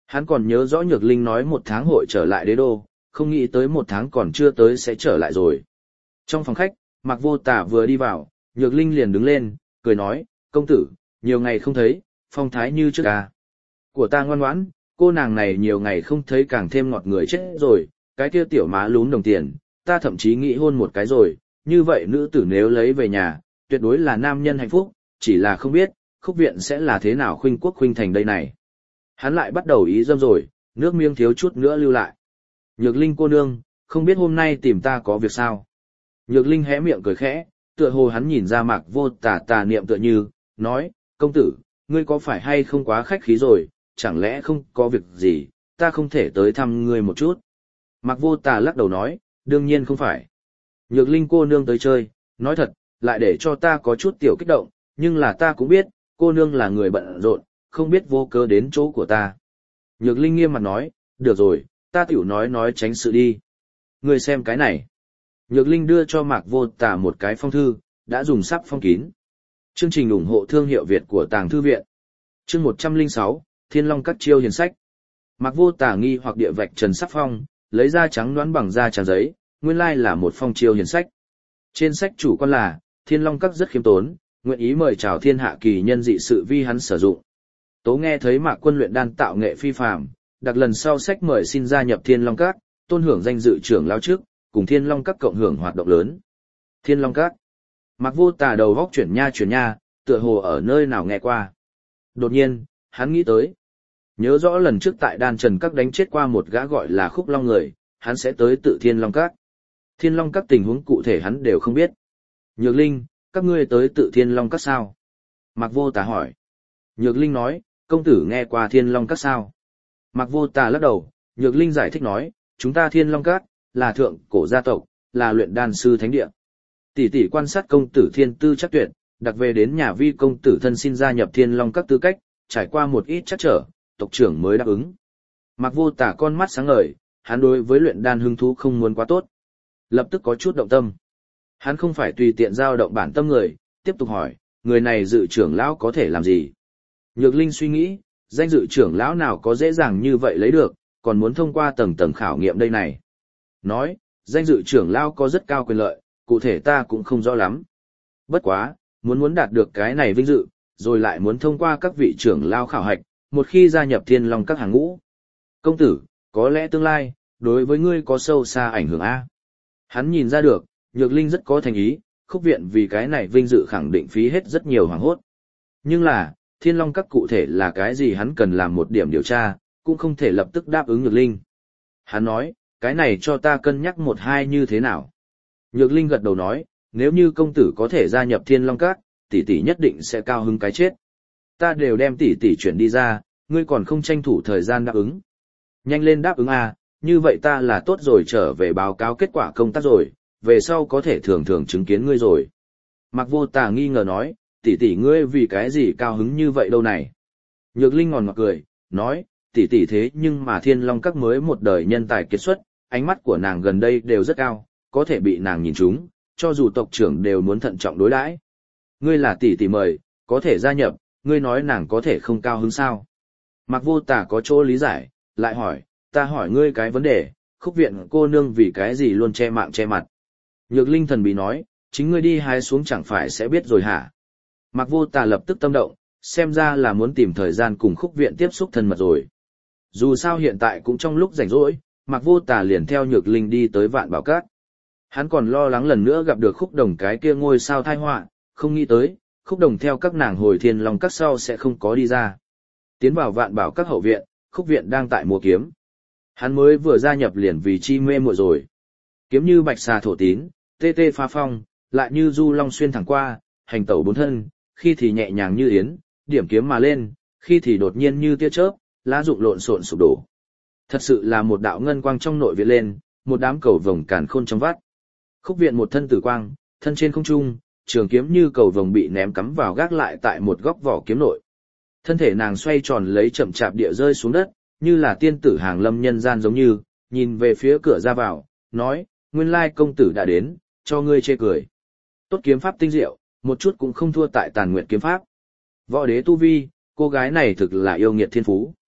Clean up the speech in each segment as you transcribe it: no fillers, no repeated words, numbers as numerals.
Hắn còn nhớ rõ Nhược Linh nói 1 tháng hội trở lại đế đô, không nghĩ tới 1 tháng còn chưa tới sẽ trở lại rồi. Trong phòng khách, Mạc Vô Tà vừa đi vào, Nhược Linh liền đứng lên, cười nói, công tử, nhiều ngày không thấy, phong thái như trước à. Của ta ngoan ngoãn, cô nàng này nhiều ngày không thấy càng thêm ngọt người chết rồi, cái kia tiểu má lún đồng tiền, ta thậm chí nghĩ hôn một cái rồi, như vậy nữ tử nếu lấy về nhà, tuyệt đối là nam nhân hạnh phúc, chỉ là không biết, Khúc Viện sẽ là thế nào khuynh quốc khuynh thành đây này. Hắn lại bắt đầu ý dâm rồi, nước miếng thiếu chút nữa lưu lại. Nhược Linh cô nương, không biết hôm nay tìm ta có việc sao? Nhược Linh hé miệng cười khẽ, tựa hồ hắn nhìn ra Mạc Vô Tà tà niệm tựa như, nói, công tử, ngươi có phải hay không quá khách khí rồi, chẳng lẽ không có việc gì, ta không thể tới thăm ngươi một chút. Mạc Vô Tà lắc đầu nói, đương nhiên không phải. Nhược Linh cô nương tới chơi, nói thật, lại để cho ta có chút tiểu kích động, nhưng là ta cũng biết, cô nương là người bận rộn, không biết vô cớ đến chỗ của ta. Nhược Linh nghiêm mặt nói, được rồi, ta tiểu nói tránh sự đi. Ngươi xem cái này. Nhược Linh đưa cho Mạc Vô Tà một cái phong thư, đã dùng sắp phong kín. Chương trình ủng hộ thương hiệu Việt của Tàng Thư Viện. Chương 106, Thiên Long Các chiêu hiền sách. Mạc Vô Tà nghi hoặc địa vạch trần sắp phong, lấy ra trắng đoán bằng da trang giấy, nguyên lai là một phong chiêu hiền sách. Trên sách chủ quan là, Thiên Long Các rất khiêm tốn, nguyện ý mời chào thiên hạ kỳ nhân dị sự vi hắn sử dụng. Tố nghe thấy Mạc Quân luyện đan tạo nghệ phi phàm, đặc lần sau sách mời xin gia nhập Thiên Long Các, tôn hưởng danh dự trưởng lão trước, cùng Thiên Long Các cộng hưởng hoạt động lớn. Thiên Long Các. Mạc Vô Tà đầu góc chuyển nha, tựa hồ ở nơi nào nghe qua. Đột nhiên, hắn nghĩ tới. Nhớ rõ lần trước tại Đan Trần Các đánh chết qua một gã gọi là Khúc Long người, hắn sẽ tới tự Thiên Long Các. Thiên Long Các tình huống cụ thể hắn đều không biết. Nhược Linh, các ngươi tới tự Thiên Long Các sao? Mạc Vô Tà hỏi. Nhược Linh nói, công tử nghe qua Thiên Long Các sao? Mạc Vô Tà lắc đầu, Nhược Linh giải thích nói, chúng ta Thiên Long Các, là thượng cổ gia tộc, là luyện đan sư thánh địa. Tỷ tỷ quan sát công tử thiên tư chắc tuyệt, đặc về đến nhà vi công tử thân xin gia nhập Thiên Long Các tư cách, trải qua một ít trắc trở, tộc trưởng mới đáp ứng. Mạc Vô Tà con mắt sáng ngời, hắn đối với luyện đan hứng thú không muốn quá tốt. Lập tức có chút động tâm. Hắn không phải tùy tiện giao động bản tâm người, tiếp tục hỏi, người này dự trưởng lão có thể làm gì? Nhược Linh suy nghĩ, danh dự trưởng lão nào có dễ dàng như vậy lấy được, còn muốn thông qua tầng tầng khảo nghiệm đây này. Nói, danh dự trưởng lão có rất cao quyền lợi, cụ thể ta cũng không rõ lắm. Bất quá, muốn đạt được cái này vinh dự, rồi lại muốn thông qua các vị trưởng lão khảo hạch, một khi gia nhập Thiên Long Các hàng ngũ. Công tử, có lẽ tương lai, đối với ngươi có sâu xa ảnh hưởng A. Hắn nhìn ra được, Nhược Linh rất có thành ý, Khúc Viện vì cái này vinh dự khẳng định phí hết rất nhiều hoàng hốt. Nhưng là, Thiên Long Các cụ thể là cái gì hắn cần làm một điểm điều tra, cũng không thể lập tức đáp ứng Nhược Linh. Hắn nói, cái này cho ta cân nhắc một hai như thế nào. Nhược Linh gật đầu nói, nếu như công tử có thể gia nhập Thiên Long Các, tỷ tỷ nhất định sẽ cao hứng cái chết. Ta đều đem tỷ tỷ chuyển đi ra, ngươi còn không tranh thủ thời gian đáp ứng. Nhanh lên đáp ứng à, như vậy ta là tốt rồi trở về báo cáo kết quả công tác rồi, về sau có thể thường thường chứng kiến ngươi rồi. Mạc Vô Tà nghi ngờ nói, tỷ tỷ ngươi vì cái gì cao hứng như vậy đâu này. Nhược Linh ngòn ngọt cười, nói, tỷ tỷ thế nhưng mà Thiên Long Các mới một đời nhân tài kiệt xuất, ánh mắt của nàng gần đây đều rất cao, có thể bị nàng nhìn trúng, cho dù tộc trưởng đều muốn thận trọng đối đãi. Ngươi là tỷ tỷ mời, có thể gia nhập, ngươi nói nàng có thể không cao hứng sao? Mạc Vô Tà có chỗ lý giải, lại hỏi, ta hỏi ngươi cái vấn đề, Khúc Viện cô nương vì cái gì luôn che mạng che mặt. Nhược Linh thần bí nói, chính ngươi đi hái xuống chẳng phải sẽ biết rồi hả? Mạc Vô Tà lập tức tâm động, xem ra là muốn tìm thời gian cùng Khúc Viện tiếp xúc thân mật rồi. Dù sao hiện tại cũng trong lúc rảnh rỗi, Mạc Vô Tà liền theo Nhược Linh đi tới Vạn Bảo Các. Hắn còn lo lắng lần nữa gặp được Khúc Đồng cái kia ngôi sao tai họa, không nghĩ tới, Khúc Đồng theo các nàng hồi Thiên Long Các sau sẽ không có đi ra. Tiến vào Vạn Bảo Các hậu viện, Khúc Viện đang tại mua kiếm. Hắn mới vừa gia nhập liền vì chi mê muội rồi. Kiếm như bạch xà thổ tín, tê tê phá phong, lại như du long xuyên thẳng qua, hành tẩu bốn thân, khi thì nhẹ nhàng như yến, điểm kiếm mà lên, khi thì đột nhiên như tia chớp, lá rụng lộn xộn sụp đổ. Thật sự là một đạo ngân quang trong nội viện lên, một đám cầu vồng càn khôn trong vắt. Khúc Viện một thân tử quang, thân trên không trung, trường kiếm như cầu vồng bị ném cắm vào gác lại tại một góc vỏ kiếm nội. Thân thể nàng xoay tròn lấy chậm chạp địa rơi xuống đất, như là tiên tử hàng lâm nhân gian giống như, nhìn về phía cửa ra vào, nói, nguyên lai công tử đã đến, cho ngươi chê cười. Tốt kiếm pháp tinh diệu, một chút cũng không thua tại Tàn Nguyệt kiếm pháp. Võ đế tu vi, cô gái này thực là yêu nghiệt thiên phú.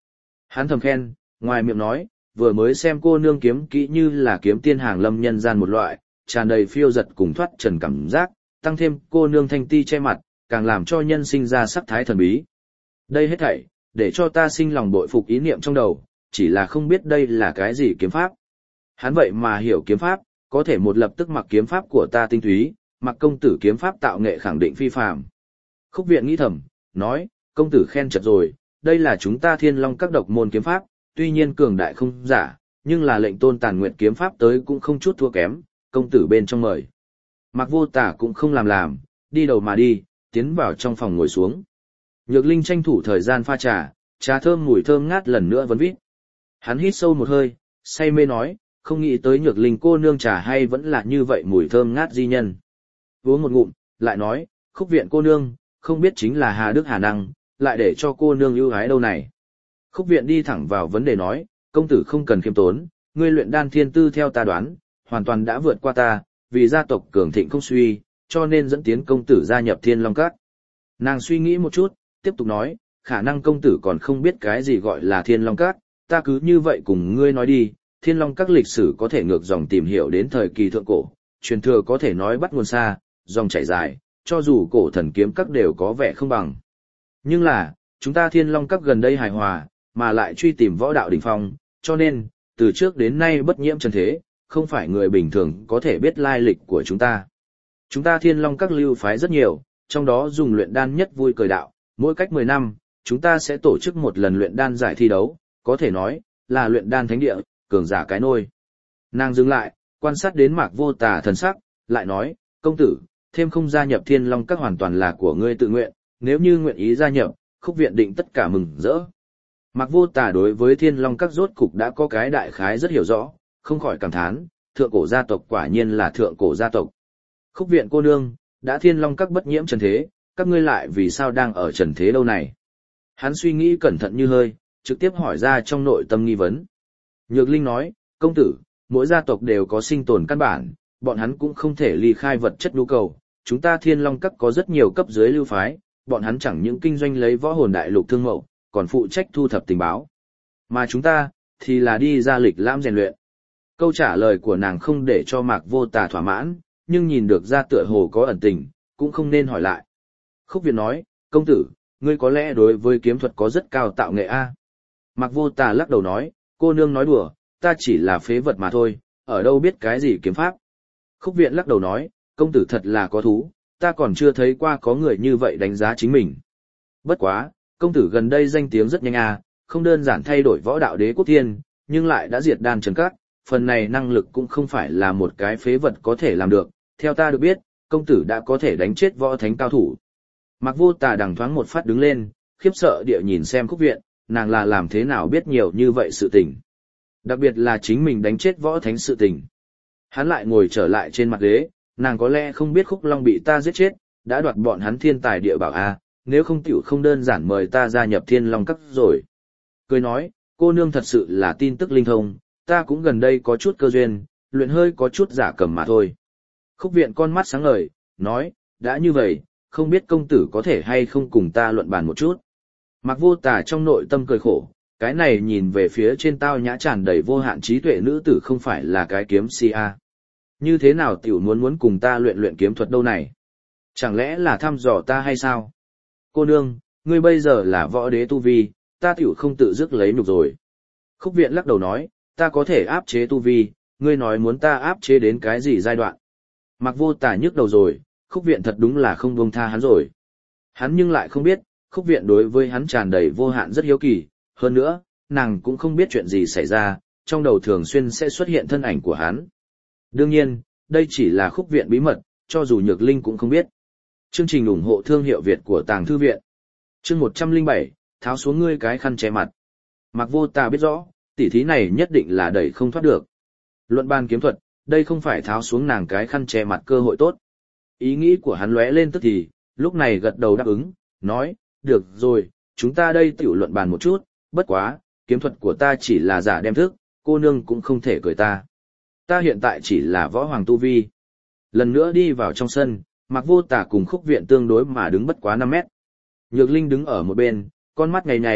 Hắn thầm khen, ngoài miệng nói, vừa mới xem cô nương kiếm kỹ như là kiếm tiên hàng lâm nhân gian một loại, tràn đầy phiêu giật cùng thoát trần cảm giác, tăng thêm cô nương thanh ti che mặt, càng làm cho nhân sinh ra sắc thái thần bí. Đây hết thảy, để cho ta sinh lòng bội phục ý niệm trong đầu, chỉ là không biết đây là cái gì kiếm pháp. Hắn vậy mà hiểu kiếm pháp, có thể một lập tức mặc kiếm pháp của ta tinh túy, mặc công tử kiếm pháp tạo nghệ khẳng định phi phàm. Khúc Viện nghĩ thầm, nói, công tử khen chật rồi, đây là chúng ta Thiên Long các độc môn kiếm pháp, tuy nhiên cường đại không giả, nhưng là lệnh Tôn Tàn Nguyệt kiếm pháp tới cũng không chút thua kém, công tử bên trong mời. Mạc Vô Tả cũng không làm, đi đầu mà đi, tiến vào trong phòng ngồi xuống. Nhược Linh tranh thủ thời gian pha trà, trà thơm mùi thơm ngát lần nữa vấn vít. Hắn hít sâu một hơi, say mê nói, không nghĩ tới Nhược Linh cô nương trà hay vẫn là như vậy mùi thơm ngát di nhân. Uống một ngụm, lại nói, Khúc Viện cô nương, không biết chính là Hà Đức Hà Năng, lại để cho cô nương ưu ái đâu này. Khúc Viện đi thẳng vào vấn đề nói, công tử không cần khiêm tốn, ngươi luyện đan thiên tư theo ta đoán, hoàn toàn đã vượt qua ta, vì gia tộc cường thịnh không suy, cho nên dẫn tiến công tử gia nhập Thiên Long Các. Nàng suy nghĩ một chút, tiếp tục nói, khả năng công tử còn không biết cái gì gọi là Thiên Long Các, ta cứ như vậy cùng ngươi nói đi, Thiên Long Các lịch sử có thể ngược dòng tìm hiểu đến thời kỳ thượng cổ, truyền thừa có thể nói bắt nguồn xa, dòng chảy dài, cho dù cổ thần kiếm các đều có vẻ không bằng. Nhưng là, chúng ta Thiên Long Các gần đây hài hòa, mà lại truy tìm võ đạo đỉnh phong, cho nên, từ trước đến nay bất nhiễm trần thế, không phải người bình thường có thể biết lai lịch của chúng ta. Chúng ta Thiên Long Các lưu phái rất nhiều, trong đó dùng luyện đan nhất vui cười đạo, mỗi cách 10 năm, chúng ta sẽ tổ chức một lần luyện đan giải thi đấu, có thể nói, là luyện đan thánh địa, cường giả cái nôi. Nàng dừng lại, quan sát đến Mạc Vô Tà thần sắc, lại nói, công tử, thêm không gia nhập Thiên Long Các hoàn toàn là của ngươi tự nguyện, nếu như nguyện ý gia nhập, Khúc Viện định tất cả mừng rỡ. Mạc Vô Tà đối với Thiên Long Các rốt cục đã có cái đại khái rất hiểu rõ, không khỏi cảm thán, thượng cổ gia tộc quả nhiên là thượng cổ gia tộc. Khúc Viện cô nương, đã Thiên Long Các bất nhiễm trần thế, các ngươi lại vì sao đang ở trần thế đâu này? Hắn suy nghĩ cẩn thận như hơi, trực tiếp hỏi ra trong nội tâm nghi vấn. Nhược Linh nói, công tử, mỗi gia tộc đều có sinh tồn căn bản, bọn hắn cũng không thể ly khai vật chất nhu cầu. Chúng ta Thiên Long Các có rất nhiều cấp dưới lưu phái, bọn hắn chẳng những kinh doanh lấy võ hồn đại lục thương mậu, còn phụ trách thu thập tình báo. Mà chúng ta, thì là đi ra lịch lãm rèn luyện. Câu trả lời của nàng không để cho Mạc Vô Tà thỏa mãn, nhưng nhìn được ra tựa hồ có ẩn tình, cũng không nên hỏi lại. Khúc Viện nói, công tử, ngươi có lẽ đối với kiếm thuật có rất cao tạo nghệ a. Mạc Vô Tà lắc đầu nói, cô nương nói đùa, ta chỉ là phế vật mà thôi, ở đâu biết cái gì kiếm pháp. Khúc Viện lắc đầu nói, công tử thật là có thú, ta còn chưa thấy qua có người như vậy đánh giá chính mình. Bất quá, công tử gần đây danh tiếng rất nhanh a, không đơn giản thay đổi võ đạo đế quốc thiên, nhưng lại đã diệt đan trần các, phần này năng lực cũng không phải là một cái phế vật có thể làm được, theo ta được biết, công tử đã có thể đánh chết võ thánh cao thủ. Mạc Vô Tà đằng thoáng một phát đứng lên, khiếp sợ địa nhìn xem Khúc Viện, nàng là làm thế nào biết nhiều như vậy sự tình. Đặc biệt là chính mình đánh chết võ thánh sự tình. Hắn lại ngồi trở lại trên mặt ghế, nàng có lẽ không biết Khúc Long bị ta giết chết, đã đoạt bọn hắn thiên tài địa bảo a, nếu không tiểu không đơn giản mời ta gia nhập Thiên Long Các rồi. Cười nói, cô nương thật sự là tin tức linh thông, ta cũng gần đây có chút cơ duyên, luyện hơi có chút giả cầm mà thôi. Khúc Viện con mắt sáng ngời, nói, đã như vậy, không biết công tử có thể hay không cùng ta luận bàn một chút. Mạc Vô Tà trong nội tâm cười khổ, cái này nhìn về phía trên tao nhã tràn đầy vô hạn trí tuệ nữ tử không phải là cái kiếm si a. Như thế nào tiểu muốn cùng ta luyện kiếm thuật đâu này? Chẳng lẽ là thăm dò ta hay sao? Cô nương, ngươi bây giờ là võ đế tu vi, ta tiểu không tự dứt lấy nhục rồi. Khúc Viện lắc đầu nói, ta có thể áp chế tu vi, ngươi nói muốn ta áp chế đến cái gì giai đoạn? Mạc Vô Tà nhức đầu rồi, Khúc Viện thật đúng là không buông tha hắn rồi. Hắn nhưng lại không biết, Khúc Viện đối với hắn tràn đầy vô hạn rất hiếu kỳ, hơn nữa, nàng cũng không biết chuyện gì xảy ra, trong đầu thường xuyên sẽ xuất hiện thân ảnh của hắn. Đương nhiên, đây chỉ là Khúc Viện bí mật, cho dù Nhược Linh cũng không biết. Chương trình ủng hộ thương hiệu Việt của Tàng Thư Viện. Chương 107, tháo xuống ngươi cái khăn che mặt. Mạc Vô Tà biết rõ, tỉ thí này nhất định là đẩy không thoát được. Luận bàn kiếm thuật, đây không phải tháo xuống nàng cái khăn che mặt cơ hội tốt. Ý nghĩ của hắn lóe lên tức thì, lúc này gật đầu đáp ứng, nói, được rồi, chúng ta đây tiểu luận bàn một chút, bất quá, kiếm thuật của ta chỉ là giả đem thức, cô nương cũng không thể cười ta. Ta hiện tại chỉ là võ hoàng tu vi. Lần nữa đi vào trong sân, Mạc Vô Tà cùng Khúc Viện tương đối mà đứng bất quá 5 mét. Nhược Linh đứng ở một bên, con mắt nháy nháy,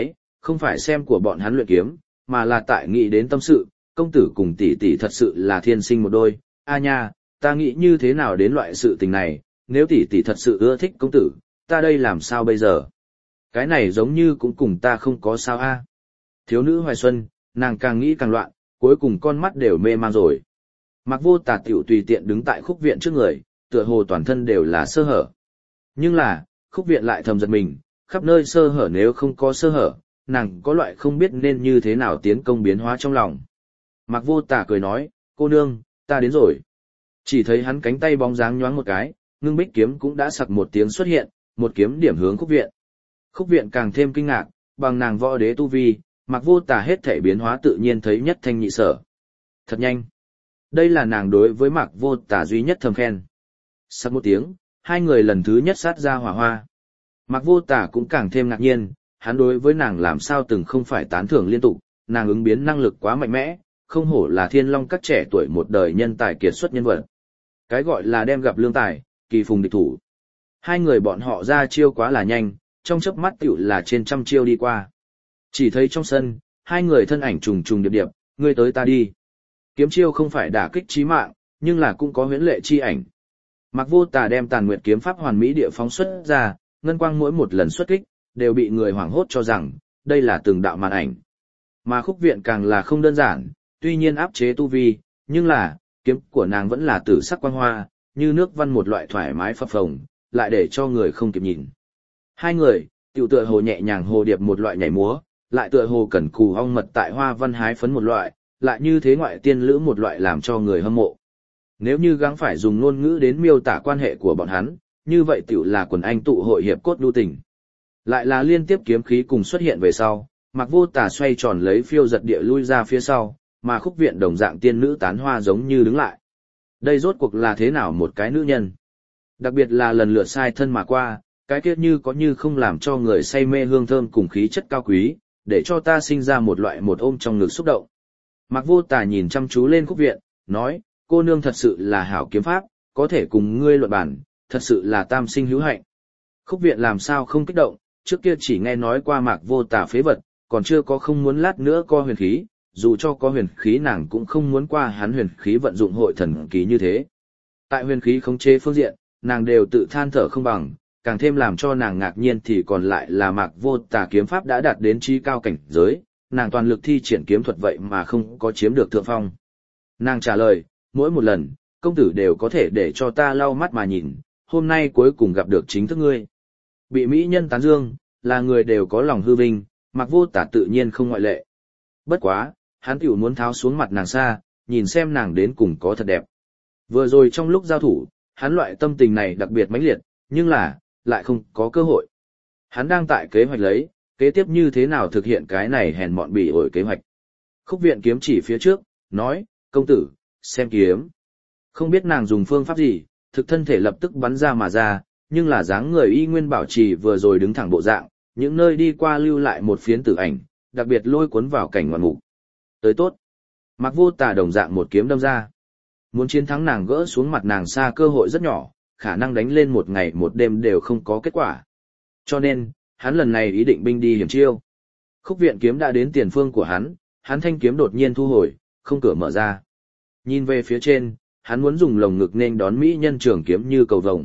không phải xem của bọn hắn luyện kiếm, mà là tại nghĩ đến tâm sự, công tử cùng tỷ tỷ thật sự là thiên sinh một đôi, a nha, ta nghĩ như thế nào đến loại sự tình này, nếu tỷ tỷ thật sự ưa thích công tử, ta đây làm sao bây giờ? Cái này giống như cũng cùng ta không có sao a. Thiếu nữ hoài xuân, nàng càng nghĩ càng loạn, cuối cùng con mắt đều mê man rồi. Mạc Vô Tà tiểu tùy tiện đứng tại khúc viện trước người, tựa hồ toàn thân đều là sơ hở. Nhưng là, khúc viện lại thầm giật mình, khắp nơi sơ hở nếu không có sơ hở, nàng có loại không biết nên như thế nào tiến công biến hóa trong lòng. Mạc Vô Tà cười nói, cô nương, ta đến rồi. Chỉ thấy hắn cánh tay bóng dáng nhoáng một cái, ngưng bích kiếm cũng đã sặc một tiếng xuất hiện, một kiếm điểm hướng khúc viện. Khúc viện càng thêm kinh ngạc, bằng nàng võ đế tu vi, Mạc Vô Tà hết thể biến hóa tự nhiên thấy nhất thanh nhị sở. Thật nhanh. Đây là nàng đối với Mạc Vô Tà duy nhất thầm khen. Sặc một tiếng, hai người lần thứ nhất sát ra hỏa hoa. Mạc Vô Tà cũng càng thêm ngạc nhiên, hắn đối với nàng làm sao từng không phải tán thưởng liên tục, nàng ứng biến năng lực quá mạnh mẽ, không hổ là thiên long các trẻ tuổi một đời nhân tài kiệt xuất nhân vật. Cái gọi là đem gặp lương tài, kỳ phùng địch thủ. Hai người bọn họ ra chiêu quá là nhanh, trong chớp mắt tiểu là trên trăm chiêu đi qua. Chỉ thấy trong sân, hai người thân ảnh trùng trùng điệp điệp, ngươi tới ta đi. Kiếm chiêu không phải đả kích chí mạng, nhưng là cũng có huyễn lệ chi ảnh. Mạc Vô Tà đem Tàn Nguyệt kiếm pháp hoàn mỹ địa phóng xuất ra, ngân quang mỗi một lần xuất kích, đều bị người hoảng hốt cho rằng, đây là từng đạo màn ảnh. Mà khúc viện càng là không đơn giản, tuy nhiên áp chế tu vi, nhưng là, kiếm của nàng vẫn là tử sắc quang hoa, như nước văn một loại thoải mái phập phồng, lại để cho người không kịp nhìn. Hai người, tiểu tựa hồ nhẹ nhàng hồ điệp một loại nhảy múa, lại tựa hồ cẩn cù ong mật tại hoa văn hái phấn một loại, lại như thế ngoại tiên lữ một loại làm cho người hâm mộ. Nếu như gắng phải dùng ngôn ngữ đến miêu tả quan hệ của bọn hắn, như vậy tiểu là quần anh tụ hội hiệp cốt đu tình. Lại là liên tiếp kiếm khí cùng xuất hiện về sau, Mạc Vô Tà xoay tròn lấy phiêu giật địa lui ra phía sau, mà khúc viện đồng dạng tiên nữ tán hoa giống như đứng lại. Đây rốt cuộc là thế nào một cái nữ nhân? Đặc biệt là lần lượt sai thân mà qua, cái kết như có như không làm cho người say mê hương thơm cùng khí chất cao quý, để cho ta sinh ra một loại một ôm trong ngực xúc động. Mạc Vô Tà nhìn chăm chú lên khúc viện, nói, cô nương thật sự là hảo kiếm pháp, có thể cùng ngươi luận bản, thật sự là tam sinh hữu hạnh. Khúc viện làm sao không kích động, trước kia chỉ nghe nói qua Mạc Vô Tà phế vật, còn chưa có không muốn lát nữa co huyền khí, dù cho có huyền khí nàng cũng không muốn qua hắn huyền khí vận dụng hội thần kỳ như thế. Tại huyền khí khống chế phương diện, nàng đều tự than thở không bằng, càng thêm làm cho nàng ngạc nhiên thì còn lại là Mạc Vô Tà kiếm pháp đã đạt đến trí cao cảnh giới, nàng toàn lực thi triển kiếm thuật vậy mà không có chiếm được thượng phong. Nàng trả lời, mỗi một lần, công tử đều có thể để cho ta lau mắt mà nhìn, hôm nay cuối cùng gặp được chính thức ngươi. Bị mỹ nhân tán dương, là người đều có lòng hư vinh, Mạc Vô Tà tự nhiên không ngoại lệ. Bất quá, hắn tiểu muốn tháo xuống mặt nàng xa, nhìn xem nàng đến cùng có thật đẹp. Vừa rồi trong lúc giao thủ, hắn loại tâm tình này đặc biệt mãnh liệt, nhưng là, lại không có cơ hội. Hắn đang tại kế hoạch lấy, kế tiếp như thế nào thực hiện cái này hèn mọn bỉ ổi kế hoạch. Khúc viện kiếm chỉ phía trước, nói, công tử, xem kiếm. Không biết nàng dùng phương pháp gì, thực thân thể lập tức bắn ra mà ra, nhưng là dáng người y nguyên bảo trì vừa rồi đứng thẳng bộ dạng, những nơi đi qua lưu lại một phiến tử ảnh, đặc biệt lôi cuốn vào cảnh ngoạn mục. Tới tốt. Mạc Vô Tà đồng dạng một kiếm đâm ra. Muốn chiến thắng nàng gỡ xuống mặt nàng xa cơ hội rất nhỏ, khả năng đánh lên một ngày một đêm đều không có kết quả. Cho nên, hắn lần này ý định binh đi hiểm chiêu. Khúc viện kiếm đã đến tiền phương của hắn thanh kiếm đột nhiên thu hồi, không cửa mở ra. Nhìn về phía trên, hắn muốn dùng lồng ngực nên đón mỹ nhân trường kiếm như cầu vồng.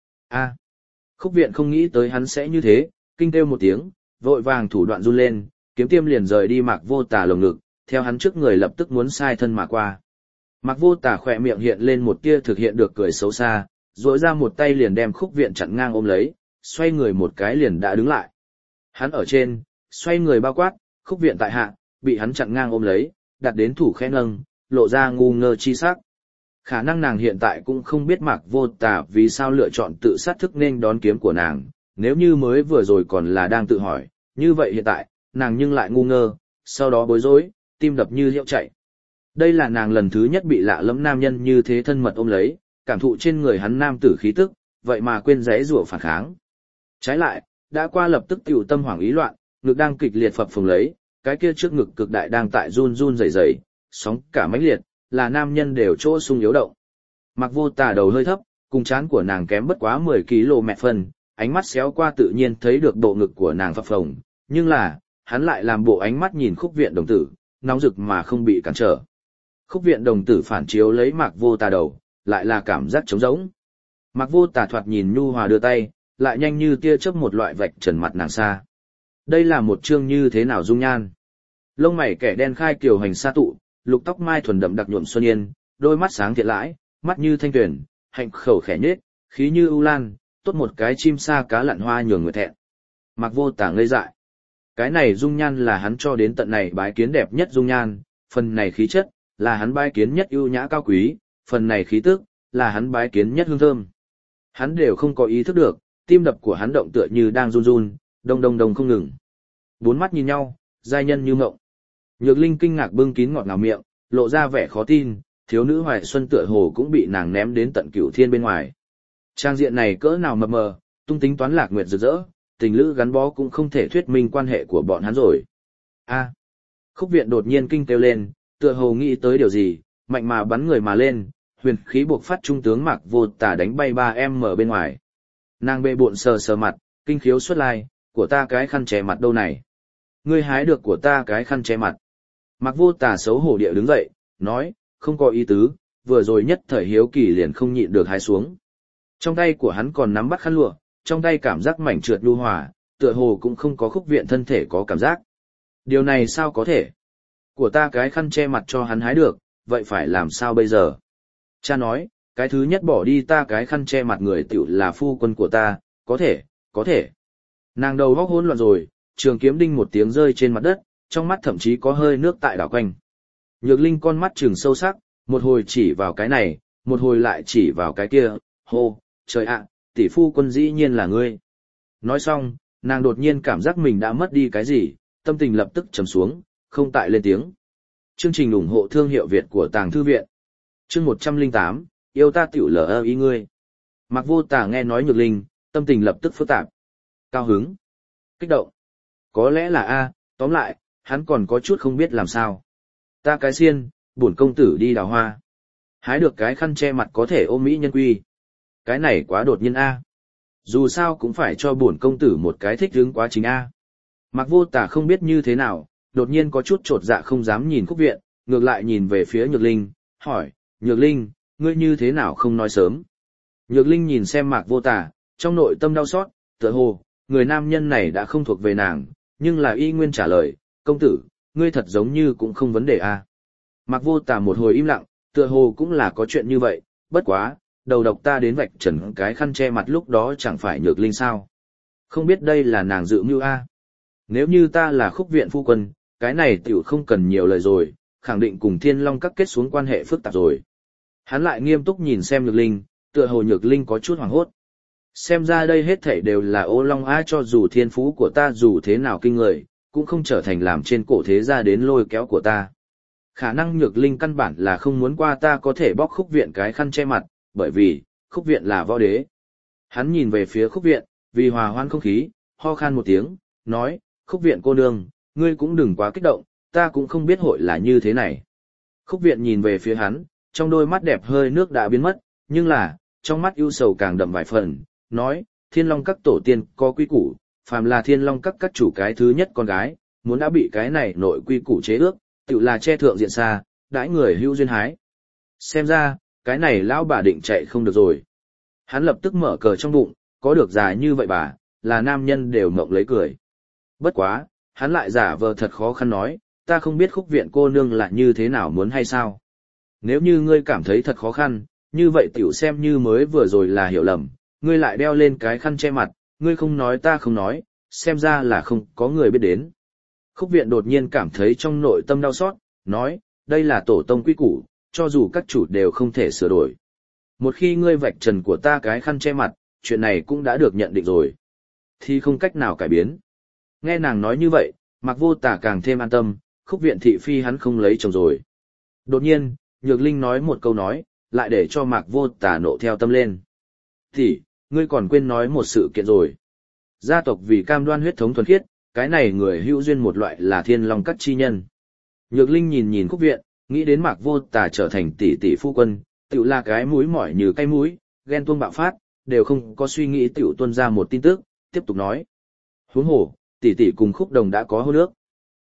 A. Khúc viện không nghĩ tới hắn sẽ như thế, kinh kêu một tiếng, vội vàng thủ đoạn run lên, kiếm tiêm liền rời đi Mạc Vô Tà lồng ngực, theo hắn trước người lập tức muốn sai thân mà qua. Mạc Vô Tà khỏe miệng hiện lên một tia thực hiện được cười xấu xa, duỗi ra một tay liền đem khúc viện chặn ngang ôm lấy, xoay người một cái liền đã đứng lại. Hắn ở trên, xoay người bao quát, khúc viện tại hạ, bị hắn chặn ngang ôm lấy, đặt đến thủ khẽ nâng, lộ ra ngu ngơ chi sắc. Khả năng nàng hiện tại cũng không biết Mạc Vô Tà vì sao lựa chọn tự sát thức nên đón kiếm của nàng, nếu như mới vừa rồi còn là đang tự hỏi, như vậy hiện tại, nàng nhưng lại ngu ngơ, sau đó bối rối, tim đập như liễu chạy. Đây là nàng lần thứ nhất bị lạ lẫm nam nhân như thế thân mật ôm lấy, cảm thụ trên người hắn nam tử khí tức, vậy mà quên giãy giụa phản kháng. Trái lại, đã qua lập tức tiểu tâm hoảng ý loạn, ngực đang kịch liệt phập phồng lấy, cái kia trước ngực cực đại đang tại run run rẩy rẩy, sóng cả mãnh liệt, là nam nhân đều chỗ sung yếu động. Mạc Vô Tà đầu hơi thấp, cùng trán của nàng kém bất quá 10 km phân, ánh mắt xéo qua tự nhiên thấy được bộ ngực của nàng phập phồng, nhưng là, hắn lại làm bộ ánh mắt nhìn khúc viện đồng tử, nóng rực mà không bị cản trở. Khúc viện đồng tử phản chiếu lấy Mạc Vô Tà đầu, lại là cảm giác trống rỗng. Mạc Vô Tà thoạt nhìn nhu hòa đưa tay, lại nhanh như tia chớp một loại vạch trần mặt nàng xa. Đây là một chương như thế nào dung nhan? Lông mày kẻ đen khai kiều hành sa tụ, lục tóc mai thuần đậm đặc nhuộm xuân yên, đôi mắt sáng thiện lãi, mắt như thanh tuyền, hạnh khẩu khẽ nhếch, khí như ưu lan, tốt một cái chim sa cá lặn hoa nhường người thẹn. Mạc Vô Tà ngây dại. Cái này dung nhan là hắn cho đến tận này bái kiến đẹp nhất dung nhan, phần này khí chất là hắn bái kiến nhất ưu nhã cao quý, phần này khí tức là hắn bái kiến nhất hương thơm. Hắn đều không có ý thức được, tim đập của hắn động tựa như đang run run, đông đông đông không ngừng. Bốn mắt nhìn nhau, giai nhân như mộng. Nhược Linh kinh ngạc bưng kín ngọt ngào miệng, lộ ra vẻ khó tin, thiếu nữ Hoài Xuân tựa hồ cũng bị nàng ném đến tận cửu thiên bên ngoài. Trang diện này cỡ nào mập mờ, tung tính toán lạc nguyệt rực rỡ, tình lữ gắn bó cũng không thể thuyết minh quan hệ của bọn hắn rồi. A. Khúc viện đột nhiên kinh kêu lên, tựa hồ nghĩ tới điều gì, mạnh mà bắn người mà lên, huyền khí buộc phát trung tướng Mạc Vô Tà đánh bay 3M ở bên ngoài. Nàng bệ bộn sờ sờ mặt, kinh khiếu xuất lai, của ta cái khăn che mặt đâu này? Ngươi hái được của ta cái khăn che mặt. Mạc Vô Tà xấu hổ địa đứng dậy, nói, không có ý tứ, vừa rồi nhất thời hiếu kỳ liền không nhịn được hái xuống. Trong tay của hắn còn nắm bắt khăn lụa, trong tay cảm giác mảnh trượt nhu hòa, tựa hồ cũng không có khúc viện thân thể có cảm giác. Điều này sao có thể? Của ta cái khăn che mặt cho hắn hái được, vậy phải làm sao bây giờ? Cha nói, cái thứ nhất bỏ đi ta cái khăn che mặt người tiểu là phu quân của ta, có thể, có thể. Nàng đầu góc hỗn loạn rồi, trường kiếm đinh một tiếng rơi trên mặt đất, trong mắt thậm chí có hơi nước tại đảo quanh. Nhược Linh con mắt trừng sâu sắc, một hồi chỉ vào cái này, một hồi lại chỉ vào cái kia, hô, trời ạ, tỷ phu quân dĩ nhiên là ngươi. Nói xong, nàng đột nhiên cảm giác mình đã mất đi cái gì, tâm tình lập tức trầm xuống, không tại lên tiếng. Chương trình ủng hộ thương hiệu Việt của Tàng Thư Viện. Chương 108, yêu ta tiểu lờ ý ngươi. Mạc Vô Tà nghe nói Nhược Linh, tâm tình lập tức phức tạp. Cao hứng, kích động. Có lẽ là A, tóm lại, hắn còn có chút không biết làm sao. Ta cái xiên, bổn công tử đi đào hoa. Hái được cái khăn che mặt có thể ôm mỹ nhân quy. Cái này quá đột nhiên A. Dù sao cũng phải cho bổn công tử một cái thích hứng quá trình A. Mạc Vô Tà không biết như thế nào, đột nhiên có chút trột dạ không dám nhìn Khúc Viện, ngược lại nhìn về phía Nhược Linh, hỏi, Nhược Linh, ngươi như thế nào không nói sớm? Nhược Linh nhìn xem Mạc Vô Tà, trong nội tâm đau xót, tựa hồ, người nam nhân này đã không thuộc về nàng, nhưng là y nguyên trả lời, công tử, ngươi thật giống như cũng không vấn đề A. Mạc Vô Tà một hồi im lặng, tựa hồ cũng là có chuyện như vậy, bất quá, đầu độc ta đến vạch trần cái khăn che mặt lúc đó chẳng phải Nhược Linh sao? Không biết đây là nàng dự mưu A. Nếu như ta là Khúc Viện phu quân, cái này tiểu không cần nhiều lời rồi, khẳng định cùng Thiên Long các kết xuống quan hệ phức tạp rồi. Hắn lại nghiêm túc nhìn xem Nhược Linh, tựa hồ Nhược Linh có chút hoảng hốt. Xem ra đây hết thảy đều là ô long á, cho dù thiên phú của ta dù thế nào kinh người, cũng không trở thành làm trên cổ thế gia đến lôi kéo của ta. Khả năng Nhược Linh căn bản là không muốn qua ta có thể bóc Khúc Viện cái khăn che mặt, bởi vì, Khúc Viện là võ đế. Hắn nhìn về phía Khúc Viện, vì hòa hoan không khí, ho khan một tiếng, nói, Khúc Viện cô nương, ngươi cũng đừng quá kích động, ta cũng không biết hội là như thế này. Khúc Viện nhìn về phía hắn, trong đôi mắt đẹp hơi nước đã biến mất, nhưng là, trong mắt ưu sầu càng đậm vài phần, nói, Thiên Long các tổ tiên có quy củ, phàm là Thiên Long các chủ cái thứ nhất con gái, muốn đã bị cái này nội quy củ chế ước, tự là che thượng diện xa, đãi người hữu duyên hái. Xem ra, cái này lão bà định chạy không được rồi. Hắn lập tức mở cờ trong bụng, có được già như vậy bà, là nam nhân đều ngậm lấy cười. Bất quá, hắn lại giả vờ thật khó khăn nói, ta không biết Khúc Viện cô nương là như thế nào muốn hay sao. Nếu như ngươi cảm thấy thật khó khăn, như vậy tiểu xem như mới vừa rồi là hiểu lầm, ngươi lại đeo lên cái khăn che mặt, ngươi không nói ta không nói, xem ra là không có người biết đến. Khúc Viện đột nhiên cảm thấy trong nội tâm đau xót, nói, đây là tổ tông quy củ, cho dù các chủ đều không thể sửa đổi. Một khi ngươi vạch trần của ta cái khăn che mặt, chuyện này cũng đã được nhận định rồi, thì không cách nào cải biến. Nghe nàng nói như vậy, Mạc Vô Tà càng thêm an tâm, Khúc Viện thị phi hắn không lấy chồng rồi. Đột nhiên, Nhược Linh nói một câu nói, lại để cho Mạc Vô Tà nộ theo tâm lên. Thì, ngươi còn quên nói một sự kiện rồi. Gia tộc vì cam đoan huyết thống thuần khiết, cái này người hữu duyên một loại là Thiên Long các chi nhân. Nhược Linh nhìn nhìn Khúc Viện, nghĩ đến Mạc Vô Tà trở thành tỷ tỷ phu quân, tiểu là cái mũi mỏi như cây mũi, ghen tuông bạo phát, đều không có suy nghĩ tiểu tuôn ra một tin tức, tiếp tục nói. Huống hồ, tỷ tỷ cùng Khúc Đồng đã có hôn ước.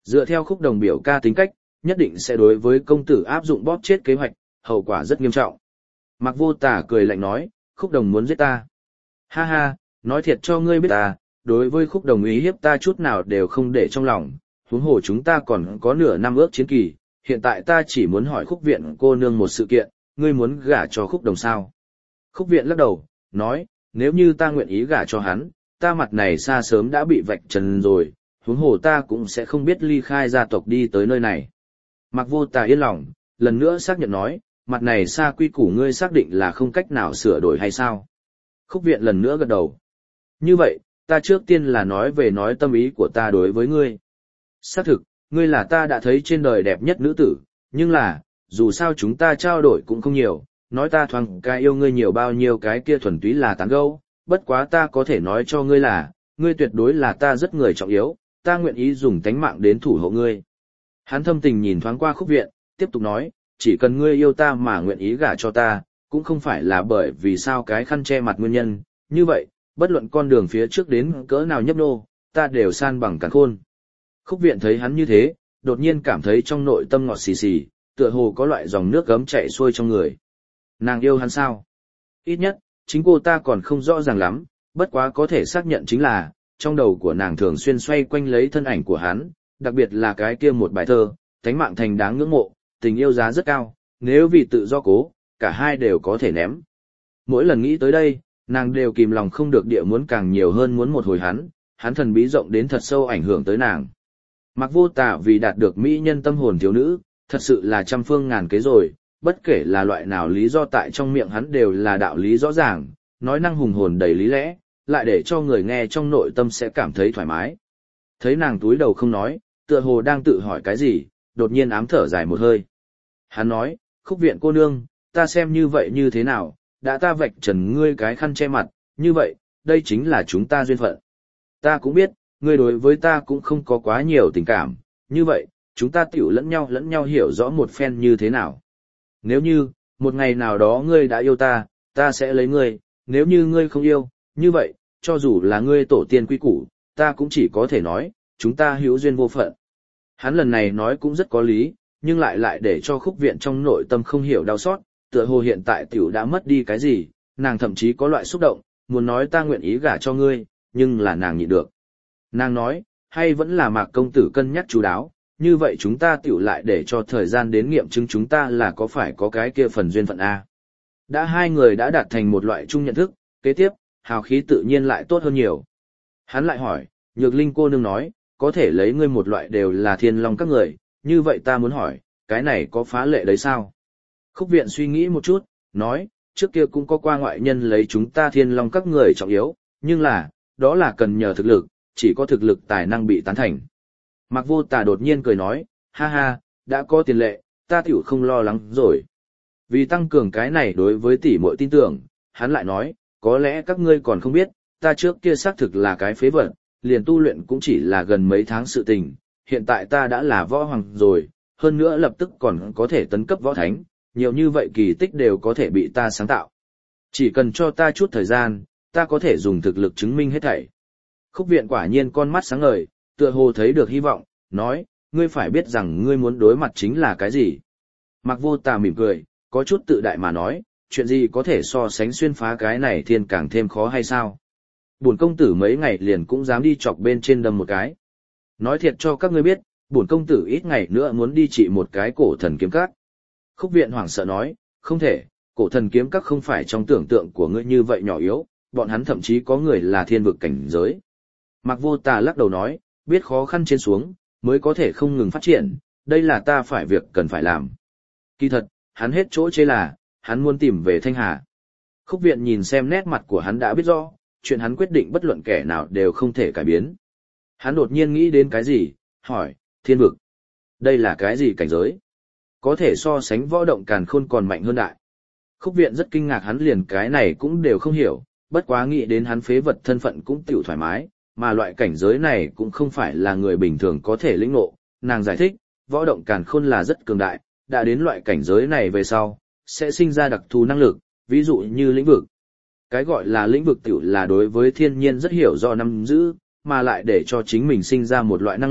Dựa theo Khúc Đồng biểu ca tính cách, nhất định sẽ đối với công tử áp dụng bóp chết kế hoạch, hậu quả rất nghiêm trọng. Mạc Vô Tà cười lạnh nói, Khúc Đồng muốn giết ta. Ha ha, nói thiệt cho ngươi biết ta, đối với Khúc Đồng uy hiếp ta chút nào đều không để trong lòng, huống hồ chúng ta còn có nửa năm ước chiến kỳ, hiện tại ta chỉ muốn hỏi Khúc Viện cô nương một sự kiện, ngươi muốn gả cho Khúc Đồng sao? Khúc Viện lắc đầu, nói, nếu như ta nguyện ý gả cho hắn, ta mặt này xa sớm đã bị vạch trần rồi, huống hồ ta cũng sẽ không biết ly khai gia tộc đi tới nơi này. Mạc Vô Tà yên lòng, lần nữa xác nhận nói, mặt này xa quy củ ngươi xác định là không cách nào sửa đổi hay sao? Khúc Viện lần nữa gật đầu. Như vậy, ta trước tiên là nói tâm ý của ta đối với ngươi. Xác thực, ngươi là ta đã thấy trên đời đẹp nhất nữ tử, nhưng là, dù sao chúng ta trao đổi cũng không nhiều, nói ta thoáng cái yêu ngươi nhiều bao nhiêu cái kia thuần túy là tán gẫu, bất quá ta có thể nói cho ngươi là, ngươi tuyệt đối là ta rất người trọng yếu, ta nguyện ý dùng tánh mạng đến thủ hộ ngươi. Hắn thâm tình nhìn thoáng qua Khúc Viện, tiếp tục nói, chỉ cần ngươi yêu ta mà nguyện ý gả cho ta, cũng không phải là bởi vì sao cái khăn che mặt nguyên nhân, như vậy, bất luận con đường phía trước đến cỡ nào nhấp nô, ta đều san bằng càn khôn. Khúc Viện thấy hắn như thế, đột nhiên cảm thấy trong nội tâm ngọt xì xì, tựa hồ có loại dòng nước gấm chảy xuôi trong người. Nàng yêu hắn sao? Ít nhất, chính cô ta còn không rõ ràng lắm, bất quá có thể xác nhận chính là, trong đầu của nàng thường xuyên xoay quanh lấy thân ảnh của hắn, đặc biệt là cái kia một bài thơ, tánh mạng thành đáng ngưỡng mộ, tình yêu giá rất cao, nếu vì tự do cố, cả hai đều có thể ném. Mỗi lần nghĩ tới đây, nàng đều kìm lòng không được địa muốn càng nhiều hơn muốn một hồi hắn thần bí rộng đến thật sâu ảnh hưởng tới nàng. Mạc Vô Tà vì đạt được mỹ nhân tâm hồn thiếu nữ, thật sự là trăm phương ngàn kế rồi, bất kể là loại nào lý do tại trong miệng hắn đều là đạo lý rõ ràng, nói năng hùng hồn đầy lý lẽ, lại để cho người nghe trong nội tâm sẽ cảm thấy thoải mái. Thấy nàng túi đầu không nói, tựa hồ đang tự hỏi cái gì, đột nhiên ám thở dài một hơi. Hắn nói, Khúc Viện cô nương, ta xem như vậy như thế nào, đã ta vạch trần ngươi cái khăn che mặt, như vậy, đây chính là chúng ta duyên phận. Ta cũng biết, ngươi đối với ta cũng không có quá nhiều tình cảm, như vậy, chúng ta tiểu lẫn nhau hiểu rõ một phen như thế nào. Nếu như, một ngày nào đó ngươi đã yêu ta, ta sẽ lấy ngươi, nếu như ngươi không yêu, như vậy, cho dù là ngươi tổ tiên quy củ, ta cũng chỉ có thể nói, chúng ta hữu duyên vô phận. Hắn lần này nói cũng rất có lý, nhưng lại để cho Khúc Viện trong nội tâm không hiểu đau xót, tựa hồ hiện tại tiểu đã mất đi cái gì, nàng thậm chí có loại xúc động, muốn nói ta nguyện ý gả cho ngươi, nhưng là nàng nhịn được. Nàng nói, hay vẫn là Mạc công tử cân nhắc chú đáo, như vậy chúng ta tiểu lại để cho thời gian đến nghiệm chứng chúng ta là có phải có cái kia phần duyên phận A. Đã hai người đã đạt thành một loại chung nhận thức, kế tiếp, hào khí tự nhiên lại tốt hơn nhiều. Hắn lại hỏi, Nhược Linh cô nương nói, có thể lấy ngươi một loại đều là thiên long các người, như vậy ta muốn hỏi, cái này có phá lệ đấy sao? Khúc Viện suy nghĩ một chút, nói, trước kia cũng có qua ngoại nhân lấy chúng ta thiên long các người trọng yếu, nhưng là, đó là cần nhờ thực lực, chỉ có thực lực tài năng bị tán thành. Mạc Vô Tà đột nhiên cười nói, ha ha, đã có tiền lệ, ta tiểu không lo lắng rồi. Vì tăng cường cái này đối với tỷ muội tin tưởng, hắn lại nói, có lẽ các ngươi còn không biết, ta trước kia xác thực là cái phế vật, liền tu luyện cũng chỉ là gần mấy tháng sự tình, hiện tại ta đã là võ hoàng rồi, hơn nữa lập tức còn có thể tấn cấp võ thánh, nhiều như vậy kỳ tích đều có thể bị ta sáng tạo. Chỉ cần cho ta chút thời gian, ta có thể dùng thực lực chứng minh hết thảy. Khúc Viện quả nhiên con mắt sáng ngời, tựa hồ thấy được hy vọng, nói, ngươi phải biết rằng ngươi muốn đối mặt chính là cái gì. Mạc Vô Tà mỉm cười, có chút tự đại mà nói, chuyện gì có thể so sánh xuyên phá cái này thiên càng thêm khó hay sao? Bổn công tử mấy ngày liền cũng dám đi chọc bên trên đâm một cái. Nói thiệt cho các ngươi biết, bổn công tử ít ngày nữa muốn đi trị một cái cổ thần kiếm các. Khúc Viện hoảng sợ nói, không thể, cổ thần kiếm các không phải trong tưởng tượng của ngươi như vậy nhỏ yếu, bọn hắn thậm chí có người là thiên vực cảnh giới. Mạc Vô Tà lắc đầu nói, biết khó khăn trên xuống, mới có thể không ngừng phát triển, đây là ta phải việc cần phải làm. Kỳ thật, hắn hết chỗ chê là, hắn muốn tìm về Thanh Hà. Khúc Viện nhìn xem nét mặt của hắn đã biết rõ, chuyện hắn quyết định bất luận kẻ nào đều không thể cải biến. Hắn đột nhiên nghĩ đến cái gì, hỏi, thiên vực. Đây là cái gì cảnh giới? Có thể so sánh võ động càn khôn còn mạnh hơn đại. Khúc Viện rất kinh ngạc hắn liền cái này cũng đều không hiểu, bất quá nghĩ đến hắn phế vật thân phận cũng tiểu thoải mái, mà loại cảnh giới này cũng không phải là người bình thường có thể lĩnh ngộ. Nàng giải thích, võ động càn khôn là rất cường đại, đã đến loại cảnh giới này về sau, sẽ sinh ra đặc thù năng lực, ví dụ như lĩnh vực. Cái gọi là lĩnh vực tiểu là đối với thiên nhiên rất hiểu rõ nắm giữ, mà lại để cho chính mình sinh ra một loại năng lực,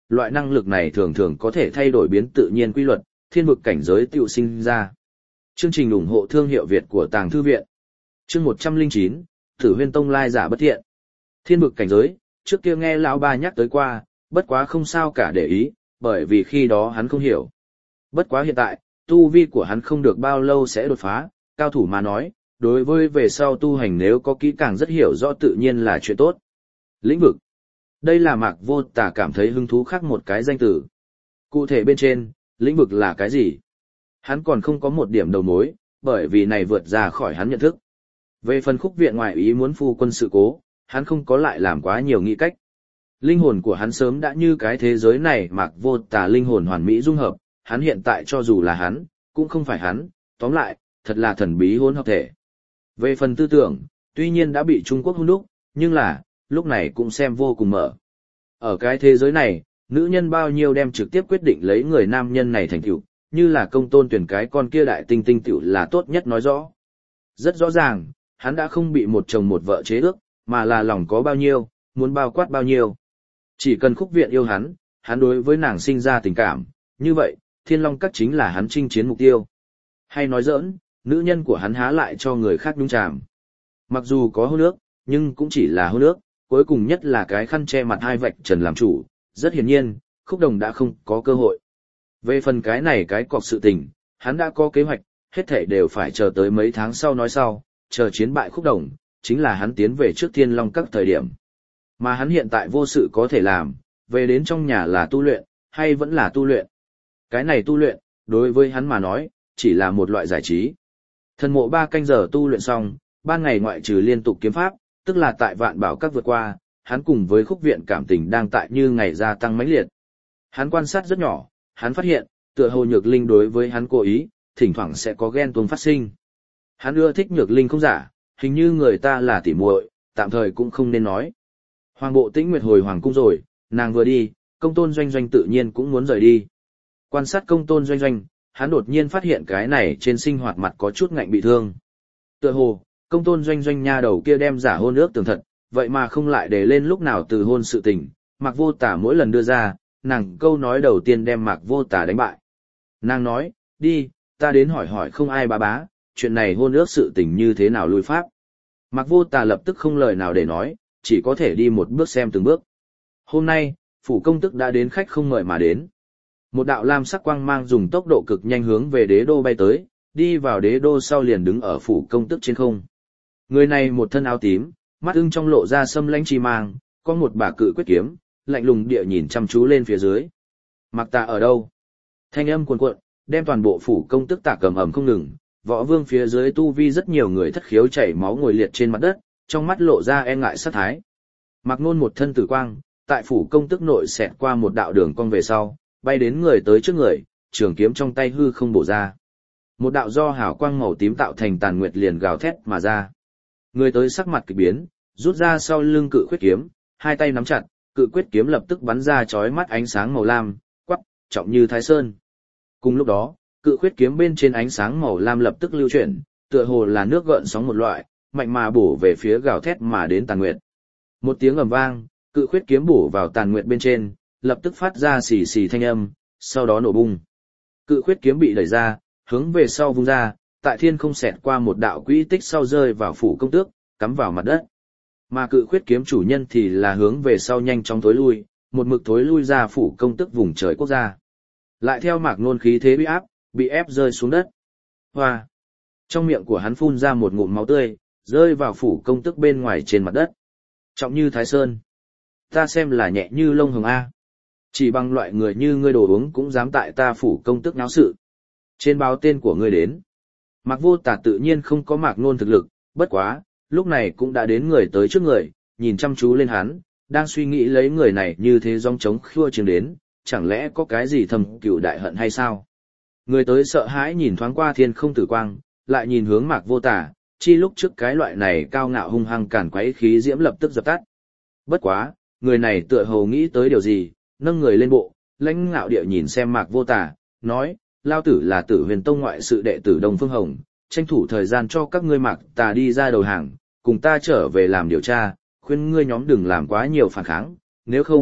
loại năng lực này thường thường có thể thay đổi biến tự nhiên quy luật, thiên vực cảnh giới tự sinh ra. Chương trình ủng hộ thương hiệu Việt của Tàng Thư Viện. Chương 109, Tử Huyên Tông lai giả bất thiện. Thiên vực cảnh giới, trước kia nghe lão ba nhắc tới qua, bất quá không sao cả để ý, bởi vì khi đó hắn không hiểu. Bất quá hiện tại, tu vi của hắn không được bao lâu sẽ đột phá, cao thủ mà nói, đối với về sau tu hành nếu có kỹ càng rất hiểu rõ tự nhiên là chuyện tốt. Lĩnh vực. Đây là Mạc Vô Tà cảm thấy hứng thú khác một cái danh từ. Cụ thể bên trên, lĩnh vực là cái gì? Hắn còn không có một điểm đầu mối, bởi vì này vượt ra khỏi hắn nhận thức. Về phần khúc viện ngoại ý muốn phu quân sự cố, hắn không có lại làm quá nhiều nghĩ cách. Linh hồn của hắn sớm đã như cái thế giới này Mạc Vô Tà linh hồn hoàn mỹ dung hợp, hắn hiện tại cho dù là hắn, cũng không phải hắn, tóm lại, thật là thần bí hỗn hợp thể. Về phần tư tưởng, tuy nhiên đã bị Trung Quốc hôn đúc, nhưng là, lúc này cũng xem vô cùng mở. Ở cái thế giới này, nữ nhân bao nhiêu đem trực tiếp quyết định lấy người nam nhân này thành tựu, như là Công Tôn tuyển cái con kia đại tinh tinh tựu là tốt nhất nói rõ. Rất rõ ràng, hắn đã không bị một chồng một vợ chế ước, mà là lòng có bao nhiêu, muốn bao quát bao nhiêu. Chỉ cần khúc viện yêu hắn đối với nàng sinh ra tình cảm, như vậy, Thiên Long Các chính là hắn chinh chiến mục tiêu. Hay nói giỡn, nữ nhân của hắn há lại cho người khác nhúng chàm. Mặc dù có hôn ước, nhưng cũng chỉ là hôn ước, cuối cùng nhất là cái khăn che mặt hai vạch trần làm chủ, rất hiển nhiên, Khúc Đồng đã không có cơ hội. Về phần cái này cái cọc sự tình, hắn đã có kế hoạch, hết thảy đều phải chờ tới mấy tháng sau nói sau, chờ chiến bại Khúc Đồng, chính là hắn tiến về trước Thiên Long Các thời điểm. Mà hắn hiện tại vô sự có thể làm, về đến trong nhà là tu luyện, hay vẫn là tu luyện. Cái này tu luyện, đối với hắn mà nói, chỉ là một loại giải trí. Thần mộ 3 canh giờ tu luyện xong, ban ngày ngoại trừ liên tục kiếm pháp, tức là tại Vạn Bảo Các vượt qua, hắn cùng với Khúc viện cảm tình đang tại như ngày gia tăng mãnh liệt. Hắn quan sát rất nhỏ, hắn phát hiện, tựa hồ Nhược Linh đối với hắn cố ý, thỉnh thoảng sẽ có ghen tuông phát sinh. Hắn ưa thích Nhược Linh không giả, hình như người ta là tỉ muội, tạm thời cũng không nên nói. Hoàng Bộ Tĩnh Nguyệt hồi hoàng cung rồi, nàng vừa đi, Công Tôn Doanh Doanh tự nhiên cũng muốn rời đi. Quan sát Công Tôn Doanh Doanh, hắn đột nhiên phát hiện cái này trên sinh hoạt mặt có chút ngạnh bị thương. Tựa hồ, Công Tôn Doanh Doanh nha đầu kia đem giả hôn ước tường thật, vậy mà không lại để lên lúc nào từ hôn sự tình, Mạc Vô Tà mỗi lần đưa ra, nàng câu nói đầu tiên đem Mạc Vô Tà đánh bại. Nàng nói, đi, ta đến hỏi hỏi không ai bá, chuyện này hôn ước sự tình như thế nào lui pháp. Mạc Vô Tà lập tức không lời nào để nói, chỉ có thể đi một bước xem từng bước. Hôm nay, phủ công tức đã đến khách không mời mà đến. Một đạo lam sắc quang mang dùng tốc độ cực nhanh hướng về đế đô bay tới, đi vào đế đô sau liền đứng ở phủ công tức trên không. Người này một thân áo tím, mắt ưng trong lộ ra sâm lãnh chi mang, có một bả cự quyết kiếm, lạnh lùng địa nhìn chăm chú lên phía dưới. Mặc ta ở đâu? Thanh âm cuồn cuộn, đem toàn bộ phủ công tức tả cầm ẩm không ngừng, võ vương phía dưới tu vi rất nhiều người thất khiếu chảy máu ngồi liệt trên mặt đất, trong mắt lộ ra e ngại sát thái. Mặc Nôn một thân tử quang, tại phủ công tức nội xẹt qua một đạo đường cong về sau, bay đến người tới trước người, trường kiếm trong tay hư không bổ ra. Một đạo do hào quang màu tím tạo thành tàn nguyệt liền gào thét mà ra. Người tới sắc mặt kỳ biến, rút ra sau lưng cự quyết kiếm, hai tay nắm chặt, cự quyết kiếm lập tức bắn ra chói mắt ánh sáng màu lam, quắc, trọng như Thái Sơn. Cùng lúc đó, cự quyết kiếm bên trên ánh sáng màu lam lập tức lưu chuyển, tựa hồ là nước gợn sóng một loại, mạnh mà bổ về phía gào thét mà đến tàn nguyệt. Một tiếng ầm vang, cự quyết kiếm bổ vào tàn nguyệt bên trên, lập tức phát ra xì xì thanh âm, sau đó nổ bung. Cự quyết kiếm bị đẩy ra, hướng về sau vung ra, tại thiên không xẹt qua một đạo quỹ tích sau rơi vào phủ công tước, cắm vào mặt đất. Mà cự quyết kiếm chủ nhân thì là hướng về sau nhanh chóng thối lui, một mực thối lui ra phủ công tước vùng trời quốc gia. Lại theo Mạc Nôn khí thế uy áp, bị ép rơi xuống đất. Hoa! Trong miệng của hắn phun ra một ngụm máu tươi, rơi vào phủ công tước bên ngoài trên mặt đất. Trọng như Thái Sơn. Ta xem là nhẹ như lông hồng A. Chỉ bằng loại người như ngươi đồ uống cũng dám tại ta phủ công tước náo sự. Trên báo tên của ngươi đến. Mạc Vô Tà tự nhiên không có Mạc Nôn thực lực, bất quá, lúc này cũng đã đến người tới trước người, nhìn chăm chú lên hắn, đang suy nghĩ lấy người này như thế dòng trống khua chiếm đến, chẳng lẽ có cái gì thầm cựu đại hận hay sao? Người tới sợ hãi nhìn thoáng qua thiên không tử quang, lại nhìn hướng Mạc Vô Tà, chi lúc trước cái loại này cao ngạo hung hăng càn quấy khí diễm lập tức dập tắt. Bất quá, người này tựa hồ nghĩ tới điều gì, nâng người lên bộ, lãnh ngạo địa nhìn xem Mạc Vô Tà, nói, lao tử là Tử Huyền Tông ngoại sự đệ tử Đông Phương Hồng, tranh thủ thời gian cho các ngươi Mạc Tà đi ra đầu hàng, cùng ta trở về làm điều tra, khuyên ngươi nhóm đừng làm quá nhiều phản kháng, nếu không,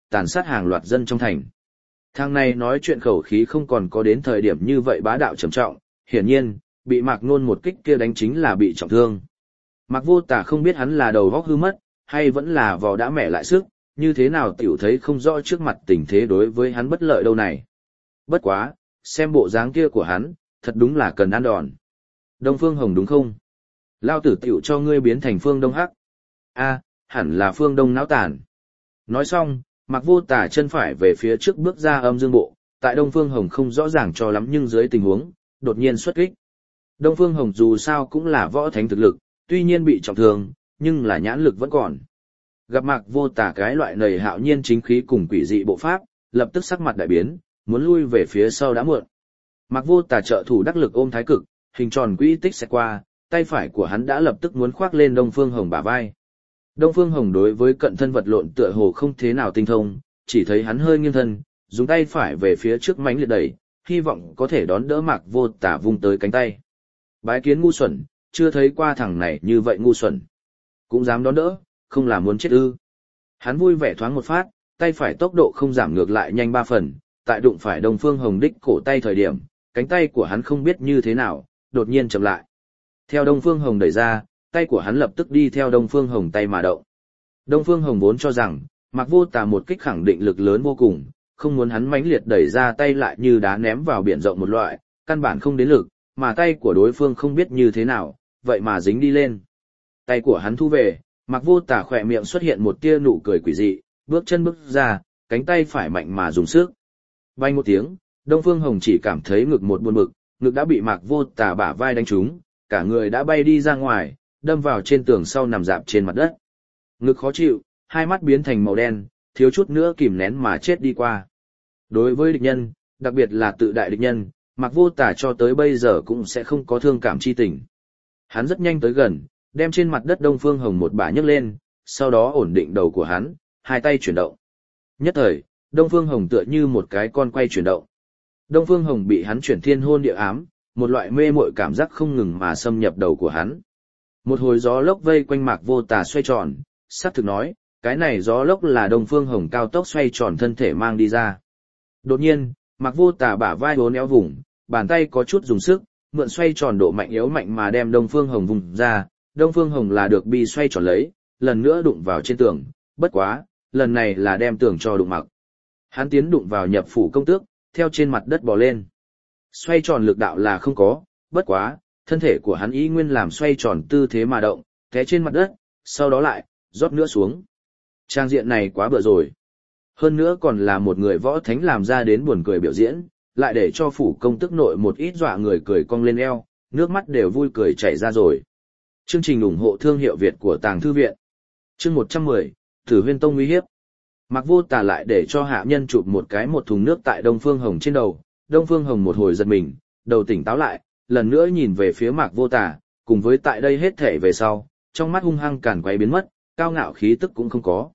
tàn sát hàng loạt dân trong thành. Thằng này nói chuyện khẩu khí không còn có đến thời điểm như vậy bá đạo trầm trọng, hiển nhiên, bị Mạc Nôn một kích kia đánh chính là bị trọng thương. Mạc Vô Tà không biết hắn là đầu óc hư mất, hay vẫn là vò đã mẹ lại sức, như thế nào tiểu thấy không rõ trước mặt tình thế đối với hắn bất lợi đâu này. Bất quá, xem bộ dáng kia của hắn, thật đúng là cần ăn đòn. Đông Phương Hồng đúng không? Lao tử tiểu cho ngươi biến thành Phương Đông Hắc. A, hẳn là Phương Đông náo tàn. Nói xong, Mạc Vô Tà chân phải về phía trước bước ra âm dương bộ, tại Đông Phương Hồng không rõ ràng cho lắm nhưng dưới tình huống, đột nhiên xuất kích. Đông Phương Hồng dù sao cũng là võ thánh thực lực, tuy nhiên bị trọng thương, nhưng là nhãn lực vẫn còn. Gặp Mạc Vô Tà cái loại nầy hạo nhiên chính khí cùng quỷ dị bộ pháp, lập tức sắc mặt đại biến, muốn lui về phía sau đã muộn. Mạc Vô Tà trợ thủ đắc lực ôm thái cực, hình tròn quỹ tích sẽ qua, tay phải của hắn đã lập tức muốn khoác lên Đông Phương Hồng bả vai. Đông Phương Hồng đối với cận thân vật lộn tựa hồ không thế nào tinh thông, chỉ thấy hắn hơi nghiêng thân, dùng tay phải về phía trước mãnh liệt đẩy, hy vọng có thể đón đỡ Mạc Vô Tà vung tới cánh tay. Bái kiến ngu xuẩn, chưa thấy qua thằng này như vậy ngu xuẩn. Cũng dám đón đỡ, không là muốn chết ư. Hắn vui vẻ thoáng một phát, tay phải tốc độ không giảm ngược lại nhanh 3 phần, tại đụng phải Đông Phương Hồng đích cổ tay thời điểm, cánh tay của hắn không biết như thế nào, đột nhiên chậm lại. Theo Đông Phương Hồng đẩy ra, tay của hắn lập tức đi theo Đông Phương Hồng tay mà động. Đông Phương Hồng vốn cho rằng, Mạc Vô Tà một kích khẳng định lực lớn vô cùng, không muốn hắn mãnh liệt đẩy ra tay lại như đá ném vào biển rộng một loại, căn bản không đến lực, mà tay của đối phương không biết như thế nào, vậy mà dính đi lên. Tay của hắn thu về, Mạc Vô Tà khỏe miệng xuất hiện một tia nụ cười quỷ dị, bước chân bước ra, cánh tay phải mạnh mà dùng sức. Vang một tiếng, Đông Phương Hồng chỉ cảm thấy ngực một buồn bực, ngực đã bị Mạc Vô Tà bả vai đánh trúng, cả người đã bay đi ra ngoài, đâm vào trên tường sau nằm rạp trên mặt đất. Ngực khó chịu, hai mắt biến thành màu đen, thiếu chút nữa kìm nén mà chết đi qua. Đối với địch nhân, đặc biệt là tự đại địch nhân, Mạc Vô Tà cho tới bây giờ cũng sẽ không có thương cảm chi tình. Hắn rất nhanh tới gần, đem trên mặt đất Đông Phương Hồng một bả nhấc lên, sau đó ổn định đầu của hắn, hai tay chuyển động. Nhất thời, Đông Phương Hồng tựa như một cái con quay chuyển động. Đông Phương Hồng bị hắn chuyển thiên hôn địa ám, một loại mê muội cảm giác không ngừng mà xâm nhập đầu của hắn. Một hồi gió lốc vây quanh Mạc Vô Tà xoay tròn, xác thực nói, cái này gió lốc là Đông Phương Hồng cao tốc xoay tròn thân thể mang đi ra. Đột nhiên, Mạc Vô Tà bả vai uốn éo vùng, bàn tay có chút dùng sức, mượn xoay tròn độ mạnh yếu mạnh mà đem Đông Phương Hồng vùng ra. Đông Phương Hồng là được bi xoay tròn lấy, lần nữa đụng vào trên tường, bất quá, lần này là đem tường cho đụng mặc. Hắn tiến đụng vào nhập phủ công tước, theo trên mặt đất bò lên. Xoay tròn lực đạo là không có, bất quá, thân thể của hắn ý nguyên làm xoay tròn tư thế mà động, té trên mặt đất, sau đó lại, rót nữa xuống. Trang diện này quá bựa rồi. Hơn nữa còn là một người võ thánh làm ra đến buồn cười biểu diễn, lại để cho phủ công tức nội một ít dọa người cười cong lên eo, nước mắt đều vui cười chảy ra rồi. Chương trình ủng hộ thương hiệu Việt của Tàng Thư Viện. Chương 110, Tử Huyên Tông uy hiếp. Mạc Vô Tà lại để cho hạ nhân chụp một thùng nước tại Đông Phương Hồng trên đầu. Đông Phương Hồng một hồi giật mình, đầu tỉnh táo lại, lần nữa nhìn về phía Mạc Vô Tà, cùng với tại đây hết thể về sau, trong mắt hung hăng càn quay biến mất, cao ngạo khí tức cũng không có.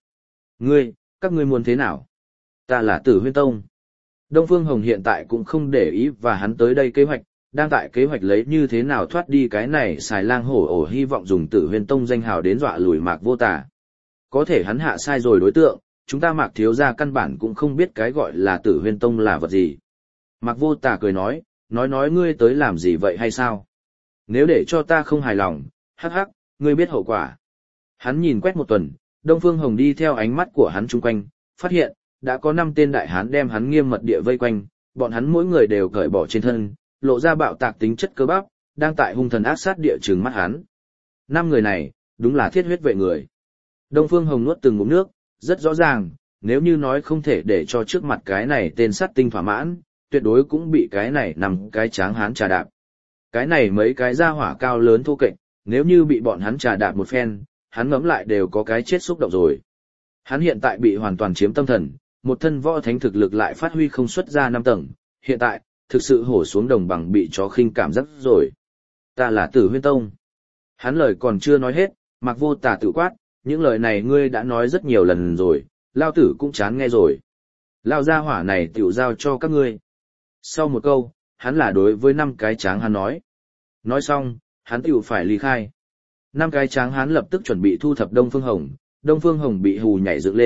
Các ngươi muốn thế nào? Ta là Tử Huyên Tông. Đông Phương Hồng hiện tại cũng không để ý và hắn tới đây kế hoạch, đang tại kế hoạch lấy như thế nào thoát đi cái này xài lang hổ ổ, hy vọng dùng Tử Huyên Tông danh hào đến dọa lùi Mạc Vô Tà. Có thể hắn hạ sai rồi đối tượng, chúng ta Mạc thiếu gia căn bản cũng không biết cái gọi là Tử Huyên Tông là vật gì. Mạc Vô Tà cười nói ngươi tới làm gì vậy hay sao? Nếu để cho ta không hài lòng, hắc hắc, ngươi biết hậu quả. Hắn nhìn quét một tuần, Đông Phương Hồng đi theo ánh mắt của hắn chung quanh, phát hiện, đã có 5 tên đại hán đem hắn nghiêm mật địa vây quanh, bọn hắn mỗi người đều cởi bỏ trên thân, lộ ra bạo tạc tính chất cơ bắp, đang tại hung thần ác sát địa trừng mắt hắn. 5 người này, đúng là thiết huyết vệ người. Đông Phương Hồng nuốt từng ngụm nước, rất rõ ràng, nếu như nói không thể để cho trước mặt cái này tên sát tinh thỏa mãn, tuyệt đối cũng bị cái này nằm cái tráng hán trà đạp. Cái này mấy cái da hỏa cao lớn thô kệch, nếu như bị bọn hắn trà đạp một phen, hắn ngẫm lại đều có cái chết xúc động rồi. Hắn hiện tại bị hoàn toàn chiếm tâm thần, một thân võ thánh thực lực lại phát huy không xuất ra 5 tầng, hiện tại, thực sự hổ xuống đồng bằng bị chó khinh cảm giác rồi. Ta là Tử Huyên Tông. Hắn lời còn chưa nói hết, Mạc Vô Tà tự quát, những lời này ngươi đã nói rất nhiều lần rồi, lao tử cũng chán nghe rồi. Lao gia hỏa này tiểu giao cho các ngươi. Sau một câu, hắn là đối với 5 cái tráng hắn nói. Nói xong, hắn tiểu phải ly khai. 5 cái tráng hắn lập tức chuẩn bị thu thập Đông Phương Hồng. Đông Phương Hồng bị hù nhảy dựng lên,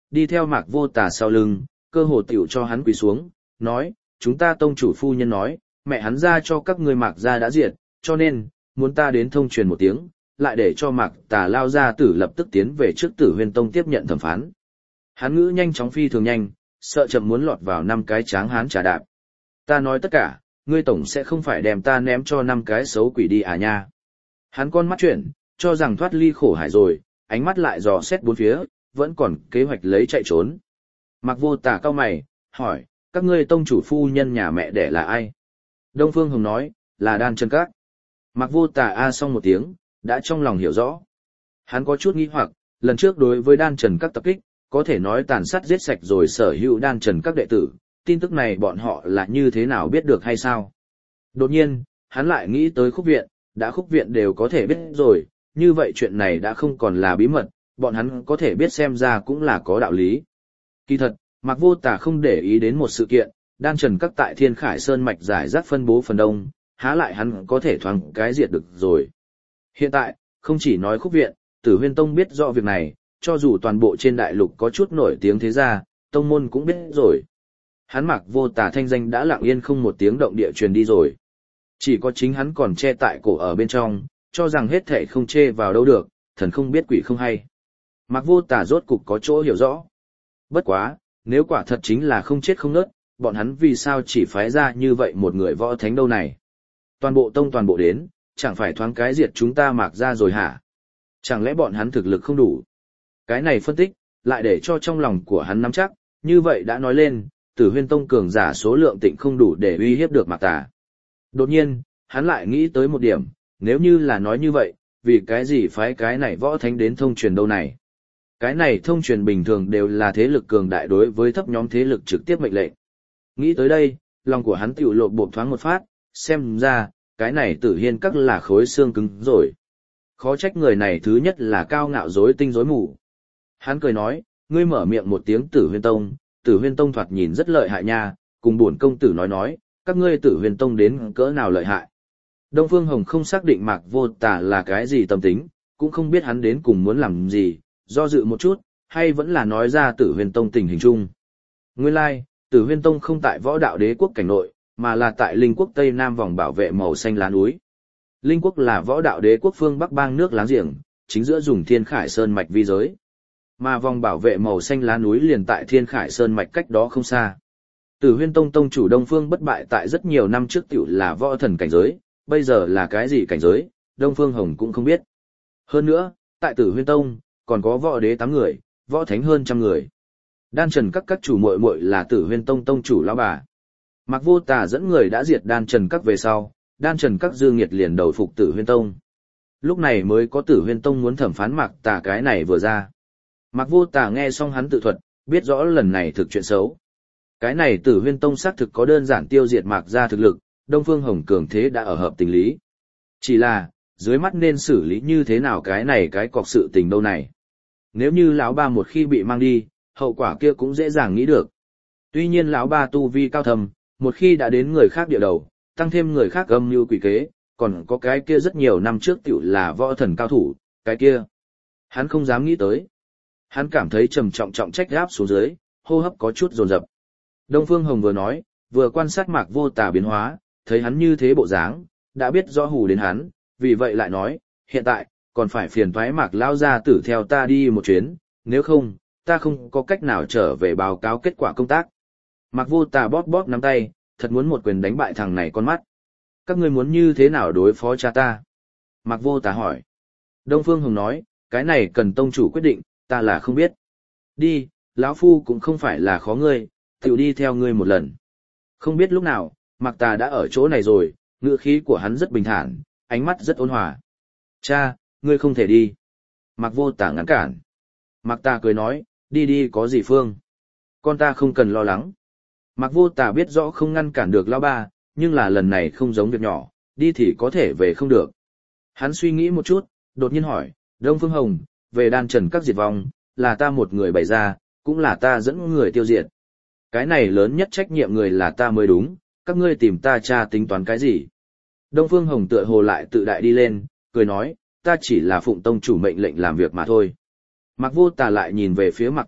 đi theo Mạc Vô Tà sau lưng, cơ hồ tiểu cho hắn quỳ xuống, nói, chúng ta tông chủ phu nhân nói, mẹ hắn ra cho các ngươi Mạc gia đã diệt, cho nên, muốn ta đến thông truyền một tiếng, lại để cho Mạc Tà lao ra tử lập tức tiến về trước Tử Huyên Tông tiếp nhận thẩm phán. Hắn ngữ nhanh chóng phi thường nhanh, sợ chậm muốn lọt vào 5 cái tráng hán trả đạp. Ta nói tất cả, ngươi tổng sẽ không phải đem ta ném cho 5 cái xấu quỷ đi à nha. Hắn con mắt chuyển, cho rằng thoát ly khổ hải rồi, ánh mắt lại dò xét bốn phía, vẫn còn kế hoạch lấy chạy trốn. Mạc Vô Tà cau mày, hỏi, các ngươi tông chủ phu nhân nhà mẹ đẻ là ai? Đông Phương Hồng nói, là Đan Trần Các. Mạc Vô Tà a xong một tiếng, đã trong lòng hiểu rõ. Hắn có chút nghi hoặc, lần trước đối với Đan Trần Các tập kích, có thể nói tàn sát giết sạch rồi sở hữu Đan Trần Các đệ tử, tin tức này bọn họ là như thế nào biết được hay sao? Đột nhiên, hắn lại nghĩ tới Khúc Viện, đã Khúc Viện đều có thể biết rồi, như vậy chuyện này đã không còn là bí mật, bọn hắn có thể biết xem ra cũng là có đạo lý. Kỳ thật, Mạc Vô Tà không để ý đến một sự kiện, Đan Trần Các tại Thiên Khải Sơn mạch giải rác phân bố phần đông, há lại hắn có thể thoáng cái diệt được rồi. Hiện tại, không chỉ nói Khúc Viện, Tử Huyên Tông biết rõ việc này, cho dù toàn bộ trên đại lục có chút nổi tiếng thế gia, tông môn cũng biết rồi. Hắn Mạc Vô Tà thanh danh đã lặng yên không một tiếng động địa truyền đi rồi. Chỉ có chính hắn còn che tại cổ ở bên trong, cho rằng hết thảy không chê vào đâu được, thần không biết quỷ không hay. Mạc Vô Tà rốt cục có chỗ hiểu rõ. Bất quá, nếu quả thật chính là không chết không nớt, bọn hắn vì sao chỉ phái ra như vậy một người võ thánh đâu này? Toàn bộ tông toàn bộ đến, chẳng phải thoáng cái diệt chúng ta Mạc ra rồi hả? Chẳng lẽ bọn hắn thực lực không đủ? Cái này phân tích, lại để cho trong lòng của hắn nắm chắc, như vậy đã nói lên, Tử Huyên Tông cường giả số lượng tịnh không đủ để uy hiếp được Mạc Tà. Đột nhiên, hắn lại nghĩ tới một điểm, nếu như là nói như vậy, vì cái gì phái cái này võ thánh đến thông truyền đâu này? Cái này thông truyền bình thường đều là thế lực cường đại đối với thấp nhóm thế lực trực tiếp mệnh lệnh. Nghĩ tới đây, lòng của hắn tiểu lộ bộp thoáng một phát, xem ra, cái này Tử Hiên Các là khối xương cứng rồi. Khó trách người này thứ nhất là cao ngạo rối tinh rối mù. Hắn cười nói, ngươi mở miệng một tiếng Tử Huyên Tông thoạt nhìn rất lợi hại nha, cùng bổn công tử nói, các ngươi Tử Huyên Tông đến cỡ nào lợi hại. Đông Phương Hồng không xác định Mạc Vô Tà là cái gì tâm tính, cũng không biết hắn đến cùng muốn làm gì, do dự một chút, hay vẫn là nói ra Tử Huyên Tông tình hình chung. Nguyên lai, Tử Huyên Tông không tại Võ Đạo Đế quốc cảnh nội, mà là tại Linh quốc Tây Nam vòng bảo vệ màu xanh lá núi. Linh quốc là Võ Đạo Đế quốc phương Bắc bang nước láng giềng, chính giữa dùng Thiên Khải Sơn mạch vi giới. Mà vòng bảo vệ màu xanh lá núi liền tại Thiên Khải Sơn mạch cách đó không xa. Tử Huyên Tông tông chủ Đông Phương Bất Bại tại rất nhiều năm trước tiểu là võ thần cảnh giới, bây giờ là cái gì cảnh giới, Đông Phương Hồng cũng không biết. Hơn nữa, tại Tử Huyên Tông, còn có võ đế 8 người, võ thánh hơn 100 người. Đan Trần các chủ muội muội là Tử Huyên Tông tông chủ lão bà. Mạc Vô Tà dẫn người đã diệt Đan Trần các về sau, Đan Trần các Dương Nghiệt liền đầu phục Tử Huyên Tông. Lúc này mới có Tử Huyên Tông muốn thẩm phán Mạc Tà cái này vừa ra. Mạc Vô Tà nghe xong hắn tự thuật, biết rõ lần này thực chuyện xấu. Cái này Tử Huyên Tông xác thực có đơn giản tiêu diệt Mạc gia thực lực, Đông Phương Hồng cường thế đã ở hợp tình lý. Chỉ là, dưới mắt nên xử lý như thế nào cái này cái cọc sự tình đâu này. Nếu như lão ba một khi bị mang đi, hậu quả kia cũng dễ dàng nghĩ được. Tuy nhiên lão ba tu vi cao thầm, một khi đã đến người khác địa đầu, tăng thêm người khác âm mưu quỷ kế, còn có cái kia rất nhiều năm trước tiểu là võ thần cao thủ, cái kia. Hắn không dám nghĩ tới. Hắn cảm thấy trầm trọng trọng trách gáp xuống dưới, hô hấp có chút dồn dập. Đông Phương Hồng vừa nói, vừa quan sát Mạc Vô Tà biến hóa, thấy hắn như thế bộ dáng, đã biết rõ hù đến hắn, vì vậy lại nói, hiện tại, còn phải phiền toái Mạc lao ra tử theo ta đi một chuyến, nếu không, ta không có cách nào trở về báo cáo kết quả công tác. Mạc Vô Tà bóp bóp nắm tay, thật muốn một quyền đánh bại thằng này con mắt. Các ngươi muốn như thế nào đối phó cha ta? Mạc Vô Tà hỏi. Đông Phương Hồng nói, cái này cần tông chủ quyết định, ta là không biết. Đi, lão phu cũng không phải là khó ngươi, tự đi theo ngươi một lần. Không biết lúc nào, Mạc Tà đã ở chỗ này rồi, ngữ khí của hắn rất bình thản, ánh mắt rất ôn hòa. Cha, ngươi không thể đi. Mạc Vô Tà ngăn cản. Mạc Tà cười nói, đi đi có gì phương. Con ta không cần lo lắng. Mạc Vô Tà biết rõ không ngăn cản được lão ba, nhưng là lần này không giống việc nhỏ, đi thì có thể về không được. Hắn suy nghĩ một chút, đột nhiên hỏi, Đông Phương Hồng, về Đan Trần các diệt vong, là ta một người bày ra, cũng là ta dẫn người tiêu diệt. Cái này lớn nhất trách nhiệm người là ta mới đúng, các ngươi tìm ta tra tính toán cái gì. Đông Phương Hồng tựa hồ lại tự đại đi lên, cười nói, ta chỉ là phụng tông chủ mệnh lệnh làm việc mà thôi. Mạc Vô Tà lại nhìn về phía Mạc Tà,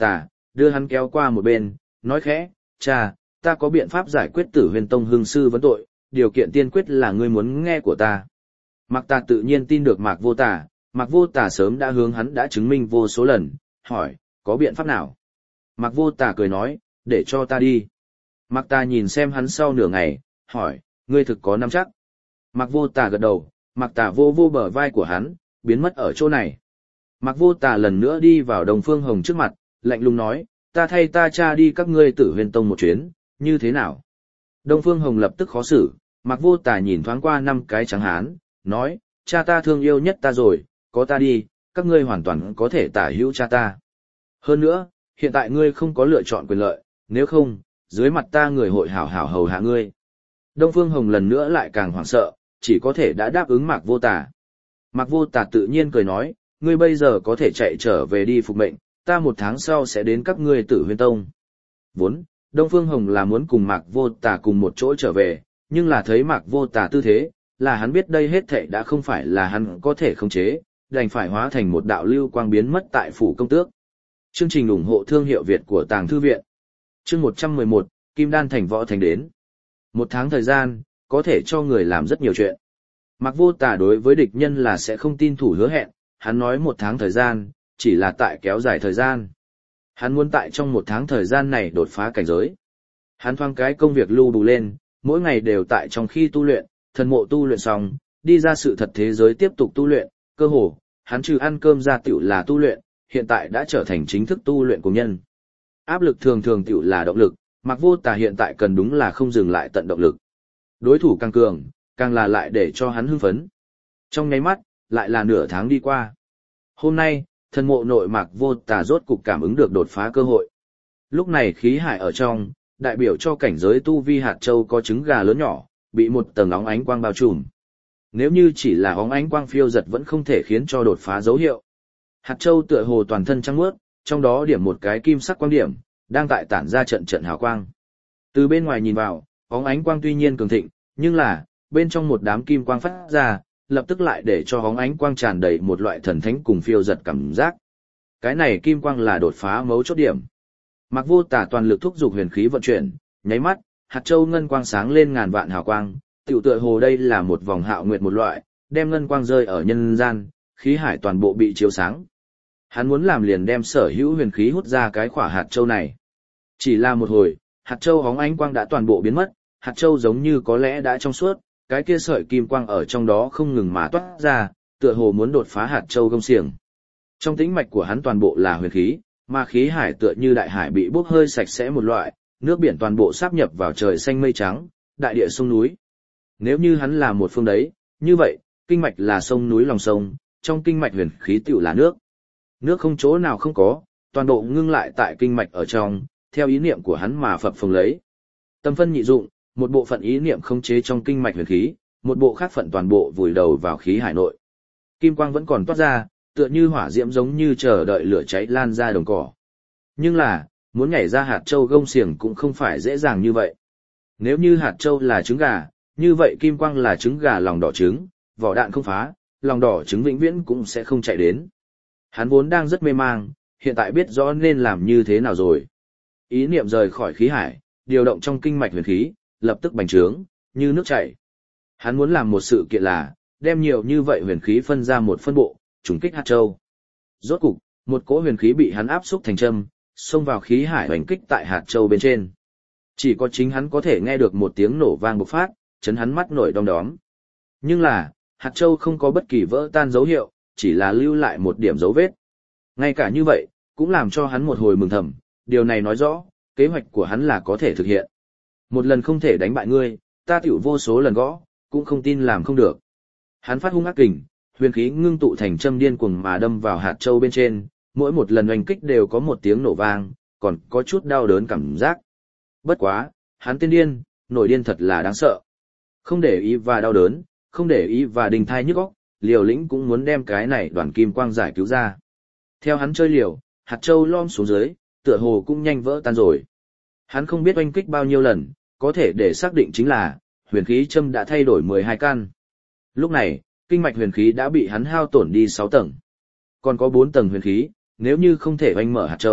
đưa hắn kéo qua một bên, nói khẽ, cha, ta có biện pháp giải quyết Tử Huyền Tông hương sư vấn tội, điều kiện tiên quyết là ngươi muốn nghe của ta. Mạc Tà tự nhiên tin được Mạc Vô Tà, Mạc Vô Tà sớm đã hướng hắn đã chứng minh vô số lần, hỏi, có biện pháp nào? Mạc Vô Tà cười nói, để cho ta đi. Mạc Tà nhìn xem hắn sau nửa ngày, hỏi, ngươi thực có nắm chắc? Mạc Vô Tà gật đầu, Mạc Tà vô vô bờ vai của hắn, biến mất ở chỗ này. Mạc Vô Tà lần nữa đi vào Đông Phương Hồng trước mặt, lạnh lùng nói, ta thay ta cha đi các ngươi Tử Huyền Tông một chuyến, như thế nào? Đông Phương Hồng lập tức khó xử, Mạc Vô Tà nhìn thoáng qua 5 cái trắng hán, nói, cha ta thương yêu nhất ta rồi, có ta đi, các ngươi hoàn toàn có thể tả hữu cha ta. Hơn nữa, hiện tại ngươi không có lựa chọn quyền lợi, nếu không, dưới mặt ta người hội hảo hảo hầu hạ ngươi. Đông Phương Hồng lần nữa lại càng hoảng sợ, chỉ có thể đã đáp ứng Mạc Vô Tà. Mạc Vô Tà tự nhiên cười nói, ngươi bây giờ có thể chạy trở về đi phục mệnh, ta 1 tháng sau sẽ đến các ngươi Tử Huyền Tông. Vốn, Đông Phương Hồng là muốn cùng Mạc Vô Tà cùng một chỗ trở về, nhưng là thấy Mạc Vô Tà tư thế, là hắn biết đây hết thảy đã không phải là hắn có thể khống chế, đành phải hóa thành một đạo lưu quang biến mất tại phủ công tước. Chương trình ủng hộ thương hiệu Việt của Tàng Thư Viện. Chương 111, Kim Đan thành võ thành đến. 1 tháng thời gian, có thể cho người làm rất nhiều chuyện. Mạc Vô Tà đối với địch nhân là sẽ không tin thủ hứa hẹn, hắn nói 1 tháng thời gian, chỉ là tại kéo dài thời gian. Hắn muốn tại trong 1 tháng thời gian này đột phá cảnh giới. Hắn thoáng cái công việc lưu đủ lên, mỗi ngày đều tại trong khi tu luyện, thần mộ tu luyện xong, đi ra sự thật thế giới tiếp tục tu luyện, cơ hồ, hắn trừ ăn cơm ra tiểu là tu luyện, hiện tại đã trở thành chính thức tu luyện của nhân. Áp lực thường thường tiểu là động lực, Mạc Vô Tà hiện tại cần đúng là không dừng lại tận động lực. Đối thủ càng cường, càng là lại để cho hắn hưng phấn. Trong nháy mắt, lại là nửa tháng đi qua. Hôm nay, thần mộ nội Mạc Vô Tà rốt cục cảm ứng được đột phá cơ hội. Lúc này khí hải ở trong, đại biểu cho cảnh giới tu vi hạt châu có trứng gà lớn nhỏ, bị một tầng óng ánh quang bao trùm. Nếu như chỉ là óng ánh quang phiêu giật vẫn không thể khiến cho đột phá dấu hiệu. Hạt châu tựa hồ toàn thân trắng muốt, trong đó điểm một cái kim sắc quang điểm, đang tại tản ra trận trận hào quang. Từ bên ngoài nhìn vào, óng ánh quang tuy nhiên cường thịnh, nhưng là, bên trong một đám kim quang phát ra, lập tức lại để cho óng ánh quang tràn đầy một loại thần thánh cùng phiêu giật cảm giác. Cái này kim quang là đột phá mấu chốt điểm. Mạc Vô Tà toàn lực thúc giục huyền khí vận chuyển, nháy mắt, hạt châu ngân quang sáng lên ngàn vạn hào quang, tiểu tựa hồ đây là một vòng hạo nguyệt một loại, đem ngân quang rơi ở nhân gian, khí hải toàn bộ bị chiếu sáng. Hắn muốn làm liền đem sở hữu huyền khí hút ra cái khỏa hạt châu này. Chỉ là một hồi, hạt châu hóng ánh quang đã toàn bộ biến mất, hạt châu giống như có lẽ đã trong suốt, cái kia sợi kim quang ở trong đó không ngừng mà toát ra, tựa hồ muốn đột phá hạt châu gông xiềng. Trong tĩnh mạch của hắn toàn bộ là huyền khí, mà khí hải tựa như đại hải bị bốc hơi sạch sẽ một loại, nước biển toàn bộ sáp nhập vào trời xanh mây trắng, đại địa sông núi. Nếu như hắn là một phương đấy, như vậy, kinh mạch là sông núi lòng sông, trong kinh mạch huyền khí tựu là nước. Nước không chỗ nào không có, toàn bộ ngưng lại tại kinh mạch ở trong, theo ý niệm của hắn mà phập phồng lấy. Tâm phân nhị dụng, một bộ phận ý niệm khống chế trong kinh mạch huyền khí, một bộ khác phận toàn bộ vùi đầu vào khí hải nội. Kim quang vẫn còn toát ra, tựa như hỏa diễm giống như chờ đợi lửa cháy lan ra đồng cỏ. Nhưng là, muốn nhảy ra hạt châu gông xiềng cũng không phải dễ dàng như vậy. Nếu như hạt châu là trứng gà, như vậy kim quang là trứng gà lòng đỏ trứng, vỏ đạn không phá, lòng đỏ trứng vĩnh viễn cũng sẽ không chạy đến. Hắn vốn đang rất mê mang, hiện tại biết rõ nên làm như thế nào rồi. Ý niệm rời khỏi khí hải, điều động trong kinh mạch huyền khí, lập tức bành trướng, như nước chảy. Hắn muốn làm một sự kiện là, đem nhiều như vậy huyền khí phân ra một phân bộ, trùng kích hạt châu. Rốt cục, một cỗ huyền khí bị hắn áp xúc thành châm, xông vào khí hải hoành kích tại hạt châu bên trên. Chỉ có chính hắn có thể nghe được một tiếng nổ vang bộc phát, chấn hắn mắt nổi đom đóm. Nhưng là, hạt châu không có bất kỳ vỡ tan dấu hiệu, chỉ là lưu lại một điểm dấu vết. Ngay cả như vậy, cũng làm cho hắn một hồi mừng thầm, điều này nói rõ, kế hoạch của hắn là có thể thực hiện. Một lần không thể đánh bại ngươi, ta tiểu vô số lần gõ, cũng không tin làm không được. Hắn phát hung ác kình, huyền khí ngưng tụ thành châm điên cuồng mà đâm vào hạt châu bên trên, mỗi một lần oanh kích đều có một tiếng nổ vang, còn có chút đau đớn cảm giác. Bất quá, hắn tiên điên, nổi điên thật là đáng sợ. Không để ý và đau đớn, không để ý và đình thai nhức óc, Liều Lĩnh cũng muốn đem cái này đoàn kim quang giải cứu ra. Theo hắn chơi liều, hạt châu lom xuống dưới, tựa hồ cũng nhanh vỡ tan rồi. Hắn không biết oanh kích bao nhiêu lần, có thể để xác định chính là, huyền khí châm đã thay đổi 12 căn. Lúc này, kinh mạch huyền khí đã bị hắn hao tổn đi 6 tầng. Còn có 4 tầng huyền khí, nếu như không thể oanh mở hạt châu,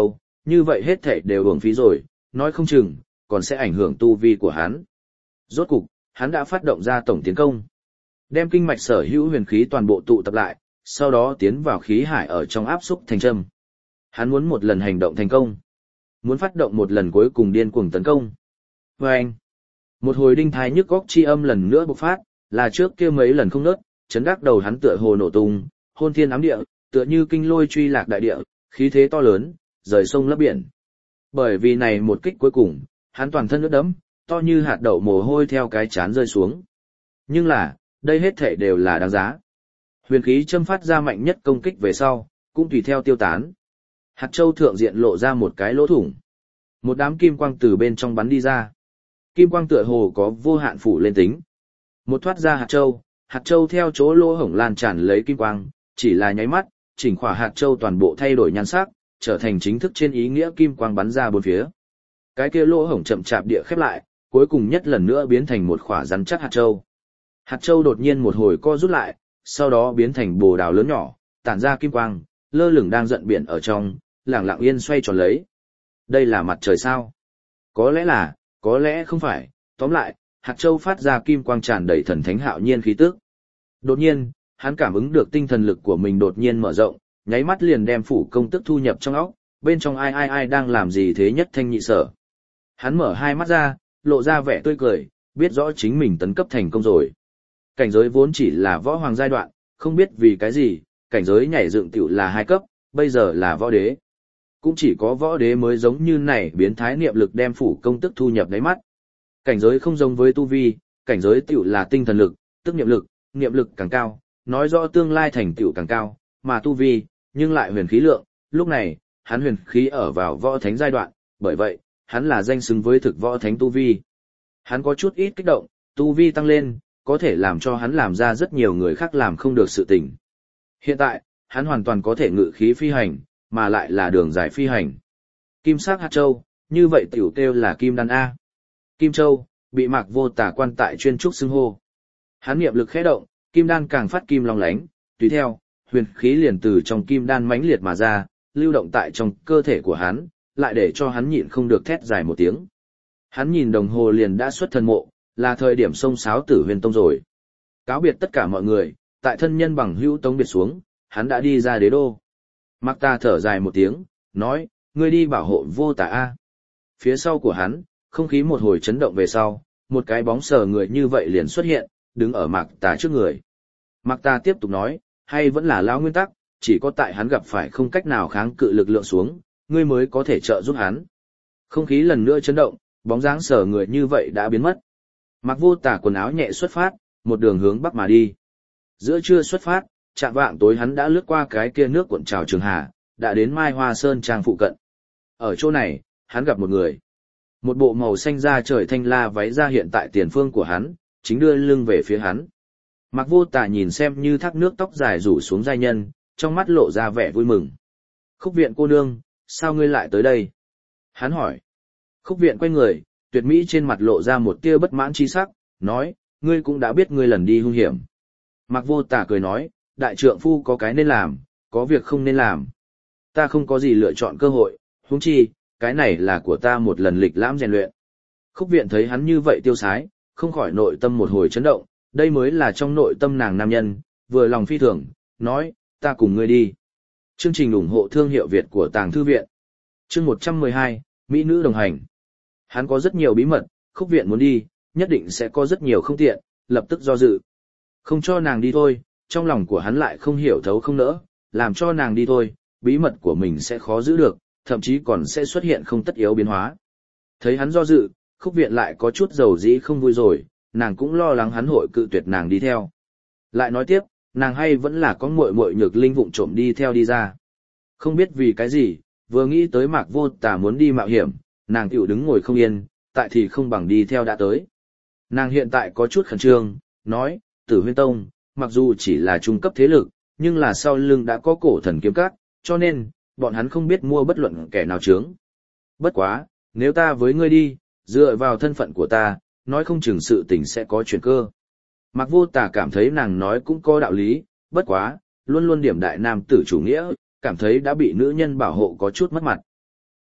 như vậy hết thảy đều uổng phí rồi, nói không chừng, còn sẽ ảnh hưởng tu vi của hắn. Rốt cục, hắn đã phát động ra tổng tiến công. Đem kinh mạch sở hữu huyền khí toàn bộ tụ tập lại, sau đó tiến vào khí hải ở trong áp xúc thành châm. Hắn muốn một lần hành động thành công. Muốn phát động một lần cuối cùng điên cuồng tấn công. Và anh, một hồi đinh thái nhức góc chi âm lần nữa bộc phát, là trước kia mấy lần không nớt, chấn đắc đầu hắn tựa hồ nổ tung, hôn thiên ám địa, tựa như kinh lôi truy lạc đại địa, khí thế to lớn, rời sông lấp biển. Bởi vì này một kích cuối cùng, hắn toàn thân ướt đẫm, to như hạt đậu mồ hôi theo cái chán rơi xuống. Nhưng là, đây hết thảy đều là đáng giá. Huyền khí châm phát ra mạnh nhất công kích về sau, cũng tùy theo tiêu tán. Hạt châu thượng diện lộ ra một cái lỗ thủng. Một đám kim quang từ bên trong bắn đi ra. Kim quang tựa hồ có vô hạn phủ lên tính. Một thoát ra hạt châu theo chỗ lỗ hổng lan tràn lấy kim quang, chỉ là nháy mắt, chỉnh khỏa hạt châu toàn bộ thay đổi nhan sắc, trở thành chính thức trên ý nghĩa kim quang bắn ra bốn phía. Cái kia lỗ hổng chậm chạp địa khép lại, cuối cùng nhất lần nữa biến thành một khỏa rắn chắc hạt châu. Hạt châu đột nhiên một hồi co rút lại, sau đó biến thành bồ đào lớn nhỏ, tản ra kim quang, lơ lửng đang giận biển ở trong, lặng lặng yên xoay tròn lấy. Đây là mặt trời sao? Có lẽ là, có lẽ không phải, tóm lại, hạt châu phát ra kim quang tràn đầy thần thánh hạo nhiên khí tức. Đột nhiên, hắn cảm ứng được tinh thần lực của mình đột nhiên mở rộng, nháy mắt liền đem phủ công tức thu nhập trong óc, bên trong ai đang làm gì thế nhất thanh nhị sở. Hắn mở hai mắt ra, lộ ra vẻ tươi cười, biết rõ chính mình tấn cấp thành công rồi. Cảnh giới vốn chỉ là võ hoàng giai đoạn, không biết vì cái gì, cảnh giới nhảy dựng tiểu là 2 cấp, bây giờ là võ đế. Cũng chỉ có võ đế mới giống như này biến thái niệm lực đem phủ công tức thu nhập đáy mắt. Cảnh giới không giống với tu vi, cảnh giới tiểu là tinh thần lực, tức niệm lực càng cao, nói rõ tương lai thành tựu càng cao, mà tu vi, nhưng lại huyền khí lượng, lúc này, hắn huyền khí ở vào võ thánh giai đoạn, bởi vậy, hắn là danh xứng với thực võ thánh tu vi. Hắn có chút ít kích động, tu vi tăng lên, có thể làm cho hắn làm ra rất nhiều người khác làm không được sự tình. Hiện tại, hắn hoàn toàn có thể ngự khí phi hành, mà lại là đường dài phi hành. Kim sắc hạt châu, như vậy tiểu kêu là kim đan A. Kim châu, bị Mạc Vô Tà quan tại chuyên trúc xưng hô. Hắn niệm lực khẽ động, kim đan càng phát kim long lánh, tùy theo, huyền khí liền từ trong kim đan mãnh liệt mà ra, lưu động tại trong cơ thể của hắn, lại để cho hắn nhịn không được thét dài một tiếng. Hắn nhìn đồng hồ liền đã xuất thần mộ, là thời điểm xông sáo Tử Huyền Tông rồi. Cáo biệt tất cả mọi người, tại thân nhân bằng hữu tống biệt xuống, hắn đã đi ra đế đô. Mạc Ta thở dài một tiếng, nói, ngươi đi bảo hộ Vô Tà A. Phía sau của hắn, không khí một hồi chấn động về sau, một cái bóng sờ người như vậy liền xuất hiện, đứng ở Mạc Ta trước người. Mạc Ta tiếp tục nói, hay vẫn là lão nguyên tắc, chỉ có tại hắn gặp phải không cách nào kháng cự lực lượng xuống, ngươi mới có thể trợ giúp hắn. Không khí lần nữa chấn động, bóng dáng sờ người như vậy đã biến mất. Mạc Vô Tà quần áo nhẹ xuất phát, một đường hướng bắc mà đi. Giữa trưa xuất phát, chạng vạng tối hắn đã lướt qua cái kia nước cuộn trào Trường Hà, đã đến Mai Hoa Sơn trang phụ cận. Ở chỗ này, hắn gặp một người. Một bộ màu xanh da trời thanh la váy ra hiện tại tiền phương của hắn, chính đưa lưng về phía hắn. Mạc Vô Tà nhìn xem như thác nước tóc dài rủ xuống giai nhân, trong mắt lộ ra vẻ vui mừng. Khúc Viện cô nương, sao ngươi lại tới đây? Hắn hỏi. Khúc Viện quay người, tuyệt mỹ trên mặt lộ ra một tia bất mãn chi sắc, nói, ngươi cũng đã biết ngươi lần đi hung hiểm. Mạc Vô Tà cười nói, đại trượng phu có cái nên làm, có việc không nên làm. Ta không có gì lựa chọn cơ hội, huống chi, cái này là của ta một lần lịch lãm rèn luyện. Khúc Viện thấy hắn như vậy tiêu sái, không khỏi nội tâm một hồi chấn động, đây mới là trong nội tâm nàng nam nhân, vừa lòng phi thường, nói, ta cùng ngươi đi. Chương trình ủng hộ thương hiệu Việt của Tàng Thư Viện. Chương 112, Mỹ nữ đồng hành. Hắn có rất nhiều bí mật, Khúc Viện muốn đi, nhất định sẽ có rất nhiều không tiện, lập tức do dự. Không cho nàng đi thôi, trong lòng của hắn lại không hiểu thấu không nỡ, làm cho nàng đi thôi, bí mật của mình sẽ khó giữ được, thậm chí còn sẽ xuất hiện không tất yếu biến hóa. Thấy hắn do dự, Khúc Viện lại có chút dầu dĩ không vui rồi, nàng cũng lo lắng hắn hội cự tuyệt nàng đi theo. Lại nói tiếp, nàng hay vẫn là có muội muội Nhược Linh vụng trộm đi theo đi ra. Không biết vì cái gì, vừa nghĩ tới Mạc Vô Tà muốn đi mạo hiểm, nàng tiểu đứng ngồi không yên, tại thì không bằng đi theo đã tới. Nàng hiện tại có chút khẩn trương, nói, Tử Huyên Tông, mặc dù chỉ là trung cấp thế lực, nhưng là sau lưng đã có cổ thần kiếm các, cho nên, bọn hắn không biết mua bất luận kẻ nào chướng. Bất quá, nếu ta với ngươi đi, dựa vào thân phận của ta, nói không chừng sự tình sẽ có chuyển cơ. Mạc Vô Tà cảm thấy nàng nói cũng có đạo lý, bất quá, luôn luôn điểm đại nam tử chủ nghĩa, cảm thấy đã bị nữ nhân bảo hộ có chút mất mặt.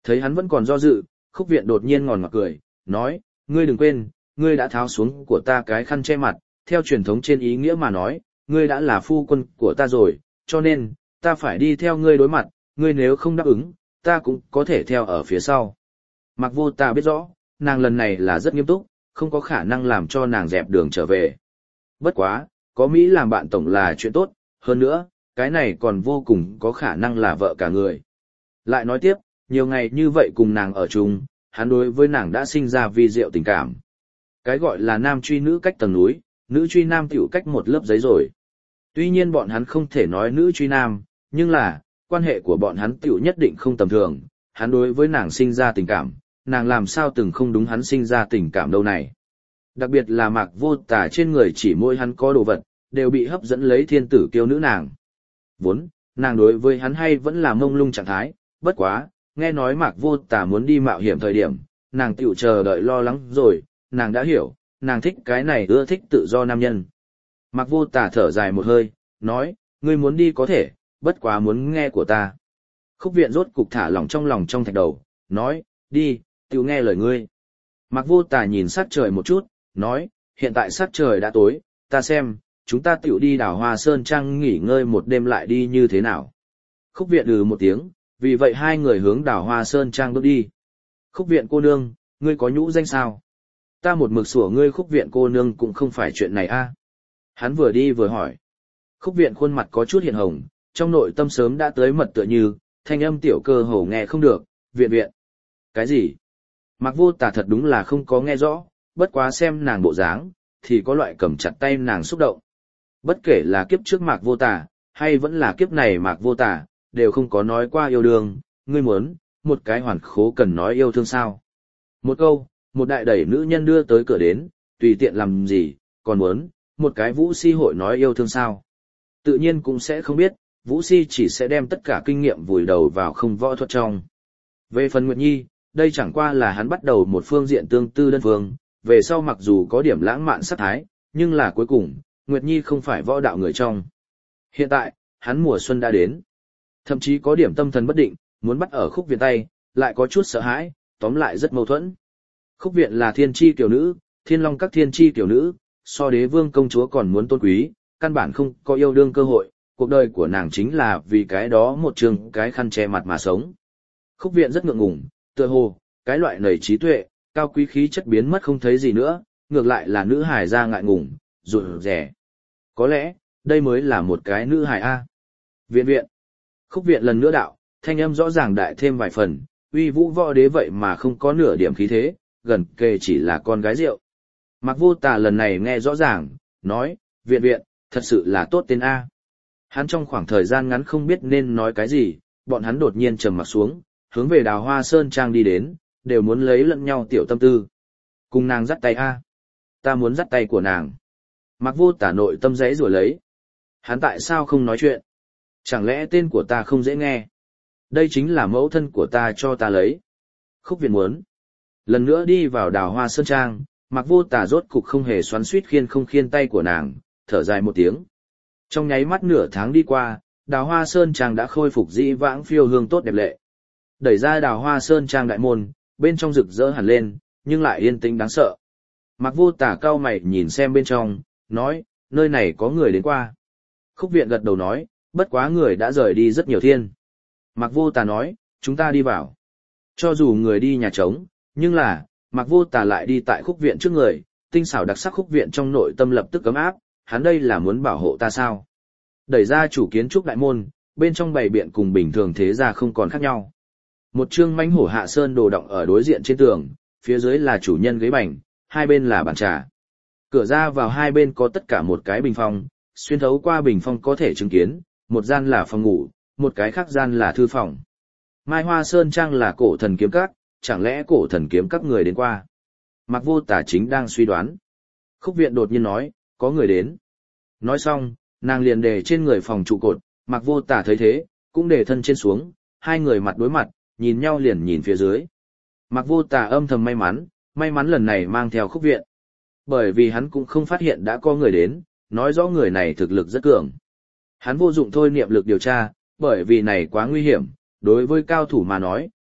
Thấy hắn vẫn còn do dự, Khúc Viện đột nhiên ngòn ngọt cười, nói, ngươi đừng quên, ngươi đã tháo xuống của ta cái khăn che mặt, theo truyền thống trên ý nghĩa mà nói, ngươi đã là phu quân của ta rồi, cho nên, ta phải đi theo ngươi đối mặt, ngươi nếu không đáp ứng, ta cũng có thể theo ở phía sau. Mạc Vô Tà biết rõ, nàng lần này là rất nghiêm túc, không có khả năng làm cho nàng dẹp đường trở về. Bất quá, có Mỹ làm bạn tổng là chuyện tốt, hơn nữa, cái này còn vô cùng có khả năng là vợ cả người. Lại nói tiếp, nhiều ngày như vậy cùng nàng ở chung, hắn đối với nàng đã sinh ra vi diệu tình cảm. Cái gọi là nam truy nữ cách tầng núi, nữ truy nam tiểu cách một lớp giấy rồi. Tuy nhiên bọn hắn không thể nói nữ truy nam, nhưng là, quan hệ của bọn hắn tiểu nhất định không tầm thường, hắn đối với nàng sinh ra tình cảm, nàng làm sao từng không đúng hắn sinh ra tình cảm đâu này. Đặc biệt là Mạc Vô Tà trên người chỉ mỗi hắn có đồ vật, đều bị hấp dẫn lấy thiên tử kiêu nữ nàng. Vốn, nàng đối với hắn hay vẫn là mông lung trạng thái, bất quá, nghe nói Mạc Vô Tà muốn đi mạo hiểm thời điểm, nàng tiểu chờ đợi lo lắng rồi, nàng đã hiểu, nàng thích cái này ưa thích tự do nam nhân. Mạc Vô Tà thở dài một hơi, nói, ngươi muốn đi có thể, bất quá muốn nghe của ta. Khúc Viện rốt cục thả lỏng trong thạch đầu, nói, đi, tiểu nghe lời ngươi. Mạc Vô Tà nhìn sát trời một chút, nói, hiện tại sát trời đã tối, ta xem, chúng ta tiểu đi Đào Hoa Sơn Trang nghỉ ngơi một đêm lại đi như thế nào. Khúc Viện một tiếng, vì vậy hai người hướng Đào Hoa Sơn Trang bước đi. Khúc Viện cô nương, ngươi có nhũ danh sao? Ta một mực sủa ngươi Khúc Viện cô nương cũng không phải chuyện này a. Hắn vừa đi vừa hỏi. Khúc Viện khuôn mặt có chút hiện hồng, trong nội tâm sớm đã tới mật tựa như, thanh âm tiểu cơ hồ nghe không được, viện. Cái gì? Mạc Vô Tà thật đúng là không có nghe rõ, bất quá xem nàng bộ dáng, thì có loại cầm chặt tay nàng xúc động. Bất kể là kiếp trước Mạc Vô Tà, hay vẫn là kiếp này Mạc Vô Tà, đều không có nói qua yêu đương, ngươi muốn, một cái hoàn khố cần nói yêu thương sao. Một câu, một đại đẩy nữ nhân đưa tới cửa đến, tùy tiện làm gì, còn muốn, một cái vũ si hội nói yêu thương sao. Tự nhiên cũng sẽ không biết, vũ si chỉ sẽ đem tất cả kinh nghiệm vùi đầu vào không võ thuật trong. Về phần Nguyệt Nhi, đây chẳng qua là hắn bắt đầu một phương diện tương tư đơn phương, về sau mặc dù có điểm lãng mạn sát thái, nhưng là cuối cùng, Nguyệt Nhi không phải võ đạo người trong. Hiện tại, hắn mùa xuân đã đến. Thậm chí có điểm tâm thần bất định, muốn bắt ở Khúc Viện tay, lại có chút sợ hãi, tóm lại rất mâu thuẫn. Khúc Viện là thiên chi tiểu nữ, thiên long các thiên chi tiểu nữ, so đế vương công chúa còn muốn tôn quý, căn bản không có yêu đương cơ hội, cuộc đời của nàng chính là vì cái đó một trường cái khăn che mặt mà sống. Khúc Viện rất ngượng ngùng, tựa hồ, cái loại nảy trí tuệ, cao quý khí chất biến mất không thấy gì nữa, ngược lại là nữ hài ra ngại ngùng, rụt rẻ. Có lẽ, đây mới là một cái nữ hài A. Viện. Khúc Viện lần nữa đạo, thanh âm rõ ràng đại thêm vài phần, uy vũ võ đế vậy mà không có nửa điểm khí thế, gần kề chỉ là con gái rượu. Mạc Vô Tà lần này nghe rõ ràng, nói, viện, thật sự là tốt tên A. Hắn trong khoảng thời gian ngắn không biết nên nói cái gì, bọn hắn đột nhiên trầm mặt xuống, hướng về Đào Hoa Sơn Trang đi đến, đều muốn lấy lẫn nhau tiểu tâm tư. Cùng nàng dắt tay A. Ta muốn dắt tay của nàng. Mạc Vô Tà nội tâm dễ rủa lấy. Hắn tại sao không nói chuyện? Chẳng lẽ tên của ta không dễ nghe? Đây chính là mẫu thân của ta cho ta lấy. Khúc Viện muốn. Lần nữa đi vào Đào Hoa Sơn Trang, Mạc Vô Tà rốt cục không hề xoắn xuýt khiên tay của nàng, thở dài một tiếng. Trong nháy mắt nửa tháng đi qua, Đào Hoa Sơn Trang đã khôi phục dĩ vãng phiêu hương tốt đẹp lệ. Đẩy ra Đào Hoa Sơn Trang đại môn, bên trong rực rỡ hẳn lên, nhưng lại yên tĩnh đáng sợ. Mạc Vô Tà cau mày nhìn xem bên trong, nói, nơi này có người đến qua. Khúc Viện gật đầu nói, bất quá người đã rời đi rất nhiều thiên. Mạc Vô Tà nói, chúng ta đi vào. Cho dù người đi nhà trống, nhưng là, Mạc Vô Tà lại đi tại Khúc Viện trước người, tinh xảo đặc sắc Khúc Viện trong nội tâm lập tức ấm áp, hắn đây là muốn bảo hộ ta sao? Đẩy ra chủ kiến trúc đại môn, bên trong bày biện cùng bình thường thế gia không còn khác nhau. Một chương mãnh hổ hạ sơn đồ động ở đối diện trên tường, phía dưới là chủ nhân ghế bành, hai bên là bàn trà. Cửa ra vào hai bên có tất cả một cái bình phong, xuyên thấu qua bình phong có thể chứng kiến, một gian là phòng ngủ, một cái khác gian là thư phòng. Mai Hoa Sơn Trang là cổ thần kiếm các, chẳng lẽ cổ thần kiếm các người đến qua? Mạc Vô Tà chính đang suy đoán. Khúc Viện đột nhiên nói, có người đến. Nói xong, nàng liền đề trên người phòng trụ cột, Mạc Vô Tà thấy thế, cũng đề thân trên xuống, hai người mặt đối mặt, nhìn nhau liền nhìn phía dưới. Mạc Vô Tà âm thầm may mắn lần này mang theo Khúc Viện. Bởi vì hắn cũng không phát hiện đã có người đến, nói rõ người này thực lực rất cường. Hắn vô dụng thôi niệm lực điều tra, bởi vì này quá nguy hiểm, đối với cao thủ mà nói,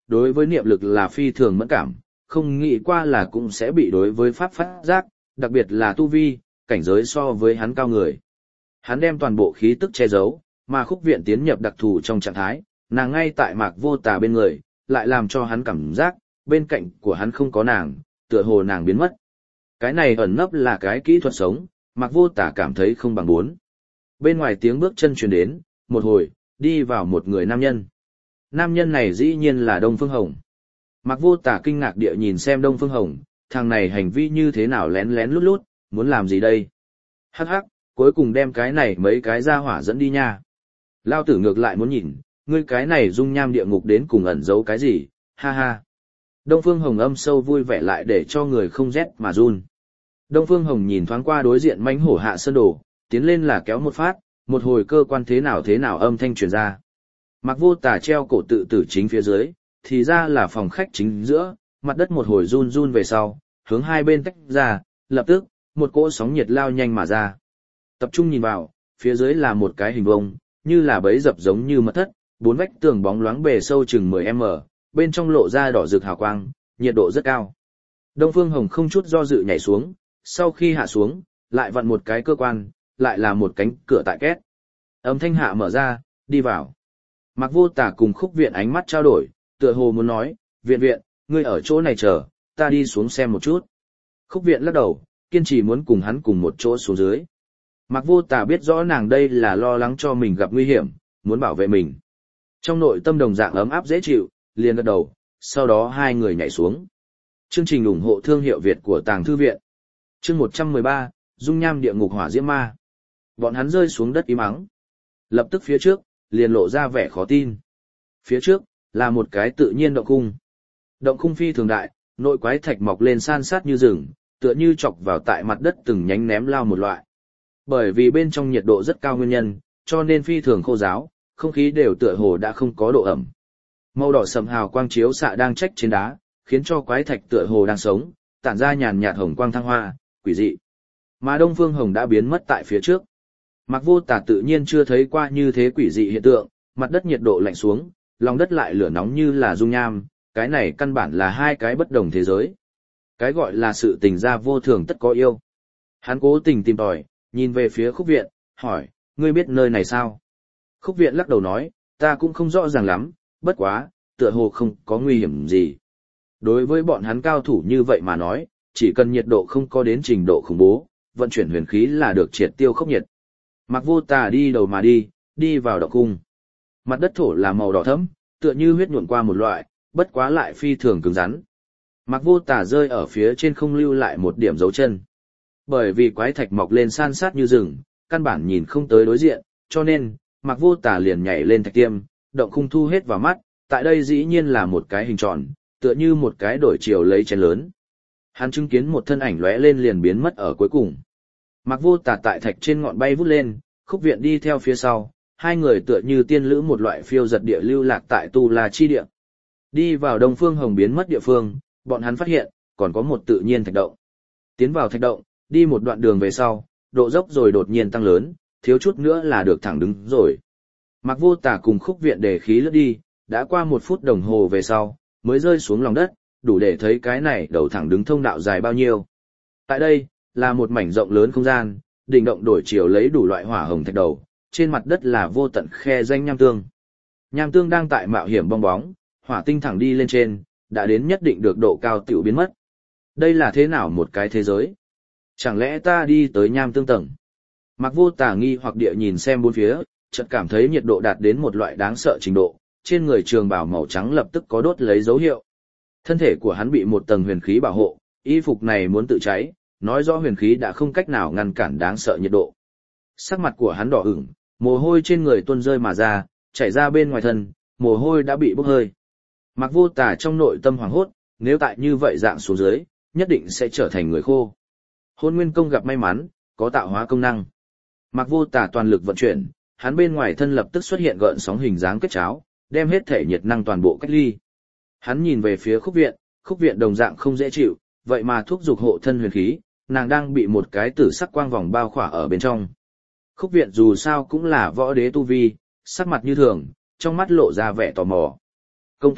đối với niệm lực là phi thường mẫn cảm, không nghĩ qua là cũng sẽ bị đối với pháp phát giác, đặc biệt là tu vi, cảnh giới so với hắn cao người. Hắn đem toàn bộ khí tức che giấu, mà Khúc Viện tiến nhập đặc thù trong trạng thái, nàng ngay tại Mạc Vô Tà bên người, lại làm cho hắn cảm giác, bên cạnh của hắn không có nàng, tựa hồ nàng biến mất. Cái này ẩn nấp là cái kỹ thuật sống, Mạc Vô Tà cảm thấy không bằng bốn. Bên ngoài tiếng bước chân truyền đến, một hồi, đi vào một người nam nhân. Nam nhân này dĩ nhiên là Đông Phương Hồng. Mạc Vô Tà kinh ngạc địa nhìn xem Đông Phương Hồng, thằng này hành vi như thế nào lén lén lút lút, muốn làm gì đây? Hắc hắc, cuối cùng đem cái này mấy cái ra hỏa dẫn đi nha. Lao tử ngược lại muốn nhìn, ngươi cái này dung nham địa ngục đến cùng ẩn giấu cái gì, ha ha. Đông Phương Hồng âm sâu vui vẻ lại để cho người không rét mà run. Đông Phương Hồng nhìn thoáng qua đối diện mãnh hổ Hạ Sơn Đồ, tiến lên là kéo một phát, một hồi cơ quan thế nào âm thanh truyền ra. Mạc Vô Tà treo cổ tự tử chính phía dưới, thì ra là phòng khách chính giữa, mặt đất một hồi run run về sau, hướng hai bên tách ra, lập tức, một cỗ sóng nhiệt lao nhanh mà ra. Tập trung nhìn vào, phía dưới là một cái hình vuông, như là bẫy dập giống như mật thất, bốn vách tường bóng loáng bề sâu chừng 10m, bên trong lộ ra đỏ rực hào quang, nhiệt độ rất cao. Đông Phương Hồng không chút do dự nhảy xuống, sau khi hạ xuống, lại vặn một cái cơ quan, lại là một cánh cửa tại két. Âm thanh hạ mở ra, đi vào. Mạc Vô Tà cùng Khúc Viện ánh mắt trao đổi, tựa hồ muốn nói, viện, ngươi ở chỗ này chờ, ta đi xuống xem một chút. Khúc Viện lắc đầu, kiên trì muốn cùng hắn cùng một chỗ xuống dưới. Mạc Vô Tà biết rõ nàng đây là lo lắng cho mình gặp nguy hiểm, muốn bảo vệ mình. Trong nội tâm đồng dạng ấm áp dễ chịu, liền gật đầu, sau đó hai người nhảy xuống. Chương trình ủng hộ thương hiệu Việt của Tàng Thư Viện. Chương 113, Dung nham địa ngục hỏa diễm ma. Bọn hắn rơi xuống đất im ắng. Lập tức phía trước, liền lộ ra vẻ khó tin. Phía trước, là một cái tự nhiên động cung. Động cung phi thường đại, nội quái thạch mọc lên san sát như rừng, tựa như chọc vào tại mặt đất từng nhánh ném lao một loại. Bởi vì bên trong nhiệt độ rất cao nguyên nhân, cho nên phi thường khô ráo, không khí đều tựa hồ đã không có độ ẩm. Màu đỏ sẫm hào quang chiếu xạ đang trách trên đá, khiến cho quái thạch tựa hồ đang sống, tản ra nhàn nhạt hồng quang thăng hoa, quỷ dị. Mà Đông Phương Hồng đã biến mất tại phía trước. Mạc Vô Tà tự nhiên chưa thấy qua như thế quỷ dị hiện tượng, mặt đất nhiệt độ lạnh xuống, lòng đất lại lửa nóng như là dung nham, cái này căn bản là hai cái bất đồng thế giới. Cái gọi là sự tình gia vô thường tất có yêu. Hắn cố tình tìm tòi, nhìn về phía Khúc Viện, hỏi, ngươi biết nơi này sao? Khúc Viện lắc đầu nói, ta cũng không rõ ràng lắm, bất quá, tựa hồ không có nguy hiểm gì. Đối với bọn hắn cao thủ như vậy mà nói, chỉ cần nhiệt độ không có đến trình độ khủng bố, vận chuyển huyền khí là được triệt tiêu khốc nhiệt. Mạc Vô Tà đi đầu mà đi vào động cung. Mặt đất thổ là màu đỏ thẫm, tựa như huyết nhuộm qua một loại, bất quá lại phi thường cứng rắn. Mạc Vô Tà rơi ở phía trên không lưu lại một điểm dấu chân. Bởi vì quái thạch mọc lên san sát như rừng, căn bản nhìn không tới đối diện, cho nên, Mạc Vô Tà liền nhảy lên thạch tiêm, động khung thu hết vào mắt, tại đây dĩ nhiên là một cái hình tròn, tựa như một cái đổi chiều lấy chén lớn. Hắn chứng kiến một thân ảnh lóe lên liền biến mất ở cuối cùng. Mạc Vô Tà tại thạch trên ngọn bay vút lên, Khúc Viện đi theo phía sau, hai người tựa như tiên lữ một loại phiêu giật địa lưu lạc tại Tu La chi địa. Đi vào Đông Phương Hồng biến mất địa phương, bọn hắn phát hiện, còn có một tự nhiên thạch động. Tiến vào thạch động, đi một đoạn đường về sau, độ dốc rồi đột nhiên tăng lớn, thiếu chút nữa là được thẳng đứng rồi. Mạc Vô Tà cùng Khúc Viện để khí lướt đi, đã qua 1 phút đồng hồ về sau, mới rơi xuống lòng đất, đủ để thấy cái này đầu thẳng đứng thông đạo dài bao nhiêu. Tại đây, là một mảnh rộng lớn không gian, đỉnh động đổi chiều lấy đủ loại hỏa hồng thạch đầu, trên mặt đất là vô tận khe danh nham tương. Nham tương đang tại mạo hiểm bong bóng, hỏa tinh thẳng đi lên trên, đã đến nhất định được độ cao tiểu biến mất. Đây là thế nào một cái thế giới? Chẳng lẽ ta đi tới nham tương tầng? Mạc Vô Tà nghi hoặc địa nhìn xem bốn phía, chợt cảm thấy nhiệt độ đạt đến một loại đáng sợ trình độ, trên người trường bào màu trắng lập tức có đốt lấy dấu hiệu. Thân thể của hắn bị một tầng huyền khí bảo hộ, y phục này muốn tự cháy, nói rõ huyền khí đã không cách nào ngăn cản đáng sợ nhiệt độ. Sắc mặt của hắn đỏ ửng, mồ hôi trên người tuôn rơi mà ra, chảy ra bên ngoài thân, mồ hôi đã bị bốc hơi. Mạc Vô Tà trong nội tâm hoảng hốt, nếu tại như vậy dạng xuống dưới, nhất định sẽ trở thành người khô. Hôn Nguyên Công gặp may mắn, có tạo hóa công năng. Mạc Vô Tà toàn lực vận chuyển, hắn bên ngoài thân lập tức xuất hiện gợn sóng hình dáng kết cháo, đem hết thể nhiệt năng toàn bộ cách ly. Hắn nhìn về phía Khúc Viện đồng dạng không dễ chịu, vậy mà thúc giục hộ thân huyền khí, nàng đang bị một cái tử sắc quang vòng bao khỏa ở bên trong. Khúc Viện dù sao cũng là võ đế tu vi, sắc mặt như thường, trong mắt lộ ra vẻ tò mò. Công tử,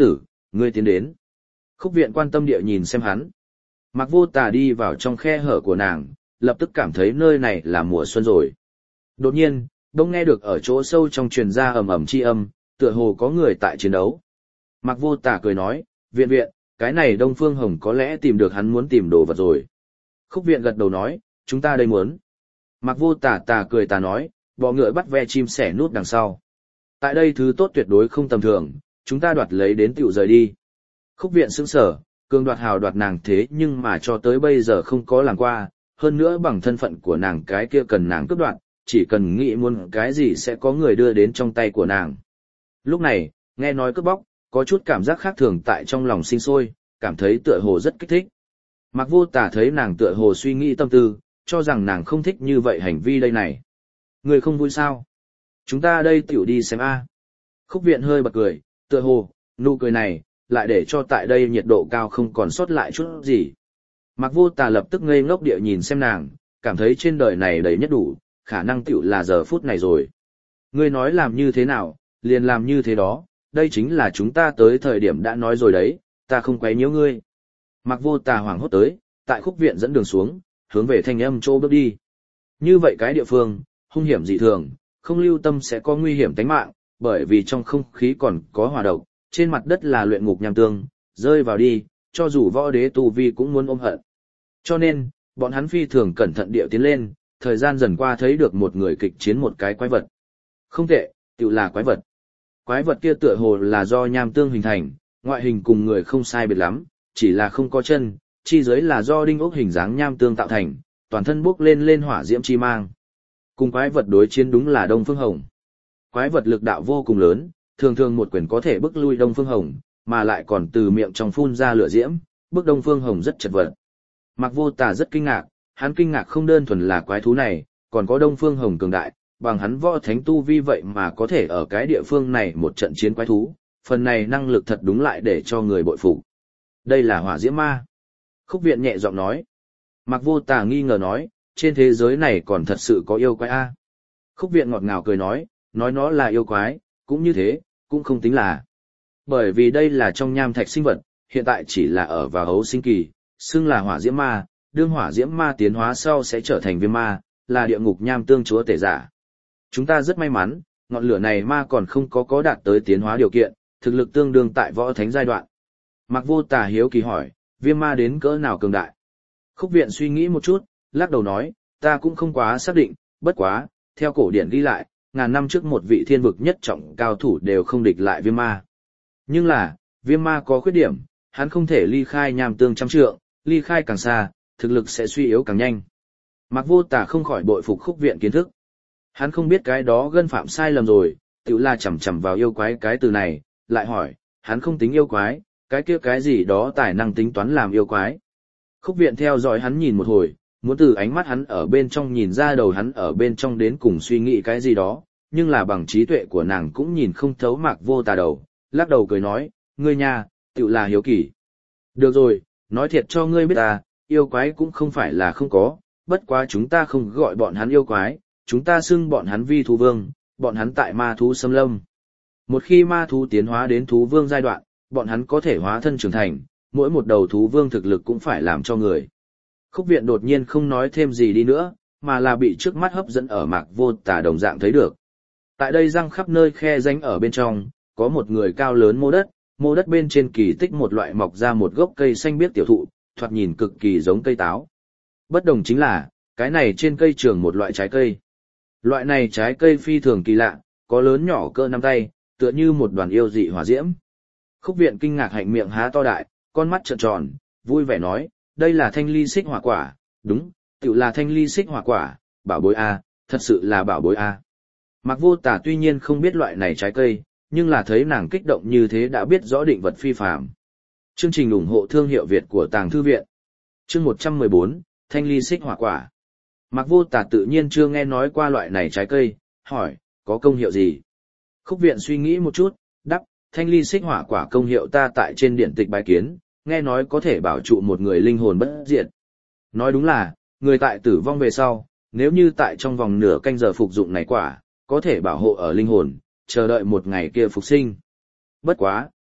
ngươi tiến đến. Khúc viện quan tâm địa nhìn xem hắn. Mạc Vô Tà đi vào trong khe hở của nàng, lập tức cảm thấy nơi này là mùa xuân rồi. Đột nhiên, đông nghe được ở chỗ sâu trong truyền ra ầm ầm chi âm, tựa hồ có người tại chiến đấu. Mạc Vô Tà cười nói, viện viện, cái này Đông Phương Hồng có lẽ tìm được hắn muốn tìm đồ vật rồi. Khúc viện gật đầu nói, chúng ta đây muốn. Mạc Vô Tà cười nói, bọ ngựa bắt ve chim sẻ nút đằng sau. Tại đây thứ tốt tuyệt đối không tầm thường, chúng ta đoạt lấy đến tiểu rời đi. Khúc viện sững sờ, cường đoạt hào đoạt nàng thế nhưng mà cho tới bây giờ không có làm qua, hơn nữa bằng thân phận của nàng cái kia cần nàng cướp đoạt, chỉ cần nghĩ muốn cái gì sẽ có người đưa đến trong tay của nàng. Lúc này, nghe nói cướp bóc, có chút cảm giác khác thường tại trong lòng sinh sôi, cảm thấy tựa hồ rất kích thích. Mạc Vô Tà thấy nàng tựa hồ suy nghĩ tâm tư, cho rằng nàng không thích như vậy hành vi đây này. Người không vui sao? Chúng ta đây tiểu đi xem a. Khúc viện hơi bật cười, tựa hồ, nụ cười này, lại để cho tại đây nhiệt độ cao không còn sót lại chút gì. Mạc Vô Tà lập tức ngây ngốc địa nhìn xem nàng, cảm thấy trên đời này đầy nhất đủ, khả năng tiểu là giờ phút này rồi. Ngươi nói làm như thế nào, liền làm như thế đó, đây chính là chúng ta tới thời điểm đã nói rồi đấy, ta không quấy nhiễu ngươi. Mạc Vô Tà hoảng hốt tới, tại khúc viện dẫn đường xuống, hướng về thanh âm chỗ bước đi. Như vậy cái địa phương, hung hiểm dị thường, không lưu tâm sẽ có nguy hiểm tính mạng, bởi vì trong không khí còn có hỏa độc, trên mặt đất là luyện ngục nham tương, rơi vào đi, cho dù võ đế tu vi cũng muốn ôm hận. Cho nên, bọn hắn phi thường cẩn thận địa tiến lên, thời gian dần qua thấy được một người kịch chiến một cái quái vật. Không tệ, tự là quái vật. Quái vật kia tựa hồ là do nham tương hình thành, ngoại hình cùng người không sai biệt lắm, chỉ là không có chân, chi dưới là do đinh ốc hình dáng nham tương tạo thành, toàn thân bốc lên hỏa diễm chi mang. Cùng quái vật đối chiến đúng là Đông Phương Hồng. Quái vật lực đạo vô cùng lớn, thường thường một quyền có thể bức lui Đông Phương Hồng, mà lại còn từ miệng trong phun ra lửa diễm, bức Đông Phương Hồng rất chật vật. Mạc Vô Tà rất kinh ngạc, hắn kinh ngạc không đơn thuần là quái thú này, còn có Đông Phương Hồng cường đại, bằng hắn võ thánh tu vi vậy mà có thể ở cái địa phương này một trận chiến quái thú, phần này năng lực thật đúng lại để cho người bội phục. Đây là hỏa diễm ma. Khúc viện nhẹ giọng nói. Mạc Vô Tà nghi ngờ nói, trên thế giới này còn thật sự có yêu quái a? Khúc viện ngọt ngào cười nói nó là yêu quái, cũng như thế, cũng không tính là. Bởi vì đây là trong nham thạch sinh vật, hiện tại chỉ là ở vào hấu sinh kỳ, xưng là hỏa diễm ma, đương hỏa diễm ma tiến hóa sau sẽ trở thành viêm ma, là địa ngục nham tương chúa tể giả. Chúng ta rất may mắn, ngọn lửa này ma còn không có đạt tới tiến hóa điều kiện, thực lực tương đương tại võ thánh giai đoạn. Mạc Vô Tà hiếu kỳ hỏi, viêm ma đến cỡ nào cường đại? Khúc viện suy nghĩ một chút, lắc đầu nói, ta cũng không quá xác định, bất quá, theo cổ điển ghi lại, ngàn năm trước một vị thiên vực nhất trọng cao thủ đều không địch lại viêm ma. Nhưng là, viêm ma có khuyết điểm, hắn không thể ly khai nham tương trăm trượng, ly khai càng xa, thực lực sẽ suy yếu càng nhanh. Mạc Vô Tà không khỏi bội phục khúc viện kiến thức. Hắn không biết cái đó gân phạm sai lầm rồi, tự la chầm chầm vào yêu quái cái từ này, lại hỏi, hắn không tính yêu quái, cái kia cái gì đó tài năng tính toán làm yêu quái. Khúc viện theo dõi hắn nhìn một hồi, muốn từ ánh mắt hắn ở bên trong nhìn ra đầu hắn ở bên trong đến cùng suy nghĩ cái gì đó, nhưng là bằng trí tuệ của nàng cũng nhìn không thấu Mạc Vô Tà đầu, lắc đầu cười nói, ngươi nha, tự là hiếu kỳ. Được rồi, nói thiệt cho ngươi biết ta, yêu quái cũng không phải là không có, bất quá chúng ta không gọi bọn hắn yêu quái, chúng ta xưng bọn hắn vi thú vương, bọn hắn tại ma thú xâm lâm. Một khi ma thú tiến hóa đến thú vương giai đoạn, bọn hắn có thể hóa thân trưởng thành, mỗi một đầu thú vương thực lực cũng phải làm cho người. Khúc viện đột nhiên không nói thêm gì đi nữa, mà là bị trước mắt hấp dẫn ở Mạc Vô Tà đồng dạng thấy được. Tại đây răng khắp nơi khe rãnh ở bên trong, có một người cao lớn mô đất bên trên kỳ tích một loại mọc ra một gốc cây xanh biếc tiểu thụ, thoạt nhìn cực kỳ giống cây táo. Bất đồng chính là, cái này trên cây trường một loại trái cây. Loại này trái cây phi thường kỳ lạ, có lớn nhỏ cỡ nắm tay, tựa như một đoàn yêu dị hỏa diễm. Khúc viện kinh ngạc hạnh miệng há to đại, con mắt trợn tròn, vui vẻ nói, đây là thanh ly xích hỏa quả, đúng, tự là thanh ly xích hỏa quả, bảo bối A, thật sự là bảo bối A. Mạc Vô Tà tuy nhiên không biết loại này trái cây, nhưng là thấy nàng kích động như thế đã biết rõ định vật phi phàm. Chương trình ủng hộ thương hiệu Việt của Tàng Thư Viện. Chương 114, thanh ly xích hỏa quả. Mạc Vô Tà tự nhiên chưa nghe nói qua loại này trái cây, hỏi, có công hiệu gì? Khúc viện suy nghĩ một chút, đáp, thanh ly xích hỏa quả công hiệu ta tại trên điển tịch bái kiến, nghe nói có thể bảo trụ một người linh hồn bất diệt. Nói đúng là, người tại tử vong về sau, nếu như tại trong vòng nửa canh giờ phục dụng này quả, có thể bảo hộ ở linh hồn, chờ đợi một ngày kia phục sinh. Bất quá,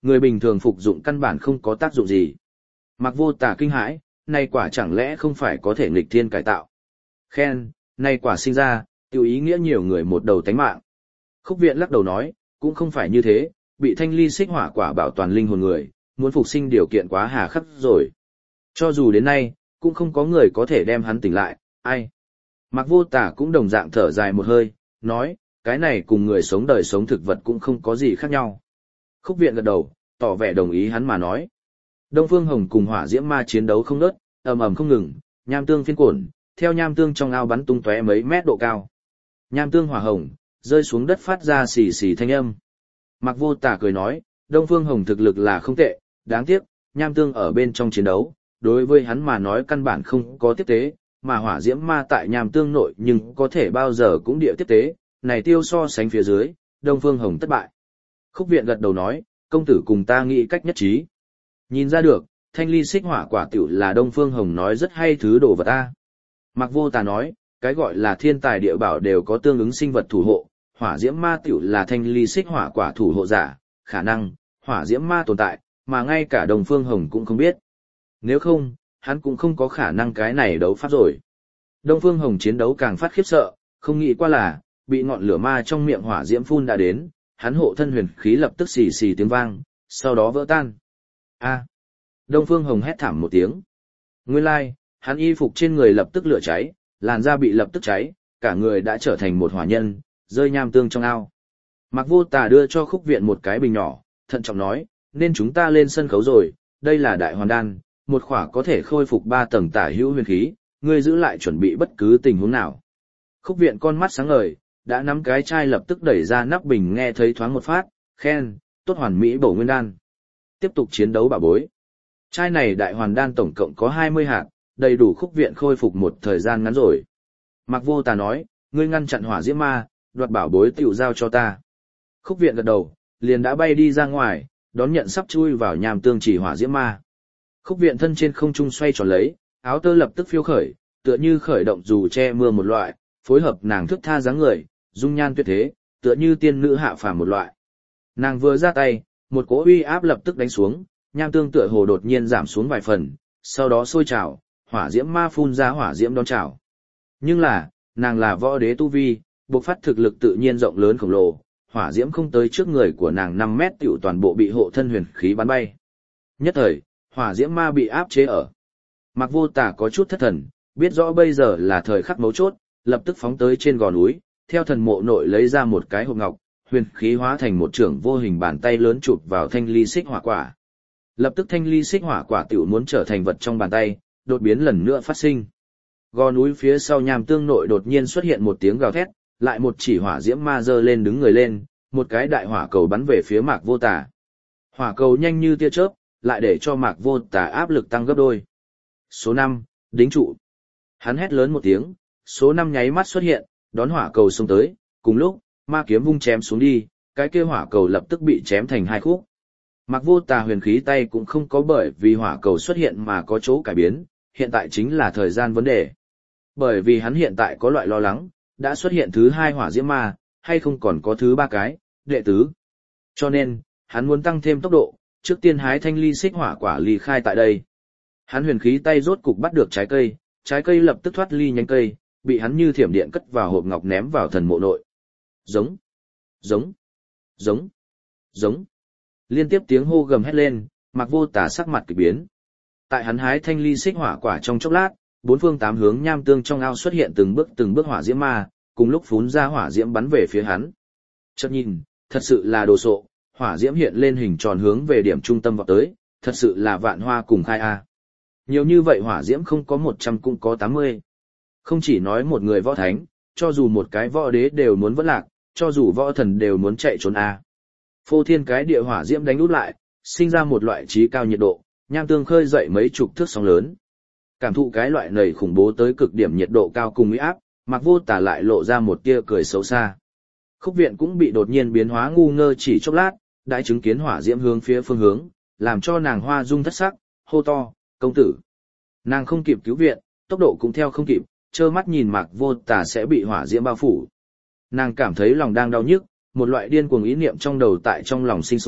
người bình thường phục dụng căn bản không có tác dụng gì. Mạc Vô Tà kinh hãi, này quả chẳng lẽ không phải có thể nghịch thiên cải tạo. Khen, này quả sinh ra, tiêu ý nghĩa nhiều người một đầu tánh mạng. Khúc Viện lắc đầu nói, cũng không phải như thế, bị thanh ly xích hỏa quả bảo toàn linh hồn người, muốn phục sinh điều kiện quá hà khắc rồi. Cho dù đến nay, cũng không có người có thể đem hắn tỉnh lại, ai. Mạc Vô Tà cũng đồng dạng thở dài một hơi, nói, cái này cùng người sống đời sống thực vật cũng không có gì khác nhau. Khúc Viện gật đầu, tỏ vẻ đồng ý hắn mà nói. Đông Phương Hồng cùng Hỏa Diễm Ma chiến đấu không ngớt, ầm ầm không ngừng, nham tương phiên cuộn, theo nham tương trong ao bắn tung tóe mấy mét độ cao. Nham tương hỏa hồng rơi xuống đất phát ra xì xì thanh âm. Mạc Vô Tà cười nói, Đông Phương Hồng thực lực là không tệ, đáng tiếc, nham tương ở bên trong chiến đấu, đối với hắn mà nói căn bản không có tiếp tế, mà Hỏa Diễm Ma tại nham tương nội nhưng có thể bao giờ cũng địa tiếp tế, này tiêu so sánh phía dưới, Đông Phương Hồng thất bại. Khúc Viện gật đầu nói, công tử cùng ta nghĩ cách nhất trí. Nhìn ra được, thanh ly xích hỏa quả tiểu là Đông Phương Hồng nói rất hay thứ đồ vật ta. Mạc Vô Tà nói, cái gọi là thiên tài địa bảo đều có tương ứng sinh vật thủ hộ, hỏa diễm ma tiểu là thanh ly xích hỏa quả thủ hộ giả, khả năng, hỏa diễm ma tồn tại, mà ngay cả Đông Phương Hồng cũng không biết. Nếu không, hắn cũng không có khả năng cái này đấu pháp rồi. Đông Phương Hồng chiến đấu càng phát khiếp sợ, không nghĩ qua là, bị ngọn lửa ma trong miệng hỏa diễm phun đã đến, hắn hộ thân huyền khí lập tức xì xì tiếng vang, sau đó vỡ tan. A! Đông Phương Hồng hét thảm một tiếng. Nguyên lai, hắn y phục trên người lập tức lửa cháy, làn da bị lập tức cháy, cả người đã trở thành một hỏa nhân, rơi nham tương trong ao. Mạc Vô Tà đưa cho Khúc Viện một cái bình nhỏ, thận trọng nói, nên chúng ta lên sân khấu rồi, đây là đại hoàn đan, một khỏa có thể khôi phục 3 tầng tả hữu huyền khí, ngươi giữ lại chuẩn bị bất cứ tình huống nào. Khúc Viện con mắt sáng ngời, đã nắm cái chai lập tức đẩy ra nắp bình nghe thấy thoáng một phát, khen, tốt hoàn mỹ bổ nguyên đan. Tiếp tục chiến đấu bảo bối. Chai này đại hoàn đan tổng cộng có 20 hạt, đầy đủ Khúc Viện khôi phục một thời gian ngắn rồi. Mạc Vô Tà nói, ngươi ngăn chặn hỏa diễm ma, đoạt bảo bối tiểu giao cho ta. Khúc Viện gật đầu, liền đã bay đi ra ngoài, đón nhận sắp chui vào nham tương chỉ hỏa diễm ma. Khúc Viện thân trên không trung xoay tròn lấy, áo tơ lập tức phiêu khởi, tựa như khởi động dù che mưa một loại, phối hợp nàng thức tha dáng người, dung nhan tuyệt thế, tựa như tiên nữ hạ phàm một loại. Nàng vừa ra tay, một cỗ uy áp lập tức đánh xuống, nham tương tựa hồ đột nhiên giảm xuống vài phần, sau đó sôi trào, hỏa diễm ma phun ra hỏa diễm đón trào. Nhưng là, nàng là võ đế tu vi, bộc phát thực lực tự nhiên rộng lớn khổng lồ, hỏa diễm không tới trước người của nàng 5 mét tiểu toàn bộ bị hộ thân huyền khí bắn bay. Nhất thời, hỏa diễm ma bị áp chế ở. Mạc Vô Tà có chút thất thần, biết rõ bây giờ là thời khắc mấu chốt, lập tức phóng tới trên gò núi, theo thần mộ nội lấy ra một cái hộp ngọc, huyền khí hóa thành một trưởng vô hình bàn tay lớn chụp vào thanh ly xích hỏa quả. Lập tức thanh ly xích hỏa quả tiểu muốn trở thành vật trong bàn tay, đột biến lần nữa phát sinh. Gò núi phía sau nham tương nội đột nhiên xuất hiện một tiếng gào thét, lại một chỉ hỏa diễm ma giơ lên đứng người lên, một cái đại hỏa cầu bắn về phía Mạc Vô Tà. Hỏa cầu nhanh như tia chớp, lại để cho Mạc Vô Tà áp lực tăng gấp đôi. Số 5, đính trụ. Hắn hét lớn một tiếng, số 5 nháy mắt xuất hiện, đón hỏa cầu xông tới, cùng lúc, ma kiếm vung chém xuống đi, cái kia hỏa cầu lập tức bị chém thành 2 khúc. Mạc Vô Tà huyền khí tay cũng không có bởi vì hỏa cầu xuất hiện mà có chỗ cải biến, hiện tại chính là thời gian vấn đề. Bởi vì hắn hiện tại có loại lo lắng, đã xuất hiện thứ 2 hỏa diễm ma, hay không còn có thứ 3 cái, đệ tứ. Cho nên, hắn muốn tăng thêm tốc độ, trước tiên hái thanh ly xích hỏa quả ly khai tại đây. Hắn huyền khí tay rốt cục bắt được trái cây lập tức thoát ly nhánh cây, bị hắn như thiểm điện cất vào hộp ngọc ném vào thần mộ nội. Giống, giống, giống, giống. Liên tiếp tiếng hô gầm hét lên, Mạc Vô Tà sắc mặt kỳ biến. Tại hắn hái thanh ly xích hỏa quả trong chốc lát, 4 phương 8 hướng nham tương trong ao xuất hiện từng bước hỏa diễm ma, cùng lúc phún ra hỏa diễm bắn về phía hắn. Chợt nhìn, thật sự là đồ sộ, hỏa diễm hiện lên hình tròn hướng về điểm trung tâm vọt tới, thật sự là vạn hoa cùng khai a. Nhiều như vậy hỏa diễm không có 100 cũng có 80. Không chỉ nói một người võ thánh, cho dù một cái võ đế đều muốn vỡ lạc, cho dù võ thần đều muốn chạy trốn a. Phô thiên cái địa hỏa diễm đánh út lại, sinh ra một loại trí cao nhiệt độ, nham tương khơi dậy mấy chục thước sóng lớn. Cảm thụ cái loại nầy khủng bố tới cực điểm nhiệt độ cao cùng uy áp, Mạc Vô Tà lại lộ ra một tia cười xấu xa. Khúc Viện cũng bị đột nhiên biến hóa ngu ngơ chỉ chốc lát, đã chứng kiến hỏa diễm hướng phía phương hướng, làm cho nàng hoa dung thất sắc, hô to, công tử. Nàng không kịp cứu viện, tốc độ cũng theo không kịp, trơ mắt nhìn Mạc Vô Tà sẽ bị hỏa diễm bao phủ. Nàng cảm thấy lòng đang đau nhức, một loại điên cuồng ý niệm trong đầu tại trong lòng sinh sôi,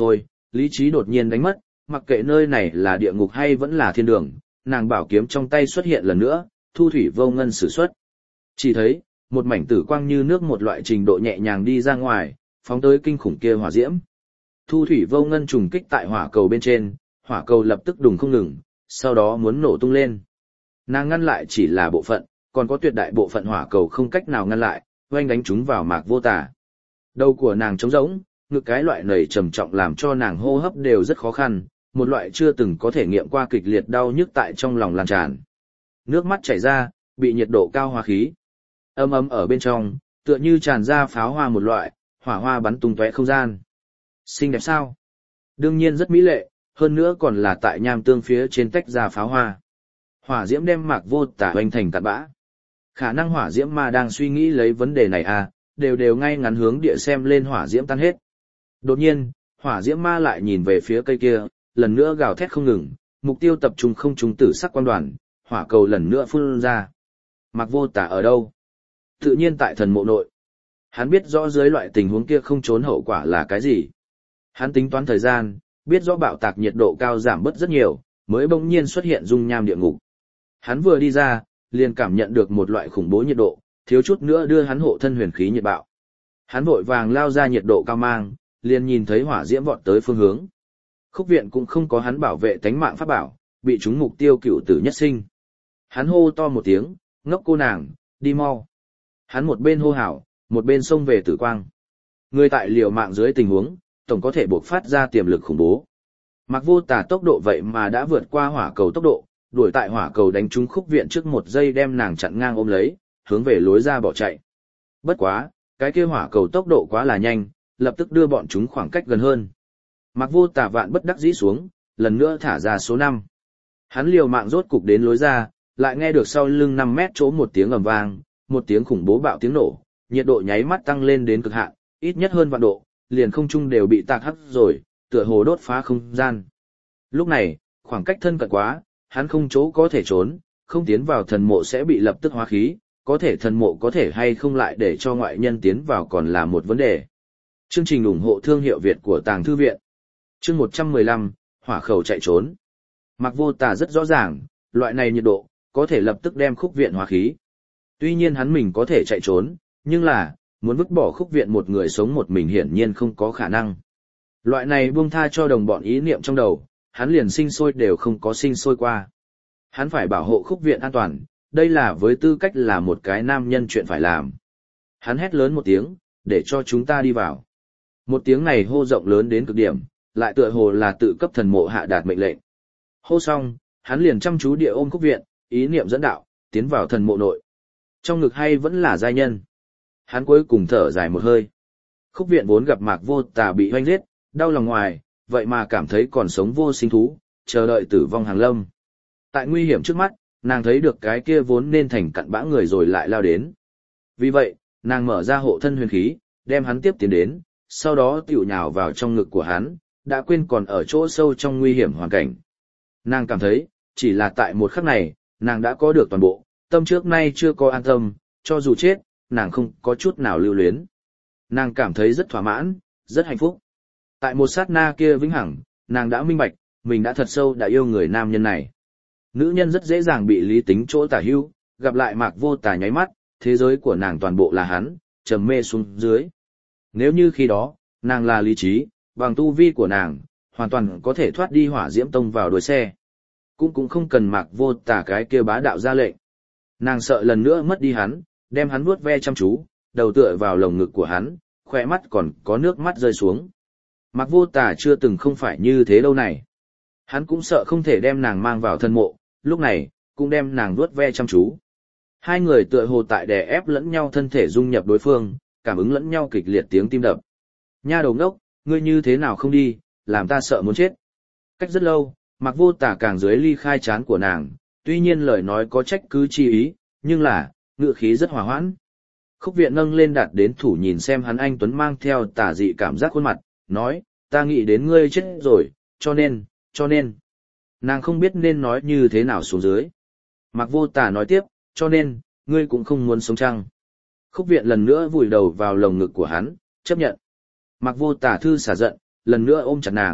lý trí đột nhiên đánh mất, mặc kệ nơi này là địa ngục hay vẫn là thiên đường, nàng bảo kiếm trong tay xuất hiện lần nữa, thu thủy vô ngân sử xuất. Chỉ thấy, một mảnh tử quang như nước một loại trình độ nhẹ nhàng đi ra ngoài, phóng tới kinh khủng kia hỏa diễm. Thu thủy vô ngân trùng kích tại hỏa cầu bên trên, hỏa cầu lập tức đùng không ngừng, sau đó muốn nổ tung lên. Nàng ngăn lại chỉ là bộ phận, còn có tuyệt đại bộ phận hỏa cầu không cách nào ngăn lại, oanh đánh chúng vào Mạc Vô Tà. Đầu của nàng trống rỗng, ngực cái loại nầy trầm trọng làm cho nàng hô hấp đều rất khó khăn, một loại chưa từng có thể nghiệm qua kịch liệt đau nhức tại trong lòng lan tràn. Nước mắt chảy ra, bị nhiệt độ cao hóa khí. Âm ấm ở bên trong, tựa như tràn ra pháo hoa một loại, hỏa hoa bắn tung tóe không gian. Xinh đẹp sao? Đương nhiên rất mỹ lệ, hơn nữa còn là tại nham tương phía trên tách ra pháo hoa. Hỏa diễm đem Mạc Vô Tà hoành thành cát bã. Khả năng hỏa diễm ma đang suy nghĩ lấy vấn đề này à, đều ngay ngắn hướng địa xem lên hỏa diễm tan hết. Đột nhiên, hỏa diễm ma lại nhìn về phía cây kia, lần nữa gào thét không ngừng, mục tiêu tập trung không trúng tử sắc quang đoàn, hỏa cầu lần nữa phun ra. Mạc Vô Tà ở đâu? Tự nhiên tại thần mộ nội. Hắn biết rõ dưới loại tình huống kia không trốn hậu quả là cái gì. Hắn tính toán thời gian, biết rõ bạo tạc nhiệt độ cao giảm bớt rất nhiều, mới bỗng nhiên xuất hiện dung nham địa ngục. Hắn vừa đi ra, liền cảm nhận được một loại khủng bố nhiệt độ, thiếu chút nữa đưa hắn hộ thân huyền khí nhiệt bạo. Hắn vội vàng lao ra nhiệt độ cao mang, liền nhìn thấy hỏa diễm vọt tới phương hướng. Khúc viện cũng không có hắn bảo vệ tánh mạng pháp bảo, bị chúng mục tiêu cựu tử nhất sinh. Hắn hô to một tiếng, ngốc cô nàng, đi mau. Hắn một bên hô hào, một bên xông về tử quang. Người tại liều mạng dưới tình huống, tổng có thể buộc phát ra tiềm lực khủng bố. Mạc Vô Tà tốc độ vậy mà đã vượt qua hỏa cầu tốc độ, đuổi tại hỏa cầu đánh trúng Khúc viện trước một giây đem nàng chặn ngang ôm lấy, hướng về lối ra bỏ chạy. Bất quá, cái kia hỏa cầu tốc độ quá là nhanh, lập tức đưa bọn chúng khoảng cách gần hơn. Mạc Vô Tà vạn bất đắc dĩ xuống, lần nữa thả ra số 5. Hắn liều mạng rốt cục đến lối ra, lại nghe được sau lưng 5 mét chỗ một tiếng ầm vang, một tiếng khủng bố bạo tiếng nổ, nhiệt độ nháy mắt tăng lên đến cực hạn, ít nhất hơn vạn độ, liền không trung đều bị tạc hắc rồi, tựa hồ đốt phá không gian. Lúc này, khoảng cách thân cận quá, hắn không chỗ có thể trốn, không tiến vào thần mộ sẽ bị lập tức hóa khí, có thể thần mộ có thể hay không lại để cho ngoại nhân tiến vào còn là một vấn đề. Chương trình ủng hộ thương hiệu Việt của Tàng Thư Viện. Chương 115, hỏa khẩu chạy trốn. Mạc Vô Tà rất rõ ràng, loại này nhiệt độ, có thể lập tức đem Khúc viện hóa khí. Tuy nhiên hắn mình có thể chạy trốn, nhưng là, muốn vứt bỏ Khúc viện một người sống một mình hiển nhiên không có khả năng. Loại này buông tha cho đồng bọn ý niệm trong đầu, hắn liền sinh sôi đều không có sinh sôi qua. Hắn phải bảo hộ Khúc viện an toàn, đây là với tư cách là một cái nam nhân chuyện phải làm. Hắn hét lớn một tiếng, để cho chúng ta đi vào. Một tiếng này hô rộng lớn đến cực điểm, lại tựa hồ là tự cấp thần mộ hạ đạt mệnh lệnh. Hô xong, hắn liền chăm chú địa ôm Khúc viện, ý niệm dẫn đạo, tiến vào thần mộ nội. Trong ngực hay vẫn là giai nhân. Hắn cuối cùng thở dài một hơi. Khúc viện vốn gặp Mạc Vô Tà bị hoanh giết, đau lòng ngoài, vậy mà cảm thấy còn sống vô sinh thú, chờ đợi tử vong hàng lâm. Tại nguy hiểm trước mắt, nàng thấy được cái kia vốn nên thành cặn bã người rồi lại lao đến. Vì vậy, nàng mở ra hộ thân huyền khí, đem hắn tiếp tiến đến, sau đó tiểu nhào vào trong ngực của hắn, đã quên còn ở chỗ sâu trong nguy hiểm hoàn cảnh. Nàng cảm thấy, chỉ là tại một khắc này, nàng đã có được toàn bộ, tâm trước nay chưa có an tâm, cho dù chết, nàng không có chút nào lưu luyến. Nàng cảm thấy rất thỏa mãn, rất hạnh phúc. Tại một sát na kia vĩnh hằng, nàng đã minh bạch, mình đã thật sâu đã yêu người nam nhân này. Nữ nhân rất dễ dàng bị lý tính chỗ tả hưu, gặp lại Mạc Vô Tà nháy mắt, thế giới của nàng toàn bộ là hắn, trầm mê xuống dưới. Nếu như khi đó, nàng là lý trí, bằng tu vi của nàng, hoàn toàn có thể thoát đi hỏa diễm tông vào đuôi xe. Cũng không cần Mạc Vô Tà cái kia bá đạo ra lệnh. Nàng sợ lần nữa mất đi hắn, đem hắn vuốt ve chăm chú, đầu tựa vào lồng ngực của hắn, khỏe mắt còn có nước mắt rơi xuống. Mạc Vô Tà chưa từng không phải như thế đâu này. Hắn cũng sợ không thể đem nàng mang vào thân mộ, lúc này, cũng đem nàng vuốt ve chăm chú. Hai người tựa hồ tại đè ép lẫn nhau thân thể dung nhập đối phương, cảm ứng lẫn nhau kịch liệt tiếng tim đập. Nha đầu ngốc, ngươi như thế nào không đi, làm ta sợ muốn chết. Cách rất lâu, Mạc Vô Tà càng dưới ly khai chán của nàng, tuy nhiên lời nói có trách cứ chi ý, nhưng là, ngựa khí rất hòa hoãn. Khúc viện nâng lên đặt đến thủ nhìn xem hắn anh Tuấn mang theo tà dị cảm giác khuôn mặt, nói, ta nghĩ đến ngươi chết rồi, cho nên. Nàng không biết nên nói như thế nào xuống dưới. Mạc Vô Tà nói tiếp, cho nên, ngươi cũng không muốn sống chăng. Khúc viện lần nữa vùi đầu vào lồng ngực của hắn, chấp nhận. Mạc Vô Tà thư xả giận, lần nữa ôm chặt nàng,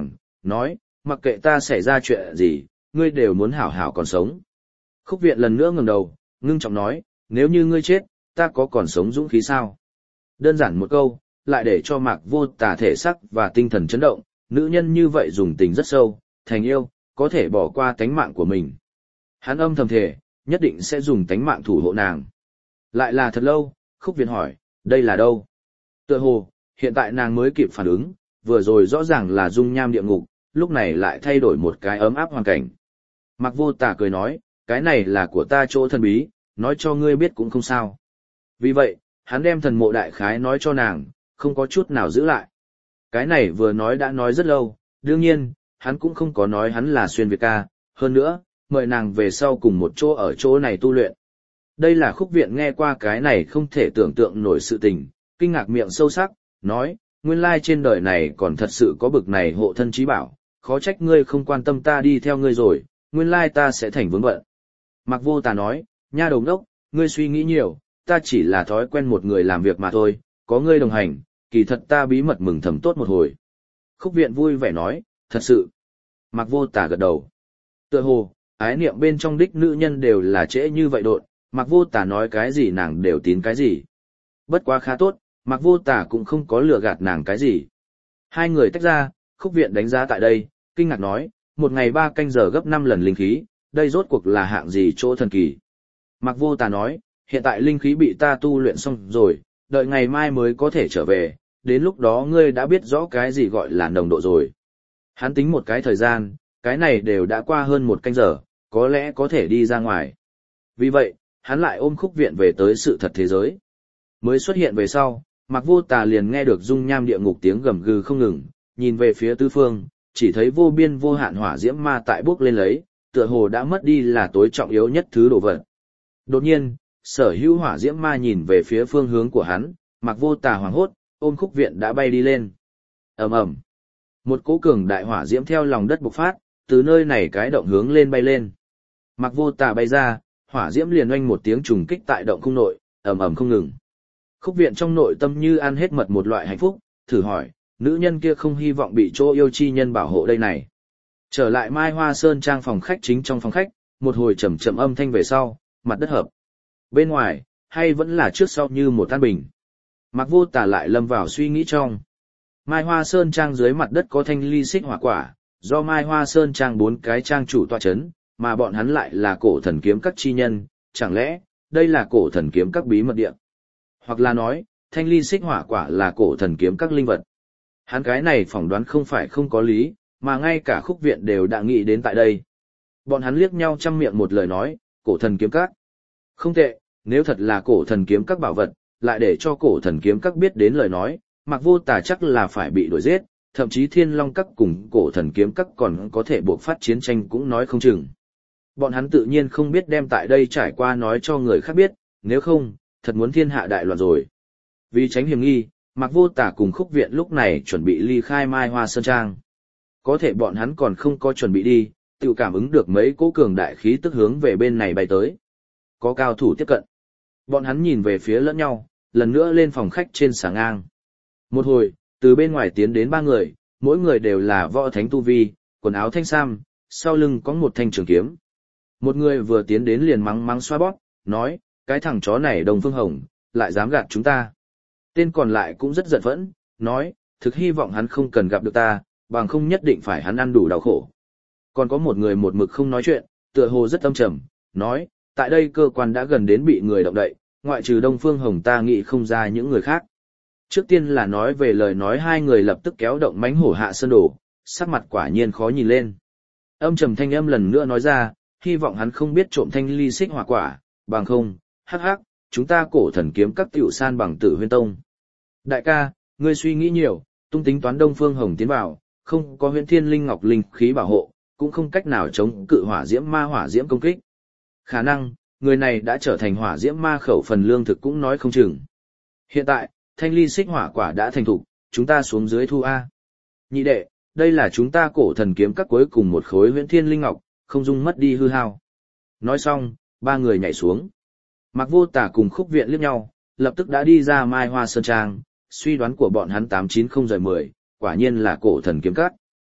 nói, mặc kệ ta xảy ra chuyện gì, ngươi đều muốn hảo hảo còn sống. Khúc viện lần nữa ngẩng đầu, ngưng trọng nói, nếu như ngươi chết, ta có còn sống dũng khí sao? Đơn giản một câu, lại để cho Mạc Vô Tà thể sắc và tinh thần chấn động, nữ nhân như vậy dùng tình rất sâu, thành yêu, có thể bỏ qua tánh mạng của mình. Hắn âm thầm thề, nhất định sẽ dùng tánh mạng thủ hộ nàng. Lại là thật lâu, Khúc viện hỏi, đây là đâu? Tựa hồ, hiện tại nàng mới kịp phản ứng, vừa rồi rõ ràng là dung nham địa ngục, lúc này lại thay đổi một cái ấm áp hoàn cảnh. Mạc Vô Tà cười nói, cái này là của ta chỗ thần bí, nói cho ngươi biết cũng không sao. Vì vậy, hắn đem thần mộ đại khái nói cho nàng, không có chút nào giữ lại. Cái này vừa nói đã nói rất lâu, đương nhiên, hắn cũng không có nói hắn là xuyên Việt ca, hơn nữa, mời nàng về sau cùng một chỗ ở chỗ này tu luyện. Đây là Khúc viện nghe qua cái này không thể tưởng tượng nổi sự tình, kinh ngạc miệng sâu sắc, nói, nguyên lai trên đời này còn thật sự có bực này hộ thân trí bảo, khó trách ngươi không quan tâm ta đi theo ngươi rồi, nguyên lai ta sẽ thành vướng bận. Mạc Vô Tà nói, nha đầu ngốc, ngươi suy nghĩ nhiều, ta chỉ là thói quen một người làm việc mà thôi, có ngươi đồng hành, kỳ thật ta bí mật mừng thầm tốt một hồi. Khúc viện vui vẻ nói, thật sự. Mạc Vô Tà gật đầu. Tựa hồ, ái niệm bên trong đích nữ nhân đều là trễ như vậy đột, Mạc Vô Tà nói cái gì nàng đều tín cái gì. Bất quá khá tốt, Mạc Vô Tà cũng không có lừa gạt nàng cái gì. Hai người tách ra, Khúc viện đánh giá tại đây, kinh ngạc nói, một ngày 3 canh giờ gấp 5 lần linh khí, đây rốt cuộc là hạng gì chỗ thần kỳ. Mạc Vô Tà nói, hiện tại linh khí bị ta tu luyện xong rồi, đợi ngày mai mới có thể trở về, đến lúc đó ngươi đã biết rõ cái gì gọi là nồng độ rồi. Hắn tính một cái thời gian, cái này đều đã qua hơn 1 canh giờ, có lẽ có thể đi ra ngoài. Vì vậy, hắn lại ôm Khúc viện về tới sự thật thế giới. Mới xuất hiện về sau, Mạc Vô Tà liền nghe được dung nham địa ngục tiếng gầm gừ không ngừng, nhìn về phía tứ phương, chỉ thấy vô biên vô hạn hỏa diễm ma tại bốc lên lấy, tựa hồ đã mất đi là tối trọng yếu nhất thứ đồ vật. Đột nhiên, sở hữu hỏa diễm ma nhìn về phía phương hướng của hắn, Mạc Vô Tà hoảng hốt, ôm Khúc viện đã bay đi lên. Ầm ầm, một cỗ cường đại hỏa diễm theo lòng đất bộc phát, từ nơi này cái động hướng lên bay lên. Mạc Vô Tà bay ra, hỏa diễm liền oanh một tiếng trùng kích tại động cung nội, ầm ầm không ngừng. Khúc viện trong nội tâm như ăn hết mật một loại hạnh phúc, thử hỏi, nữ nhân kia không hy vọng bị chỗ yêu chi nhân bảo hộ đây này. Trở lại Mai Hoa Sơn trang phòng khách chính trong phòng khách, một hồi trầm trầm âm thanh về sau, mặt đất hợp. Bên ngoài, hay vẫn là trước sau như một tan bình. Mạc Vô Tà lại lâm vào suy nghĩ trong. Mai Hoa Sơn trang dưới mặt đất có thanh ly xích hỏa quả, do Mai Hoa Sơn trang 4 cái trang chủ tọa chấn, mà bọn hắn lại là cổ thần kiếm các chi nhân, chẳng lẽ, đây là cổ thần kiếm các bí mật địa? Hoặc là nói, thanh ly xích hỏa quả là cổ thần kiếm các linh vật. Hắn cái này phỏng đoán không phải không có lý, mà ngay cả Khúc viện đều đã nghĩ đến tại đây. Bọn hắn liếc nhau chăm miệng một lời nói, cổ thần kiếm các. Không tệ, nếu thật là cổ thần kiếm các bảo vật, lại để cho cổ thần kiếm các biết đến lời nói, Mạc Vô Tà chắc là phải bị đuổi giết, thậm chí Thiên Long các cùng cổ thần kiếm các còn có thể buộc phát chiến tranh cũng nói không chừng. Bọn hắn tự nhiên không biết đem tại đây trải qua nói cho người khác biết, nếu không, thật muốn thiên hạ đại loạn rồi. Vì tránh hiểm nghi, Mạc Vô Tà cùng Khúc viện lúc này chuẩn bị ly khai Mai Hoa Sơn trang. Có thể bọn hắn còn không có chuẩn bị đi, tự cảm ứng được mấy cỗ cường đại khí tức hướng về bên này bay tới. Có cao thủ tiếp cận. Bọn hắn nhìn về phía lẫn nhau, lần nữa lên phòng khách trên xà ngang. Một hồi, từ bên ngoài tiến đến 3 người, mỗi người đều là võ thánh tu vi, quần áo thanh sam, sau lưng có một thanh trường kiếm. Một người vừa tiến đến liền mắng mắng xoa bóp, nói, cái thằng chó này Đông Phương Hồng, lại dám gạt chúng ta. Tên còn lại cũng rất giận phẫn, nói, thực hy vọng hắn không cần gặp được ta, bằng không nhất định phải hắn ăn đủ đau khổ. Còn có một người một mực không nói chuyện, tựa hồ rất âm trầm, nói, tại đây cơ quan đã gần đến bị người động đậy, ngoại trừ Đông Phương Hồng ta nghĩ không ra những người khác. Trước tiên là nói về lời nói hai người lập tức kéo động mánh hổ hạ sơn đổ, sắc mặt quả nhiên khó nhìn lên. Âm trầm thanh âm lần nữa nói ra, hy vọng hắn không biết trộm thanh ly xích hỏa quả, bằng không, hắc hắc, chúng ta cổ thần kiếm các tiểu san bằng Tử Huyên Tông. Đại ca, ngươi suy nghĩ nhiều, tung tính toán Đông Phương Hồng tiến vào, không có Huyễn Thiên Linh Ngọc linh khí bảo hộ, cũng không cách nào chống cự hỏa diễm ma hỏa diễm công kích. Khả năng, người này đã trở thành hỏa diễm ma khẩu phần lương thực cũng nói không chừng. Hiện tại, thanh ly xích hỏa quả đã thành thục, chúng ta xuống dưới thu A. Nhị đệ, đây là chúng ta cổ thần kiếm các cuối cùng một khối Huyễn Thiên Linh Ngọc, không dung mất đi hư hao. Nói xong, 3 người nhảy xuống. Mạc Vô Tà cùng Khúc viện liếc nhau, lập tức đã đi ra Mai Hoa Sơn trang, suy đoán của bọn hắn 890-10, quả nhiên là cổ thần kiếm các.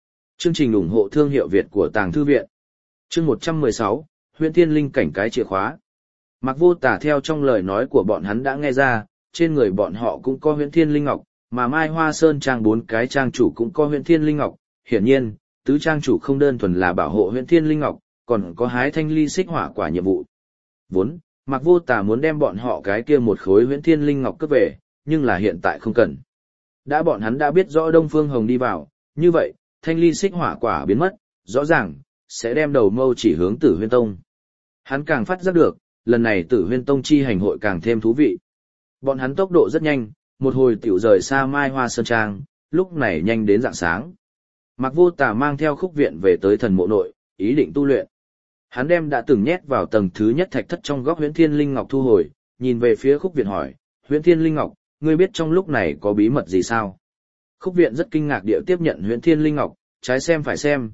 Chương trình ủng hộ thương hiệu Việt của Tàng Thư Viện. Chương 116, Huyễn Thiên Linh cảnh cái chìa khóa. Mạc Vô Tà theo trong lời nói của bọn hắn đã nghe ra, trên người bọn họ cũng có Huyễn Thiên Linh Ngọc, mà Mai Hoa Sơn trang 4 cái trang chủ cũng có Huyễn Thiên Linh Ngọc. Hiển nhiên, tứ trang chủ không đơn thuần là bảo hộ Huyễn Thiên Linh Ngọc, còn có hái thanh ly xích hỏa quả nhiệm vụ. Vốn, Mạc Vô Tà muốn đem bọn họ cái kia một khối Huyễn Thiên Linh Ngọc cướp về, nhưng là hiện tại không cần. Đã bọn hắn đã biết rõ Đông Phương Hồng đi vào, như vậy, thanh ly xích hỏa quả biến mất, rõ ràng, sẽ đem đầu mâu chỉ hướng Tử Huyên Tông. Hắn càng phát giác được, lần này Tử Huyên Tông chi hành hội càng thêm thú vị. Bọn hắn tốc độ rất nhanh, một hồi tiểu rời xa Mai Hoa Sơn Trang, lúc này nhanh đến rạng sáng. Mạc Vô Tà mang theo Khúc Viện về tới thần mộ nội, ý định tu luyện. Hắn đem đã từng nhét vào tầng thứ nhất thạch thất trong góc Huyễn Thiên Linh Ngọc thu hồi, nhìn về phía Khúc Viện hỏi, Huyễn Thiên Linh Ngọc, ngươi biết trong lúc này có bí mật gì sao? Khúc Viện rất kinh ngạc địa tiếp nhận Huyễn Thiên Linh Ngọc, trái xem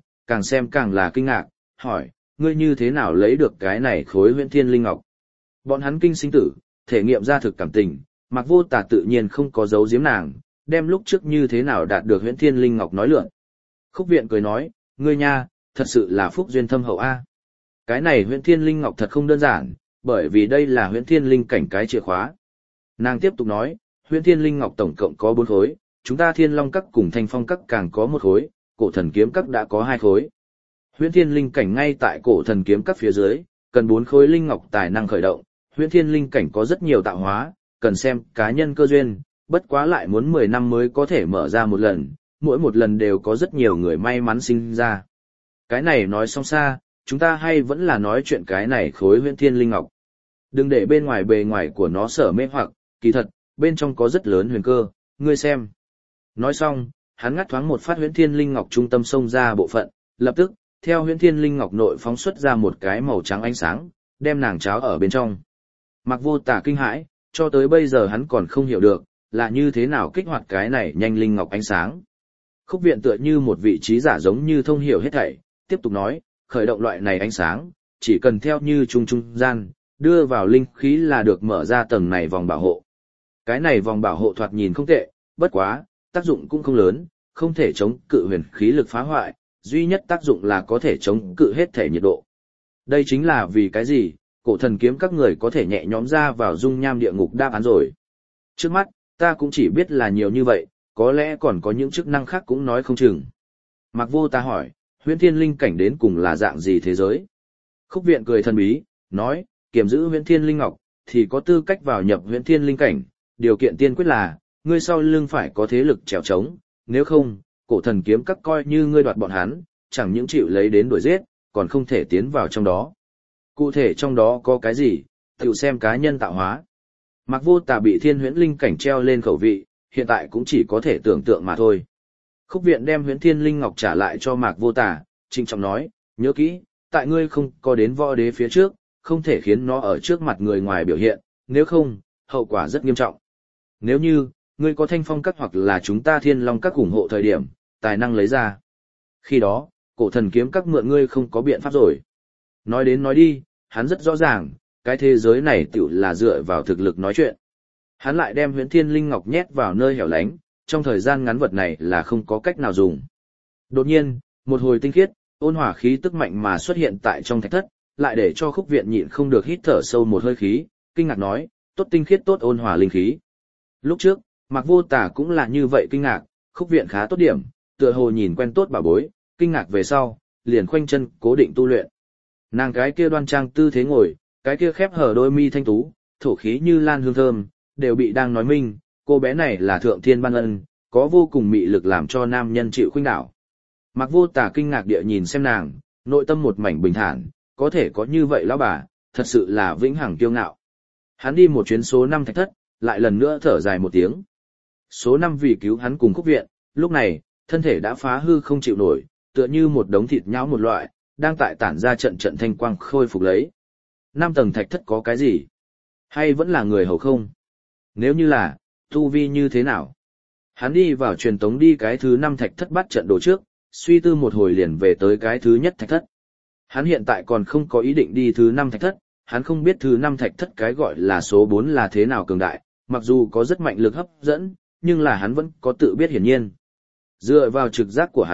càng càng là kinh ngạc, hỏi, ngươi như thế nào lấy được cái này khối Huyễn Thiên Linh Ngọc? Bọn hắn kinh sinh tử, thể nghiệm ra thực cảm tình, Mạc Vô Tà tự nhiên không có giấu giếm nàng, đem lúc trước như thế nào đạt được Huyễn Thiên Linh Ngọc nói lượn. Khúc Viện cười nói, ngươi nha, thật sự là phúc duyên thâm hậu a. Cái này Huyễn Thiên Linh Ngọc thật không đơn giản, bởi vì đây là Huyễn Thiên Linh cảnh cái chìa khóa. Nàng tiếp tục nói, Huyễn Thiên Linh Ngọc tổng cộng có 4 khối, chúng ta Thiên Long Các cùng Thanh Phong Các càng có 1 khối, Cổ Thần Kiếm Các đã có 2 khối. Huyễn Thiên Linh cảnh ngay tại Cổ Thần Kiếm Các phía dưới, cần 4 khối linh ngọc tài năng khởi động. Huyễn Thiên Linh cảnh có rất nhiều tạo hóa, cần xem cá nhân cơ duyên, bất quá lại muốn 10 năm mới có thể mở ra một lần, mỗi một lần đều có rất nhiều người may mắn sinh ra. Cái này nói xong xa, chúng ta hay vẫn là nói chuyện cái này khối Huyễn Thiên Linh Ngọc. Đừng để bên ngoài bề ngoài của nó sở mê hoặc, kỳ thật, bên trong có rất lớn huyền cơ, ngươi xem. Nói xong, hắn ngắt thoáng một phát Huyễn Thiên Linh Ngọc trung tâm xông ra bộ phận, lập tức, theo Huyễn Thiên Linh Ngọc nội phóng xuất ra một cái màu trắng ánh sáng, đem nàng tráo ở bên trong. Mạc Vô Tà kinh hãi, cho tới bây giờ hắn còn không hiểu được, là như thế nào kích hoạt cái này nhanh linh ngọc ánh sáng. Khúc Viện tựa như một vị trí giả giống như thông hiểu hết thảy, tiếp tục nói, khởi động loại này ánh sáng, chỉ cần theo như trung gian, đưa vào linh khí là được mở ra tầng này vòng bảo hộ. Cái này vòng bảo hộ thoạt nhìn không tệ, bất quá, tác dụng cũng không lớn, không thể chống cự huyền khí lực phá hoại, duy nhất tác dụng là có thể chống cự hết thể nhiệt độ. Đây chính là vì cái gì, Cổ Thần Kiếm các người có thể nhẹ nhõm ra vào dung nham địa ngục đáp án rồi. Trước mắt, ta cũng chỉ biết là nhiều như vậy, có lẽ còn có những chức năng khác cũng nói không chừng. Mạc Vô Tà hỏi, Huyễn Thiên Linh cảnh đến cùng là dạng gì thế giới? Khúc Viện cười thần bí, nói, kiểm giữ Huyễn Thiên Linh Ngọc, thì có tư cách vào nhập Huyễn Thiên Linh cảnh, điều kiện tiên quyết là, ngươi sau lưng phải có thế lực trèo trống, nếu không, Cổ Thần Kiếm các coi như ngươi đoạt bọn hắn, chẳng những chịu lấy đến đuổi giết, còn không thể tiến vào trong đó. Cụ thể trong đó có cái gì, tự xem cá nhân tạo hóa. Mạc Vô Tà bị Thiên Huyễn Linh cảnh treo lên khẩu vị, hiện tại cũng chỉ có thể tưởng tượng mà thôi. Khúc Viện đem Huyễn Thiên Linh Ngọc trả lại cho Mạc Vô Tà, trịnh trọng nói, nhớ kỹ, tại ngươi không có đến võ đế phía trước, không thể khiến nó ở trước mặt người ngoài biểu hiện, nếu không, hậu quả rất nghiêm trọng. Nếu như, ngươi có Thanh Phong các hoặc là chúng ta Thiên Long các ủng hộ thời điểm, tài năng lấy ra. Khi đó, Cổ Thần Kiếm các mượn ngươi không có biện pháp rồi. Nói đến nói đi, hắn rất rõ ràng, cái thế giới này tựu là dựa vào thực lực nói chuyện. Hắn lại đem Huyễn Thiên Linh Ngọc nhét vào nơi hẻo lánh, trong thời gian ngắn vật này là không có cách nào dùng. Đột nhiên, một hồi tinh khiết, ôn hòa khí tức mạnh mà xuất hiện tại trong thạch thất, lại để cho Khúc Viện nhịn không được hít thở sâu một hơi khí, kinh ngạc nói, tốt tinh khiết tốt ôn hòa linh khí. Lúc trước, Mạc Vô Tà cũng là như vậy kinh ngạc, Khúc Viện khá tốt điểm, tựa hồ nhìn quen tốt bảo bối, kinh ngạc về sau, liền khoanh chân cố định tu luyện. Nàng cái kia đoan trang tư thế ngồi, cái kia khép hở đôi mi thanh tú, thổ khí như lan hương thơm, đều bị đang nói minh, cô bé này là thượng thiên ban ân, có vô cùng mị lực làm cho nam nhân chịu khuynh đảo. Mạc Vô Tà kinh ngạc địa nhìn xem nàng, nội tâm một mảnh bình thản, có thể có như vậy lão bà, thật sự là vĩnh hằng kiêu ngạo. Hắn đi một chuyến số 5 thạch thất, lại lần nữa thở dài một tiếng. Số 5 vì cứu hắn cùng Khúc Viện, lúc này, thân thể đã phá hư không chịu nổi, tựa như một đống thịt nhão một loại, đang tại tản ra trận trận thanh quang khôi phục lấy. 5 tầng thạch thất có cái gì? Hay vẫn là người hầu không? Nếu như là, tu vi như thế nào? Hắn đi vào truyền tống đi cái thứ 5 thạch thất bắt trận đồ trước, suy tư một hồi liền về tới cái thứ nhất thạch thất. Hắn hiện tại còn không có ý định đi thứ 5 thạch thất, hắn không biết thứ 5 thạch thất cái gọi là số 4 là thế nào cường đại, mặc dù có rất mạnh lực hấp dẫn, nhưng là hắn vẫn có tự biết hiển nhiên. Dựa vào trực giác của hắn,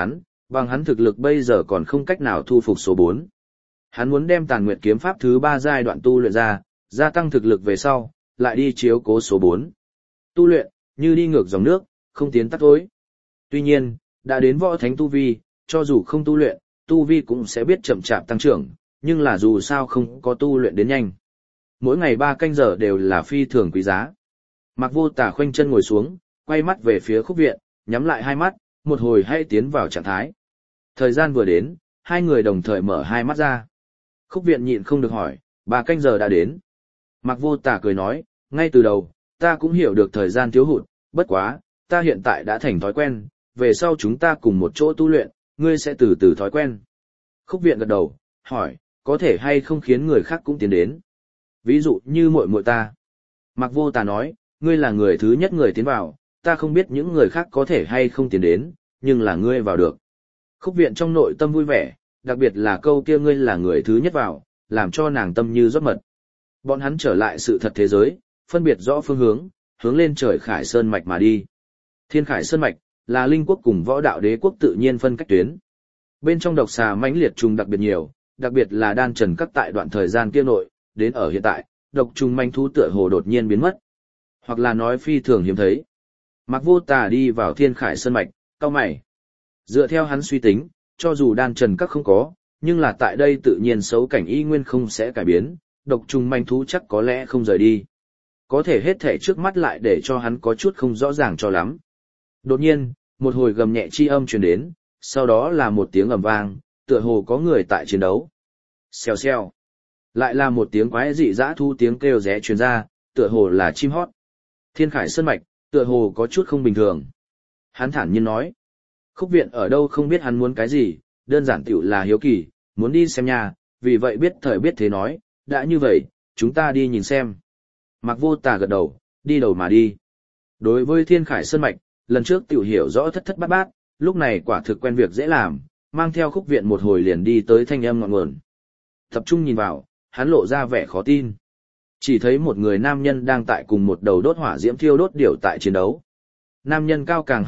Bằng hắn thực lực bây giờ còn không cách nào thu phục số 4. Hắn muốn đem Tàn Nguyệt kiếm pháp thứ 3 giai đoạn tu luyện ra, gia tăng thực lực về sau, lại đi chiếu cố số 4. Tu luyện, như đi ngược dòng nước, không tiến tắt tối. Tuy nhiên, đã đến võ thánh tu vi, cho dù không tu luyện, tu vi cũng sẽ biết chậm chạp tăng trưởng, nhưng là dù sao không có tu luyện đến nhanh. Mỗi ngày 3 canh giờ đều là phi thường quý giá. Mạc Vô Tà khoanh chân ngồi xuống, quay mắt về phía Khúc Viện, nhắm lại hai mắt, một hồi hay tiến vào trạng thái. Thời gian vừa đến, hai người đồng thời mở hai mắt ra. Khúc Viện nhịn không được hỏi, 3 canh giờ đã đến. Mạc Vô Tà cười nói, ngay từ đầu, ta cũng hiểu được thời gian thiếu hụt, bất quá, ta hiện tại đã thành thói quen, về sau chúng ta cùng một chỗ tu luyện, ngươi sẽ từ từ thói quen. Khúc Viện gật đầu, hỏi, có thể hay không khiến người khác cũng tiến đến. Ví dụ như muội muội ta. Mạc Vô Tà nói, ngươi là người thứ nhất người tiến vào, ta không biết những người khác có thể hay không tiến đến, nhưng là ngươi vào được. Khúc Viện trong nội tâm vui vẻ, đặc biệt là câu kia ngươi là người thứ nhất vào, làm cho nàng tâm như rót mật. Bọn hắn trở lại sự thật thế giới, phân biệt rõ phương hướng, hướng lên trời Khải Sơn Mạch mà đi. Thiên Khải Sơn Mạch, là linh quốc cùng võ đạo đế quốc tự nhiên phân cách tuyến. Bên trong độc xà mãnh liệt trùng đặc biệt nhiều, đặc biệt là đan trần các tại đoạn thời gian kia nội, đến ở hiện tại, độc trùng manh thú tựa hồ đột nhiên biến mất. Hoặc là nói phi thường hiếm thấy. Mạc Vô Tà đi vào Thiên Khải Sơn Mạch, cau mày. Dựa theo hắn suy tính, cho dù đan trần các không có, nhưng là tại đây tự nhiên xấu cảnh y nguyên không sẽ cải biến, độc trùng manh thú chắc có lẽ không rời đi. Có thể hết thể trước mắt lại để cho hắn có chút không rõ ràng cho lắm. Đột nhiên, một hồi gầm nhẹ chi âm truyền đến, sau đó là một tiếng ầm vang, tựa hồ có người tại chiến đấu. Xèo xèo. Lại là một tiếng quái dị dã thu tiếng kêu ré truyền ra, tựa hồ là chim hót. Thiên Khải Sơn Mạch, tựa hồ có chút không bình thường. Hắn thản nhiên nói. Khúc Viện ở đâu không biết hắn muốn cái gì, đơn giản tiểu là hiếu kỳ, muốn đi xem nhà, vì vậy biết thời biết thế nói, đã như vậy, chúng ta đi nhìn xem. Mạc Vô Tà gật đầu, đi đầu mà đi. Đối với Thiên Khải Sơn Mạch, lần trước tiểu hiểu rõ thất thất bát bát, lúc này quả thực quen việc dễ làm, mang theo Khúc Viện một hồi liền đi tới thanh âm ngọn nguồn. Tập trung nhìn vào, hắn lộ ra vẻ khó tin. Chỉ thấy một người nam nhân đang tại cùng một đầu đốt hỏa diễm thiêu đốt điểu tại chiến đấu. Nam nhân cao càng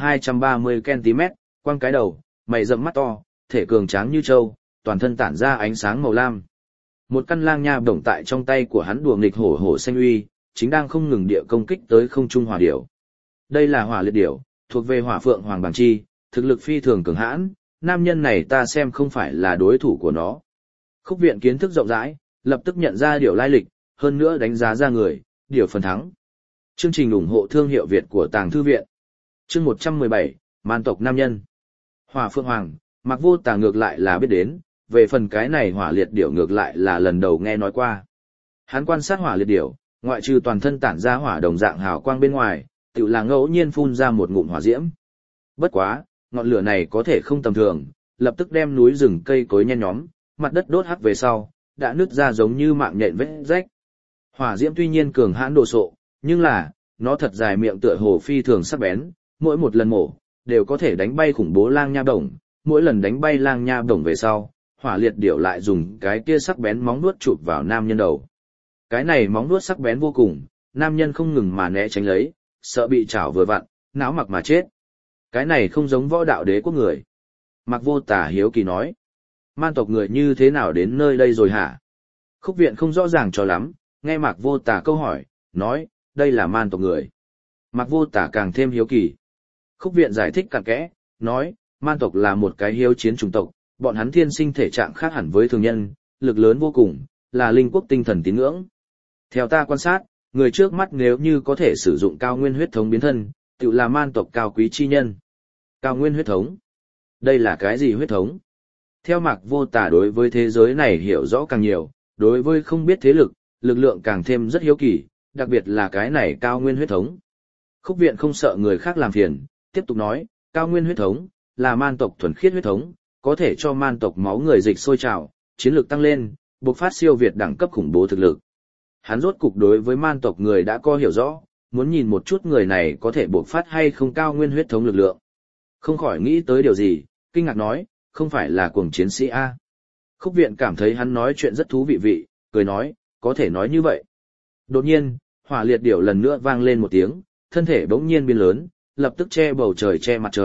230cm, quăng cái đầu, mày rậm mắt to, thể cường tráng như trâu, toàn thân tản ra ánh sáng màu lam. Một căn lang nha bổng tại trong tay của hắn đùa nghịch hổ hổ xanh uy, chính đang không ngừng địa công kích tới không trung hỏa điểu. Đây là hỏa liệt điểu, thuộc về hỏa phượng hoàng bàng chi, thực lực phi thường cường hãn, nam nhân này ta xem không phải là đối thủ của nó. Khúc Viện kiến thức rộng rãi, lập tức nhận ra điểu lai lịch, hơn nữa đánh giá ra người, điểu phần thắng. Chương trình ủng hộ thương hiệu Việt của Tàng Thư Viện. Chương 117, Man tộc nam nhân. Hỏa phượng hoàng, Mạc Vô Tà ngược lại là biết đến, về phần cái này hỏa liệt điểu ngược lại là lần đầu nghe nói qua. Hắn quan sát hỏa liệt điểu, ngoại trừ toàn thân tản ra hỏa đồng dạng hào quang bên ngoài, tự là ngẫu nhiên phun ra một ngụm hỏa diễm. Bất quá, ngọn lửa này có thể không tầm thường, lập tức đem núi rừng cây cối nhen nhóm, mặt đất đốt hắc về sau, đã nứt ra giống như mạng nhện vết rách. Hỏa diễm tuy nhiên cường hãn đồ sộ, nhưng là, nó thật dài miệng tựa hồ phi thường sắc bén, mỗi một lần mổ, đều có thể đánh bay khủng bố lang nha bổng, mỗi lần đánh bay lang nha bổng về sau, hỏa liệt điểu lại dùng cái kia sắc bén móng vuốt chụp vào nam nhân đầu. Cái này móng vuốt sắc bén vô cùng, nam nhân không ngừng mà né tránh lấy, sợ bị chảo vừa vặn, não mặc mà chết. Cái này không giống võ đạo đế quốc người. Mạc Vô Tà hiếu kỳ nói. Man tộc người như thế nào đến nơi đây rồi hả? Khúc Viện không rõ ràng cho lắm, nghe Mạc Vô Tà câu hỏi, nói, đây là man tộc người. Mạc Vô Tà càng thêm hiếu kỳ. Khúc Viện giải thích cặn kẽ, nói, man tộc là một cái hiếu chiến chủng tộc, bọn hắn thiên sinh thể trạng khác hẳn với thường nhân, lực lớn vô cùng, là linh quốc tinh thần tín ngưỡng. Theo ta quan sát, người trước mắt nếu như có thể sử dụng cao nguyên huyết thống biến thân, tự là man tộc cao quý chi nhân. Cao nguyên huyết thống? Đây là cái gì huyết thống? Theo Mạc Vô Tà đối với thế giới này hiểu rõ càng nhiều, đối với không biết thế lực, lực lượng càng thêm rất hiếu kỳ, đặc biệt là cái này cao nguyên huyết thống. Khúc Viện không sợ người khác làm phiền, tiếp tục nói, cao nguyên huyết thống, là man tộc thuần khiết huyết thống, có thể cho man tộc máu người dịch sôi trào, chiến lược tăng lên, bộc phát siêu việt đẳng cấp khủng bố thực lực. Hắn rốt cục đối với man tộc người đã có hiểu rõ, muốn nhìn một chút người này có thể bộc phát hay không cao nguyên huyết thống lực lượng. Không khỏi nghĩ tới điều gì, kinh ngạc nói, không phải là cuồng chiến sĩ A. Khúc Viện cảm thấy hắn nói chuyện rất thú vị, cười nói, có thể nói như vậy. Đột nhiên, hỏa liệt điểu lần nữa vang lên một tiếng, thân thể bỗng nhiên biến lớn, lập tức che bầu trời che mặt trời,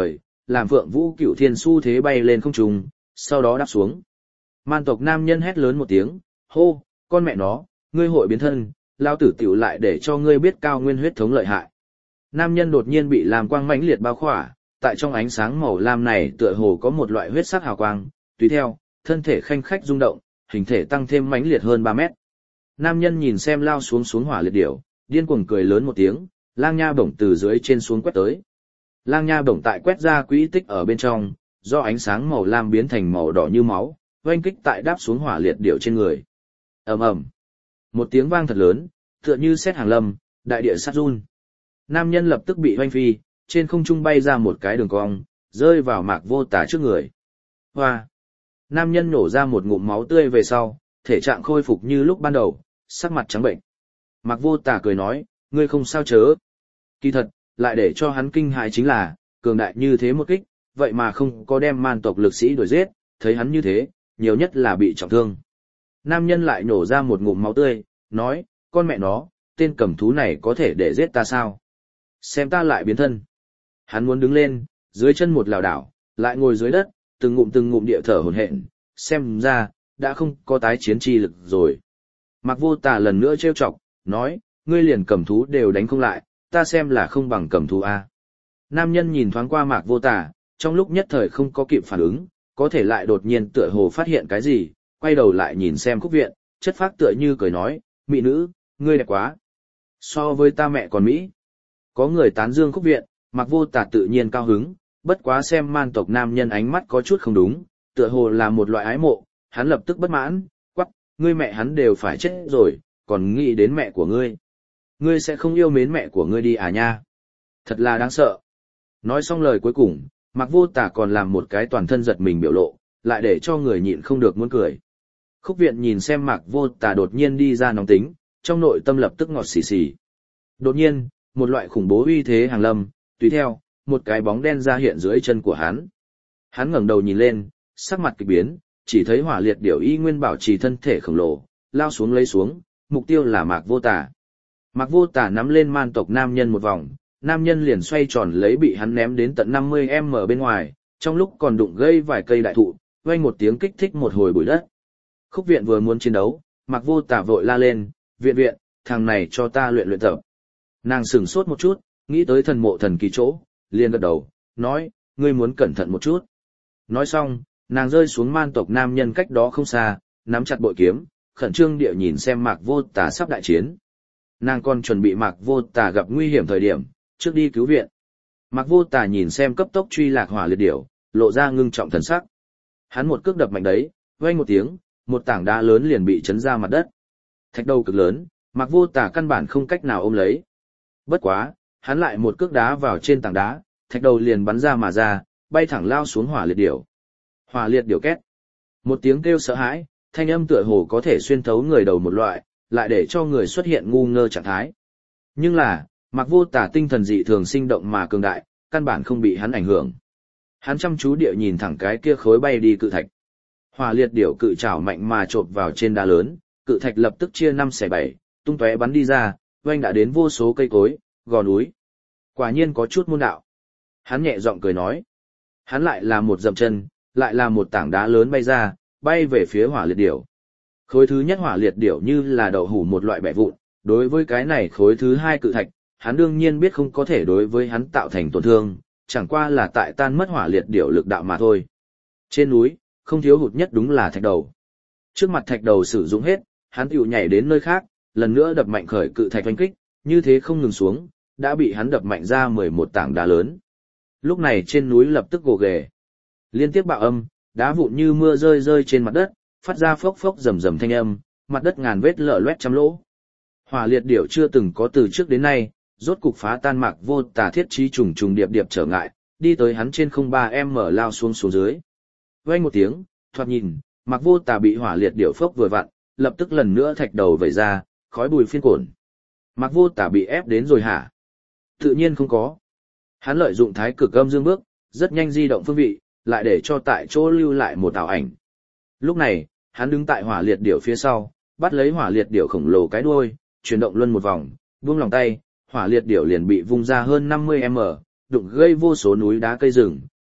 làm Phượng Vũ Cửu Thiên xu thế bay lên không trung, sau đó đáp xuống. Man tộc nam nhân hét lớn một tiếng, hô, con mẹ nó, ngươi hội biến thân, lao tử tiểu lại để cho ngươi biết cao nguyên huyết thống lợi hại. Nam nhân đột nhiên bị làm quang mãnh liệt bao khỏa, tại trong ánh sáng màu lam này tựa hồ có một loại huyết sắc hào quang, tùy theo, thân thể khanh khách rung động, hình thể tăng thêm mãnh liệt hơn 3 mét. Nam nhân nhìn xem lao xuống hỏa liệt điểu, điên cuồng cười lớn một tiếng, lang nha bổng từ dưới trên xuống quét tới. Lang nha bổng tại quét ra quỹ tích ở bên trong, do ánh sáng màu lam biến thành màu đỏ như máu, oanh kích tại đáp xuống hỏa liệt điểu trên người. Ầm ầm, một tiếng vang thật lớn, tựa như sét hàng lâm, đại địa sát run. Nam nhân lập tức bị oanh phi, trên không trung bay ra một cái đường cong, rơi vào Mạc Vô Tà trước người. Hoa! Nam nhân nổ ra một ngụm máu tươi về sau, thể trạng khôi phục như lúc ban đầu, sắc mặt trắng bệnh. Mạc Vô Tà cười nói, ngươi không sao chớ. Kỳ thật, lại để cho hắn kinh hãi chính là, cường đại như thế một kích, vậy mà không có đem man tộc lực sĩ đuổi giết, thấy hắn như thế, nhiều nhất là bị trọng thương. Nam nhân lại nổ ra một ngụm máu tươi, nói, con mẹ nó, tên cầm thú này có thể để giết ta sao? Xem ta lại biến thân. Hắn muốn đứng lên, dưới chân một lảo đảo, lại ngồi dưới đất, từng ngụm địa thở hổn hển, xem ra, đã không có tái chiến chi lực rồi. Mạc Vô Tà lần nữa trêu chọc, nói, ngươi liền cầm thú đều đánh không lại, ta xem là không bằng cầm thú a. Nam nhân nhìn thoáng qua Mạc Vô Tà, trong lúc nhất thời không có kịp phản ứng, có thể lại đột nhiên tựa hồ phát hiện cái gì, quay đầu lại nhìn xem Khúc Viện, chất phác tựa như cười nói, mỹ nữ, ngươi đẹp quá. So với ta mẹ còn Mỹ. Có người tán dương Khúc Viện, Mạc Vô Tà tự nhiên cao hứng, bất quá xem man tộc nam nhân ánh mắt có chút không đúng, tựa hồ là một loại ái mộ, hắn lập tức bất mãn, quắc, ngươi mẹ hắn đều phải chết rồi, còn nghĩ đến mẹ của ngươi. Ngươi sẽ không yêu mến mẹ của ngươi đi à nha? Thật là đáng sợ. Nói xong lời cuối cùng, Mạc Vô Tà còn làm một cái toàn thân giật mình biểu lộ, lại để cho người nhịn không được muốn cười. Khúc Viện nhìn xem Mạc Vô Tà đột nhiên đi ra nóng tính, trong nội tâm lập tức ngọt xì xì. Đột nhiên, một loại khủng bố uy thế hàng lâm, tùy theo, một cái bóng đen ra hiện dưới chân của hắn. Hắn ngẩng đầu nhìn lên, sắc mặt kỳ biến, chỉ thấy hỏa liệt điểu y nguyên bảo trì thân thể khổng lồ, lao xuống lấy xuống, mục tiêu là Mạc Vô Tà. Mạc Vô Tà nắm lên man tộc nam nhân một vòng, nam nhân liền xoay tròn lấy bị hắn ném đến tận 50m bên ngoài, trong lúc còn đụng gây vài cây đại thụ, vang một tiếng kích thích một hồi bụi đất. Khúc Viện vừa muốn chiến đấu, Mạc Vô Tà vội la lên, viện, thằng này cho ta luyện tập. Nàng sửng sốt một chút, nghĩ tới thần mộ thần kỳ chỗ, liền gật đầu, nói, ngươi muốn cẩn thận một chút. Nói xong, nàng rơi xuống man tộc nam nhân cách đó không xa, nắm chặt bội kiếm, khẩn trương địa nhìn xem Mạc Vô Tà sắp đại chiến. Nàng còn chuẩn bị Mạc Vô Tà gặp nguy hiểm thời điểm, trước đi cứu viện. Mạc Vô Tà nhìn xem cấp tốc truy lạc hỏa liệt điểu, lộ ra ngưng trọng thần sắc. Hắn một cước đập mạnh đấy, vang một tiếng, một tảng đá lớn liền bị chấn ra mặt đất. Thạch đầu cực lớn, Mạc Vô Tà căn bản không cách nào ôm lấy. Bất quá, hắn lại một cước đá vào trên tảng đá, thạch đầu liền bắn ra mà ra, bay thẳng lao xuống hỏa liệt điểu. Hỏa liệt điểu két. Một tiếng kêu sợ hãi, thanh âm tựa hồ có thể xuyên thấu người đầu một loại, lại để cho người xuất hiện ngu ngơ trạng thái. Nhưng là, Mạc Vô Tà tinh thần dị thường sinh động mà cường đại, căn bản không bị hắn ảnh hưởng. Hắn chăm chú địa nhìn thẳng cái kia khối bay đi cự thạch. Hỏa liệt điểu cự trảo mạnh mà chộp vào trên đá lớn, cự thạch lập tức chia 5/7, tung tóe bắn đi ra, oanh đã đến vô số cây cối, gò núi. Quả nhiên có chút môn đạo. Hắn nhẹ giọng cười nói. Hắn lại là một dậm chân, lại là một tảng đá lớn bay ra, bay về phía hỏa liệt điểu. Khối thứ nhất hỏa liệt điểu như là đậu hủ một loại bẻ vụn, đối với cái này khối thứ hai cự thạch, hắn đương nhiên biết không có thể đối với hắn tạo thành tổn thương, chẳng qua là tại tan mất hỏa liệt điểu lực đạo mà thôi. Trên núi, không thiếu hụt nhất đúng là thạch đầu. Trước mặt thạch đầu sử dụng hết, hắn tiểu nhảy đến nơi khác, lần nữa đập mạnh khởi cự thạch oanh kích, như thế không ngừng xuống, đã bị hắn đập mạnh ra 11 tảng đá lớn. Lúc này trên núi lập tức gồ ghề. Liên tiếp bạo âm, đá vụn như mưa rơi trên mặt đất, phát ra phốc phốc rầm rầm thanh âm, mặt đất ngàn vết lở loét trăm lỗ. Hỏa liệt điểu chưa từng có từ trước đến nay, rốt cục phá tan Mạc Vô Tà thiết trí trùng trùng điệp điệp trở ngại, đi tới hắn trên 03m lao xuống dưới. Vang một tiếng, thoạt nhìn, Mạc Vô Tà bị hỏa liệt điểu phốc vừa vặn, lập tức lần nữa thạch đầu vẩy ra, khói bùi phiên cổn. Mạc Vô Tà bị ép đến rồi hả? Tự nhiên không có. Hắn lợi dụng thái cực âm dương bước, rất nhanh di động phương vị, lại để cho tại chỗ lưu lại một ảo ảnh. Lúc này, hắn đứng tại hỏa liệt điểu phía sau, bắt lấy hỏa liệt điểu khổng lồ cái đuôi, chuyển động luân một vòng, buông lòng tay, hỏa liệt điểu liền bị vung ra hơn 50m, đụng gây vô số núi đá cây rừng,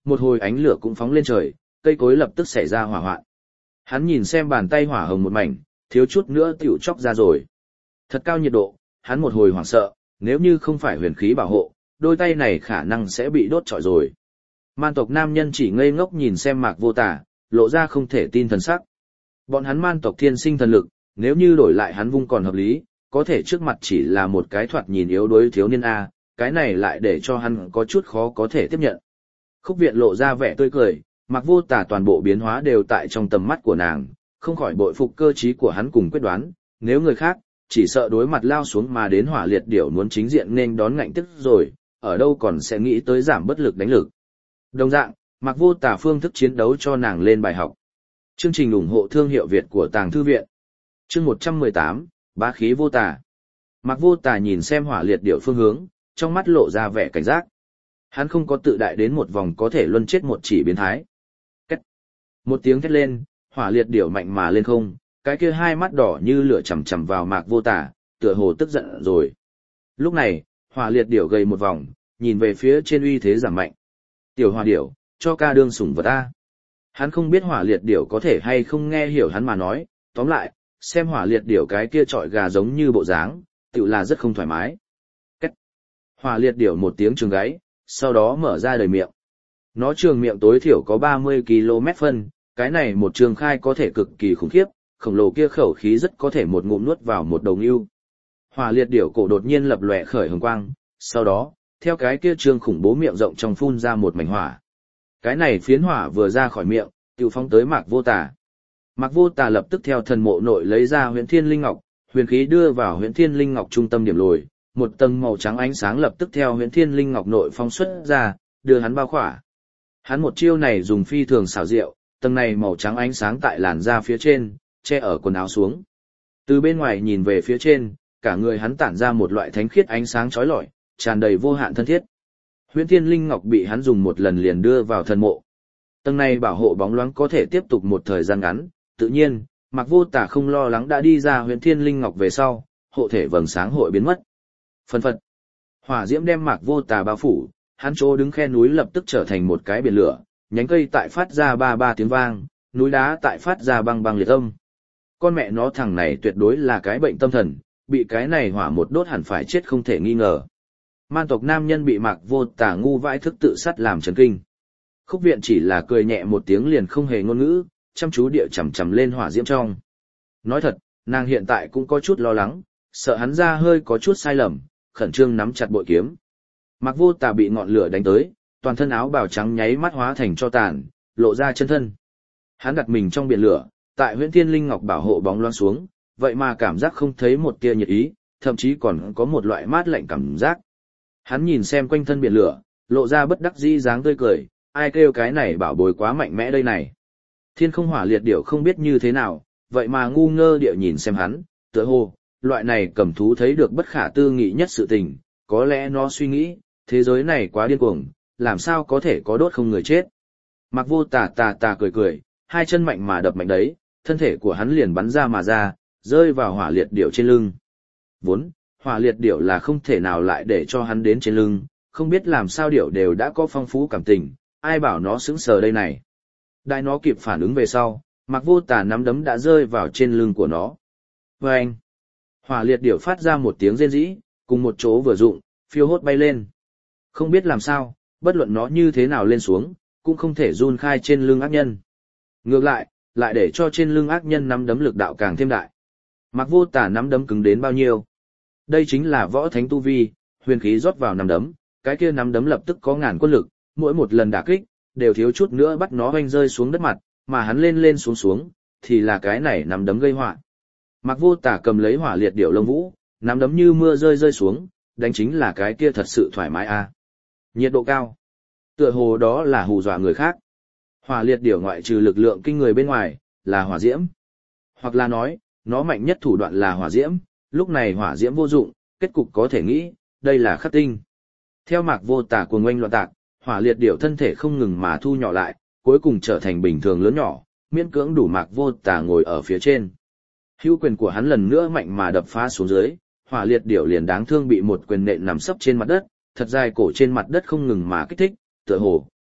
một hồi ánh lửa cũng phóng lên trời, cây cối lập tức xảy ra hỏa hoạn. Hắn nhìn xem bàn tay hỏa hồng một mảnh, thiếu chút nữa tiểu chóc ra rồi. Thật cao nhiệt độ, hắn một hồi hoảng sợ, nếu như không phải huyền khí bảo hộ, đôi tay này khả năng sẽ bị đốt trọi rồi. Man tộc nam nhân chỉ ngây ngốc nhìn xem Mạc Vô Tà, lộ ra không thể tin thần sắc. Bọn hắn man tộc thiên sinh thần lực, nếu như đổi lại hắn vung còn hợp lý, có thể trước mặt chỉ là một cái thoạt nhìn yếu đuối thiếu niên A, cái này lại để cho hắn có chút khó có thể tiếp nhận. Khúc Viện lộ ra vẻ tươi cười, Mạc Vô Tà toàn bộ biến hóa đều tại trong tầm mắt của nàng, không khỏi bội phục cơ trí của hắn cùng quyết đoán, nếu người khác, chỉ sợ đối mặt lao xuống mà đến hỏa liệt điểu muốn chính diện nên đón ngạnh tức rồi, ở đâu còn sẽ nghĩ tới giảm bất lực đánh lực. Đồng dạng, Mạc Vô Tà phương thức chiến đấu cho nàng lên bài học. Chương trình ủng hộ thương hiệu Việt của Tàng Thư Viện. Chương 118, Bá khí vô tà. Mạc Vô Tà nhìn xem hỏa liệt điểu phương hướng, trong mắt lộ ra vẻ cảnh giác. Hắn không có tự đại đến một vòng có thể luân chết một chỉ biến thái. Cách. Một tiếng thét lên, hỏa liệt điểu mạnh mà lên không, cái kia hai mắt đỏ như lửa chằm chằm vào Mạc Vô Tà, tựa hồ tức giận rồi. Lúc này, hỏa liệt điểu gầy một vòng, nhìn về phía trên uy thế giảm mạnh. Tiểu hỏa điểu, cho ca đương sủng vật a. Hắn không biết hỏa liệt điểu có thể hay không nghe hiểu hắn mà nói, tóm lại, xem hỏa liệt điểu cái kia trọi gà giống như bộ dáng, tự là rất không thoải mái. Cách. Hỏa liệt điểu một tiếng trường gáy, sau đó mở ra đời miệng. Nó trường miệng tối thiểu có 30 km phân, cái này một trường khai có thể cực kỳ khủng khiếp, khổng lồ kia khẩu khí rất có thể một ngụm nuốt vào một đầu ngưu. Hỏa liệt điểu cổ đột nhiên lập lòe khởi hồng quang, sau đó, theo cái kia trường khủng bố miệng rộng trong phun ra một mảnh hỏa. Cái này phiến hỏa vừa ra khỏi miệng, tiêu phóng tới Mạc Vô Tà. Mạc Vô Tà lập tức theo thần mộ nội lấy ra Huyền Thiên Linh Ngọc, huyền khí đưa vào Huyền Thiên Linh Ngọc trung tâm điểm lồi, một tầng màu trắng ánh sáng lập tức theo Huyền Thiên Linh Ngọc nội phóng xuất ra, đưa hắn bao khỏa. Hắn một chiêu này dùng phi thường xảo diệu, tầng này màu trắng ánh sáng tại làn da phía trên, che ở quần áo xuống. Từ bên ngoài nhìn về phía trên, cả người hắn tản ra một loại thánh khiết ánh sáng chói lọi, tràn đầy vô hạn thân thiết. Huyền Thiên Linh Ngọc bị hắn dùng một lần liền đưa vào thần mộ. Tầng này bảo hộ bóng loáng có thể tiếp tục một thời gian ngắn, tự nhiên, Mạc Vô Tà không lo lắng đã đi ra Huyền Thiên Linh Ngọc về sau, hộ thể vầng sáng hội biến mất. Phân phật. Hỏa diễm đem Mạc Vô Tà bao phủ, hắn chỗ đứng khe núi lập tức trở thành một cái biển lửa, nhánh cây tại phát ra ba ba tiếng vang, núi đá tại phát ra băng băng liệt âm. Con mẹ nó thằng này tuyệt đối là cái bệnh tâm thần, bị cái này hỏa một đốt hẳn phải chết không thể nghi ngờ. Man tộc nam nhân bị Mạc Vô Tà ngu vãi thức tự sát làm chấn kinh. Khúc Viện chỉ là cười nhẹ một tiếng liền không hề ngôn ngữ, chăm chú địa chằm chằm lên hỏa diễm trong. Nói thật, nàng hiện tại cũng có chút lo lắng, sợ hắn ra hơi có chút sai lầm, khẩn trương nắm chặt bội kiếm. Mạc Vô Tà bị ngọn lửa đánh tới, toàn thân áo bào trắng nháy mắt hóa thành tro tàn, lộ ra chân thân. Hắn đặt mình trong biển lửa, tại Huyền Thiên Linh Ngọc bảo hộ bóng loáng xuống, vậy mà cảm giác không thấy một tia nhiệt ý, thậm chí còn có một loại mát lạnh cảm giác. Hắn nhìn xem quanh thân biển lửa, lộ ra bất đắc dĩ dáng tươi cười, ai kêu cái này bảo bối quá mạnh mẽ đây này. Thiên không hỏa liệt điểu không biết như thế nào, vậy mà ngu ngơ địa nhìn xem hắn, tựa hồ, loại này cầm thú thấy được bất khả tư nghị nhất sự tình, có lẽ nó suy nghĩ, thế giới này quá điên cuồng, làm sao có thể có đốt không người chết. Mạc Vô Tà tà cười cười, hai chân mạnh mà đập mạnh đấy, thân thể của hắn liền bắn ra mà ra, rơi vào hỏa liệt điểu trên lưng. Vốn, hỏa liệt điểu là không thể nào lại để cho hắn đến trên lưng, không biết làm sao điểu đều đã có phong phú cảm tình, ai bảo nó sững sờ đây này. Đại nó kịp phản ứng về sau, Mạc Vô Tà nắm đấm đã rơi vào trên lưng của nó. Vâng! Hỏa liệt điểu phát ra một tiếng rên rỉ, cùng một chỗ vừa dụng, phiêu hốt bay lên. Không biết làm sao, bất luận nó như thế nào lên xuống, cũng không thể run khai trên lưng ác nhân. Ngược lại để cho trên lưng ác nhân nắm đấm lực đạo càng thêm đại. Mạc Vô Tà nắm đấm cứng đến bao nhiêu? Đây chính là võ thánh tu vi, huyền khí rót vào nắm đấm, cái kia nắm đấm lập tức có ngàn quân lực, mỗi một lần đả kích, đều thiếu chút nữa bắt nó hoanh rơi xuống đất mặt, mà hắn lên lên xuống xuống, thì là cái này nắm đấm gây họa. Mạc Vô Tà cầm lấy hỏa liệt điểu lông vũ, nắm đấm như mưa rơi rơi xuống, đánh chính là cái kia thật sự thoải mái a. Nhiệt độ cao. Tựa hồ đó là hù dọa người khác. Hỏa liệt điểu ngoại trừ lực lượng kinh người bên ngoài, là hỏa diễm. Hoặc là nói, nó mạnh nhất thủ đoạn là hỏa diễm, lúc này hỏa diễm vô dụng, kết cục có thể nghĩ, đây là khắc tinh. Theo Mạc Vô Tà cuồng oanh loạn tạc, hỏa liệt điểu thân thể không ngừng mà thu nhỏ lại, cuối cùng trở thành bình thường lớn nhỏ, miễn cưỡng đủ Mạc Vô Tà ngồi ở phía trên. Hữu quyền của hắn lần nữa mạnh mà đập phá xuống dưới, hỏa liệt điểu liền đáng thương bị một quyền nện nằm sấp trên mặt đất, thật dài cổ trên mặt đất không ngừng mà kích thích, tựa hồ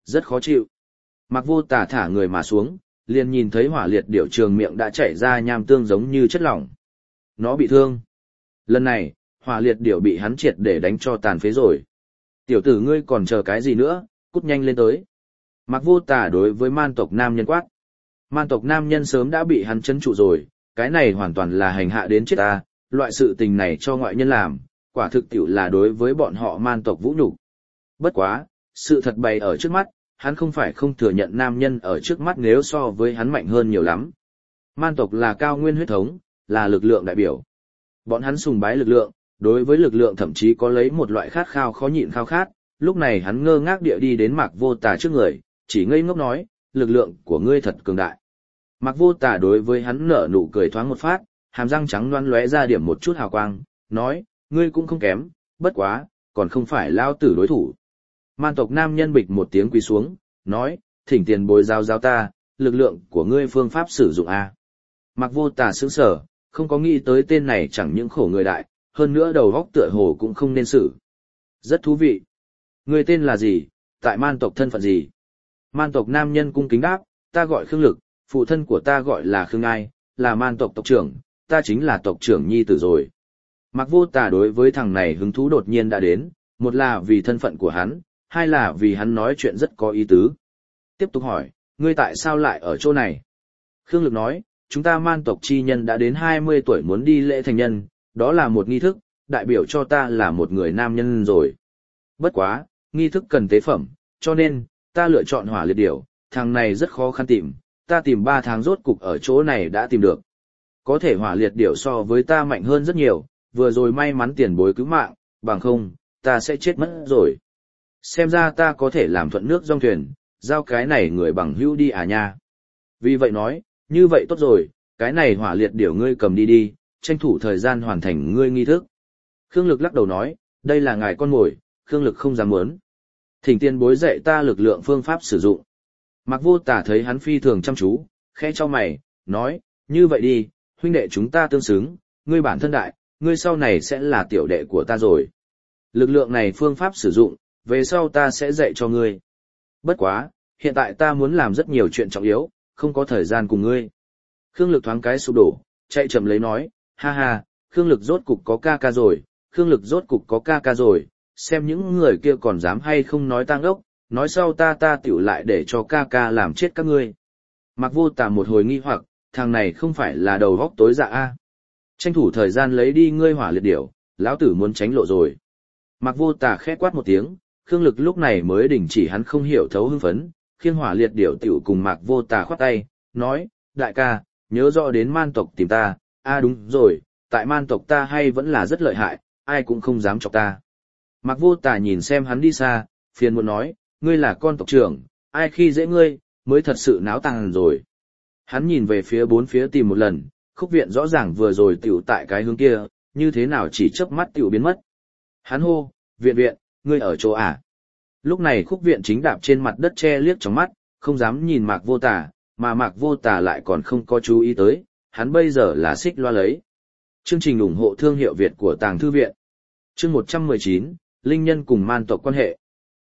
rất khó chịu. Mạc Vô Tà thả người mà xuống, liền nhìn thấy hỏa liệt điểu trường miệng đã chảy ra nham tương giống như chất lỏng. Nó bị thương. Lần này, hỏa liệt điểu bị hắn triệt để đánh cho tàn phế rồi. Tiểu tử ngươi còn chờ cái gì nữa, cút nhanh lên tới. Mạc Vô Tà đối với man tộc nam nhân quát. Man tộc nam nhân sớm đã bị hắn trấn trụ rồi, cái này hoàn toàn là hành hạ đến chết ta, loại sự tình này cho ngoại nhân làm, quả thực tiểu là đối với bọn họ man tộc vũ nhục. Bất quá, sự thật bày ở trước mắt, hắn không phải không thừa nhận nam nhân ở trước mắt nếu so với hắn mạnh hơn nhiều lắm. Man tộc là cao nguyên huyết thống, là lực lượng đại biểu. Bọn hắn sùng bái lực lượng, đối với lực lượng thậm chí có lấy một loại khát khao khó nhịn khao khát, lúc này hắn ngơ ngác địa đi đến Mạc Vô Tà trước người, chỉ ngây ngốc nói, lực lượng của ngươi thật cường đại. Mạc Vô Tà đối với hắn nở nụ cười thoáng một phát, hàm răng trắng loáng lóe ra điểm một chút hào quang, nói, ngươi cũng không kém, bất quá, còn không phải lao tử đối thủ. Man tộc nam nhân bịch một tiếng quỳ xuống, nói, thỉnh tiền bối giao ta, lực lượng của ngươi phương pháp sử dụng a. Mạc Vô Tà sững sờ, không có nghĩ tới tên này chẳng những khổ người đại, hơn nữa đầu óc tựa hồ cũng không nên xử. Rất thú vị. Ngươi tên là gì, tại man tộc thân phận gì? Man tộc nam nhân cung kính đáp, ta gọi Khương Lực, phụ thân của ta gọi là Khương Ai, là man tộc tộc trưởng, ta chính là tộc trưởng nhi tử rồi. Mạc Vô Tà đối với thằng này hứng thú đột nhiên đã đến, một là vì thân phận của hắn, hai là vì hắn nói chuyện rất có ý tứ. Tiếp tục hỏi, ngươi tại sao lại ở chỗ này? Khương Lực nói, chúng ta man tộc chi nhân đã đến 20 tuổi muốn đi lễ thành nhân, đó là một nghi thức, đại biểu cho ta là một người nam nhân rồi. Bất quá, nghi thức cần tế phẩm, cho nên, ta lựa chọn hỏa liệt điểu, thằng này rất khó khăn tìm, ta tìm 3 tháng rốt cục ở chỗ này đã tìm được. Có thể hỏa liệt điểu so với ta mạnh hơn rất nhiều, vừa rồi may mắn tiền bối cứu mạng, bằng không, ta sẽ chết mất rồi. Xem ra ta có thể làm thuận nước dòng thuyền, giao cái này người bằng hữu đi à nha. Vì vậy nói, như vậy tốt rồi, cái này hỏa liệt điểu ngươi cầm đi đi, tranh thủ thời gian hoàn thành ngươi nghi thức. Khương Lực lắc đầu nói, đây là ngài con mồi, Khương Lực không dám muốn. Thỉnh tiền bối dạy ta lực lượng phương pháp sử dụng. Mạc Vô Tà thấy hắn phi thường chăm chú, khẽ cho mày, nói, như vậy đi, huynh đệ chúng ta tương xứng, ngươi bản thân đại, ngươi sau này sẽ là tiểu đệ của ta rồi. Lực lượng này phương pháp sử dụng, về sau ta sẽ dạy cho ngươi. Bất quá, hiện tại ta muốn làm rất nhiều chuyện trọng yếu, không có thời gian cùng ngươi. Khương Lực thoáng cái sụp đổ, chạy chậm lấy nói, ha ha, Khương Lực rốt cục có ca ca rồi, Khương Lực rốt cục có ca ca rồi, xem những người kia còn dám hay không nói tang ốc, nói sau ta tiểu lại để cho ca ca làm chết các ngươi. Mạc Vô Tà một hồi nghi hoặc, thằng này không phải là đầu góc tối dạ a? Tranh thủ thời gian lấy đi ngươi hỏa liệt điểu, lão tử muốn tránh lộ rồi. Mạc Vô Tà khẽ quát một tiếng, Khương Lực lúc này mới đình chỉ hắn không hiểu thấu hưng phấn, khiêng hỏa liệt điểu tiểu cùng Mạc Vô Tà khoát tay, nói, đại ca, nhớ rõ đến man tộc tìm ta, đúng rồi, tại man tộc ta hay vẫn là rất lợi hại, ai cũng không dám chọc ta. Mạc Vô Tà nhìn xem hắn đi xa, phiền muộn nói, ngươi là con tộc trưởng, ai khi dễ ngươi, mới thật sự náo tàng rồi. Hắn nhìn về phía bốn phía tìm một lần, Khúc Viện rõ ràng vừa rồi tiểu tại cái hướng kia, như thế nào chỉ chớp mắt tiểu biến mất. Hắn hô, viện, ngươi ở chỗ à? Lúc này Khúc Viện chính đạp trên mặt đất che liếc trong mắt, không dám nhìn Mạc Vô Tà, mà Mạc Vô Tà lại còn không có chú ý tới, hắn bây giờ là xích loa lấy. Chương trình ủng hộ thương hiệu Việt của Tàng Thư Viện. Chương 119, Linh Nhân cùng man tộc quan hệ.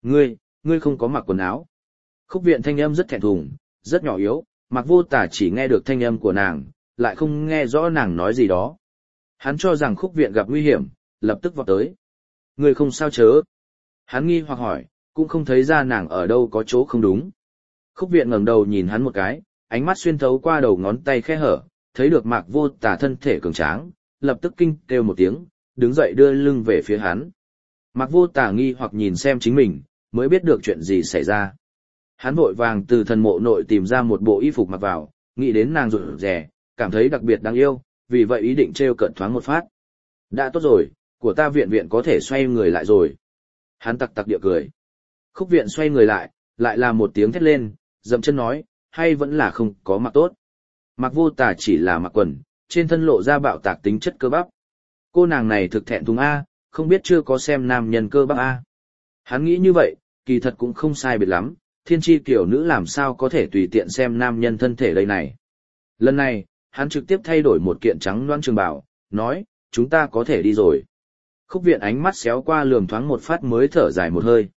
Ngươi không có mặc quần áo. Khúc Viện thanh âm rất thẹn thùng, rất nhỏ yếu, Mạc Vô Tà chỉ nghe được thanh âm của nàng, lại không nghe rõ nàng nói gì đó. Hắn cho rằng Khúc Viện gặp nguy hiểm, lập tức vọt tới. Ngươi không sao chớ? Hắn nghi hoặc hỏi, cũng không thấy ra nàng ở đâu có chỗ không đúng. Khúc Viện ngẩng đầu nhìn hắn một cái, ánh mắt xuyên thấu qua đầu ngón tay khe hở, thấy được Mạc Vô Tà thân thể cường tráng, lập tức kinh kêu một tiếng, đứng dậy đưa lưng về phía hắn. Mạc Vô Tà nghi hoặc nhìn xem chính mình, mới biết được chuyện gì xảy ra. Hắn vội vàng từ thần mộ nội tìm ra một bộ y phục mặc vào, nghĩ đến nàng rụt rè, cảm thấy đặc biệt đáng yêu, vì vậy ý định trêu cợt thoáng một phát. Đã tốt rồi, của ta viện có thể xoay người lại rồi. Hắn tặc tặc địa cười. Khúc Viện xoay người lại là một tiếng thét lên, dậm chân nói, hay vẫn là không có mặc tốt. Mạc Vô Tà chỉ là mặc quần, trên thân lộ ra bạo tạc tính chất cơ bắp. Cô nàng này thực thẹn thùng a, không biết chưa có xem nam nhân cơ bắp a. Hắn nghĩ như vậy, kỳ thật cũng không sai biệt lắm, thiên tri kiểu nữ làm sao có thể tùy tiện xem nam nhân thân thể đây này. Lần này, hắn trực tiếp thay đổi một kiện trắng loãng trường bào, nói, chúng ta có thể đi rồi. Khúc Viện ánh mắt xéo qua lườm thoáng một phát mới thở dài một hơi.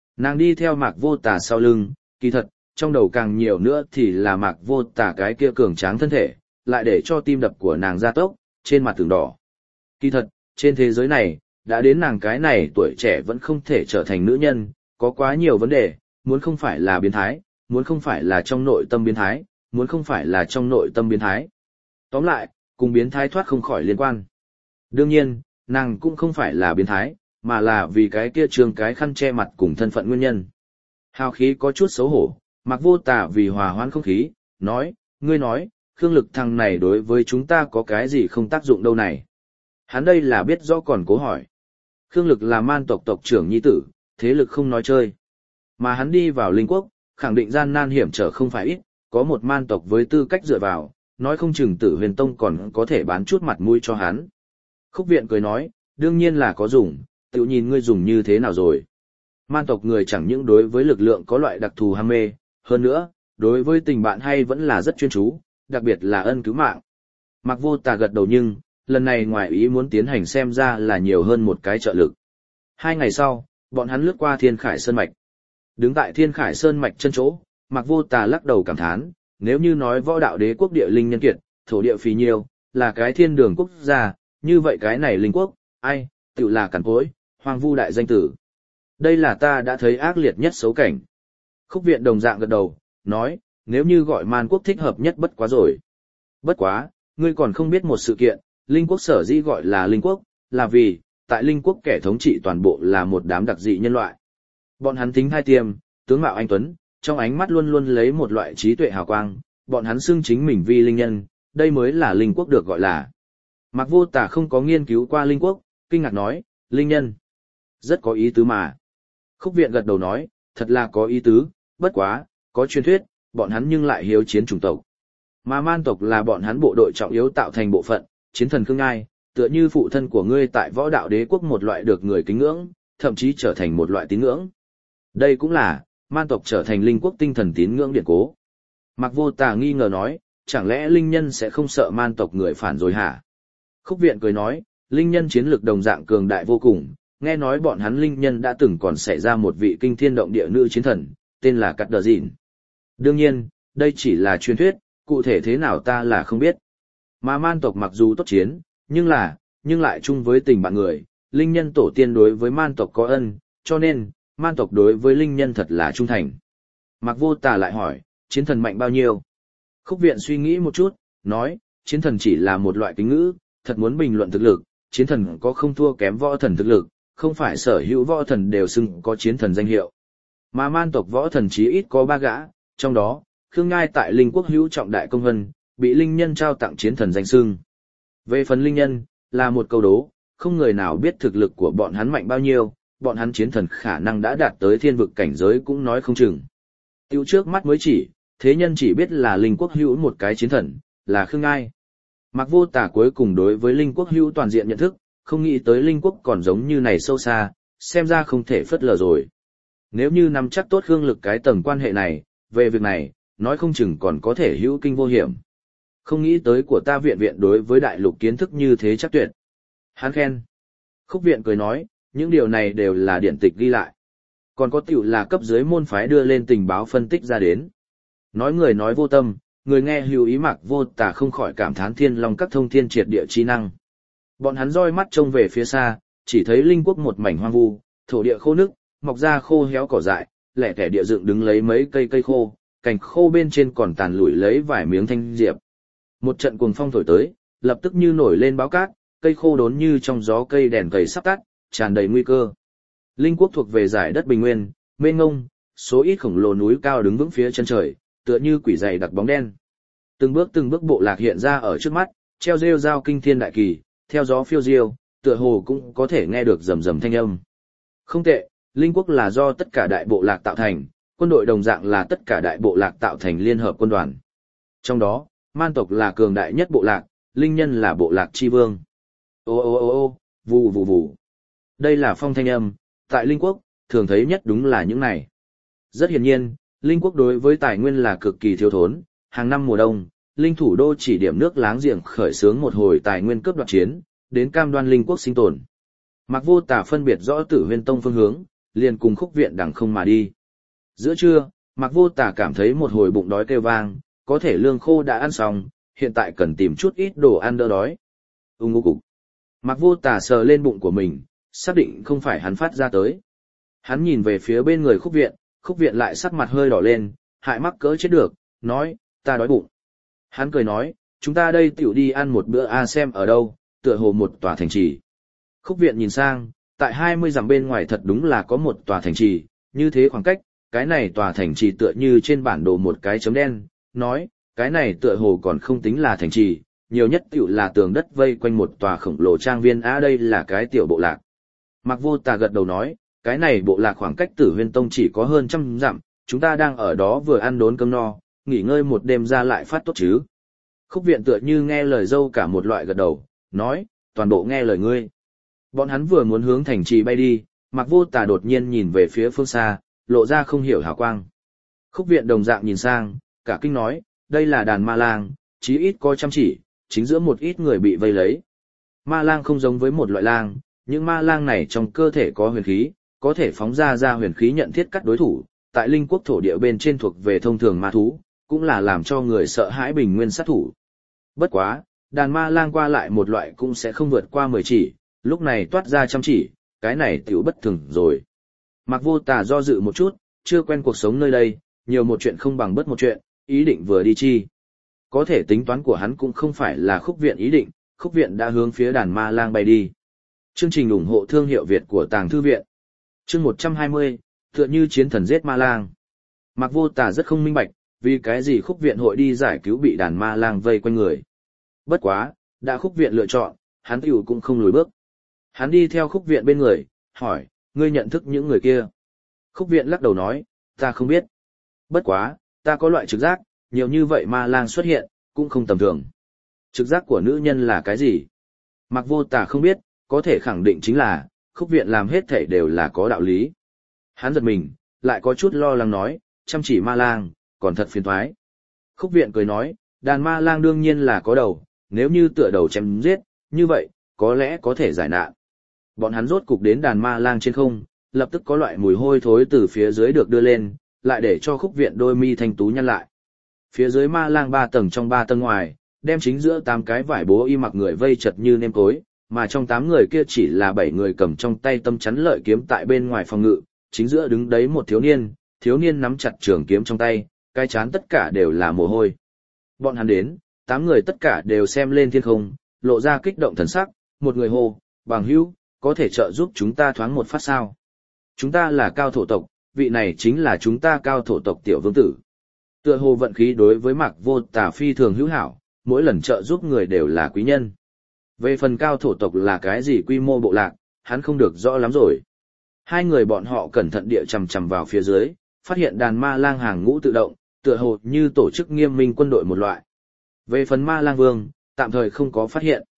Nàng đi theo Mạc Vô Tà sau lưng, kỳ thật, trong đầu càng nhiều nữa thì là Mạc Vô Tà cái kia cường tráng thân thể, lại để cho tim đập của nàng gia tốc, trên mặt tường đỏ. Kỳ thật, trên thế giới này, đã đến nàng cái này tuổi trẻ vẫn không thể trở thành nữ nhân, có quá nhiều vấn đề, muốn không phải là biến thái, muốn không phải là trong nội tâm biến thái, muốn không phải là trong nội tâm biến thái. Tóm lại, cùng biến thái thoát không khỏi liên quan. Đương nhiên, nàng cũng không phải là biến thái, mà là vì cái kia trường cái khăn che mặt cùng thân phận nguyên nhân. Hào khí có chút xấu hổ, Mạc Vô Tà vì hòa hoãn không khí, nói, ngươi nói, Khương Lực thằng này đối với chúng ta có cái gì không tác dụng đâu này. Hắn đây là biết rõ còn cố hỏi. Khương Lực là man tộc tộc trưởng nhi tử, thế lực không nói chơi. Mà hắn đi vào linh quốc, khẳng định gian nan hiểm trở không phải ít, có một man tộc với tư cách dựa vào, nói không chừng Tử Huyền Tông còn có thể bán chút mặt mũi cho hắn. Khúc Viện cười nói, đương nhiên là có dùng, tự nhìn ngươi dùng như thế nào rồi. Man tộc người chẳng những đối với lực lượng có loại đặc thù ham mê, hơn nữa, đối với tình bạn hay vẫn là rất chuyên chú, đặc biệt là ân cứu mạng. Mạc Vô Tà gật đầu nhưng, lần này ngoài ý muốn tiến hành xem ra là nhiều hơn một cái trợ lực. 2 ngày sau, bọn hắn lướt qua Thiên Khải Sơn Mạch. Đứng tại Thiên Khải Sơn Mạch chân chỗ, Mạc Vô Tà lắc đầu cảm thán, nếu như nói võ đạo đế quốc địa linh nhân kiệt, thổ địa phì nhiêu, là cái thiên đường quốc gia, như vậy cái này linh quốc, ai, tự là cằn cối, hoang vu đại danh tử. Đây là ta đã thấy ác liệt nhất xấu cảnh. Khúc Viện đồng dạng gật đầu, nói, nếu như gọi man quốc thích hợp nhất bất quá rồi. Bất quá, ngươi còn không biết một sự kiện, linh quốc sở dĩ gọi là linh quốc, là vì, tại linh quốc kẻ thống trị toàn bộ là một đám đặc dị nhân loại. Bọn hắn tính hai tiêm, tướng mạo anh tuấn, trong ánh mắt luôn luôn lấy một loại trí tuệ hào quang, bọn hắn xưng chính mình vi linh nhân, đây mới là linh quốc được gọi là. Mạc Vô Tà không có nghiên cứu qua linh quốc, kinh ngạc nói, linh nhân. Rất có ý tứ mà. Khúc Viện gật đầu nói, thật là có ý tứ, bất quá, có truyền thuyết, bọn hắn nhưng lại hiếu chiến chủng tộc. Mà man tộc là bọn hắn bộ đội trọng yếu tạo thành bộ phận, chiến thần Khương Ngai, tựa như phụ thân của ngươi tại võ đạo đế quốc một loại được người kính ngưỡng, thậm chí trở thành một loại tín ngưỡng. Đây cũng là, man tộc trở thành linh quốc tinh thần tín ngưỡng điển cố. Mạc Vô Tà nghi ngờ nói, chẳng lẽ linh nhân sẽ không sợ man tộc người phản rồi hả? Khúc Viện cười nói, linh nhân chiến lược đồng dạng cường đại vô cùng, nghe nói bọn hắn linh nhân đã từng còn xảy ra một vị kinh thiên động địa nữ chiến thần, tên là Cát Đờ Dịn. Đương nhiên, đây chỉ là truyền thuyết, cụ thể thế nào ta là không biết. Mà man tộc mặc dù tốt chiến, nhưng lại chung với tình bạn người, linh nhân tổ tiên đối với man tộc có ân, cho nên, man tộc đối với linh nhân thật là trung thành. Mạc Vô Tà lại hỏi, chiến thần mạnh bao nhiêu? Khúc Viện suy nghĩ một chút, nói, chiến thần chỉ là một loại kính ngữ, thật muốn bình luận thực lực, chiến thần có không thua kém võ thần thực lực, không phải sở hữu võ thần đều xưng có chiến thần danh hiệu. Mà man tộc võ thần chí ít có 3 gã, trong đó, Khương Ngai tại linh quốc hữu trọng đại công vân, bị linh nhân trao tặng chiến thần danh xưng. Về phần linh nhân, là một câu đố, không người nào biết thực lực của bọn hắn mạnh bao nhiêu, bọn hắn chiến thần khả năng đã đạt tới thiên vực cảnh giới cũng nói không chừng. Tiêu trước mắt mới chỉ, thế nhân chỉ biết là linh quốc hữu một cái chiến thần, là Khương Ngai. Mạc Vô Tà cuối cùng đối với linh quốc hữu toàn diện nhận thức, không nghĩ tới linh quốc còn giống như này sâu xa, xem ra không thể phớt lờ rồi. Nếu như nắm chắc tốt Khương Lực cái tầng quan hệ này, về việc này, nói không chừng còn có thể hữu kinh vô hiểm. Không nghĩ tới của ta viện viện đối với đại lục kiến thức như thế chắc tuyệt. Hắn khen. Khúc Viện cười nói, những điều này đều là điển tịch ghi lại. Còn có tiểu là cấp dưới môn phái đưa lên tình báo phân tích ra đến. Nói người nói vô tâm, người nghe hữu ý Mạc Vô Tà không khỏi cảm thán thiên long các thông thiên triệt địa chi năng. Bọn hắn roi mắt trông về phía xa, chỉ thấy linh quốc một mảnh hoang vu, thổ địa khô nước, mọc ra khô héo cỏ dại, lẻ tẻ địa dựng đứng lấy mấy cây khô, cành khô bên trên còn tàn lủi lấy vài miếng thanh diệp. Một trận cuồng phong thổi tới, lập tức như nổi lên báo cát, cây khô đốn như trong gió cây đèn cầy sắp tắt, tràn đầy nguy cơ. Linh quốc thuộc về giải đất bình nguyên, mênh mông, số ít khổng lồ núi cao đứng vững phía chân trời, tựa như quỷ dày đặc bóng đen. Từng bước bộ lạc hiện ra ở trước mắt, treo rêu rao kinh thiên đại kỳ, theo gió phiêu diêu, tựa hồ cũng có thể nghe được rầm rầm thanh âm. Không tệ, linh quốc là do tất cả đại bộ lạc tạo thành, quân đội đồng dạng là tất cả đại bộ lạc tạo thành liên hợp quân đoàn. Trong đó, man tộc là cường đại nhất bộ lạc, linh nhân là bộ lạc chi vương. Ô ô ô ô, vù vù vù. Đây là phong thanh âm, tại linh quốc, thường thấy nhất đúng là những này. Rất hiển nhiên, linh quốc đối với tài nguyên là cực kỳ thiếu thốn, hàng năm mùa đông, linh thủ đô chỉ điểm nước láng giềng khởi xướng một hồi tài nguyên cướp đoạt chiến, đến cam đoan linh quốc sinh tồn. Mạc Vô Tà phân biệt rõ Tử Huyên Tông phương hướng, liền cùng Khúc Viện đằng không mà đi. Giữa trưa, Mạc Vô Tà cảm thấy một hồi bụng đói kêu vang, có thể lương khô đã ăn xong, hiện tại cần tìm chút ít đồ ăn đỡ đói. Ngô cục. Mạc Vô Tà sờ lên bụng của mình, xác định không phải hắn phát ra tới. Hắn nhìn về phía bên người Khúc Viện lại sắc mặt hơi đỏ lên, hại mắc cỡ chết được, nói, ta đói bụng. Hắn cười nói, chúng ta đây tiểu đi ăn một bữa xem ở đâu, tựa hồ một tòa thành trì. Khúc Viện nhìn sang, tại 20 dặm bên ngoài thật đúng là có một tòa thành trì, như thế khoảng cách, cái này tòa thành trì tựa như trên bản đồ một cái chấm đen, nói, cái này tựa hồ còn không tính là thành trì, nhiều nhất tiểu là tường đất vây quanh một tòa khổng lồ trang viên đây là cái tiểu bộ lạc. Mạc Vô Tà gật đầu nói, cái này bộ lạc khoảng cách Tử Huyên Tông chỉ có hơn 100 dặm, chúng ta đang ở đó vừa ăn đốn cơm no, nghỉ ngơi một đêm ra lại phát tốt chứ. Khúc Viện tựa như nghe lời dâu cả một loại gật đầu, nói, toàn bộ nghe lời ngươi. Bọn hắn vừa muốn hướng thành trì bay đi, Mạc Vô Tà đột nhiên nhìn về phía phương xa, lộ ra không hiểu hào quang. Khúc Viện đồng dạng nhìn sang, cả kinh nói, đây là đàn ma lang, chí ít có 100 chỉ, chính giữa một ít người bị vây lấy. Ma lang không giống với một loại lang, những ma lang này trong cơ thể có huyền khí, có thể phóng ra huyền khí nhận thiết cắt đối thủ, tại linh quốc thổ địa bên trên thuộc về thông thường ma thú, cũng là làm cho người sợ hãi bình nguyên sát thủ. Bất quá, đàn ma lang qua lại một loại cũng sẽ không vượt qua 10 chỉ, lúc này toát ra 100 chỉ, cái này tiểu bất thường rồi. Mạc Vô Tà do dự một chút, chưa quen cuộc sống nơi đây, nhiều một chuyện không bằng bất một chuyện, ý định vừa đi chi. Có thể tính toán của hắn cũng không phải là Khúc Viện ý định, Khúc Viện đã hướng phía đàn ma lang bay đi. Chương trình ủng hộ thương hiệu Việt của Tàng Thư Viện. Chương 120, tựa như chiến thần giết ma lang. Mạc Vô Tà rất không minh bạch, vì cái gì Khúc Viện hội đi giải cứu bị đàn ma lang vây quanh người. Bất quá, đã Khúc Viện lựa chọn, hắn tiểu cũng không lùi bước. Hắn đi theo Khúc Viện bên người, hỏi, ngươi nhận thức những người kia? Khúc Viện lắc đầu nói, ta không biết. Bất quá, ta có loại trực giác, nhiều như vậy ma lang xuất hiện, cũng không tầm thường. Trực giác của nữ nhân là cái gì? Mạc Vô Tà không biết, có thể khẳng định chính là, Khúc Viện làm hết thảy đều là có đạo lý. Hắn giật mình, lại có chút lo lắng nói, 100 chỉ ma lang, còn thật phiền toái. Khúc Viện cười nói, đàn ma lang đương nhiên là có đầu, nếu như tựa đầu chém giết, như vậy, có lẽ có thể giải nạn. Bọn hắn rốt cục đến đàn ma lang trên không, lập tức có loại mùi hôi thối từ phía dưới được đưa lên, lại để cho Khúc Viện đôi mi thanh tú nhăn lại. Phía dưới ma lang 3 tầng trong 3 tầng ngoài, đem chính giữa 8 cái vải bố y mặc người vây chật như nêm cối, mà trong 8 người kia chỉ là 7 người cầm trong tay tâm chắn lợi kiếm tại bên ngoài phòng ngự, chính giữa đứng đấy một thiếu niên nắm chặt trường kiếm trong tay, cái chán tất cả đều là mồ hôi. Bọn hắn đến, 8 người tất cả đều xem lên thiên không, lộ ra kích động thần sắc, một người hô, bằng hữu, có thể trợ giúp chúng ta thoáng một phát sao? Chúng ta là cao thổ tộc, vị này chính là chúng ta cao thổ tộc tiểu vương tử. Tựa hồ vận khí đối với Mạc Vô Tà phi thường hữu hảo, mỗi lần trợ giúp người đều là quý nhân. Về phần cao thổ tộc là cái gì quy mô bộ lạc, hắn không được rõ lắm rồi. Hai người bọn họ cẩn thận địa chằm chằm vào phía dưới, phát hiện đàn ma lang hàng ngũ tự động, tựa hồ như tổ chức nghiêm minh quân đội một loại. Về phần ma lang vương, tạm thời không có phát hiện.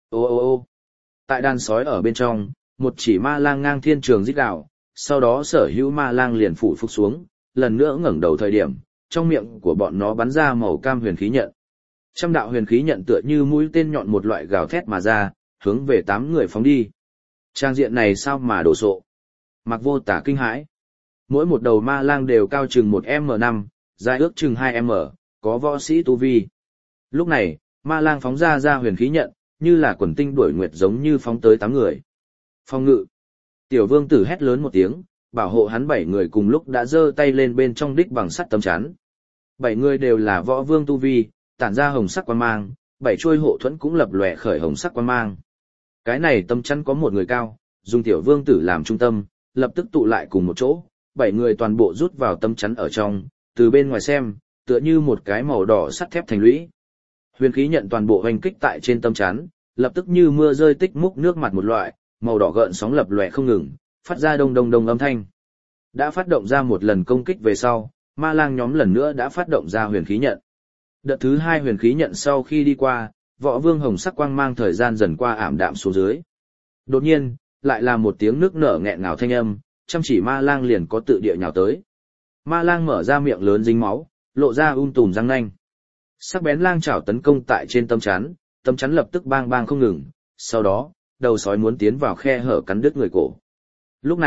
Ô. Tại đàn sói ở bên trong, một chỉ ma lang ngang thiên trường rít gào, sau đó sở hữu ma lang liền phủ phục xuống, lần nữa ngẩng đầu thời điểm, trong miệng của bọn nó bắn ra màu cam huyền khí nhận. 100 đạo huyền khí nhận tựa như mũi tên nhọn một loại gào thét mà ra, hướng về 8 người phóng đi. Trang diện này sao mà đồ sộ. Mạc Vô Tà kinh hãi. Mỗi một đầu ma lang đều cao chừng 1m5, dài ước chừng 2m, có võ sĩ tu vi. Lúc này, ma lang phóng ra huyền khí nhận, như là quần tinh đuổi nguyệt giống như phóng tới 8 người. Phong ngự. Tiểu vương tử hét lớn một tiếng, bảo hộ hắn 7 người cùng lúc đã giơ tay lên bên trong đích bằng sắt tấm chắn. 7 người đều là võ vương tu vi, tản ra hồng sắc quang mang, 7 chuôi hộ thuẫn cũng lập lòe khởi hồng sắc quang mang. Cái này tấm chắn có một người cao, dùng tiểu vương tử làm trung tâm, lập tức tụ lại cùng một chỗ, 7 người toàn bộ rút vào tấm chắn ở trong, từ bên ngoài xem, tựa như một cái màu đỏ sắt thép thành lũy. Huyền khí nhận toàn bộ hoành kích tại trên tấm chắn, lập tức như mưa rơi tích múc nước mặt một loại, màu đỏ gợn sóng lập lòe không ngừng, phát ra đông đông đông âm thanh. Đã phát động ra một lần công kích về sau, ma lang nhóm lần nữa đã phát động ra huyền khí nhận. Đợt thứ 2 huyền khí nhận sau khi đi qua, võ vương hồng sắc quang mang thời gian dần qua ảm đạm xuống dưới. Đột nhiên, lại là một tiếng nước nở nghẹn ngào thanh âm, chăm chỉ ma lang liền có tự địa nhào tới. Ma lang mở ra miệng lớn dính máu, lộ ra tùm răng nanh. Sắc bén lang chảo tấn công tại trên tấm chắn lập tức bang bang không ngừng, sau đó, đầu sói muốn tiến vào khe hở cắn đứt người cổ. Lúc này,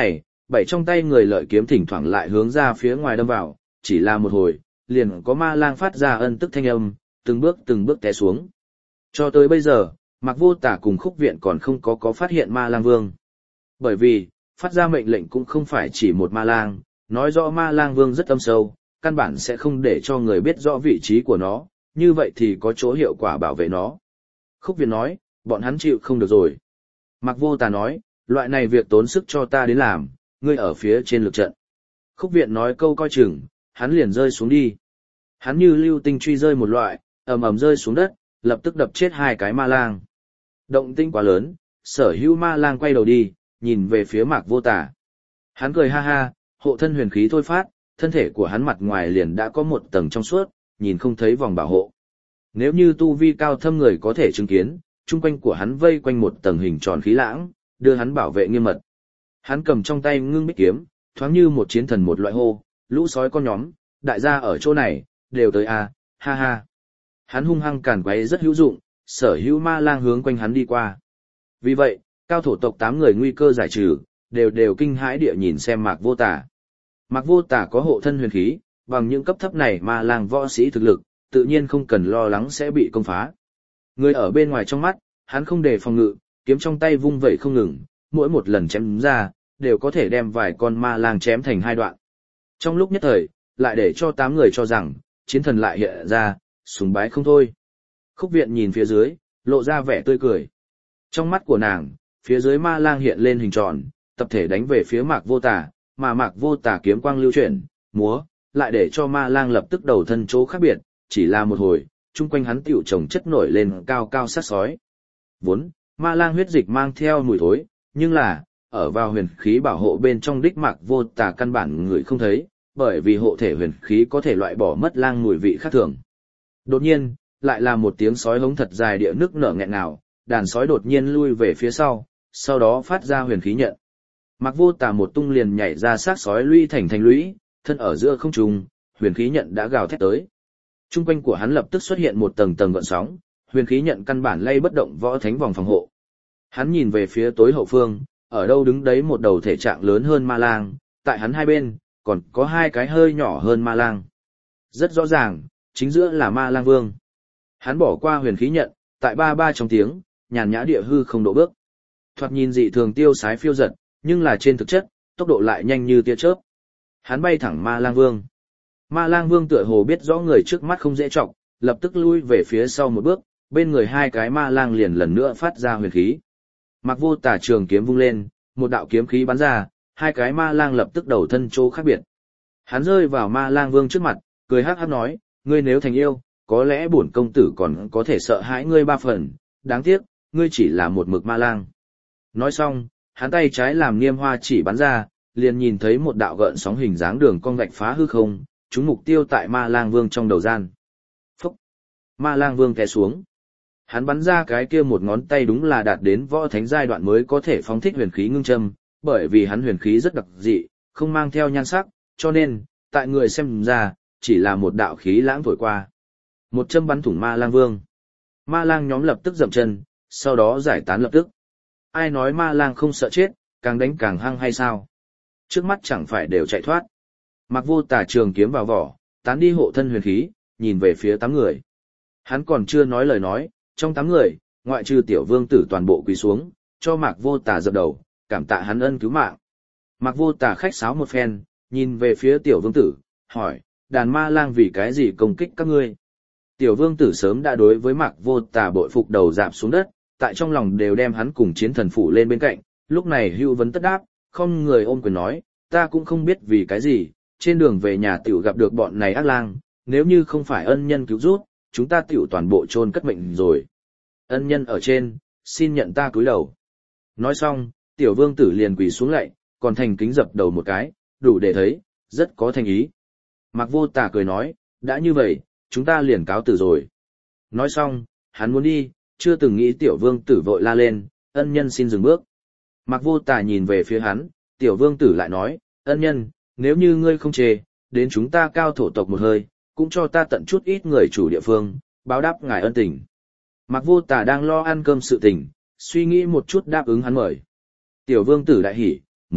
bảy trong tay người lợi kiếm thỉnh thoảng lại hướng ra phía ngoài đâm vào, chỉ là một hồi, liền có ma lang phát ra ân tức thanh âm, từng bước té xuống. Cho tới bây giờ, Mạc Vô Tả cùng Khúc Viện còn không có phát hiện ma lang vương. Bởi vì, phát ra mệnh lệnh cũng không phải chỉ một ma lang, nói rõ ma lang vương rất âm sâu, căn bản sẽ không để cho người biết rõ vị trí của nó, như vậy thì có chỗ hiệu quả bảo vệ nó. Khúc Viện nói, bọn hắn chịu không được rồi. Mạc Vô Tả nói, loại này việc tốn sức cho ta đến làm, ngươi ở phía trên lực trận. Khúc Viện nói câu coi chừng, hắn liền rơi xuống đi. Hắn như lưu tinh truy rơi một loại, ầm ầm rơi xuống đất, lập tức đập chết hai cái ma lang. Động tĩnh quá lớn, sở hữu ma lang quay đầu đi, nhìn về phía Mạc Vô Tả. Hắn cười ha ha, hộ thân huyền khí thôi phát, thân thể của hắn mặt ngoài liền đã có một tầng trong suốt, nhìn không thấy vòng bảo hộ. Nếu như tu vi cao thâm người có thể chứng kiến, chung quanh của hắn vây quanh một tầng hình tròn khí lãng, đưa hắn bảo vệ nghiêm mật. Hắn cầm trong tay ngưng bích kiếm, thoáng như một chiến thần một loại hô, lũ sói con nhóm, đại gia ở chỗ này, đều tới a, ha ha. Hắn hung hăng càn quấy rất hữu dụng, sở hữu ma lang hướng quanh hắn đi qua. Vì vậy, cao thổ tộc 8 người nguy cơ giải trừ, đều kinh hãi địa nhìn xem Mạc Vô Tả. Mạc Vô Tả có hộ thân huyền khí, bằng những cấp thấp này ma lang võ sĩ thực lực, tự nhiên không cần lo lắng sẽ bị công phá. Người ở bên ngoài trong mắt, hắn không đề phòng ngự, kiếm trong tay vung vẩy không ngừng, mỗi một lần chém ra, đều có thể đem vài con ma lang chém thành hai đoạn. Trong lúc nhất thời, lại để cho 8 người cho rằng, chiến thần lại hiện ra, sùng bái không thôi. Khúc Viện nhìn phía dưới, lộ ra vẻ tươi cười. Trong mắt của nàng, phía dưới ma lang hiện lên hình tròn, tập thể đánh về phía Mạc Vô Tả, mà Mạc Vô Tả kiếm quang lưu chuyển, múa, lại để cho ma lang lập tức đầu thân chỗ khác biệt, chỉ là một hồi, chung quanh hắn tiểu chồng chất nổi lên cao cao sát sói. Vốn, ma lang huyết dịch mang theo mùi thối, nhưng là, ở vào huyền khí bảo hộ bên trong đích Mạc Vô Tả căn bản người không thấy, bởi vì hộ thể huyền khí có thể loại bỏ mất lang mùi vị khác thường. Đột nhiên, lại là một tiếng sói hống thật dài địa nức nở nghẹn ngào, đàn sói đột nhiên lui về phía sau đó phát ra huyền khí nhận. Mạc Vô Tả một tung liền nhảy ra sát sói lũy thành lũy, thân ở giữa không trung, huyền khí nhận đã gào thét tới. Trung quanh của hắn lập tức xuất hiện một tầng gợn sóng, huyền khí nhận căn bản lay bất động võ thánh vòng phòng hộ. Hắn nhìn về phía tối hậu phương, ở đâu đứng đấy một đầu thể trạng lớn hơn ma lang, tại hắn hai bên, còn có hai cái hơi nhỏ hơn ma lang. Rất rõ ràng, chính giữa là ma lang vương. Hắn bỏ qua huyền khí nhận, tại ba trong tiếng, nhàn nhã địa hư không độ bước. Thoạt nhìn dị thường tiêu sái phiêu giật, nhưng là trên thực chất, tốc độ lại nhanh như tia chớp. Hắn bay thẳng ma lang vương. Ma lang vương tựa hồ biết rõ người trước mắt không dễ trọng, lập tức lui về phía sau một bước, bên người hai cái ma lang liền lần nữa phát ra huyền khí. Mạc Vô Tả trường kiếm vung lên, một đạo kiếm khí bắn ra, hai cái ma lang lập tức đầu thân chỗ khác biệt. Hắn rơi vào ma lang vương trước mặt, cười hắc hắc nói, ngươi nếu thành yêu, có lẽ bổn công tử còn có thể sợ hãi ngươi 3 phần, đáng tiếc, ngươi chỉ là một mực ma lang. Nói xong, hắn tay trái làm niêm hoa chỉ bắn ra, liền nhìn thấy một đạo gợn sóng hình dáng đường cong vạch phá hư không, trúng mục tiêu tại ma lang vương trong đầu gian. Phúc! Ma lang vương té xuống. Hắn bắn ra cái kia một ngón tay đúng là đạt đến võ thánh giai đoạn mới có thể phóng thích huyền khí ngưng châm, bởi vì hắn huyền khí rất đặc dị, không mang theo nhan sắc, cho nên, tại người xem ra, chỉ là một đạo khí lãng thổi qua. Một châm bắn thủng ma lang vương. Ma lang nhóm lập tức dậm chân, sau đó giải tán lập tức. Ai nói ma lang không sợ chết, càng đánh càng hăng hay sao? Trước mắt chẳng phải đều chạy thoát. Mạc Vô Tả trường kiếm vào vỏ, tán đi hộ thân huyền khí, nhìn về phía 8 người. Hắn còn chưa nói lời nói, trong 8 người, ngoại trừ tiểu vương tử toàn bộ quỳ xuống, cho Mạc Vô Tả dập đầu, cảm tạ hắn ân cứu mạng. Mạc Vô Tả khách sáo một phen, nhìn về phía tiểu vương tử, hỏi, đàn ma lang vì cái gì công kích các ngươi? Tiểu vương tử sớm đã đối với Mạc Vô Tả bội phục đầu rạp xuống đất, tại trong lòng đều đem hắn cùng chiến thần phủ lên bên cạnh, lúc này hưu vấn tất đáp, không người ôm quyền nói, ta cũng không biết vì cái gì, trên đường về nhà tiểu gặp được bọn này ác lang, nếu như không phải ân nhân cứu giúp, chúng ta tiểu toàn bộ chôn cất mệnh rồi. Ân nhân ở trên, xin nhận ta cúi đầu. Nói xong, tiểu vương tử liền quỳ xuống lạy, còn thành kính dập đầu một cái, đủ để thấy, rất có thành ý. Mạc Vô Tả cười nói, đã như vậy, chúng ta liền cáo từ rồi. Nói xong, hắn muốn đi, chưa từng nghĩ tiểu vương tử vội la lên, ân nhân xin dừng bước. Mạc Vô Tả nhìn về phía hắn, tiểu vương tử lại nói, ân nhân, nếu như ngươi không chê, đến chúng ta cao thổ tộc một hơi, cũng cho ta tận chút ít người chủ địa phương, báo đáp ngài ân tình. Mạc Vô Tả đang lo ăn cơm sự tình, suy nghĩ một chút đáp ứng hắn mời. Tiểu vương tử đại hỉ, muốn,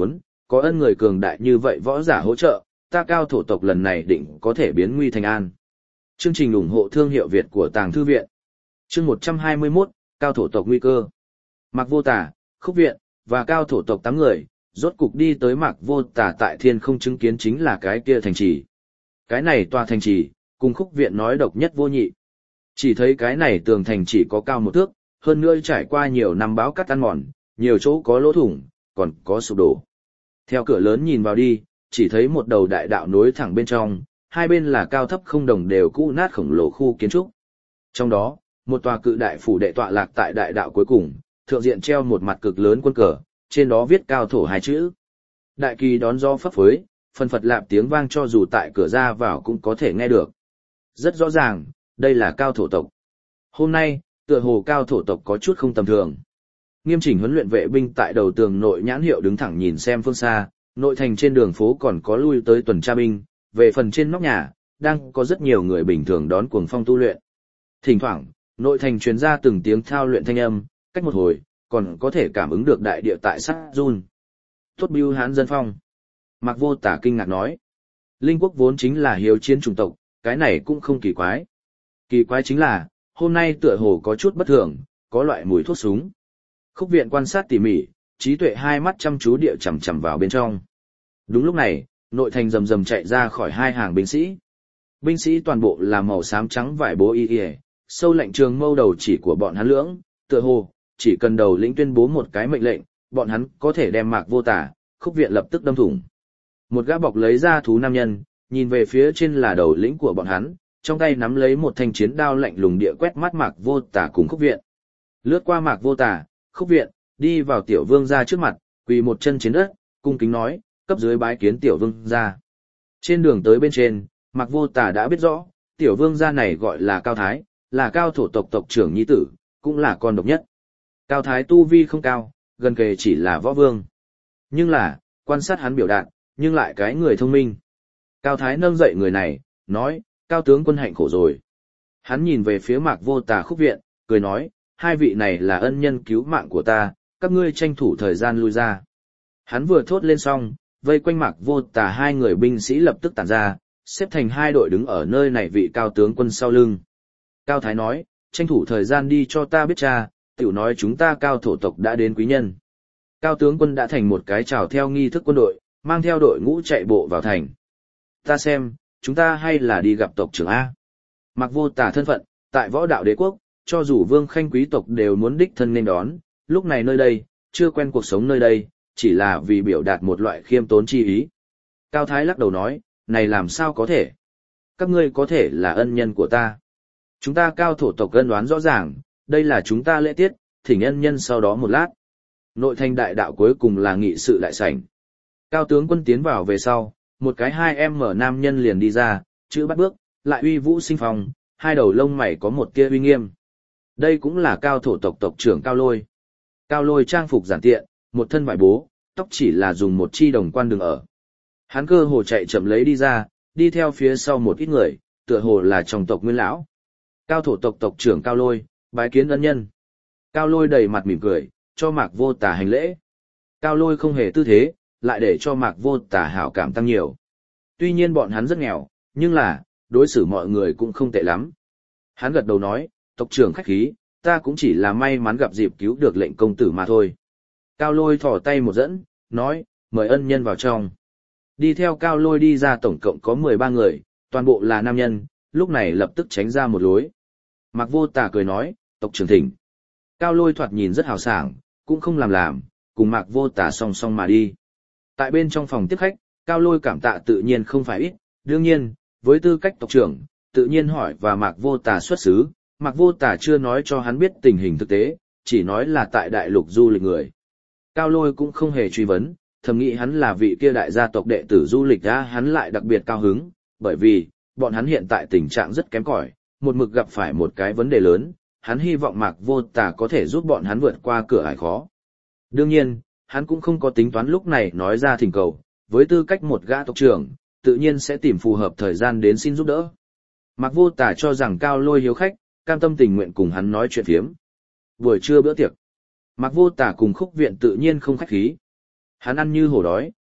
có ân người cường đại như vậy võ giả hỗ trợ, ta Cao thổ tộc lần này định có thể biến nguy thành an. Chương trình ủng hộ thương hiệu Việt của Tàng Thư Viện. Chương 121, Cao thổ tộc nguy cơ. Mạc Vô Tà, Khúc Viện, và Cao thổ tộc 8 người, rốt cục đi tới Mạc Vô Tà tại thiên không chứng kiến chính là cái kia thành trì. Cái này tòa thành trì, cùng Khúc Viện nói độc nhất vô nhị. Chỉ thấy cái này tường thành chỉ có cao 1 thước, hơn nữa trải qua nhiều năm bão cắt ăn mòn, nhiều chỗ có lỗ thủng, còn có sụp đổ. Theo cửa lớn nhìn vào đi, chỉ thấy một đầu đại đạo nối thẳng bên trong, hai bên là cao thấp không đồng đều cũ nát khổng lồ khu kiến trúc. Trong đó, một tòa cự đại phủ đệ tọa lạc tại đại đạo cuối cùng, thượng diện treo một mặt cực lớn quân cờ, trên đó viết Cao thổ 2 chữ. Đại kỳ đón gió phấp phới, phần phật lạp tiếng vang cho dù tại cửa ra vào cũng có thể nghe được. Rất rõ ràng, đây là Cao thổ tộc. Hôm nay, tựa hồ Cao thổ tộc có chút không tầm thường. Nghiêm chỉnh huấn luyện vệ binh tại đầu tường nội nhãn hiệu đứng thẳng nhìn xem phương xa, nội thành trên đường phố còn có lui tới tuần tra binh, về phần trên nóc nhà, đang có rất nhiều người bình thường đón cuồng phong tu luyện. Thỉnh thoảng, nội thành truyền ra từng tiếng thao luyện thanh âm, cách một hồi, còn có thể cảm ứng được đại địa tại sát run. Tốt bưu hán dân phong. Mạc Vô Tà kinh ngạc nói. Linh quốc vốn chính là hiếu chiến chủng tộc, cái này cũng không kỳ quái. Kỳ quái chính là, hôm nay tựa hồ có chút bất thường, có loại mùi thuốc súng. Khúc Viện quan sát tỉ mỉ, trí tuệ hai mắt chăm chú địa chằm chằm vào bên trong. Đúng lúc này, nội thành rầm rầm chạy ra khỏi hai hàng binh sĩ. Binh sĩ toàn bộ là màu xám trắng vải bố y, sâu lạnh trường mâu đầu chỉ của bọn hắn lưỡng, tựa hồ chỉ cần đầu lĩnh tuyên bố một cái mệnh lệnh, bọn hắn có thể đem Mạc Vô Tà, Khúc Viện lập tức đâm thủng. Một gã bọc lấy ra thú nam nhân, nhìn về phía trên là đầu lĩnh của bọn hắn, trong tay nắm lấy một thanh chiến đao lạnh lùng địa quét mắt Mạc Vô Tà cùng Khúc Viện. Lướt qua Mạc Vô Tà, Khúc Viện, đi vào tiểu vương gia trước mặt, quỳ một chân trên đất, cung kính nói, cấp dưới bái kiến tiểu vương gia. Trên đường tới bên trên, Mạc Vô Tà đã biết rõ, tiểu vương gia này gọi là Cao Thái, là Cao thổ tộc tộc trưởng nhi tử, cũng là con độc nhất. Cao Thái tu vi không cao, gần kề chỉ là võ vương. Nhưng là, quan sát hắn biểu đạt, nhưng lại cái người thông minh. Cao Thái nâng dậy người này, nói, Cao tướng quân hạnh khổ rồi. Hắn nhìn về phía Mạc Vô Tà Khúc Viện, cười nói, hai vị này là ân nhân cứu mạng của ta, các ngươi tranh thủ thời gian lui ra. Hắn vừa thốt lên xong, vây quanh Mạc Vô Tà hai người binh sĩ lập tức tản ra, xếp thành hai đội đứng ở nơi này vị cao tướng quân sau lưng. Cao Thái nói, tranh thủ thời gian đi cho ta biết cha, tiểu nói chúng ta Cao thổ tộc đã đến quý nhân. Cao tướng quân đã thành một cái chào theo nghi thức quân đội, mang theo đội ngũ chạy bộ vào thành. Ta xem, chúng ta hay là đi gặp tộc trưởng A. Mạc Vô Tà thân phận, tại võ đạo đế quốc, cho dù vương khanh quý tộc đều muốn đích thân nên đón, lúc này nơi đây, chưa quen cuộc sống nơi đây, chỉ là vì biểu đạt một loại khiêm tốn chi ý. Cao Thái lắc đầu nói, này làm sao có thể? Các ngươi có thể là ân nhân của ta. Chúng ta Cao thổ tộc ân oán rõ ràng, đây là chúng ta lễ tiết, thỉnh ân nhân sau đó một lát. Nội thành đại đạo cuối cùng là nghị sự đại sảnh. Cao tướng quân tiến vào về sau, một cái 2M nam nhân liền đi ra, chữ bắt bước, lại uy vũ sinh phong, hai đầu lông mày có một tia uy nghiêm. Đây cũng là Cao thổ tộc tộc trưởng Cao Lôi. Cao Lôi trang phục giản tiện, một thân vải bố, tóc chỉ là dùng một chi đồng quan đường ở. Hắn cơ hồ chạy chậm lấy đi ra, đi theo phía sau một ít người, tựa hồ là trong tộc Nguyên lão. Cao thổ tộc tộc trưởng Cao Lôi, bái kiến ân nhân. Cao Lôi đầy mặt mỉm cười, cho Mạc Vô Tà hành lễ. Cao Lôi không hề tư thế, lại để cho Mạc Vô Tà hảo cảm tăng nhiều. Tuy nhiên bọn hắn rất nghèo, nhưng là, đối xử mọi người cũng không tệ lắm. Hắn gật đầu nói, tộc trưởng khách khí, ta cũng chỉ là may mắn gặp dịp cứu được lệnh công tử mà thôi. Cao Lôi thò tay một dẫn, nói, mời ân nhân vào trong. Đi theo Cao Lôi đi ra tổng cộng có 13 người, toàn bộ là nam nhân, lúc này lập tức tránh ra một lối. Mạc Vô Tà cười nói, tộc trưởng thỉnh. Cao Lôi thoạt nhìn rất hào sảng, cũng không làm, cùng Mạc Vô Tà song song mà đi. Tại bên trong phòng tiếp khách, Cao Lôi cảm tạ tự nhiên không phải ít, đương nhiên, với tư cách tộc trưởng, tự nhiên hỏi và Mạc Vô Tà xuất xứ, Mạc Vô Tà chưa nói cho hắn biết tình hình thực tế, chỉ nói là tại đại lục du lịch người. Cao Lôi cũng không hề truy vấn, thầm nghĩ hắn là vị kia đại gia tộc đệ tử du lịch ra, hắn lại đặc biệt cao hứng, bởi vì, bọn hắn hiện tại tình trạng rất kém cỏi, một mực gặp phải một cái vấn đề lớn, hắn hy vọng Mạc Vô Tà có thể giúp bọn hắn vượt qua cửa ải khó. Đương nhiên, hắn cũng không có tính toán lúc này nói ra thỉnh cầu, với tư cách một gã tộc trưởng, tự nhiên sẽ tìm phù hợp thời gian đến xin giúp đỡ. Mạc Vô Tà cho rằng Cao Lôi hiếu khách, cam tâm tình nguyện cùng hắn nói chuyện phiếm. Buổi trưa bữa tiệc, Mạc Vô Tà cùng Khúc Viện tự nhiên không khách khí. Hắn ăn như hổ đói,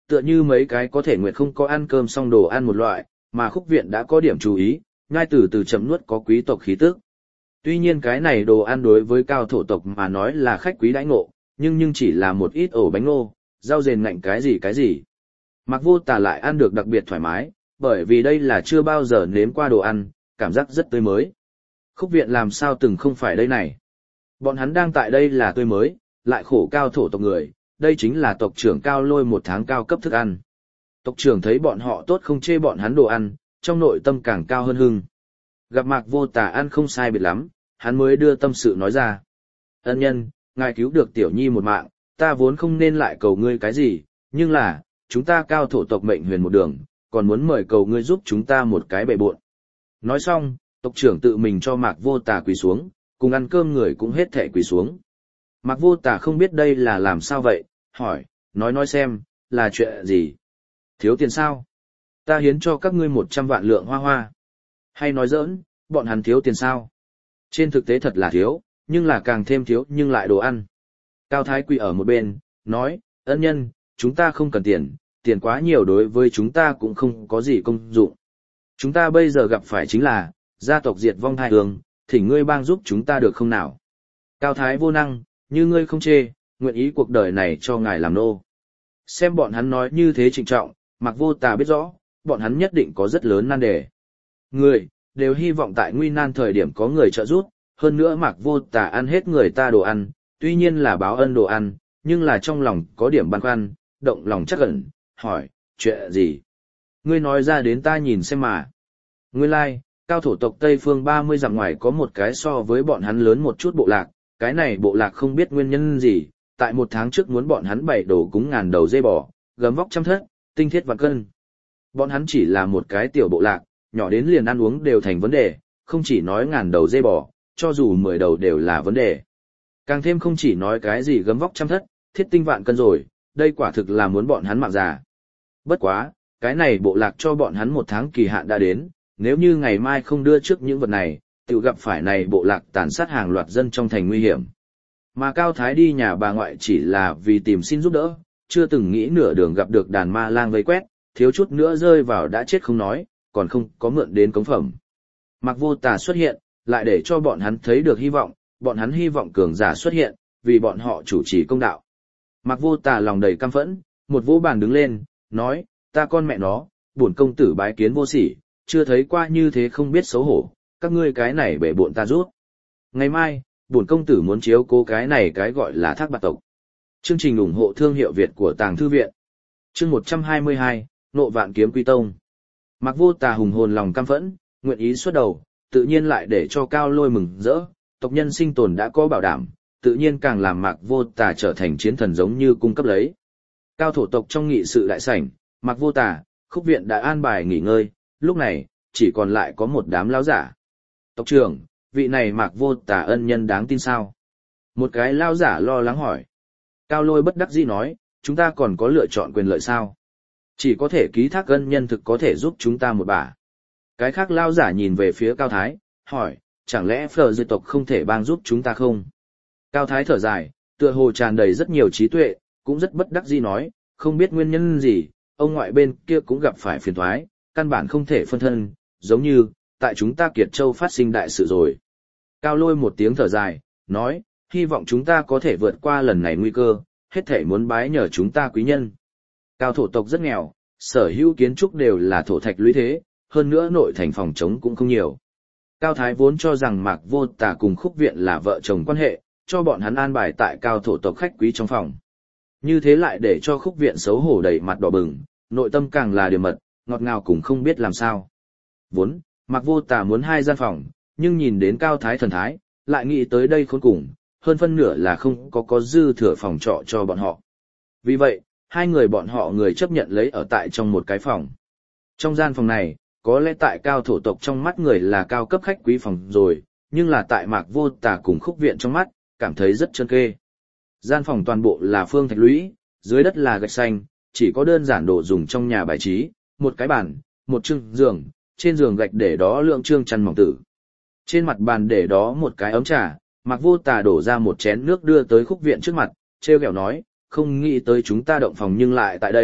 tựa như mấy cái có thể nguyệt không có ăn cơm xong đồ ăn một loại, mà Khúc Viện đã có điểm chú ý, ngay từ từ chậm nuốt có quý tộc khí tức. Tuy nhiên cái này đồ ăn đối với cao thổ tộc mà nói là khách quý đãi ngộ, nhưng chỉ là một ít ổ bánh ngô, rau rền ngạnh cái gì. Mạc Vô Tà lại ăn được đặc biệt thoải mái, bởi vì đây là chưa bao giờ nếm qua đồ ăn, cảm giác rất tươi mới. Khúc Viện làm sao từng không phải đây này. Bọn hắn đang tại đây là tươi mới, lại khổ cao thổ tộc người, đây chính là tộc trưởng Cao Lôi một tháng cao cấp thức ăn. Tộc trưởng thấy bọn họ tốt không chê bọn hắn đồ ăn, trong nội tâm càng cao hơn hưng. Gặp Mạc Vô Tà ăn không sai biệt lắm, hắn mới đưa tâm sự nói ra. Ân nhân, ngài cứu được tiểu nhi một mạng, ta vốn không nên lại cầu ngươi cái gì, nhưng là, chúng ta cao thổ tộc mệnh huyền một đường, còn muốn mời cầu ngươi giúp chúng ta một cái bệ bộn. Nói xong, tộc trưởng tự mình cho Mạc Vô Tà quỳ xuống, cùng ăn cơm người cũng hết thảy quỳ xuống. Mạc Vô Tà không biết đây là làm sao vậy, hỏi, nói xem, là chuyện gì? Thiếu tiền sao? Ta hiến cho các ngươi 100 vạn lượng hoa hoa. Hay nói giỡn, bọn hắn thiếu tiền sao? Trên thực tế thật là thiếu, nhưng là càng thêm thiếu nhưng lại đồ ăn. Cao Thái quỳ ở một bên, nói, ân nhân, chúng ta không cần tiền, tiền quá nhiều đối với chúng ta cũng không có gì công dụng. Chúng ta bây giờ gặp phải chính là, gia tộc diệt vong thai hương, thỉnh ngươi bang giúp chúng ta được không nào? Cao Thái vô năng, như ngươi không chê, nguyện ý cuộc đời này cho ngài làm nô. Xem bọn hắn nói như thế trịnh trọng, Mạc Vô Tà biết rõ, bọn hắn nhất định có rất lớn nan đề. Người, đều hy vọng tại nguy nan thời điểm có người trợ giúp, hơn nữa Mạc Vô Tà ăn hết người ta đồ ăn, tuy nhiên là báo ân đồ ăn, nhưng là trong lòng có điểm băn khoăn, động lòng chắc ẩn, hỏi, chuyện gì? Ngươi nói ra đến ta nhìn xem mà. Nguyên lai, cao thổ tộc Tây Phương 30 dặm ngoài có một cái so với bọn hắn lớn một chút bộ lạc, cái này bộ lạc không biết nguyên nhân gì, tại một tháng trước muốn bọn hắn bày đổ cúng 1000 đầu dê bò, gấm vóc trăm thất, tinh thiết vạn cân. Bọn hắn chỉ là một cái tiểu bộ lạc, nhỏ đến liền ăn uống đều thành vấn đề, không chỉ nói 1000 đầu dê bò, cho dù 10 đầu đều là vấn đề. Càng thêm không chỉ nói cái gì gấm vóc trăm thất, thiết tinh vạn cân rồi, đây quả thực là muốn bọn hắn mạng già. Bất quá, cái này bộ lạc cho bọn hắn một tháng kỳ hạn đã đến, nếu như ngày mai không đưa trước những vật này, tự gặp phải này bộ lạc tàn sát hàng loạt dân trong thành nguy hiểm. Mà Cao Thái đi nhà bà ngoại chỉ là vì tìm xin giúp đỡ, chưa từng nghĩ nửa đường gặp được đàn ma lang vây quét, thiếu chút nữa rơi vào đã chết không nói, còn không có mượn đến cống phẩm. Mạc Vô Tà xuất hiện, lại để cho bọn hắn thấy được hy vọng, bọn hắn hy vọng cường giả xuất hiện, vì bọn họ chủ trì công đạo. Mạc Vô Tà lòng đầy căm phẫn, một vỗ bàn đứng lên, nói, ta con mẹ nó, bổn công tử bái kiến vô sỉ, chưa thấy qua như thế không biết xấu hổ, các ngươi cái này bể bộn ta rút. Ngày mai, bổn công tử muốn chiếu cố cái này cái gọi là Thác Bạt tộc. Chương trình ủng hộ thương hiệu Việt của Tàng Thư Viện. Chương 122, Nộ Vạn Kiếm Quy Tông. Mạc Vô Tà hùng hồn lòng căm phẫn, nguyện ý xuất đầu, tự nhiên lại để cho Cao Lôi mừng rỡ, tộc nhân sinh tồn đã có bảo đảm, tự nhiên càng làm Mạc Vô Tà trở thành chiến thần giống như cung cấp lấy. Cao thổ tộc trong nghị sự đại sảnh, Mạc Vô Tà, Khúc Viện đã an bài nghỉ ngơi, lúc này, chỉ còn lại có một đám lão giả. Tộc trưởng, vị này Mạc Vô Tà ân nhân đáng tin sao? Một cái lão giả lo lắng hỏi. Cao Lôi bất đắc dĩ nói, chúng ta còn có lựa chọn quyền lợi sao? Chỉ có thể ký thác ân nhân thực có thể giúp chúng ta một bả. Cái khác lão giả nhìn về phía Cao Thái, hỏi, chẳng lẽ Phở Dư tộc không thể帮giúp chúng ta không? Cao Thái thở dài, tựa hồ tràn đầy rất nhiều trí tuệ, cũng rất bất đắc dĩ nói, không biết nguyên nhân gì, ông ngoại bên kia cũng gặp phải phiền toái, căn bản không thể phân thân, giống như, tại chúng ta Kiệt Châu phát sinh đại sự rồi. Cao Lôi một tiếng thở dài, nói, hy vọng chúng ta có thể vượt qua lần này nguy cơ, hết thể muốn bái nhờ chúng ta quý nhân. Cao thổ tộc rất nghèo, sở hữu kiến trúc đều là thổ thạch lũy thế, hơn nữa nội thành phòng trống cũng không nhiều. Cao Thái vốn cho rằng Mạc Vô Tà cùng Khúc Viện là vợ chồng quan hệ, cho bọn hắn an bài tại cao thổ tộc khách quý trong phòng. Như thế lại để cho Khúc Viện xấu hổ đầy mặt đỏ bừng, nội tâm càng là điềm mật, ngọt ngào cũng không biết làm sao. Vốn, Mạc Vô Tà muốn 2 gian phòng, nhưng nhìn đến Cao Thái thần thái, lại nghĩ tới đây khốn cùng, hơn phân nửa là không có dư thừa phòng trọ cho bọn họ. Vì vậy, 2 người bọn họ người chấp nhận lấy ở tại trong một cái phòng. Trong gian phòng này, có lẽ tại cao thổ tộc trong mắt người là cao cấp khách quý phòng rồi, nhưng là tại Mạc Vô Tà cùng Khúc Viện trong mắt, cảm thấy rất trơn kê. Gian phòng toàn bộ là phương thạch lũy, dưới đất là gạch xanh, chỉ có đơn giản đồ dùng trong nhà bài trí, một cái bàn, một chưng giường, trên giường gạch để đó lượng trương chăn mỏng tử. Trên mặt bàn để đó một cái ấm trà, Mạc Vô Tà đổ ra một chén nước đưa tới Khúc Viện trước mặt, treo kẹo nói, không nghĩ tới chúng ta động phòng nhưng lại tại đây,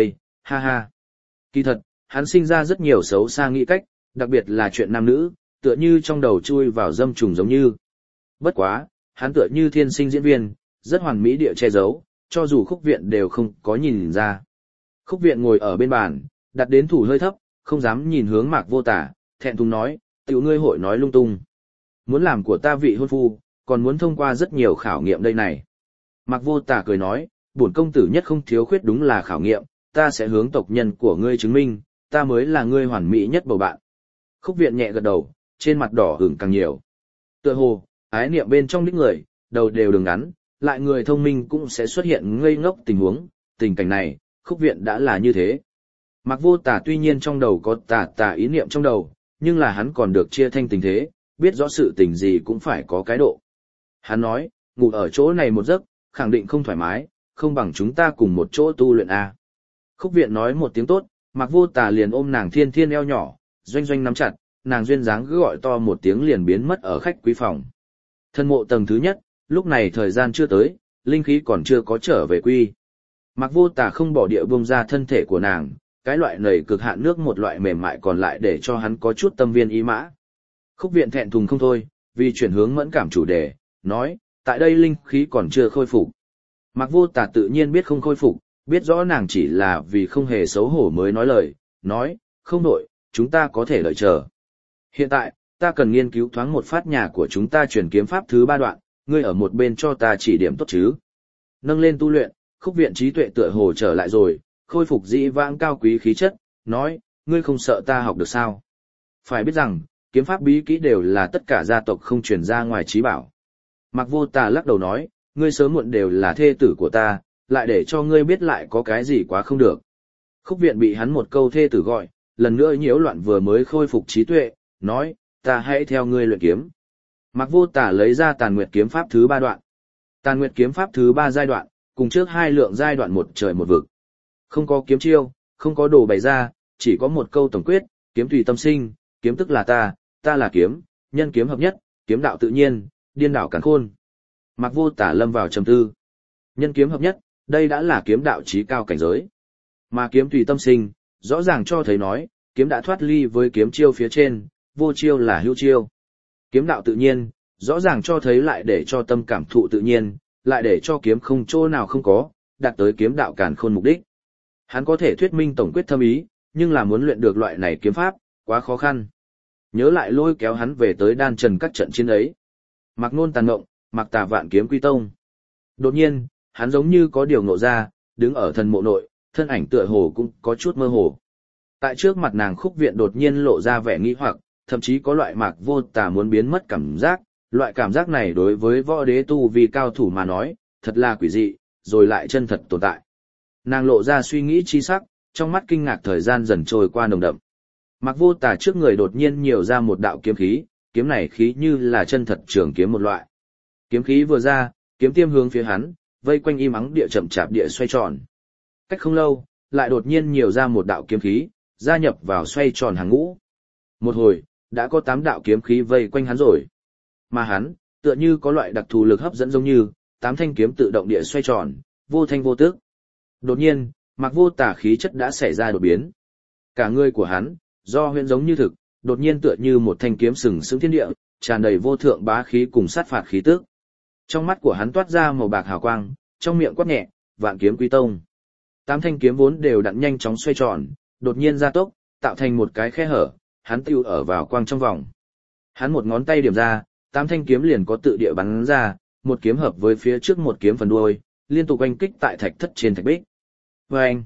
ha ha. Kỳ thật, hắn sinh ra rất nhiều xấu xa nghĩ cách, đặc biệt là chuyện nam nữ, tựa như trong đầu chui vào dâm trùng giống như. Bất quá, hắn tựa như thiên sinh diễn viên, rất hoàn mỹ địa che giấu, cho dù Khúc Viện đều không có nhìn ra. Khúc Viện ngồi ở bên bàn, đặt đến thủ hơi thấp, không dám nhìn hướng Mạc Vô Tả, thẹn thùng nói, tiểu ngươi hội nói lung tung. Muốn làm của ta vị hôn phu, còn muốn thông qua rất nhiều khảo nghiệm đây này. Mạc Vô Tả cười nói, bổn công tử nhất không thiếu khuyết đúng là khảo nghiệm, ta sẽ hướng tộc nhân của ngươi chứng minh, ta mới là ngươi hoàn mỹ nhất bầu bạn. Khúc Viện nhẹ gật đầu, trên mặt đỏ ửng càng nhiều. Tựa hồ, ái niệm bên trong đích người, đầu đều đường ngắn, lại người thông minh cũng sẽ xuất hiện ngây ngốc tình huống, tình cảnh này, Khúc Viện đã là như thế. Mạc Vô Tả tuy nhiên trong đầu có tà ý niệm trong đầu, nhưng là hắn còn được chia thanh tình thế, biết rõ sự tình gì cũng phải có cái độ. Hắn nói, ngủ ở chỗ này một giấc, khẳng định không thoải mái, không bằng chúng ta cùng một chỗ tu luyện a. Khúc Viện nói một tiếng tốt, Mạc Vô Tả liền ôm nàng thiên thiên eo nhỏ, doanh doanh nắm chặt, nàng duyên dáng cứ gọi to một tiếng liền biến mất ở khách quý phòng. Thân mộ tầng thứ nhất, lúc này thời gian chưa tới, linh khí còn chưa có trở về quy. Mạc Vô Tả không bỏ địa buông ra thân thể của nàng, cái loại nầy cực hạn nước một loại mềm mại còn lại để cho hắn có chút tâm viên ý mã. Khúc Viện thẹn thùng không thôi, vì chuyển hướng mẫn cảm chủ đề, nói, tại đây linh khí còn chưa khôi phục. Mạc Vô Tả tự nhiên biết không khôi phục, biết rõ nàng chỉ là vì không hề xấu hổ mới nói lời, nói, không đổi, chúng ta có thể đợi chờ. Hiện tại, ta cần nghiên cứu thoáng một phát nhà của chúng ta truyền kiếm pháp thứ 3 đoạn, ngươi ở một bên cho ta chỉ điểm tốt chứ. Nâng lên tu luyện, Khúc Viện trí tuệ tựa hồ trở lại rồi, khôi phục dĩ vãng cao quý khí chất, nói, ngươi không sợ ta học được sao? Phải biết rằng, kiếm pháp bí kỹ đều là tất cả gia tộc không truyền ra ngoài trí bảo. Mạc Vô Tả lắc đầu nói, ngươi sớm muộn đều là thê tử của ta, lại để cho ngươi biết lại có cái gì quá không được. Khúc Viện bị hắn một câu thê tử gọi, lần nữa nhiễu loạn vừa mới khôi phục trí tuệ, nói, ta hãy theo ngươi luyện kiếm. Mạc Vô Tả lấy ra Tàn Nguyệt kiếm pháp thứ 3 đoạn. Tàn Nguyệt kiếm pháp thứ 3 giai đoạn, cùng trước 2 lượng giai đoạn một trời một vực. Không có kiếm chiêu, không có đồ bày ra, chỉ có một câu tổng quyết, kiếm tùy tâm sinh, kiếm tức là ta là kiếm, nhân kiếm hợp nhất, kiếm đạo tự nhiên, điên đảo càn khôn. Mạc Vô Tả lâm vào trầm tư. Nhân kiếm hợp nhất, đây đã là kiếm đạo chí cao cảnh giới. Mà kiếm tùy tâm sinh, rõ ràng cho thấy nói, kiếm đã thoát ly với kiếm chiêu phía trên, vô chiêu là hữu chiêu. Kiếm đạo tự nhiên, rõ ràng cho thấy lại để cho tâm cảm thụ tự nhiên, lại để cho kiếm không chỗ nào không có, đạt tới kiếm đạo càn khôn mục đích. Hắn có thể thuyết minh tổng quyết thâm ý, nhưng là muốn luyện được loại này kiếm pháp, quá khó khăn. Nhớ lại lôi kéo hắn về tới đan trần các trận chiến ấy. Mạc Nôn tàn ngộng, Mạc Tà vạn kiếm quy tông. Đột nhiên, hắn giống như có điều ngộ ra, đứng ở thần mộ nội, thân ảnh tựa hồ cũng có chút mơ hồ. Tại trước mặt nàng Khúc Viện đột nhiên lộ ra vẻ nghi hoặc, thậm chí có loại Mạc Vô Tả muốn biến mất cảm giác, loại cảm giác này đối với võ đế tu vi cao thủ mà nói, thật là quỷ dị, rồi lại chân thật tồn tại. Nàng lộ ra suy nghĩ chi sắc, trong mắt kinh ngạc thời gian dần trôi qua nồng đậm. Mạc Vô Tả trước người đột nhiên nhiều ra một đạo kiếm khí, kiếm này khí như là chân thật trường kiếm một loại. Kiếm khí vừa ra, kiếm tiêm hướng phía hắn, vây quanh im ắng địa chậm chạp địa xoay tròn. Cách không lâu, lại đột nhiên nhiều ra một đạo kiếm khí, gia nhập vào xoay tròn hàng ngũ. Một hồi, đã có 8 đạo kiếm khí vây quanh hắn rồi. Mà hắn, tựa như có loại đặc thù lực hấp dẫn giống như, 8 thanh kiếm tự động địa xoay tròn, vô thanh vô tức. Đột nhiên, Mạc Vô Tả khí chất đã xảy ra đột biến. Cả người của hắn, do huyễn giống như thực, đột nhiên tựa như một thanh kiếm sừng sững thiên địa, tràn đầy vô thượng bá khí cùng sát phạt khí tức. Trong mắt của hắn toát ra màu bạc hào quang, trong miệng quát nhẹ, vạn kiếm quy tông. 8 thanh kiếm vốn đều đặn nhanh chóng xoay tròn, đột nhiên gia tốc, tạo thành một cái khe hở, hắn tiêu ở vào quang trong vòng. Hắn một ngón tay điểm ra, 8 thanh kiếm liền có tự địa bắn ra, một kiếm hợp với phía trước một kiếm phần đuôi, liên tục oanh kích tại thạch thất trên thạch bích. Oanh!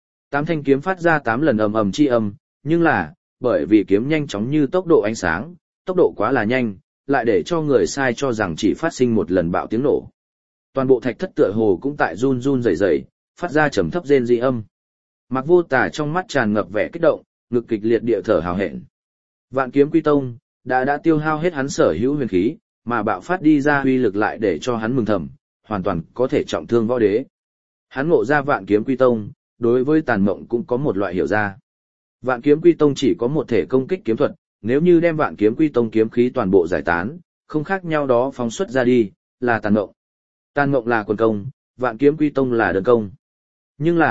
8 thanh kiếm phát ra 8 lần ầm ầm chi âm, nhưng là, bởi vì kiếm nhanh chóng như tốc độ ánh sáng, tốc độ quá là nhanh, lại để cho người sai cho rằng chỉ phát sinh một lần bạo tiếng nổ. Toàn bộ thạch thất tựa hồ cũng tại run run rẩy rẩy, phát ra trầm thấp rên rỉ âm. Mạc Vô Tả trong mắt tràn ngập vẻ kích động, ngực kịch liệt địa thở hào hẹn. Vạn kiếm quy tông đã tiêu hao hết hắn sở hữu huyền khí, mà bạo phát đi ra uy lực lại để cho hắn mừng thầm, hoàn toàn có thể trọng thương võ đế. Hắn ngộ ra vạn kiếm quy tông, đối với tàn mộng cũng có một loại hiểu ra. Vạn kiếm quy tông chỉ có một thể công kích kiếm thuật, nếu như đem vạn kiếm quy tông kiếm khí toàn bộ giải tán, không khác nhau đó phóng xuất ra đi, là tàn mộng. Tàn mộng là quần công, vạn kiếm quy tông là đơn công. Nhưng là,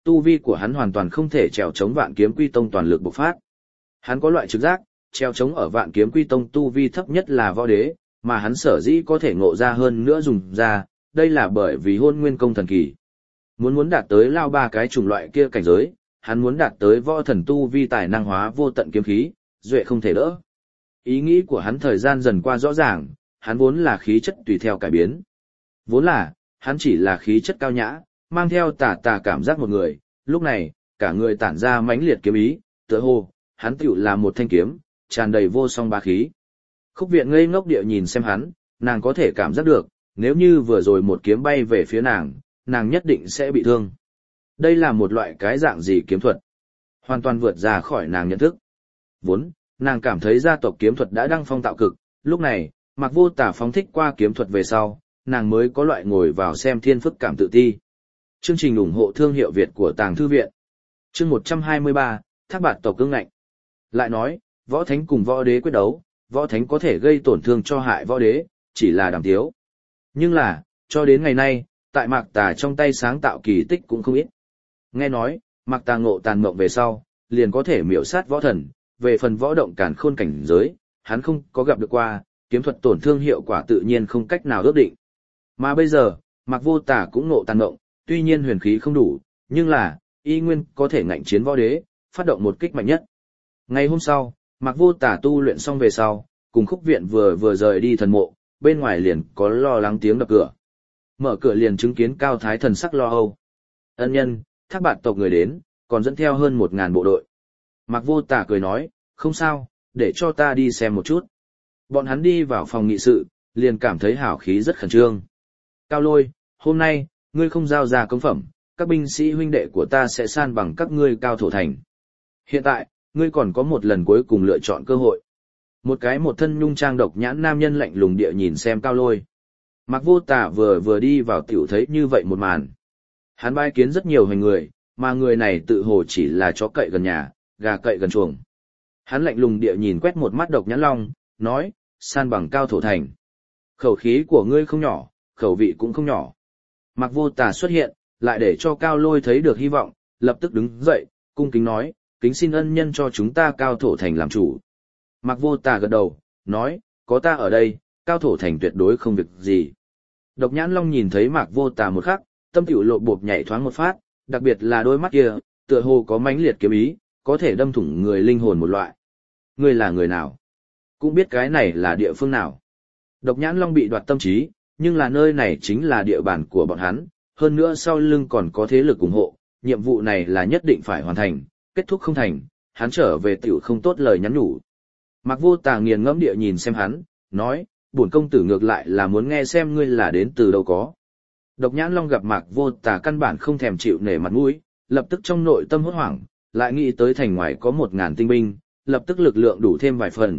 Tu vi của hắn hoàn toàn không thể trèo chống Vạn Kiếm Quy Tông toàn lực bộc phát. Hắn có loại trực giác, trèo chống ở Vạn Kiếm Quy Tông tu vi thấp nhất là võ đế, mà hắn sở dĩ có thể ngộ ra hơn nữa dùng ra, đây là bởi vì Hôn Nguyên Công thần kỳ. Muốn đạt tới lao ba cái chủng loại kia cảnh giới, hắn muốn đạt tới võ thần tu vi tài năng hóa vô tận kiếm khí, duệ không thể đỡ. Ý nghĩ của hắn thời gian dần qua rõ ràng, hắn vốn là khí chất tùy theo cải biến. Vốn là, hắn chỉ là khí chất cao nhã, mang theo tà cảm giác một người, lúc này, cả người tản ra mãnh liệt kiếm ý, tựa hồ, hắn tựu là một thanh kiếm, tràn đầy vô song bá khí. Khúc Viện ngây ngốc địa nhìn xem hắn, nàng có thể cảm giác được, nếu như vừa rồi một kiếm bay về phía nàng, nàng nhất định sẽ bị thương. Đây là một loại cái dạng gì kiếm thuật? Hoàn toàn vượt ra khỏi nàng nhận thức. Vốn, nàng cảm thấy gia tộc kiếm thuật đã đăng phong tạo cực, lúc này, Mạc Vô Tà phóng thích qua kiếm thuật về sau, nàng mới có loại ngồi vào xem thiên phức cảm tự ti. Chương trình ủng hộ thương hiệu Việt của Tàng Thư Viện. Chương 123, Thác Bạt tộc cương ngạnh. Lại nói, võ thánh cùng võ đế quyết đấu, võ thánh có thể gây tổn thương cho hại võ đế, chỉ là đàm tiếu. Nhưng là, cho đến ngày nay, tại Mạc Tà trong tay sáng tạo kỳ tích cũng không ít. Nghe nói, Mạc Tà ngộ tàn mộng về sau, liền có thể miểu sát võ thần, về phần võ động càn khôn cảnh giới, hắn không có gặp được qua, kiếm thuật tổn thương hiệu quả tự nhiên không cách nào ước định. Mà bây giờ, Mạc Vô Tà cũng ngộ tàn mộng, tuy nhiên huyền khí không đủ, nhưng là, y nguyên có thể ngạnh chiến võ đế, phát động một kích mạnh nhất. Ngày hôm sau, Mạc Vô Tà tu luyện xong về sau, cùng Khúc Viện vừa rời đi thần mộ, bên ngoài liền có lo lắng tiếng đập cửa. Mở cửa liền chứng kiến Cao Thái thần sắc lo âu. Ân nhân, Thác Bạt tộc người đến, còn dẫn theo hơn 1000 bộ đội. Mạc Vô Tà cười nói, không sao, để cho ta đi xem một chút. Bọn hắn đi vào phòng nghị sự, liền cảm thấy hào khí rất khẩn trương. Cao Lôi, hôm nay, ngươi không giao ra công phẩm, các binh sĩ huynh đệ của ta sẽ san bằng các ngươi Cao Thổ Thành. Hiện tại, ngươi còn có một lần cuối cùng lựa chọn cơ hội. Một thân nhung trang độc nhãn nam nhân lạnh lùng địa nhìn xem Cao Lôi. Mạc Vô Tà vừa đi vào tiểu thấy như vậy một màn. Hắn bái kiến rất nhiều hành người, mà người này tự hồ chỉ là chó cậy gần nhà, gà cậy gần chuồng. Hắn lạnh lùng địa nhìn quét một mắt độc nhãn long, nói, san bằng Cao Thổ Thành. Khẩu khí của ngươi không nhỏ, khẩu vị cũng không nhỏ. Mạc Vô Tà xuất hiện, lại để cho Cao Lôi thấy được hy vọng, lập tức đứng dậy, cung kính nói, kính xin ân nhân cho chúng ta Cao Thổ Thành làm chủ. Mạc Vô Tà gật đầu, nói, có ta ở đây, Cao Thổ Thành tuyệt đối không việc gì. Độc Nhãn Long nhìn thấy Mạc Vô Tà một khắc, tâm tiểu lộ bộp nhảy thoáng một phát, đặc biệt là đôi mắt kia, tựa hồ có mãnh liệt kiếm ý, có thể đâm thủng người linh hồn một loại. Ngươi là người nào? Cũng biết cái này là địa phương nào. Độc Nhãn Long bị đoạt tâm trí, nhưng là nơi này chính là địa bàn của bọn hắn, hơn nữa sau lưng còn có thế lực ủng hộ, nhiệm vụ này là nhất định phải hoàn thành, kết thúc không thành, hắn trở về tiểu không tốt lời nhắn nhủ. Mạc Vô Tà nghiền ngẫm địa nhìn xem hắn, nói, bổn công tử ngược lại là muốn nghe xem ngươi là đến từ đâu có. Độc Nhãn Long gặp Mạc Vô Tà căn bản không thèm chịu nể mặt mũi, lập tức trong nội tâm hốt hoảng, lại nghĩ tới thành ngoài có 1000 tinh binh, lập tức lực lượng đủ thêm vài phần,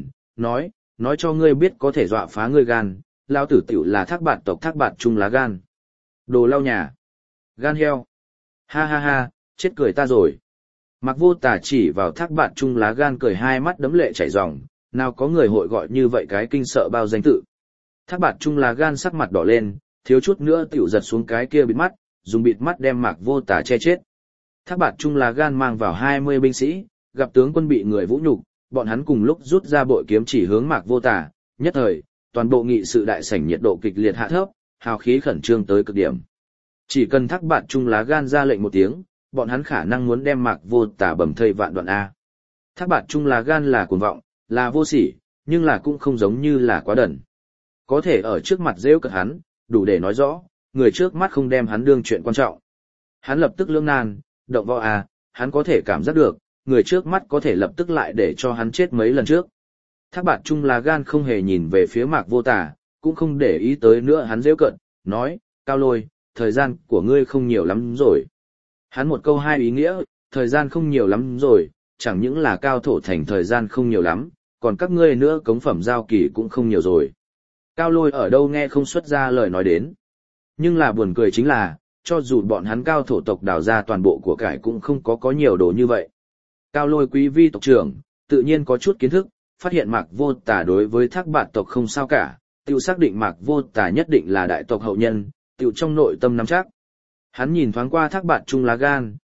nói cho ngươi biết có thể dọa phá ngươi gan, lao tử tiểu là Thác Bạt tộc Thác Bạt Trung Lá Gan. Đồ lau nhà. Gan heo. Ha ha ha, chết cười ta rồi. Mạc Vô Tà chỉ vào Thác Bạt Trung Lá Gan cười hai mắt đấm lệ chảy ròng, nào có người hội gọi như vậy cái kinh sợ bao danh tự. Thác Bạt Trung Lá Gan sắc mặt đỏ lên, thiếu chút nữa tiểu giật xuống cái kia bịt mắt, dùng bịt mắt đem Mạc Vô Tà che chết. Thác Bạt Trung Lá Gan mang vào 20 binh sĩ, gặp tướng quân bị người vũ nhục, bọn hắn cùng lúc rút ra bội kiếm chỉ hướng Mạc Vô Tà, nhất thời, toàn bộ nghị sự đại sảnh nhiệt độ kịch liệt hạ thấp, hào khí khẩn trương tới cực điểm. Chỉ cần Thác Bạt Trung Lá Gan ra lệnh một tiếng, bọn hắn khả năng muốn đem Mạc Vô Tà bầm thây vạn đoạn a. Thác Bạt Trung Lá Gan là cuồng vọng, là vô sỉ, nhưng là cũng không giống như là quá đần. Có thể ở trước mặt rêu cợt hắn, đủ để nói rõ, người trước mắt không đem hắn đương chuyện quan trọng. Hắn lập tức lưỡng nan, động võ a, hắn có thể cảm giác được, người trước mắt có thể lập tức lại để cho hắn chết mấy lần trước. Thác Bạt Trung Lá Gan không hề nhìn về phía Mạc Vô Tà, cũng không để ý tới nữa hắn rêu cợt, nói, Cao Lôi, thời gian của ngươi không nhiều lắm rồi. Hắn một câu hai ý nghĩa, thời gian không nhiều lắm rồi, chẳng những là Cao Thổ Thành thời gian không nhiều lắm, còn các ngươi nữa cống phẩm giao kỳ cũng không nhiều rồi. Cao Lôi ở đâu nghe không xuất ra lời nói đến. Nhưng là buồn cười chính là, cho dù bọn hắn Cao Thổ tộc đào ra toàn bộ của cải cũng không có nhiều đồ như vậy. Cao Lôi quý vi tộc trưởng, tự nhiên có chút kiến thức, phát hiện Mạc Vô Tà đối với Thác Bạt tộc không sao cả, tự xác định Mạc Vô Tà nhất định là đại tộc hậu nhân, tự trong nội tâm nắm chắc. Hắn nhìn thoáng qua Thác Bạt Trung Lá Gan,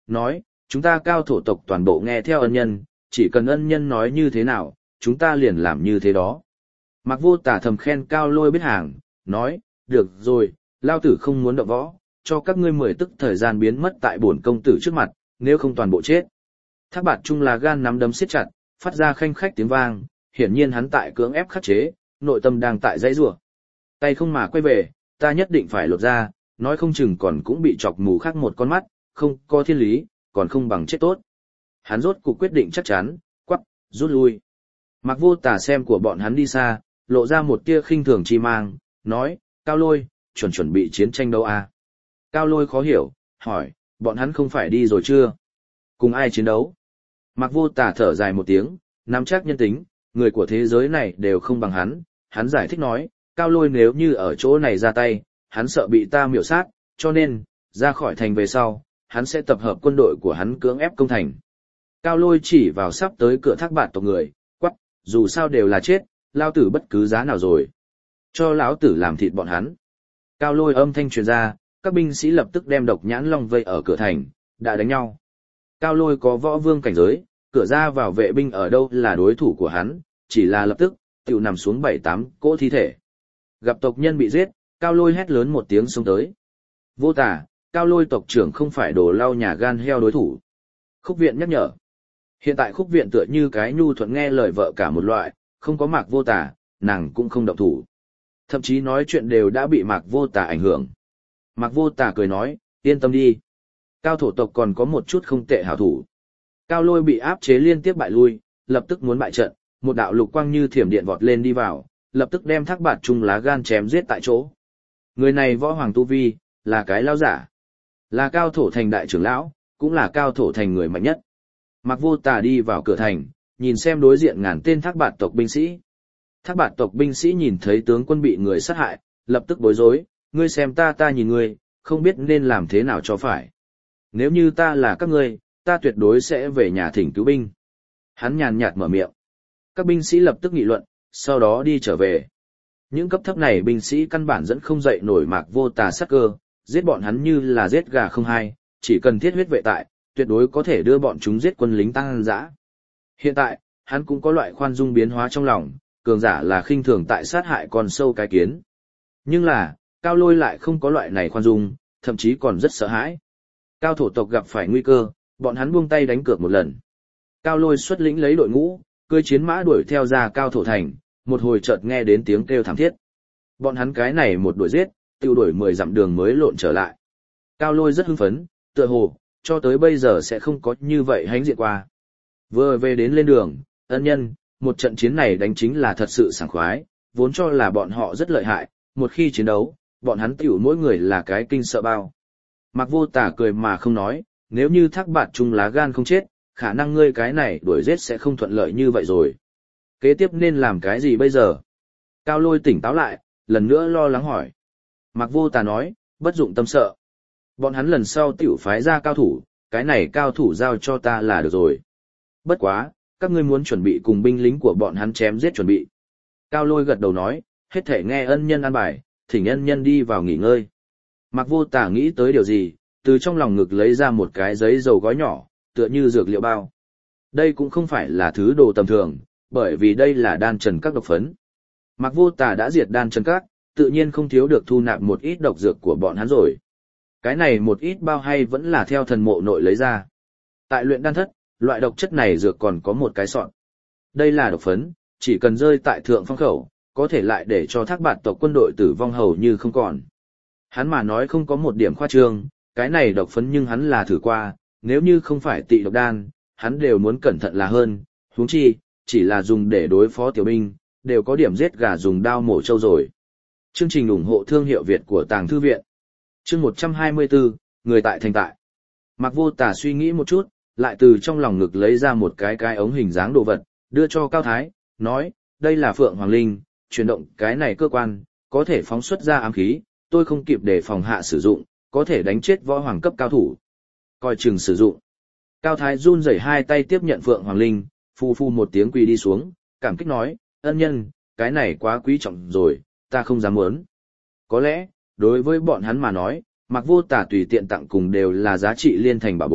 nói, chúng ta cao thổ tộc toàn bộ nghe theo ân nhân, chỉ cần ân nhân nói như thế nào, chúng ta liền làm như thế đó. Mạc Vô Tà thầm khen Cao Lôi biết hàng, nói, được rồi, lao tử không muốn động võ, cho các ngươi 10 tức thời gian biến mất tại bổn công tử trước mặt, nếu không toàn bộ chết. Thác Bạt Trung là gan nắm đấm siết chặt, phát ra khanh khách tiếng vang, hiển nhiên hắn tại cưỡng ép khắc chế, nội tâm đang tại dãy rủa. Tay không mà quay về, ta nhất định phải lột ra, nói không chừng còn cũng bị chọc mù khác một con mắt, không có thiên lý, còn không bằng chết tốt. Hắn rốt cuộc quyết định chắc chắn, quắc, rút lui. Mạc Vô Tà xem của bọn hắn đi xa, lộ ra một tia khinh thường chi mang, nói, Cao Lôi, chuẩn bị chiến tranh đâu à? Cao Lôi khó hiểu, hỏi, bọn hắn không phải đi rồi chưa? Cùng ai chiến đấu? Mạc Vô Tà thở dài một tiếng, nắm chắc nhân tính, người của thế giới này đều không bằng hắn. Hắn giải thích nói, Cao Lôi nếu như ở chỗ này ra tay, hắn sợ bị ta miểu sát, cho nên, ra khỏi thành về sau, hắn sẽ tập hợp quân đội của hắn cưỡng ép công thành. Cao Lôi chỉ vào sắp tới cửa Thác Bạt tộc người, quắc, dù sao đều là chết, lao tử bất cứ giá nào rồi. Cho lão tử làm thịt bọn hắn. Cao Lôi âm thanh truyền ra, các binh sĩ lập tức đem Độc Nhãn Long vây ở cửa thành, đã đánh nhau. Cao Lôi có võ vương cảnh giới, cửa ra vào vệ binh ở đâu là đối thủ của hắn, chỉ là lập tức, tiểu nằm xuống 7-8 cỗ thi thể. Gặp tộc nhân bị giết, Cao Lôi hét lớn một tiếng xông tới. Vô Tà, Cao Lôi tộc trưởng không phải đồ lau nhà gan heo đối thủ. Khúc Viện nhắc nhở. Hiện tại Khúc Viện tựa như cái nhu thuận nghe lời vợ cả một loại, không có Mạc Vô Tà, nàng cũng không động thủ. Thậm chí nói chuyện đều đã bị Mạc Vô Tà ảnh hưởng. Mạc Vô Tà cười nói, yên tâm đi. Cao thổ tộc còn có một chút không tệ hảo thủ. Cao Lôi bị áp chế liên tiếp bại lui, lập tức muốn bại trận, một đạo lục quang như thiểm điện vọt lên đi vào, lập tức đem Thác Bạt Trung lá gan chém giết tại chỗ. Người này võ hoàng tu vi, là cái lão giả. Là cao thổ thành đại trưởng lão, cũng là cao thổ thành người mạnh nhất. Mạc Vô Tà đi vào cửa thành, nhìn xem đối diện ngàn tên Thác Bạt tộc binh sĩ. Thác Bạt tộc binh sĩ nhìn thấy tướng quân bị người sát hại, lập tức bối rối, ngươi xem ta nhìn ngươi, không biết nên làm thế nào cho phải. Nếu như ta là các ngươi, ta tuyệt đối sẽ về nhà thỉnh cứu binh. Hắn nhàn nhạt mở miệng. Các binh sĩ lập tức nghị luận, sau đó đi trở về. Những cấp thấp này binh sĩ căn bản dẫn không dậy nổi Mạc Vô Tà sát cơ, giết bọn hắn như là giết gà không hai, chỉ cần thiết huyết vệ tại, tuyệt đối có thể đưa bọn chúng giết quân lính tăng dã. Hiện tại, hắn cũng có loại khoan dung biến hóa trong lòng, cường giả là khinh thường tại sát hại con sâu cái kiến. Nhưng là, Cao Lôi lại không có loại này khoan dung, thậm chí còn rất sợ hãi. Cao thổ tộc gặp phải nguy cơ, bọn hắn buông tay đánh cược một lần. Cao Lôi xuất lĩnh lấy đội ngũ, cưỡi chiến mã đuổi theo ra Cao thổ thành, một hồi chợt nghe đến tiếng kêu thảm thiết. Bọn hắn cái này một đuổi giết, tiêu đuổi 10 dặm đường mới lộn trở lại. Cao Lôi rất hưng phấn, tựa hồ, cho tới bây giờ sẽ không có như vậy hánh diện qua. Vừa về đến lên đường, ân nhân, một trận chiến này đánh chính là thật sự sảng khoái, vốn cho là bọn họ rất lợi hại, một khi chiến đấu, bọn hắn tiểu mỗi người là cái kinh sợ bao. Mạc Vô Tà cười mà không nói, nếu như Thác Bạt Trung lá gan không chết, khả năng ngươi cái này đuổi giết sẽ không thuận lợi như vậy rồi. Kế tiếp nên làm cái gì bây giờ? Cao Lôi tỉnh táo lại, lần nữa lo lắng hỏi. Mạc Vô Tà nói, bất dụng tâm sợ. Bọn hắn lần sau tiểu phái ra cao thủ, cái này cao thủ giao cho ta là được rồi. Bất quá, các ngươi muốn chuẩn bị cùng binh lính của bọn hắn chém giết chuẩn bị. Cao Lôi gật đầu nói, hết thể nghe ân nhân an bài, thỉnh ân nhân đi vào nghỉ ngơi. Mạc Vô Tà nghĩ tới điều gì, từ trong lòng ngực lấy ra một cái giấy dầu gói nhỏ, tựa như dược liệu bao. Đây cũng không phải là thứ đồ tầm thường, bởi vì đây là đan trần các độc phấn. Mạc Vô Tà đã diệt đan trần các, tự nhiên không thiếu được thu nạp một ít độc dược của bọn hắn rồi. Cái này một ít bao hay vẫn là theo thần mộ nội lấy ra. Tại luyện đan thất, loại độc chất này dược còn có một cái sọn. Đây là độc phấn, chỉ cần rơi tại thượng phong khẩu, có thể lại để cho Thác Bạt tộc quân đội tử vong hầu như không còn. Hắn mà nói không có một điểm khoa trương, cái này độc phấn nhưng hắn là thử qua, nếu như không phải tị độc đan, hắn đều muốn cẩn thận là hơn, huống chi, chỉ là dùng để đối phó tiểu binh, đều có điểm giết gà dùng đao mổ trâu rồi. Chương trình ủng hộ thương hiệu Việt của Tàng Thư Viện. Chương 124, người tại thành tại. Mạc Vô Tà suy nghĩ một chút, lại từ trong lòng ngực lấy ra một cái ống hình dáng đồ vật, đưa cho Cao Thái, nói, đây là Phượng Hoàng Linh, chuyển động cái này cơ quan, có thể phóng xuất ra ám khí, tôi không kịp để phòng hạ sử dụng, có thể đánh chết võ hoàng cấp cao thủ. Coi chừng sử dụng. Cao Thái run rẩy hai tay tiếp nhận Phượng Hoàng Linh, phu phu một tiếng quỳ đi xuống, cảm kích nói, ân nhân, cái này quá quý trọng rồi, ta không dám muốn. Có lẽ, đối với bọn hắn mà nói, Mạc Vô Tà tùy tiện tặng cùng đều là giá trị liên thành bảo bối,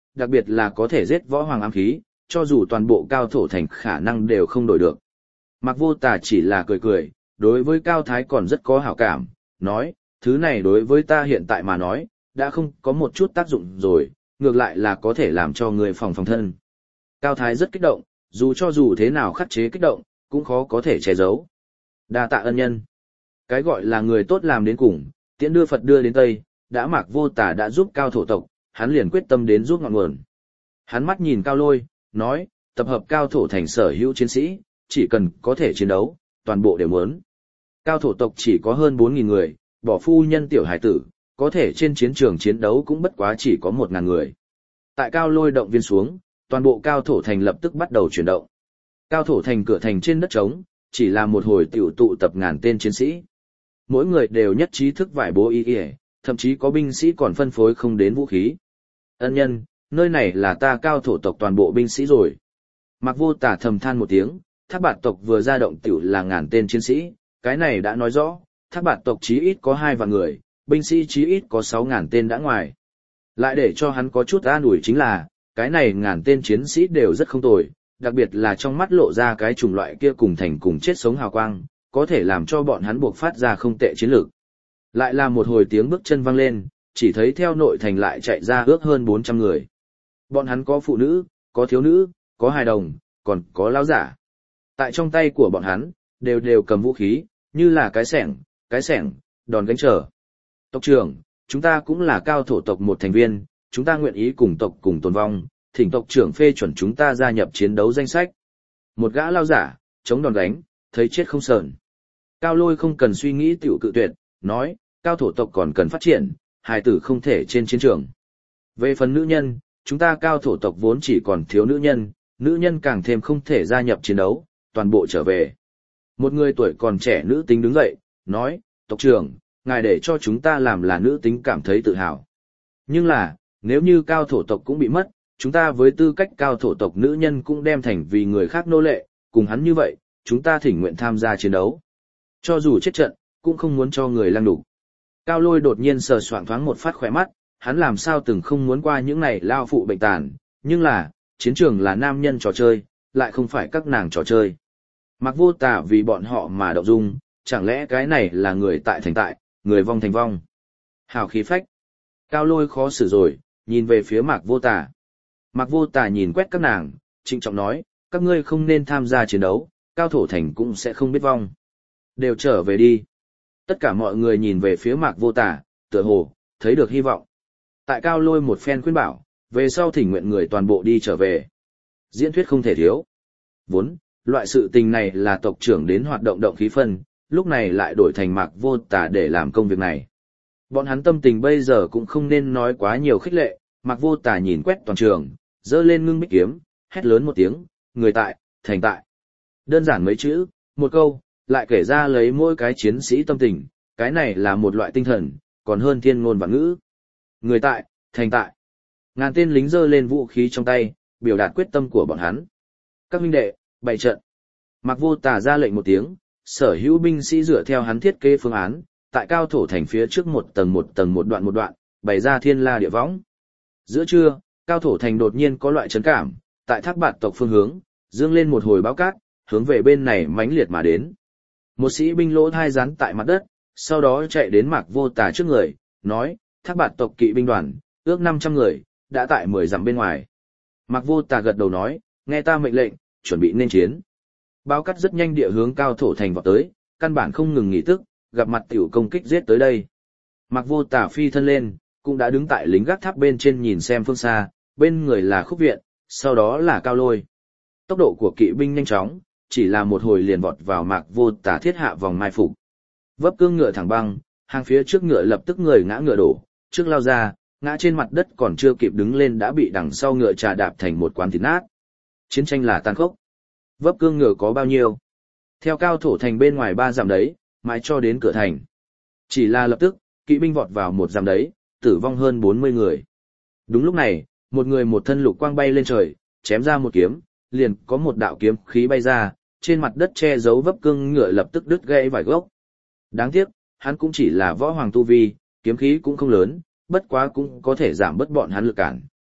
đặc biệt là có thể giết võ hoàng ám khí, cho dù toàn bộ cao thổ thành khả năng đều không đổi được. Mạc Vô Tà chỉ là cười cười, đối với Cao Thái còn rất có hảo cảm, nói, thứ này đối với ta hiện tại mà nói, đã không có một chút tác dụng rồi, ngược lại là có thể làm cho người phòng thân. Cao Thái rất kích động, dù thế nào khắc chế kích động, cũng khó có thể che giấu. Đa tạ ân nhân. Cái gọi là người tốt làm đến cùng, tiễn đưa Phật đưa đến Tây, đã Mạc Vô Tà đã giúp Cao thổ tộc, hắn liền quyết tâm đến giúp ngọn nguồn. Hắn mắt nhìn Cao Lôi, nói, tập hợp Cao thổ thành sở hữu chiến sĩ, chỉ cần có thể chiến đấu, toàn bộ đều muốn. Cao thổ tộc chỉ có hơn 4.000 người, bỏ phu nhân tiểu hải tử, có thể trên chiến trường chiến đấu cũng bất quá chỉ có 1.000 người. Tại Cao Lôi động viên xuống, toàn bộ Cao thổ thành lập tức bắt đầu chuyển động. Cao thổ thành cửa thành trên đất trống, chỉ là một hồi tiểu tụ tập ngàn tên chiến sĩ. Mỗi người đều nhất trí thức vải bố y, thậm chí có binh sĩ còn phân phối không đến vũ khí. Ân nhân, nơi này là ta Cao thổ tộc toàn bộ binh sĩ rồi. Mạc Vô Tà thầm than một tiếng, Thác Bạt tộc vừa ra động tiểu là ngàn tên chiến sĩ, cái này đã nói rõ, Thác Bạt tộc chí ít có 2 vạn người, binh sĩ chí ít có 6.000 tên đã ngoài. Lại để cho hắn có chút an ủi chính là, cái này ngàn tên chiến sĩ đều rất không tồi, đặc biệt là trong mắt lộ ra cái chủng loại kia cùng thành cùng chết sống hào quang, có thể làm cho bọn hắn buộc phát ra không tệ chiến lược. Lại là một hồi tiếng bước chân vang lên, chỉ thấy theo nội thành lại chạy ra ước hơn 400 người. Bọn hắn có phụ nữ, có thiếu nữ, có hài đồng, còn có lão giả. Tại trong tay của bọn hắn, đều cầm vũ khí, như là cái xẻng, đòn gánh trở. Tộc trưởng, chúng ta cũng là Cao thổ tộc một thành viên, chúng ta nguyện ý cùng tộc cùng tồn vong, thỉnh tộc trưởng phê chuẩn chúng ta gia nhập chiến đấu danh sách. Một gã lao giả, chống đòn gánh, thấy chết không sờn. Cao Lôi không cần suy nghĩ tiểu cự tuyệt, nói, Cao thổ tộc còn cần phát triển, hài tử không thể trên chiến trường. Về phần nữ nhân, chúng ta Cao thổ tộc vốn chỉ còn thiếu nữ nhân càng thêm không thể gia nhập chiến đấu, toàn bộ trở về. Một người tuổi còn trẻ nữ tính đứng dậy, nói, tộc trưởng, ngài để cho chúng ta làm là nữ tính cảm thấy tự hào. Nhưng là, nếu như Cao thổ tộc cũng bị mất, chúng ta với tư cách Cao thổ tộc nữ nhân cũng đem thành vì người khác nô lệ, cùng hắn như vậy, chúng ta thỉnh nguyện tham gia chiến đấu. Cho dù chết trận, cũng không muốn cho người lăng đục. Cao Lôi đột nhiên sờ soạng thoáng một phát khỏe mắt, hắn làm sao từng không muốn qua những này lao phụ bệnh tàn, nhưng là, chiến trường là nam nhân trò chơi, lại không phải các nàng trò chơi. Mạc Vô Tà vì bọn họ mà động dung, chẳng lẽ cái này là người tại thành tại, người vong thành vong. Hào khí phách. Cao Lôi khó xử rồi, nhìn về phía Mạc Vô Tà. Mạc Vô Tà nhìn quét các nàng, trịnh trọng nói, các ngươi không nên tham gia chiến đấu, Cao thổ thành cũng sẽ không biết vong. Đều trở về đi. Tất cả mọi người nhìn về phía Mạc Vô Tà, tựa hồ, thấy được hy vọng. Tại Cao Lôi một phen khuyên bảo, về sau thỉnh nguyện người toàn bộ đi trở về. Diễn thuyết không thể thiếu. Vốn, loại sự tình này là tộc trưởng đến hoạt động động khí phân, lúc này lại đổi thành Mạc Vô Tà để làm công việc này. Bọn hắn tâm tình bây giờ cũng không nên nói quá nhiều khích lệ, Mạc Vô Tà nhìn quét toàn trường, giơ lên ngưng bích kiếm, hét lớn một tiếng, người tại, thành tại. Đơn giản mấy chữ, một câu, lại kể ra lấy mỗi cái chiến sĩ tâm tình, cái này là một loại tinh thần, còn hơn thiên ngôn vạn ngữ. Người tại, thành tại. Ngàn tên lính giơ lên vũ khí trong tay, biểu đạt quyết tâm của bọn hắn. Các huynh đệ, bày trận. Mạc Vô Tà ra lệnh một tiếng, sở hữu binh sĩ dựa theo hắn thiết kế phương án, tại Cao thổ thành phía trước một tầng một đoạn, bày ra thiên la địa võng. Giữa trưa, Cao thổ thành đột nhiên có loại chấn cảm, tại Thác Bạt tộc phương hướng, dương lên một hồi báo cát, hướng về bên này mãnh liệt mà đến. Một sĩ binh lỗ thai rán tại mặt đất, sau đó chạy đến Mạc Vô Tà trước người, nói, Thác Bạt tộc kỵ binh đoàn, ước 500 người, đã tại 10 dặm bên ngoài. Mạc Vô Tà gật đầu nói, nghe ta mệnh lệnh, chuẩn bị nên chiến. Báo cát rất nhanh địa hướng Cao thổ thành vọt tới, căn bản không ngừng nghỉ tức, gặp mặt tiểu công kích giết tới đây. Mạc Vô Tà phi thân lên, cũng đã đứng tại lính gác tháp bên trên nhìn xem phương xa, bên người là Khúc Viện, sau đó là Cao Lôi. Tốc độ của kỵ binh nhanh chóng, chỉ là một hồi liền vọt vào Mạc Vô Tà thiết hạ vòng mai phục. Vấp cương ngựa thẳng băng, hàng phía trước ngựa lập tức người ngã ngựa đổ, trước lao ra, ngã trên mặt đất còn chưa kịp đứng lên đã bị đằng sau ngựa trà đạp thành một quán thịt nát. Chiến tranh là tàn khốc. Vấp cương ngựa có bao nhiêu? Theo Cao thổ thành bên ngoài 3 dặm đấy, mãi cho đến cửa thành. Chỉ là lập tức, kỵ binh vọt vào 1 dặm đấy, tử vong hơn 40 người. Đúng lúc này, một người một thân lục quang bay lên trời, chém ra một kiếm, liền có một đạo kiếm khí bay ra, trên mặt đất che giấu vấp cương ngựa lập tức đứt gãy vài gốc. Đáng tiếc, hắn cũng chỉ là võ hoàng tu vi, kiếm khí cũng không lớn, bất quá cũng có thể giảm bớt bọn hắn lực cản.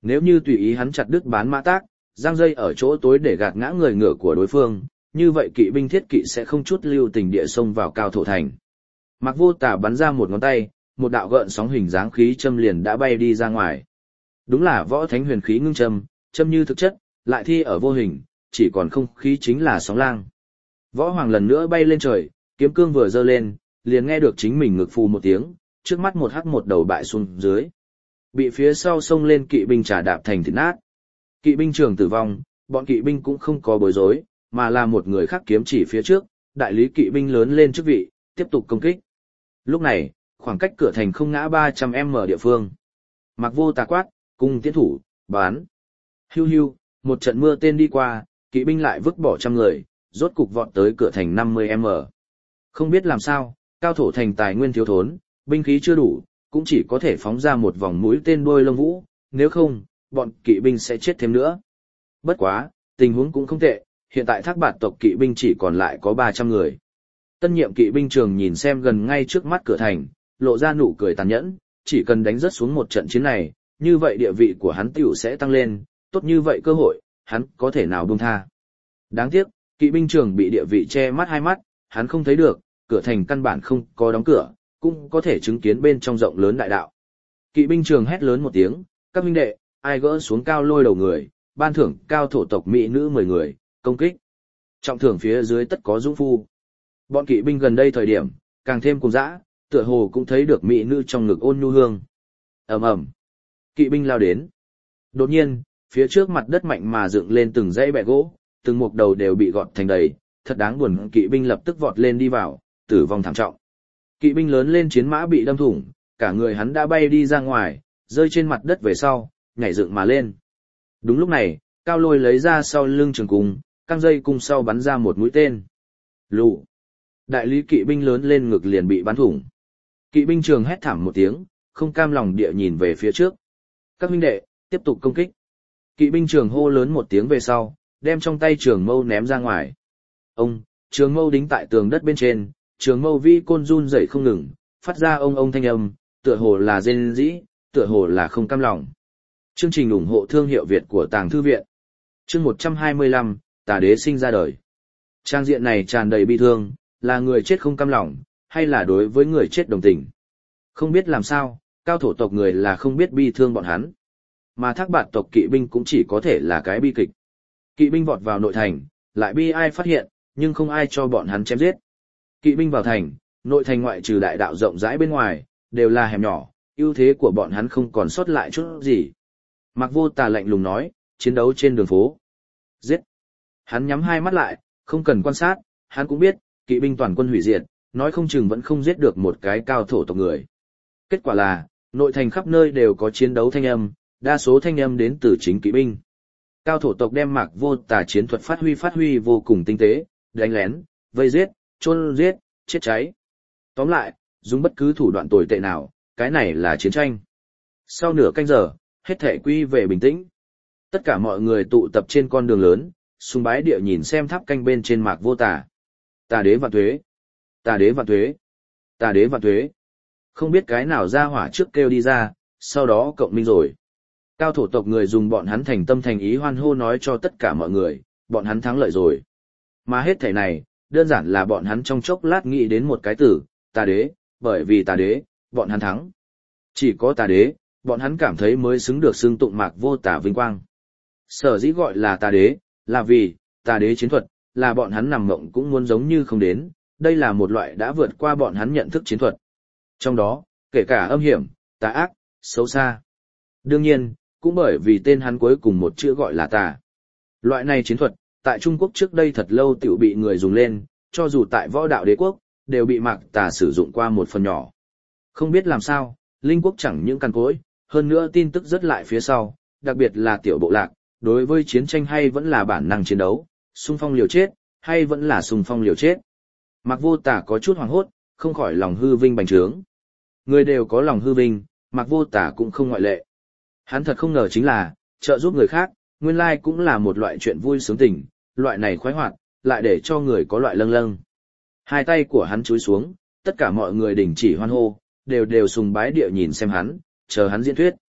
Nếu như tùy ý hắn chặt đứt bán mã tác, giăng dây ở chỗ tối để gạt ngã người ngựa của đối phương, như vậy kỵ binh thiết kỵ sẽ không chút lưu tình địa xông vào cao thổ thành. Mạc Vô Tà bắn ra một ngón tay, một đạo gợn sóng hình dáng khí châm liền đã bay đi ra ngoài. Đúng là võ thánh huyền khí ngưng châm, châm như thực chất, lại thi ở vô hình, chỉ còn không khí chính là sóng lang. Võ Hoàng lần nữa bay lên trời, kiếm cương vừa giơ lên, liền nghe được chính mình ngực phù một tiếng, trước mắt một hắc một đầu bại xuống dưới. Bị phía sau xông lên kỵ binh trả đạp thành thịt nát. Kỵ binh trường tử vong, bọn kỵ binh cũng không có bối rối, mà là một người khác kiếm chỉ phía trước, đại lý kỵ binh lớn lên chức vị, tiếp tục công kích. Lúc này, khoảng cách cửa thành không ngã 300m địa phương. Mạc Vô Tà quát, cung tiến thủ, bán. Hiu hiu, một trận mưa tên đi qua, kỵ binh lại vứt bỏ trăm người, rốt cục vọt tới cửa thành 50m. Không biết làm sao, cao thổ thành tài nguyên thiếu thốn, binh khí chưa đủ, cũng chỉ có thể phóng ra một vòng mũi tên đôi lông vũ, nếu không, bọn kỵ binh sẽ chết thêm nữa. Bất quá, tình huống cũng không tệ, hiện tại Thác Bạt tộc kỵ binh chỉ còn lại có 300 người. Tân nhiệm kỵ binh trường nhìn xem gần ngay trước mắt cửa thành, lộ ra nụ cười tàn nhẫn, chỉ cần đánh rớt xuống một trận chiến này, như vậy địa vị của hắn tiểu sẽ tăng lên, tốt như vậy cơ hội, hắn có thể nào buông tha. Đáng tiếc, kỵ binh trường bị địa vị che mắt hai mắt, hắn không thấy được, cửa thành căn bản không có đóng cửa, cũng có thể chứng kiến bên trong rộng lớn đại đạo. Kỵ binh trường hét lớn một tiếng, các huynh đệ, ai gỡ xuống cao lôi đầu người, ban thưởng cao thổ tộc mỹ nữ 10 người, công kích. Trọng thưởng phía dưới tất có dũng phu. Bọn kỵ binh gần đây thời điểm, càng thêm cùng dã, tựa hồ cũng thấy được mỹ nữ trong ngực ôn nhu hương. Ầm ầm. Kỵ binh lao đến. Đột nhiên, phía trước mặt đất mạnh mà dựng lên từng dãy bẹ gỗ, từng mục đầu đều bị gọt thành đầy, thật đáng buồn, kỵ binh lập tức vọt lên đi vào, tử vong thảm trọng. Kỵ binh lớn lên chiến mã bị đâm thủng, cả người hắn đã bay đi ra ngoài, rơi trên mặt đất về sau, nhảy dựng mà lên. Đúng lúc này, Cao Lôi lấy ra sau lưng trường cung, căng dây cung sau bắn ra một mũi tên. Lù. Đại lý kỵ binh lớn lên ngực liền bị bắn thủng. Kỵ binh trường hét thảm một tiếng, không cam lòng địa nhìn về phía trước. Các huynh đệ, tiếp tục công kích. Kỵ binh trường hô lớn một tiếng về sau, đem trong tay trường mâu ném ra ngoài. Ông, trường mâu đính tại tường đất bên trên, trường mâu vi côn run rẩy không ngừng, phát ra ông thanh âm, tựa hồ là rên rỉ, tựa hồ là không cam lòng. Chương trình ủng hộ thương hiệu Việt của Tàng Thư Viện. Chương 125, Tà Đế sinh ra đời. Trang diện này tràn đầy bi thương, là người chết không cam lòng, hay là đối với người chết đồng tình. Không biết làm sao, cao thổ tộc người là không biết bi thương bọn hắn. Mà Thác Bạt tộc kỵ binh cũng chỉ có thể là cái bi kịch. Kỵ binh vọt vào nội thành, lại bi ai phát hiện, nhưng không ai cho bọn hắn chém giết. Kỵ binh vào thành, nội thành ngoại trừ đại đạo rộng rãi bên ngoài, đều là hẻm nhỏ, ưu thế của bọn hắn không còn sót lại chút gì. Mạc Vô Tà lạnh lùng nói, chiến đấu trên đường phố. Giết. Hắn nhắm hai mắt lại, không cần quan sát, hắn cũng biết, kỵ binh toàn quân hủy diệt, nói không chừng vẫn không giết được một cái cao thổ tộc người. Kết quả là, nội thành khắp nơi đều có chiến đấu thanh âm, đa số thanh âm đến từ chính kỵ binh. Cao thổ tộc đem Mạc Vô Tà chiến thuật phát huy vô cùng tinh tế, đánh lén, vây giết, chôn giết, chết cháy. Tóm lại, dùng bất cứ thủ đoạn tồi tệ nào, cái này là chiến tranh. Sau nửa canh giờ, hết thể quy về bình tĩnh. Tất cả mọi người tụ tập trên con đường lớn, sùng bái địa nhìn xem tháp canh bên trên Mạc Vô Tà. Tà đế vạn tuế, tà đế vạn tuế, tà đế vạn tuế. Không biết cái nào ra hỏa trước kêu đi ra, sau đó cộng minh rồi. Cao thổ tộc người dùng bọn hắn thành tâm thành ý hoan hô nói cho tất cả mọi người, bọn hắn thắng lợi rồi. Mà hết thể này, đơn giản là bọn hắn trong chốc lát nghĩ đến một cái từ, tà đế, bởi vì tà đế, bọn hắn thắng. Chỉ có tà đế, bọn hắn cảm thấy mới xứng được xưng tụng Mạc Vô Tà vinh quang. Sở dĩ gọi là tà đế, là vì, tà đế chiến thuật, là bọn hắn nằm mộng cũng muốn giống như không đến, đây là một loại đã vượt qua bọn hắn nhận thức chiến thuật. Trong đó, kể cả âm hiểm, tà ác, xấu xa. Đương nhiên, cũng bởi vì tên hắn cuối cùng một chữ gọi là tà. Loại này chiến thuật, tại Trung Quốc trước đây thật lâu tiểu bị người dùng lên, cho dù tại Võ Đạo Đế quốc, đều bị Mạc Tà sử dụng qua một phần nhỏ. Không biết làm sao, Linh quốc chẳng những căn cối, hơn nữa tin tức rất lại phía sau, đặc biệt là tiểu bộ lạc, đối với chiến tranh hay vẫn là bản năng chiến đấu, xung phong liều chết, hay vẫn là xung phong liều chết. Mạc Vô Tà có chút hoảng hốt, không khỏi lòng hư vinh bành trướng. Người đều có lòng hư vinh, Mạc Vô Tà cũng không ngoại lệ. Hắn thật không ngờ chính là, trợ giúp người khác, nguyên lai cũng là một loại chuyện vui sướng tình, loại này khoái hoạt, lại để cho người có loại lâng lâng. Hai tay của hắn chúi xuống, tất cả mọi người đình chỉ hoan hô, đều sùng bái địa nhìn xem hắn, chờ hắn diễn thuyết.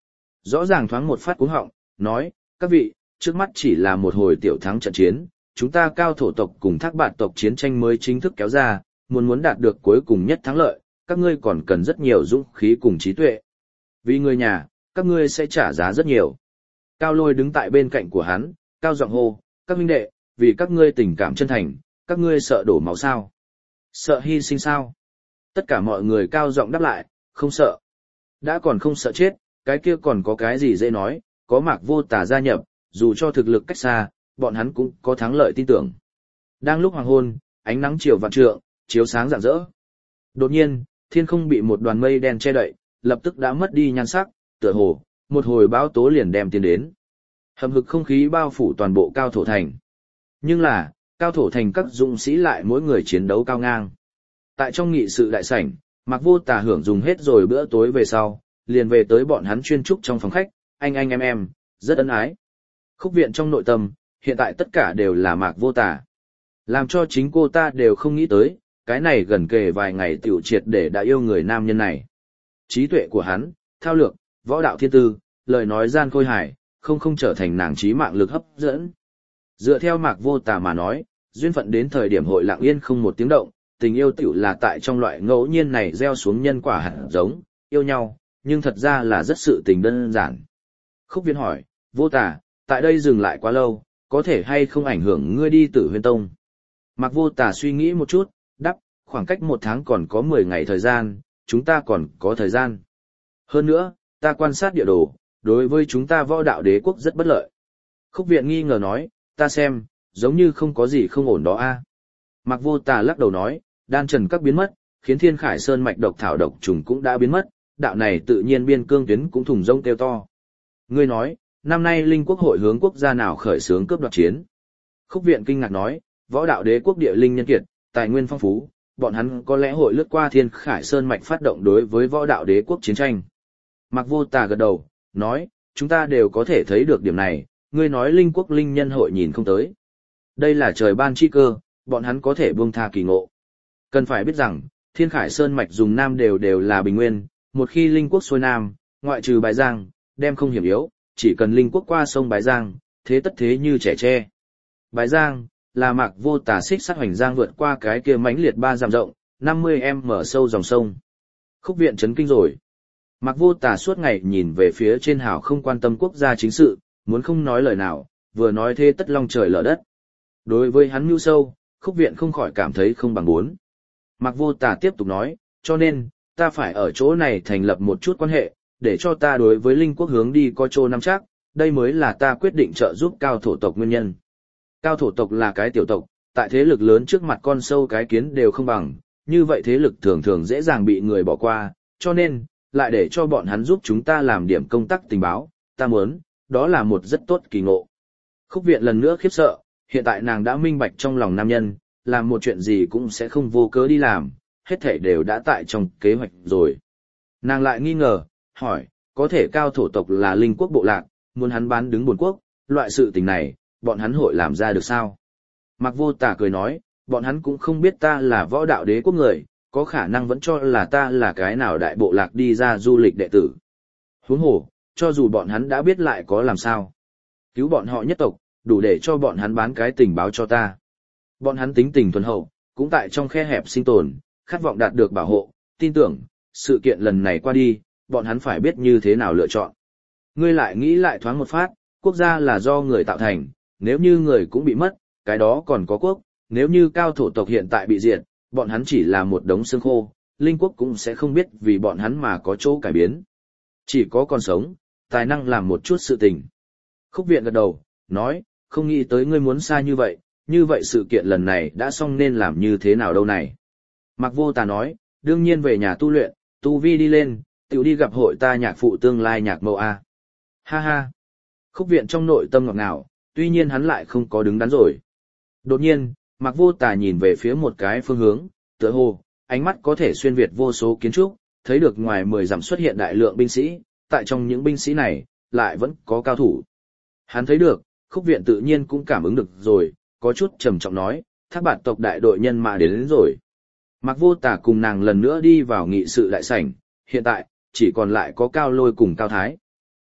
Rõ ràng thoáng một phát cuống họng, nói, các vị, trước mắt chỉ là một hồi tiểu thắng trận chiến, chúng ta Cao thổ tộc cùng Thác Bạt tộc chiến tranh mới chính thức kéo ra, muốn đạt được cuối cùng nhất thắng lợi, các ngươi còn cần rất nhiều dũng khí cùng trí tuệ. Vì người nhà, các ngươi sẽ trả giá rất nhiều. Cao Lôi đứng tại bên cạnh của hắn, cao giọng hô, các huynh đệ, vì các ngươi tình cảm chân thành, các ngươi sợ đổ máu sao? Sợ hy sinh sao? Tất cả mọi người cao giọng đáp lại, không sợ. Đã còn không sợ chết, cái kia còn có cái gì dễ nói, có Mạc Vô Tà gia nhập, dù cho thực lực cách xa, bọn hắn cũng có thắng lợi tin tưởng. Đang lúc hoàng hôn, ánh nắng chiều vạn trượng, chiếu sáng rạng rỡ. Đột nhiên, thiên không bị một đoàn mây đen che đậy, lập tức đã mất đi nhan sắc, tựa hồ, một hồi bão tố liền đem tiến đến. Hầm hực không khí bao phủ toàn bộ Cao thổ thành. Nhưng là, Cao thổ thành các dũng sĩ lại mỗi người chiến đấu cao ngang. Tại trong nghị sự đại sảnh, Mạc Vô Tà hưởng dùng hết rồi bữa tối về sau, liền về tới bọn hắn chuyên trúc trong phòng khách, anh em, rất ân ái. Khúc viện trong nội tâm, hiện tại tất cả đều là Mạc Vô Tà. Làm cho chính cô ta đều không nghĩ tới, cái này gần kề vài ngày tiểu triệt để đã yêu người nam nhân này. Trí tuệ của hắn, thao lược, võ đạo thiên tư, lời nói gian khôi hài, không trở thành nàng trí mạng lực hấp dẫn. Dựa theo Mạc Vô Tà mà nói, duyên phận đến thời điểm hội lặng yên không một tiếng động, tình yêu tiểu là tại trong loại ngẫu nhiên này gieo xuống nhân quả hạt giống, yêu nhau, nhưng thật ra là rất sự tình đơn giản. Khúc Viên hỏi, Vô Tà, tại đây dừng lại quá lâu, có thể hay không ảnh hưởng ngươi đi Tử Huyên Tông? Mạc Vô Tà suy nghĩ một chút, đáp, khoảng cách 1 tháng còn có 10 ngày thời gian, chúng ta còn có thời gian. Hơn nữa, ta quan sát địa đồ, đối với chúng ta Võ Đạo Đế quốc rất bất lợi. Khúc Viện nghi ngờ nói, ta xem, giống như không có gì không ổn đó a. Mạc Vô Tà lắc đầu nói, đan trần các biến mất, khiến Thiên Khải Sơn mạch độc thảo độc trùng cũng đã biến mất, đạo này tự nhiên biên cương tuyến cũng thùng rông kêu to. Ngươi nói, năm nay Linh Quốc hội hướng quốc gia nào khởi xướng cướp đoạt chiến? Khúc Viện kinh ngạc nói, Võ Đạo Đế quốc địa linh nhân kiệt, tài nguyên phong phú, bọn hắn có lẽ hội lướt qua Thiên Khải Sơn mạch phát động đối với Võ Đạo Đế quốc chiến tranh. Mạc Vô Tà gật đầu, nói, chúng ta đều có thể thấy được điểm này, ngươi nói Linh Quốc linh nhân hội nhìn không tới. Đây là trời ban chi cơ, bọn hắn có thể buông tha kỳ ngộ. Cần phải biết rằng, Thiên Khải Sơn mạch dùng nam đều là bình nguyên, một khi Linh Quốc xuôi nam, ngoại trừ Bái Giang, đem không hiểm yếu, chỉ cần Linh Quốc qua sông Bái Giang, thế tất thế như trẻ tre. Bái Giang là Mạc Vô Tà xích sắt hoành giang vượt qua cái kia mãnh liệt 3 dặm rộng, 50m sâu dòng sông. Khúc Viện chấn kinh rồi. Mạc Vô Tà suốt ngày nhìn về phía trên hào không quan tâm quốc gia chính sự, muốn không nói lời nào, vừa nói thế tất long trời lở đất. Đối với hắn mưu sâu, Khúc Viện không khỏi cảm thấy không bằng muốn. Mạc Vô Tà tiếp tục nói, cho nên, ta phải ở chỗ này thành lập một chút quan hệ, để cho ta đối với Linh Quốc hướng đi có chỗ nắm chắc, đây mới là ta quyết định trợ giúp Cao thổ tộc nguyên nhân. Cao thổ tộc là cái tiểu tộc, tại thế lực lớn trước mặt con sâu cái kiến đều không bằng, như vậy thế lực thường thường dễ dàng bị người bỏ qua, cho nên, lại để cho bọn hắn giúp chúng ta làm điểm công tác tình báo, ta muốn, đó là một rất tốt kỳ ngộ. Khúc Viện lần nữa khiếp sợ, hiện tại nàng đã minh bạch trong lòng nam nhân, làm một chuyện gì cũng sẽ không vô cớ đi làm, hết thảy đều đã tại trong kế hoạch rồi. Nàng lại nghi ngờ, hỏi, có thể Cao thổ tộc là Linh Quốc bộ lạc, muốn hắn bán đứng buồn quốc, loại sự tình này, bọn hắn hội làm ra được sao? Mạc Vô Tà cười nói, bọn hắn cũng không biết ta là Võ Đạo Đế quốc người, có khả năng vẫn cho là ta là cái nào đại bộ lạc đi ra du lịch đệ tử. Huống hồ, cho dù bọn hắn đã biết lại có làm sao. Cứu bọn họ nhất tộc, đủ để cho bọn hắn bán cái tình báo cho ta. Bọn hắn tính tình thuần hậu, cũng tại trong khe hẹp sinh tồn, khát vọng đạt được bảo hộ, tin tưởng, sự kiện lần này qua đi, bọn hắn phải biết như thế nào lựa chọn. Ngươi lại nghĩ lại thoáng một phát, quốc gia là do người tạo thành, nếu như người cũng bị mất, cái đó còn có quốc, nếu như Cao thổ tộc hiện tại bị diệt, bọn hắn chỉ là một đống xương khô, Linh Quốc cũng sẽ không biết vì bọn hắn mà có chỗ cải biến. Chỉ có còn sống, tài năng làm một chút sự tình. Khúc Viện gật đầu, nói, không nghĩ tới ngươi muốn xa như vậy sự kiện lần này đã xong nên làm như thế nào đâu này. Mạc Vô Tà nói, đương nhiên về nhà tu luyện, tu vi đi lên, tiểu đi gặp hội ta nhạc phụ tương lai nhạc mẫu a. Ha ha. Khúc Viện trong nội tâm ngọt ngào, tuy nhiên hắn lại không có đứng đắn rồi. Đột nhiên, Mạc Vô Tà nhìn về phía một cái phương hướng, tựa hồ, ánh mắt có thể xuyên việt vô số kiến trúc, thấy được ngoài 10 dặm xuất hiện đại lượng binh sĩ, tại trong những binh sĩ này, lại vẫn có cao thủ. Hắn thấy được, Khúc Viện tự nhiên cũng cảm ứng được rồi, có chút trầm trọng nói, Thác Bạt tộc đại đội nhân mã đến rồi. Mạc Vô Tà cùng nàng lần nữa đi vào nghị sự đại sảnh, hiện tại, chỉ còn lại có Cao Lôi cùng Cao Thái.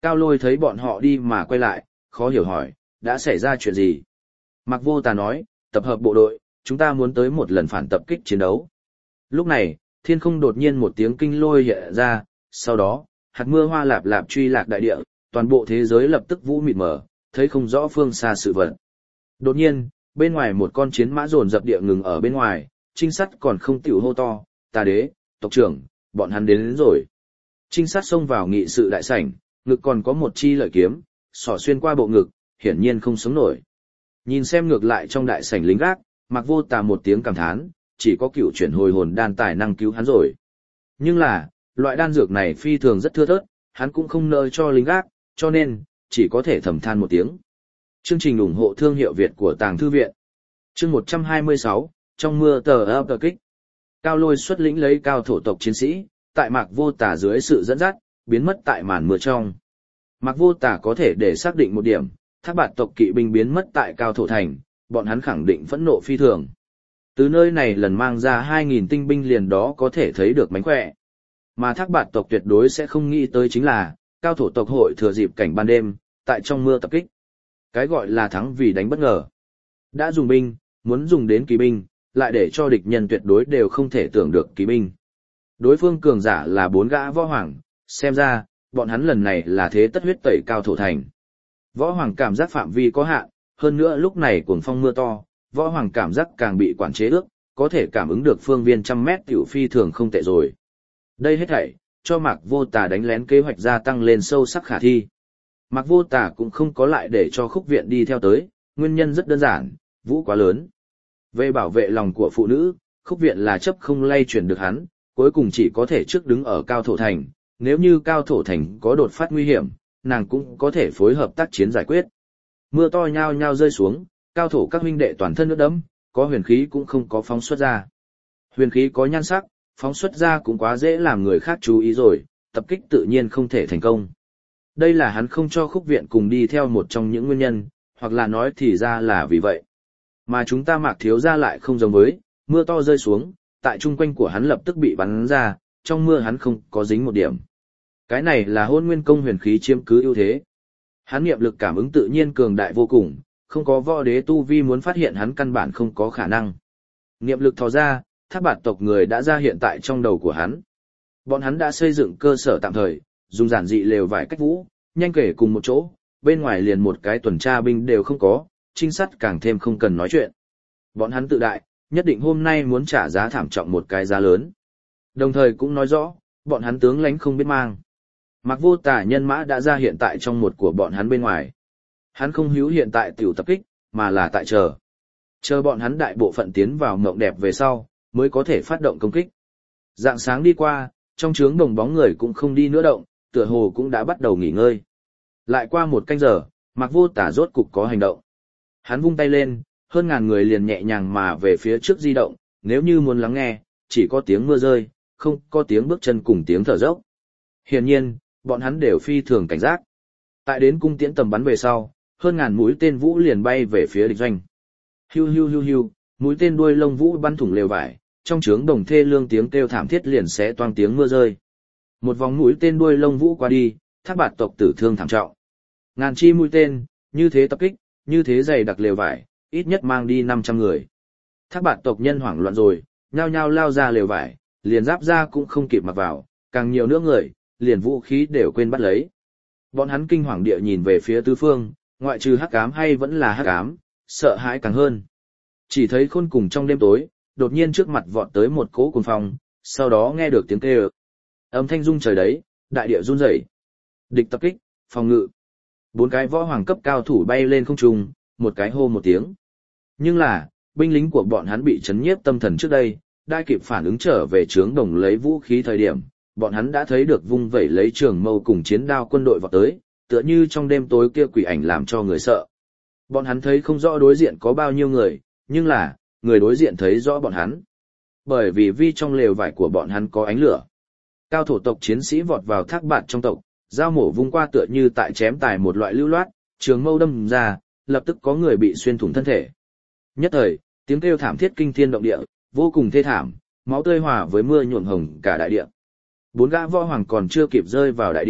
Cao Lôi thấy bọn họ đi mà quay lại, khó hiểu hỏi, đã xảy ra chuyện gì? Mạc Vô Tà nói, tập hợp bộ đội, chúng ta muốn tới một lần phản tập kích chiến đấu. Lúc này, thiên không đột nhiên một tiếng kinh lôi hiện ra, sau đó, hạt mưa hoa lạp lạp truy lạc đại địa, toàn bộ thế giới lập tức vũ mịt mờ, thấy không rõ phương xa sự vật. Đột nhiên, bên ngoài một con chiến mã dồn dập địa ngừng ở bên ngoài, trinh sát còn không tiểu hô to, Tà đế, tộc trưởng, bọn hắn đến rồi. Trinh sát xông vào nghị sự đại sảnh, ngực còn có một chi lợi kiếm, xỏ xuyên qua bộ ngực, hiển nhiên không sống nổi. Nhìn xem ngược lại trong đại sảnh lính gác, Mạc Vô Tà một tiếng cảm thán, chỉ có cựu chuyển hồi hồn đan tài năng cứu hắn rồi. Nhưng là, loại đan dược này phi thường rất thưa thớt, hắn cũng không nỡ cho lính gác, cho nên, chỉ có thể thầm than một tiếng. Chương trình ủng hộ thương hiệu Việt của Tàng Thư Viện. Chương 126, trong mưa tờ ập tờ kích. Cao Lôi xuất lĩnh lấy cao thổ tộc chiến sĩ, tại Mạc Vô Tà dưới sự dẫn dắt, biến mất tại màn mưa trong. Mạc Vô Tà có thể để xác định một điểm, Thác Bạt tộc kỵ binh biến mất tại cao thổ thành, bọn hắn khẳng định phẫn nộ phi thường. Từ nơi này lần mang ra 2.000 tinh binh liền đó có thể thấy được mánh khỏe. Mà Thác Bạt tộc tuyệt đối sẽ không nghĩ tới chính là, cao thổ tộc hội thừa dịp cảnh ban đêm, tại trong mưa tập kích. Cái gọi là thắng vì đánh bất ngờ. Đã dùng binh, muốn dùng đến kỳ binh, lại để cho địch nhân tuyệt đối đều không thể tưởng được kỳ binh. Đối phương cường giả là 4 gã võ hoàng, xem ra, bọn hắn lần này là thế tất huyết tẩy cao thổ thành. Võ hoàng cảm giác phạm vi có hạn, hơn nữa lúc này cuồng phong mưa to, võ hoàng cảm giác càng bị quản chế ước, có thể cảm ứng được phương viên trăm mét tiểu phi thường không tệ rồi. Đây hết thảy, cho Mạc Vô Tà đánh lén kế hoạch gia tăng lên sâu sắc khả thi. Mạc Vô Tà cũng không có lại để cho Khúc Viện đi theo tới, nguyên nhân rất đơn giản, vũ quá lớn. Về bảo vệ lòng của phụ nữ, Khúc Viện là chấp không lay chuyển được hắn, cuối cùng chỉ có thể trước đứng ở cao thổ thành, nếu như cao thổ thành có đột phát nguy hiểm, nàng cũng có thể phối hợp tác chiến giải quyết. Mưa to nhao nhao rơi xuống, cao thổ các huynh đệ toàn thân nước đẫm, có huyền khí cũng không có phóng xuất ra. Huyền khí có nhan sắc, phóng xuất ra cũng quá dễ làm người khác chú ý rồi, tập kích tự nhiên không thể thành công. Đây là hắn không cho Khúc Viện cùng đi theo một trong những nguyên nhân, hoặc là nói thì ra là vì vậy. Mà chúng ta Mạc thiếu gia lại không giống với, mưa to rơi xuống, tại chung quanh của hắn lập tức bị bắn ra, trong mưa hắn không có dính một điểm. Cái này là Hôn Nguyên Công huyền khí chiếm cứ ưu thế. Hắn niệm lực cảm ứng tự nhiên cường đại vô cùng, không có võ đế tu vi muốn phát hiện hắn căn bản không có khả năng. Niệm lực thò ra, Thác Bạt tộc người đã ra hiện tại trong đầu của hắn. Bọn hắn đã xây dựng cơ sở tạm thời, dùng giản dị lều vải cách vũ, nhanh kể cùng một chỗ, bên ngoài liền một cái tuần tra binh đều không có, trinh sát càng thêm không cần nói chuyện. Bọn hắn tự đại, nhất định hôm nay muốn trả giá thảm trọng một cái giá lớn. Đồng thời cũng nói rõ, bọn hắn tướng lãnh không biết mang. Mạc Vô Tà nhân mã đã ra hiện tại trong một của bọn hắn bên ngoài. Hắn không hữu hiện tại tiểu tập kích, mà là tại chờ. Chờ bọn hắn đại bộ phận tiến vào mộng đẹp về sau, mới có thể phát động công kích. Rạng sáng đi qua, trong trướng đồng bóng người cũng không đi nữa động, tựa hồ cũng đã bắt đầu nghỉ ngơi. Lại qua một canh giờ, Mạc Vô Tà rốt cục có hành động. Hắn vung tay lên, hơn ngàn người liền nhẹ nhàng mà về phía trước di động, nếu như muốn lắng nghe, chỉ có tiếng mưa rơi, không có tiếng bước chân cùng tiếng thở dốc. Hiển nhiên, bọn hắn đều phi thường cảnh giác. Tại đến cung tiễn tầm bắn về sau, hơn ngàn mũi tên vũ liền bay về phía địch doanh. Hiu hiu hiu hiu, mũi tên đuôi lông vũ bắn thủng lều vải, trong trướng đồng thê lương tiếng kêu thảm thiết liền xé toang tiếng mưa rơi. Một vòng mũi tên đuôi lông vũ qua đi, Thác Bạt tộc tử thương thảm trọng. Ngàn chi mũi tên, như thế tập kích, như thế dày đặc lều vải, ít nhất mang đi 500 người. Thác Bạt tộc nhân hoảng loạn rồi, nhao nhao lao ra lều vải, liền giáp ra cũng không kịp mặc vào, càng nhiều nữa người, liền vũ khí đều quên bắt lấy. Bọn hắn kinh hoàng địa nhìn về phía tứ phương, ngoại trừ hắc ám hay vẫn là hắc ám, sợ hãi càng hơn. Chỉ thấy khôn cùng trong đêm tối, đột nhiên trước mặt vọt tới một cỗ cuồng phong, sau đó nghe được tiếng kêu. Âm thanh rung trời đấy, đại địa run rẩy. Địch tập kích, phòng ngự. 4 cái võ hoàng cấp cao thủ bay lên không trung, một cái hô một tiếng. Nhưng là, binh lính của bọn hắn bị chấn nhiếp tâm thần trước đây, đã kịp phản ứng trở về trướng đồng lấy vũ khí thời điểm, bọn hắn đã thấy được vung vẩy lấy trường mâu cùng chiến đao quân đội vọt tới, tựa như trong đêm tối kia quỷ ảnh làm cho người sợ. Bọn hắn thấy không rõ đối diện có bao nhiêu người, nhưng là, người đối diện thấy rõ bọn hắn. Bởi vì vi trong lều vải của bọn hắn có ánh lửa. Cao thổ tộc chiến sĩ vọt vào Thác Bạt trong tộc, dao mổ vung qua tựa như tại chém tài một loại lưu loát, trường mâu đâm ra, lập tức có người bị xuyên thủng thân thể. Nhất thời, tiếng kêu thảm thiết kinh thiên động địa, vô cùng thê thảm, máu tươi hòa với mưa nhuộm hồng cả đại địa. 4 gã võ hoàng còn chưa kịp rơi vào đại địa,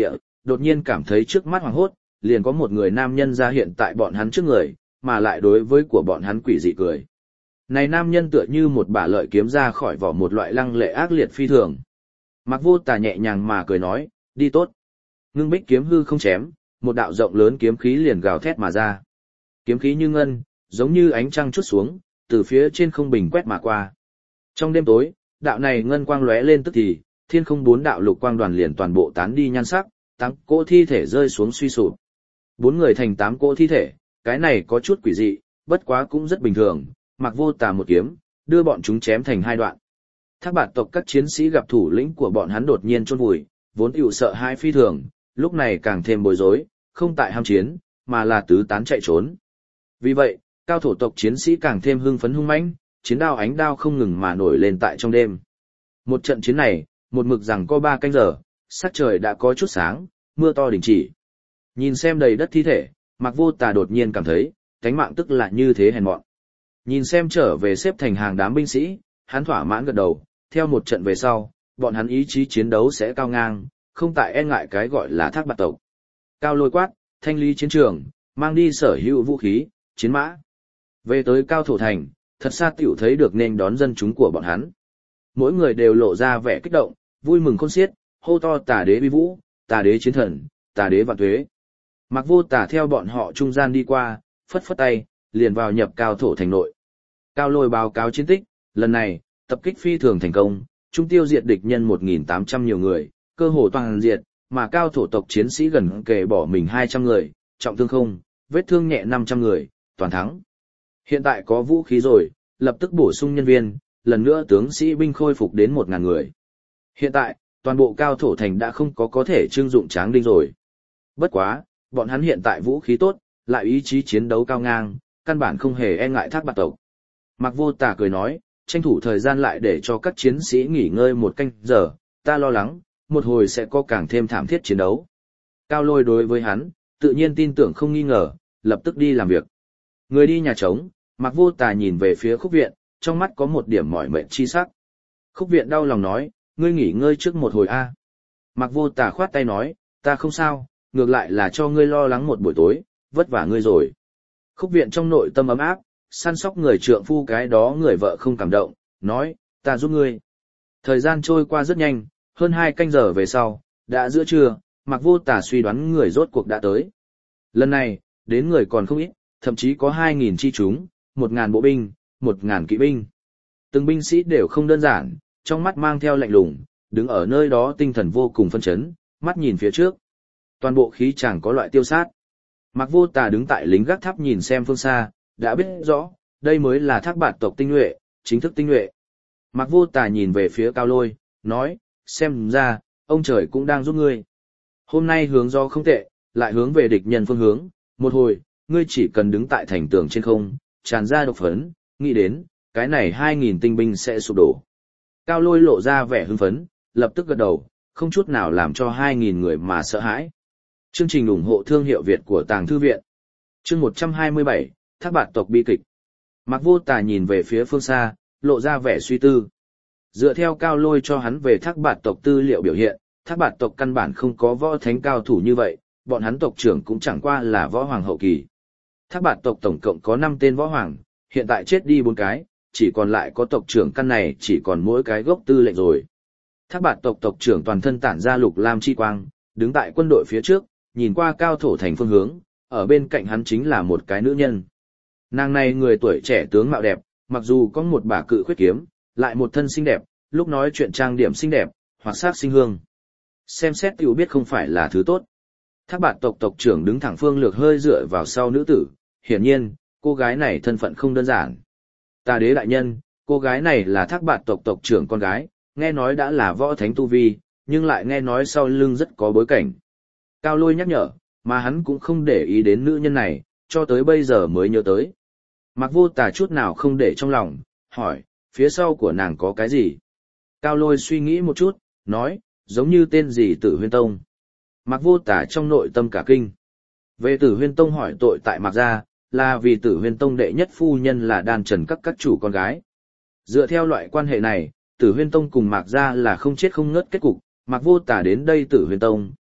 đột nhiên cảm thấy trước mắt hoàng hốt, liền có một người nam nhân ra hiện tại bọn hắn trước người, mà lại đối với của bọn hắn quỷ dị cười. Này nam nhân tựa như một bả lợi kiếm ra khỏi vỏ một loại lăng lệ ác liệt phi thường. Mạc Vô Tà nhẹ nhàng mà cười nói, đi tốt. Ngưng bích kiếm hư không chém, một đạo rộng lớn kiếm khí liền gào thét mà ra. Kiếm khí như ngân, giống như ánh trăng chút xuống, từ phía trên không bình quét mà qua. Trong đêm tối, đạo này ngân quang lóe lên tức thì, thiên không bốn đạo lục quang đoàn liền toàn bộ tán đi nhan sắc, 8 cỗ thi thể rơi xuống suy sụp. 4 người thành 8 cỗ thi thể, cái này có chút quỷ dị, bất quá cũng rất bình thường, Mạc Vô Tà một kiếm, đưa bọn chúng chém thành 2 đoạn. Thác Bạt tộc các chiến sĩ gặp thủ lĩnh của bọn hắn đột nhiên chôn vùi, vốn hữu sợ hãi phi thường, lúc này càng thêm bối rối, không tại ham chiến, mà là tứ tán chạy trốn. Vì vậy, cao thổ tộc chiến sĩ càng thêm hưng phấn hung mãnh, chiến đao ánh đao không ngừng mà nổi lên tại trong đêm. Một trận chiến này, một mực rằng có 3 canh giờ, sắc trời đã có chút sáng, mưa to đình chỉ. Nhìn xem đầy đất thi thể, Mạc Vô Tà đột nhiên cảm thấy, cánh mạng tức là như thế hèn mọn. Nhìn xem trở về xếp thành hàng đám binh sĩ, hắn thỏa mãn gật đầu, theo một trận về sau, bọn hắn ý chí chiến đấu sẽ cao ngang, không tại e ngại cái gọi là Thác Bạt tộc. Cao Lôi quát, thanh lý chiến trường, mang đi sở hữu vũ khí, chiến mã. Về tới Cao Thổ Thành, thật xa tiểu thấy được nên đón dân chúng của bọn hắn. Mỗi người đều lộ ra vẻ kích động, vui mừng khôn xiết, hô to Tà đế uy vũ, Tà đế chiến thần, Tà đế vạn tuế. Mạc Vô Tà theo bọn họ trung gian đi qua, phất phất tay, liền vào nhập Cao Thổ Thành nội. Cao Lôi báo cáo chiến tích, lần này, tập kích phi thường thành công, trung tiêu diệt địch nhân 1.800 nhiều người, cơ hồ toàn diệt, mà Cao Thổ tộc chiến sĩ gần kề bỏ mình 200 người, trọng thương không, vết thương nhẹ 500 người, toàn thắng. Hiện tại có vũ khí rồi, lập tức bổ sung nhân viên, lần nữa tướng sĩ binh khôi phục đến 1.000 người. Hiện tại, toàn bộ Cao Thổ Thành đã không có thể trưng dụng tráng đinh rồi. Bất quá, bọn hắn hiện tại vũ khí tốt, lại ý chí chiến đấu cao ngang, căn bản không hề e ngại Thác Bạt tộc. Mạc Vô Tà cười nói, tranh thủ thời gian lại để cho các chiến sĩ nghỉ ngơi 1 canh giờ, ta lo lắng, một hồi sẽ có càng thêm thảm thiết chiến đấu. Cao Lôi đối với hắn, tự nhiên tin tưởng không nghi ngờ, lập tức đi làm việc. Người đi nhà trống, Mạc Vô Tà nhìn về phía Khúc Viện, trong mắt có một điểm mỏi mệt chi sắc. Khúc Viện đau lòng nói, ngươi nghỉ ngơi trước một hồi a. Mạc Vô Tà khoát tay nói, ta không sao, ngược lại là cho ngươi lo lắng một buổi tối, vất vả ngươi rồi. Khúc Viện trong nội tâm ấm áp, săn sóc người trượng phu cái đó người vợ không cảm động, nói, ta giúp ngươi. Thời gian trôi qua rất nhanh, hơn 2 canh giờ về sau, đã giữa trưa, Mạc Vô Tà suy đoán người rốt cuộc đã tới. Lần này, đến người còn không ít, thậm chí có 2.000 chi chúng, 1.000 bộ binh, 1.000 kỵ binh. Từng binh sĩ đều không đơn giản, trong mắt mang theo lạnh lùng, đứng ở nơi đó tinh thần vô cùng phân chấn, mắt nhìn phía trước. Toàn bộ khí chẳng có loại tiêu sát. Mạc Vô Tà đứng tại lính gác tháp nhìn xem phương xa, đã biết rõ, đây mới là Thác Bạt tộc tinh nhuệ, chính thức tinh nhuệ. Mạc Vô Tà nhìn về phía Cao Lôi, nói, xem ra, ông trời cũng đang giúp ngươi. Hôm nay hướng do không tệ, lại hướng về địch nhân phương hướng, một hồi, ngươi chỉ cần đứng tại thành tường trên không, tràn ra độc phấn, nghĩ đến, cái này 2.000 tinh binh sẽ sụp đổ. Cao Lôi lộ ra vẻ hưng phấn, lập tức gật đầu, không chút nào làm cho 2.000 người mà sợ hãi. Chương trình ủng hộ thương hiệu Việt của Tàng Thư Viện. Chương 127, Thác Bạt tộc bi kịch. Mạc Vô Tà nhìn về phía phương xa, lộ ra vẻ suy tư. Dựa theo Cao Lôi cho hắn về Thác Bạt tộc tư liệu biểu hiện, Thác Bạt tộc căn bản không có võ thánh cao thủ như vậy, bọn hắn tộc trưởng cũng chẳng qua là võ hoàng hậu kỳ. Thác Bạt tộc tổng cộng có 5 tên võ hoàng, hiện tại chết đi 4 cái, chỉ còn lại có tộc trưởng căn này chỉ còn mỗi cái gốc tư lệnh rồi. Thác Bạt tộc tộc trưởng toàn thân tản ra lục lam chi quang, đứng tại quân đội phía trước, nhìn qua Cao Thổ Thành phương hướng, ở bên cạnh hắn chính là một cái nữ nhân. Nàng này người tuổi trẻ tướng mạo đẹp, mặc dù có một bả cự khuyết kiếm, lại một thân xinh đẹp, lúc nói chuyện trang điểm xinh đẹp, hoặc sắc sinh hương. Xem xét tiểu biết không phải là thứ tốt. Thác Bạt tộc tộc trưởng đứng thẳng phương lược hơi dựa vào sau nữ tử, hiển nhiên, cô gái này thân phận không đơn giản. Tà đế đại nhân, cô gái này là Thác Bạt tộc tộc trưởng con gái, nghe nói đã là võ thánh tu vi, nhưng lại nghe nói sau lưng rất có bối cảnh. Cao Lôi nhắc nhở, mà hắn cũng không để ý đến nữ nhân này, cho tới bây giờ mới nhớ tới. Mạc Vô Tà chút nào không để trong lòng, hỏi, phía sau của nàng có cái gì? Cao Lôi suy nghĩ một chút, nói, giống như tên gì Tử Huyên Tông. Mạc Vô Tà trong nội tâm cả kinh. Về Tử Huyên Tông hỏi tội tại Mạc gia, là vì Tử Huyên Tông đệ nhất phu nhân là Đan Trần các chủ con gái. Dựa theo loại quan hệ này, Tử Huyên Tông cùng Mạc gia là không chết không ngớt kết cục, Mạc Vô Tà đến đây Tử Huyên Tông,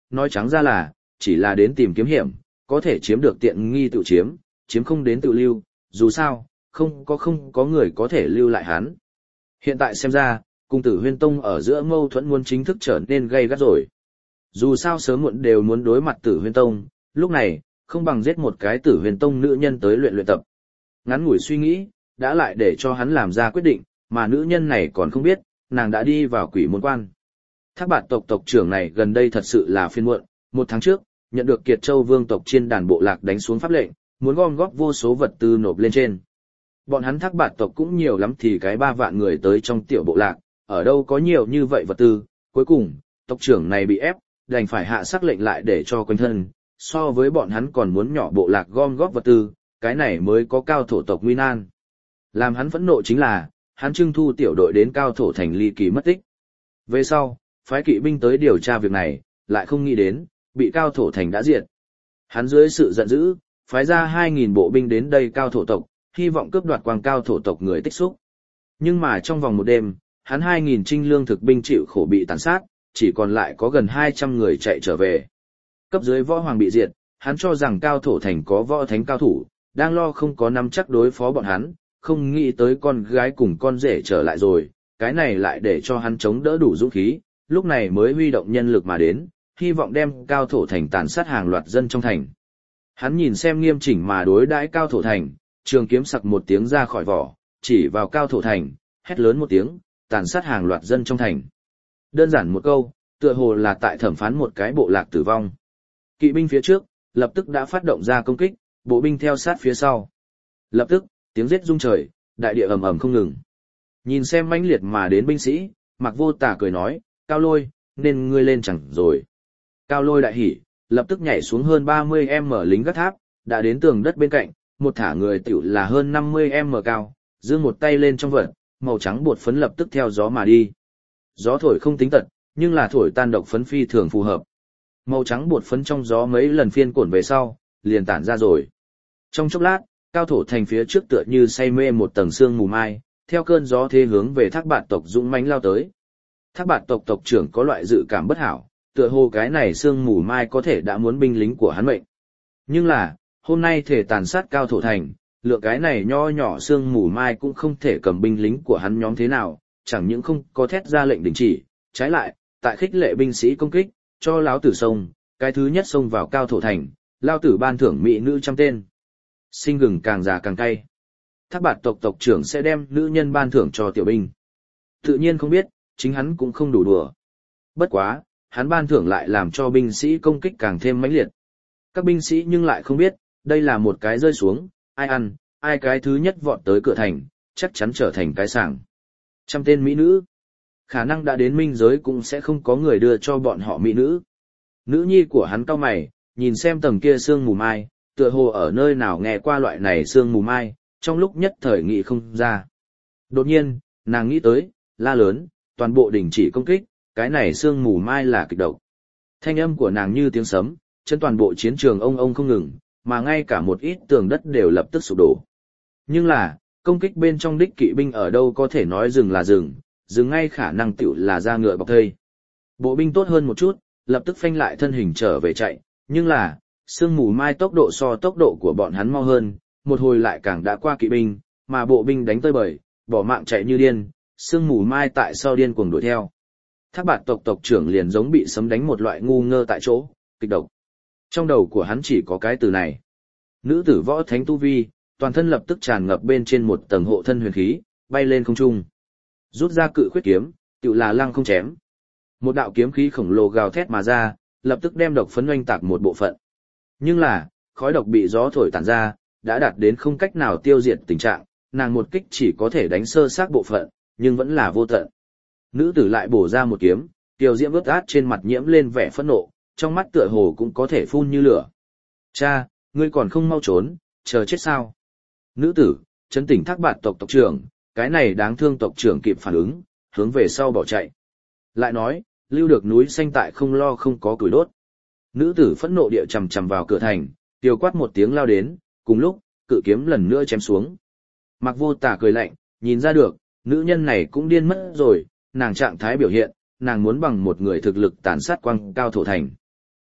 nói trắng ra là, chỉ là đến tìm kiếm hiểm, có thể chiếm được tiện nghi tự chiếm, chiếm không đến tự lưu, dù sao, không có người có thể lưu lại hắn. Hiện tại xem ra, cùng Tử Huyên Tông ở giữa mâu thuẫn muốn chính thức trở nên gay gắt rồi. Dù sao sớm muộn đều muốn đối mặt Tử Huyên Tông, lúc này, không bằng giết một cái Tử Huyên Tông nữ nhân tới luyện tập. Ngắn ngủi suy nghĩ, đã lại để cho hắn làm ra quyết định, mà nữ nhân này còn không biết, nàng đã đi vào quỷ môn quan. Thác Bạt tộc tộc trưởng này gần đây thật sự là phiền muộn, 1 tháng trước, nhận được Kiệt Châu Vương tộc chiên đàn bộ lạc đánh xuống pháp lệnh, muốn gom góp vô số vật tư nộp lên trên. Bọn hắn Thác Bạt tộc cũng nhiều lắm thì cái 3 vạn người tới trong tiểu bộ lạc, ở đâu có nhiều như vậy vật tư, cuối cùng, tộc trưởng này bị ép, đành phải hạ sắc lệnh lại để cho quanh thân, so với bọn hắn còn muốn nhỏ bộ lạc gom góp vật tư, cái này mới có cao thổ tộc nguy nan. Làm hắn phẫn nộ chính là, hắn trưng thu tiểu đội đến cao thổ thành ly kỳ mất tích. Về sau, phái kỵ binh tới điều tra việc này, lại không nghĩ đến, bị cao thổ thành đã diệt. Hắn dưới sự giận dữ, phái ra 2.000 bộ binh đến đây cao thổ tộc, hy vọng cướp đoạt quang cao thổ tộc người tích xúc. Nhưng mà trong vòng một đêm, hắn 2.000 trinh lương thực binh chịu khổ bị tàn sát, chỉ còn lại có gần 200 người chạy trở về. Cấp dưới võ hoàng bị diệt, hắn cho rằng cao thổ thành có võ thánh cao thủ, đang lo không có nắm chắc đối phó bọn hắn, không nghĩ tới con gái cùng con rể trở lại rồi, cái này lại để cho hắn chống đỡ đủ dũng khí, lúc này mới huy động nhân lực mà đến, hy vọng đem cao thổ thành tàn sát hàng loạt dân trong thành. Hắn nhìn xem nghiêm chỉnh mà đối đãi cao thổ thành, trường kiếm sặc một tiếng ra khỏi vỏ, chỉ vào cao thổ thành, hét lớn một tiếng, tàn sát hàng loạt dân trong thành. Đơn giản một câu, tựa hồ là tại thẩm phán một cái bộ lạc tử vong. Kỵ binh phía trước, lập tức đã phát động ra công kích, bộ binh theo sát phía sau. Lập tức, tiếng giết rung trời, đại địa ầm ầm không ngừng. Nhìn xem mãnh liệt mà đến binh sĩ, Mạc Vô Tà cười nói, Cao Lôi, nên ngươi lên chẳng rồi. Cao Lôi đại hỉ, lập tức nhảy xuống hơn 30m lính gác tháp, đã đến tường đất bên cạnh, một thả người tiểu là hơn 50m cao, giương một tay lên trong vật, màu trắng bột phấn lập tức theo gió mà đi. Gió thổi không tính tật, nhưng là thổi tan độc phấn phi thường phù hợp. Màu trắng bột phấn trong gió mấy lần phiên cuộn về sau, liền tản ra rồi. Trong chốc lát, cao thổ thành phía trước tựa như say mê một tầng sương mù mai, theo cơn gió thế hướng về Thác Bạt tộc dũng mãnh lao tới. Thác Bạt tộc tộc trưởng có loại dự cảm bất hảo, tựa hồ cái này sương mù mai có thể đã muốn binh lính của hắn mệnh. Nhưng là, hôm nay thể tàn sát cao thổ thành, lượng cái này nho nhỏ sương mù mai cũng không thể cầm binh lính của hắn nhóm thế nào, chẳng những không có thét ra lệnh đình chỉ, trái lại, tại khích lệ binh sĩ công kích, cho lão tử xông, cái thứ nhất xông vào cao thổ thành, lao tử ban thưởng mỹ nữ 100 tên. Sinh gừng càng già càng cay. Thác Bạt tộc tộc trưởng sẽ đem nữ nhân ban thưởng cho tiểu binh. Tự nhiên không biết, chính hắn cũng không đủ đùa. Bất quá, hắn ban thưởng lại làm cho binh sĩ công kích càng thêm mãnh liệt. Các binh sĩ nhưng lại không biết, đây là một cái rơi xuống, ai ăn, ai cái thứ nhất vọt tới cửa thành, chắc chắn trở thành cái sảng. 100 tên mỹ nữ. Khả năng đã đến minh giới cũng sẽ không có người đưa cho bọn họ mỹ nữ. Nữ nhi của hắn cau mày, nhìn xem tầng kia sương mù mai, tựa hồ ở nơi nào nghe qua loại này sương mù mai, trong lúc nhất thời nghĩ không ra. Đột nhiên, nàng nghĩ tới, la lớn, toàn bộ đình chỉ công kích, cái này sương mù mai là kịch độc. Thanh âm của nàng như tiếng sấm, chân toàn bộ chiến trường ông không ngừng, mà ngay cả một ít tường đất đều lập tức sụp đổ. Nhưng là, công kích bên trong đích kỵ binh ở đâu có thể nói dừng là dừng ngay khả năng tiểu là ra ngựa bọc thây. Bộ binh tốt hơn một chút, lập tức phanh lại thân hình trở về chạy, nhưng là, sương mù mai tốc độ so tốc độ của bọn hắn mau hơn, một hồi lại càng đã qua kỵ binh, mà bộ binh đánh tơi bời, bỏ mạng chạy như điên, sương mù mai tại sau điên cuồng đuổi theo. Thác Bạt tộc tộc trưởng liền giống bị sấm đánh một loại ngu ngơ tại chỗ, kịch độc. Trong đầu của hắn chỉ có cái từ này. Nữ tử võ thánh tu vi, toàn thân lập tức tràn ngập bên trên một tầng hộ thân huyền khí, bay lên không trung. Rút ra cự khuyết kiếm, tự là lăng không chém. Một đạo kiếm khí khổng lồ gào thét mà ra, lập tức đem độc phấn oanh tạc một bộ phận. Nhưng là, khói độc bị gió thổi tản ra, đã đạt đến không cách nào tiêu diệt tình trạng, nàng một kích chỉ có thể đánh sơ xác bộ phận, nhưng vẫn là vô tận. Nữ tử lại bổ ra một kiếm, tiêu diễm ướt át trên mặt nhiễm lên vẻ phẫn nộ, trong mắt tựa hồ cũng có thể phun như lửa. Cha, ngươi còn không mau trốn, chờ chết sao? Nữ tử, chấn tỉnh Thác Bạt tộc tộc trưởng, cái này đáng thương tộc trưởng kịp phản ứng, hướng về sau bỏ chạy. Lại nói, lưu được núi xanh tại không lo không có củi đốt. Nữ tử phẫn nộ địa chầm chầm vào cửa thành, tiêu quát một tiếng lao đến, cùng lúc, cự kiếm lần nữa chém xuống. Mạc Vô Tà cười lạnh, nhìn ra được, nữ nhân này cũng điên mất rồi, nàng trạng thái biểu hiện, nàng muốn bằng một người thực lực tàn sát quang cao thổ thành.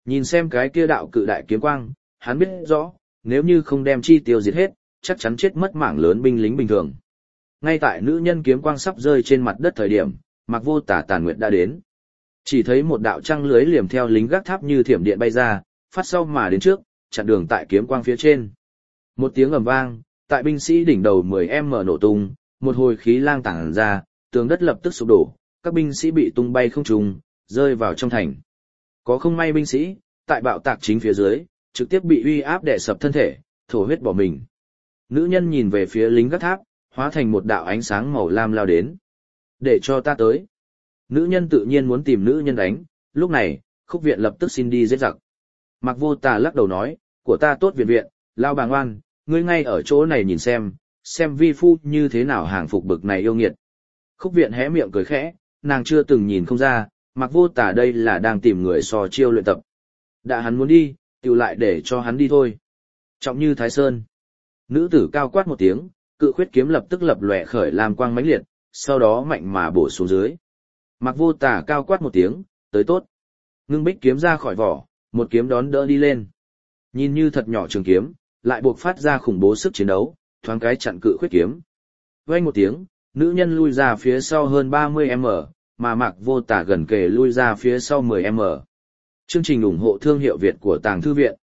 Nhìn xem cái kia đạo cự đại kiếm quang, hắn biết rõ, nếu như không đem chi tiêu diệt hết, chắc chắn chết mất mảng lớn binh lính bình thường. Ngay tại nữ nhân kiếm quang sắp rơi trên mặt đất thời điểm, Mạc Vô Tà tàn nguyệt đã đến. Chỉ thấy một đạo trăng lưới liềm theo lính gác tháp như thiểm điện bay ra, phát sau mà đến trước, chặn đường tại kiếm quang phía trên. Một tiếng ầm vang, tại binh sĩ đỉnh đầu 10m nổ tung, một hồi khí lang tản ra, tường đất lập tức sụp đổ, các binh sĩ bị tung bay không trung, rơi vào trong thành. Có không may binh sĩ, tại bạo tạc chính phía dưới, trực tiếp bị uy áp đè sập thân thể, thổ huyết bỏ mình. Nữ nhân nhìn về phía lính gác tháp, hóa thành một đạo ánh sáng màu lam lao đến. Để cho ta tới. Nữ nhân tự nhiên muốn tìm nữ nhân đánh, lúc này, Khúc Viện lập tức xin đi giết giặc. Mạc Vô Tà lắc đầu nói, của ta tốt viện viện, lao bà ngoan, ngươi ngay ở chỗ này nhìn xem vi phu như thế nào hàng phục bực này yêu nghiệt. Khúc Viện hé miệng cười khẽ, nàng chưa từng nhìn không ra, Mạc Vô Tà đây là đang tìm người so chiêu luyện tập. Đã hắn muốn đi, tiểu lại để cho hắn đi thôi. Trọng như Thái Sơn. Nữ tử cao quát một tiếng, cự khuyết kiếm lập tức lập lòe khởi làm quang mãnh liệt, sau đó mạnh mà bổ xuống dưới. Mạc Vô Tà cao quát một tiếng, tới tốt. Ngưng bích kiếm ra khỏi vỏ, một kiếm đón đỡ đi lên. Nhìn như thật nhỏ trường kiếm, lại buộc phát ra khủng bố sức chiến đấu, thoáng cái chặn cự khuyết kiếm. Vang một tiếng, nữ nhân lui ra phía sau hơn 30m, mà Mạc Vô Tà gần kề lui ra phía sau 10m. Chương trình ủng hộ thương hiệu Việt của Tàng Thư Viện.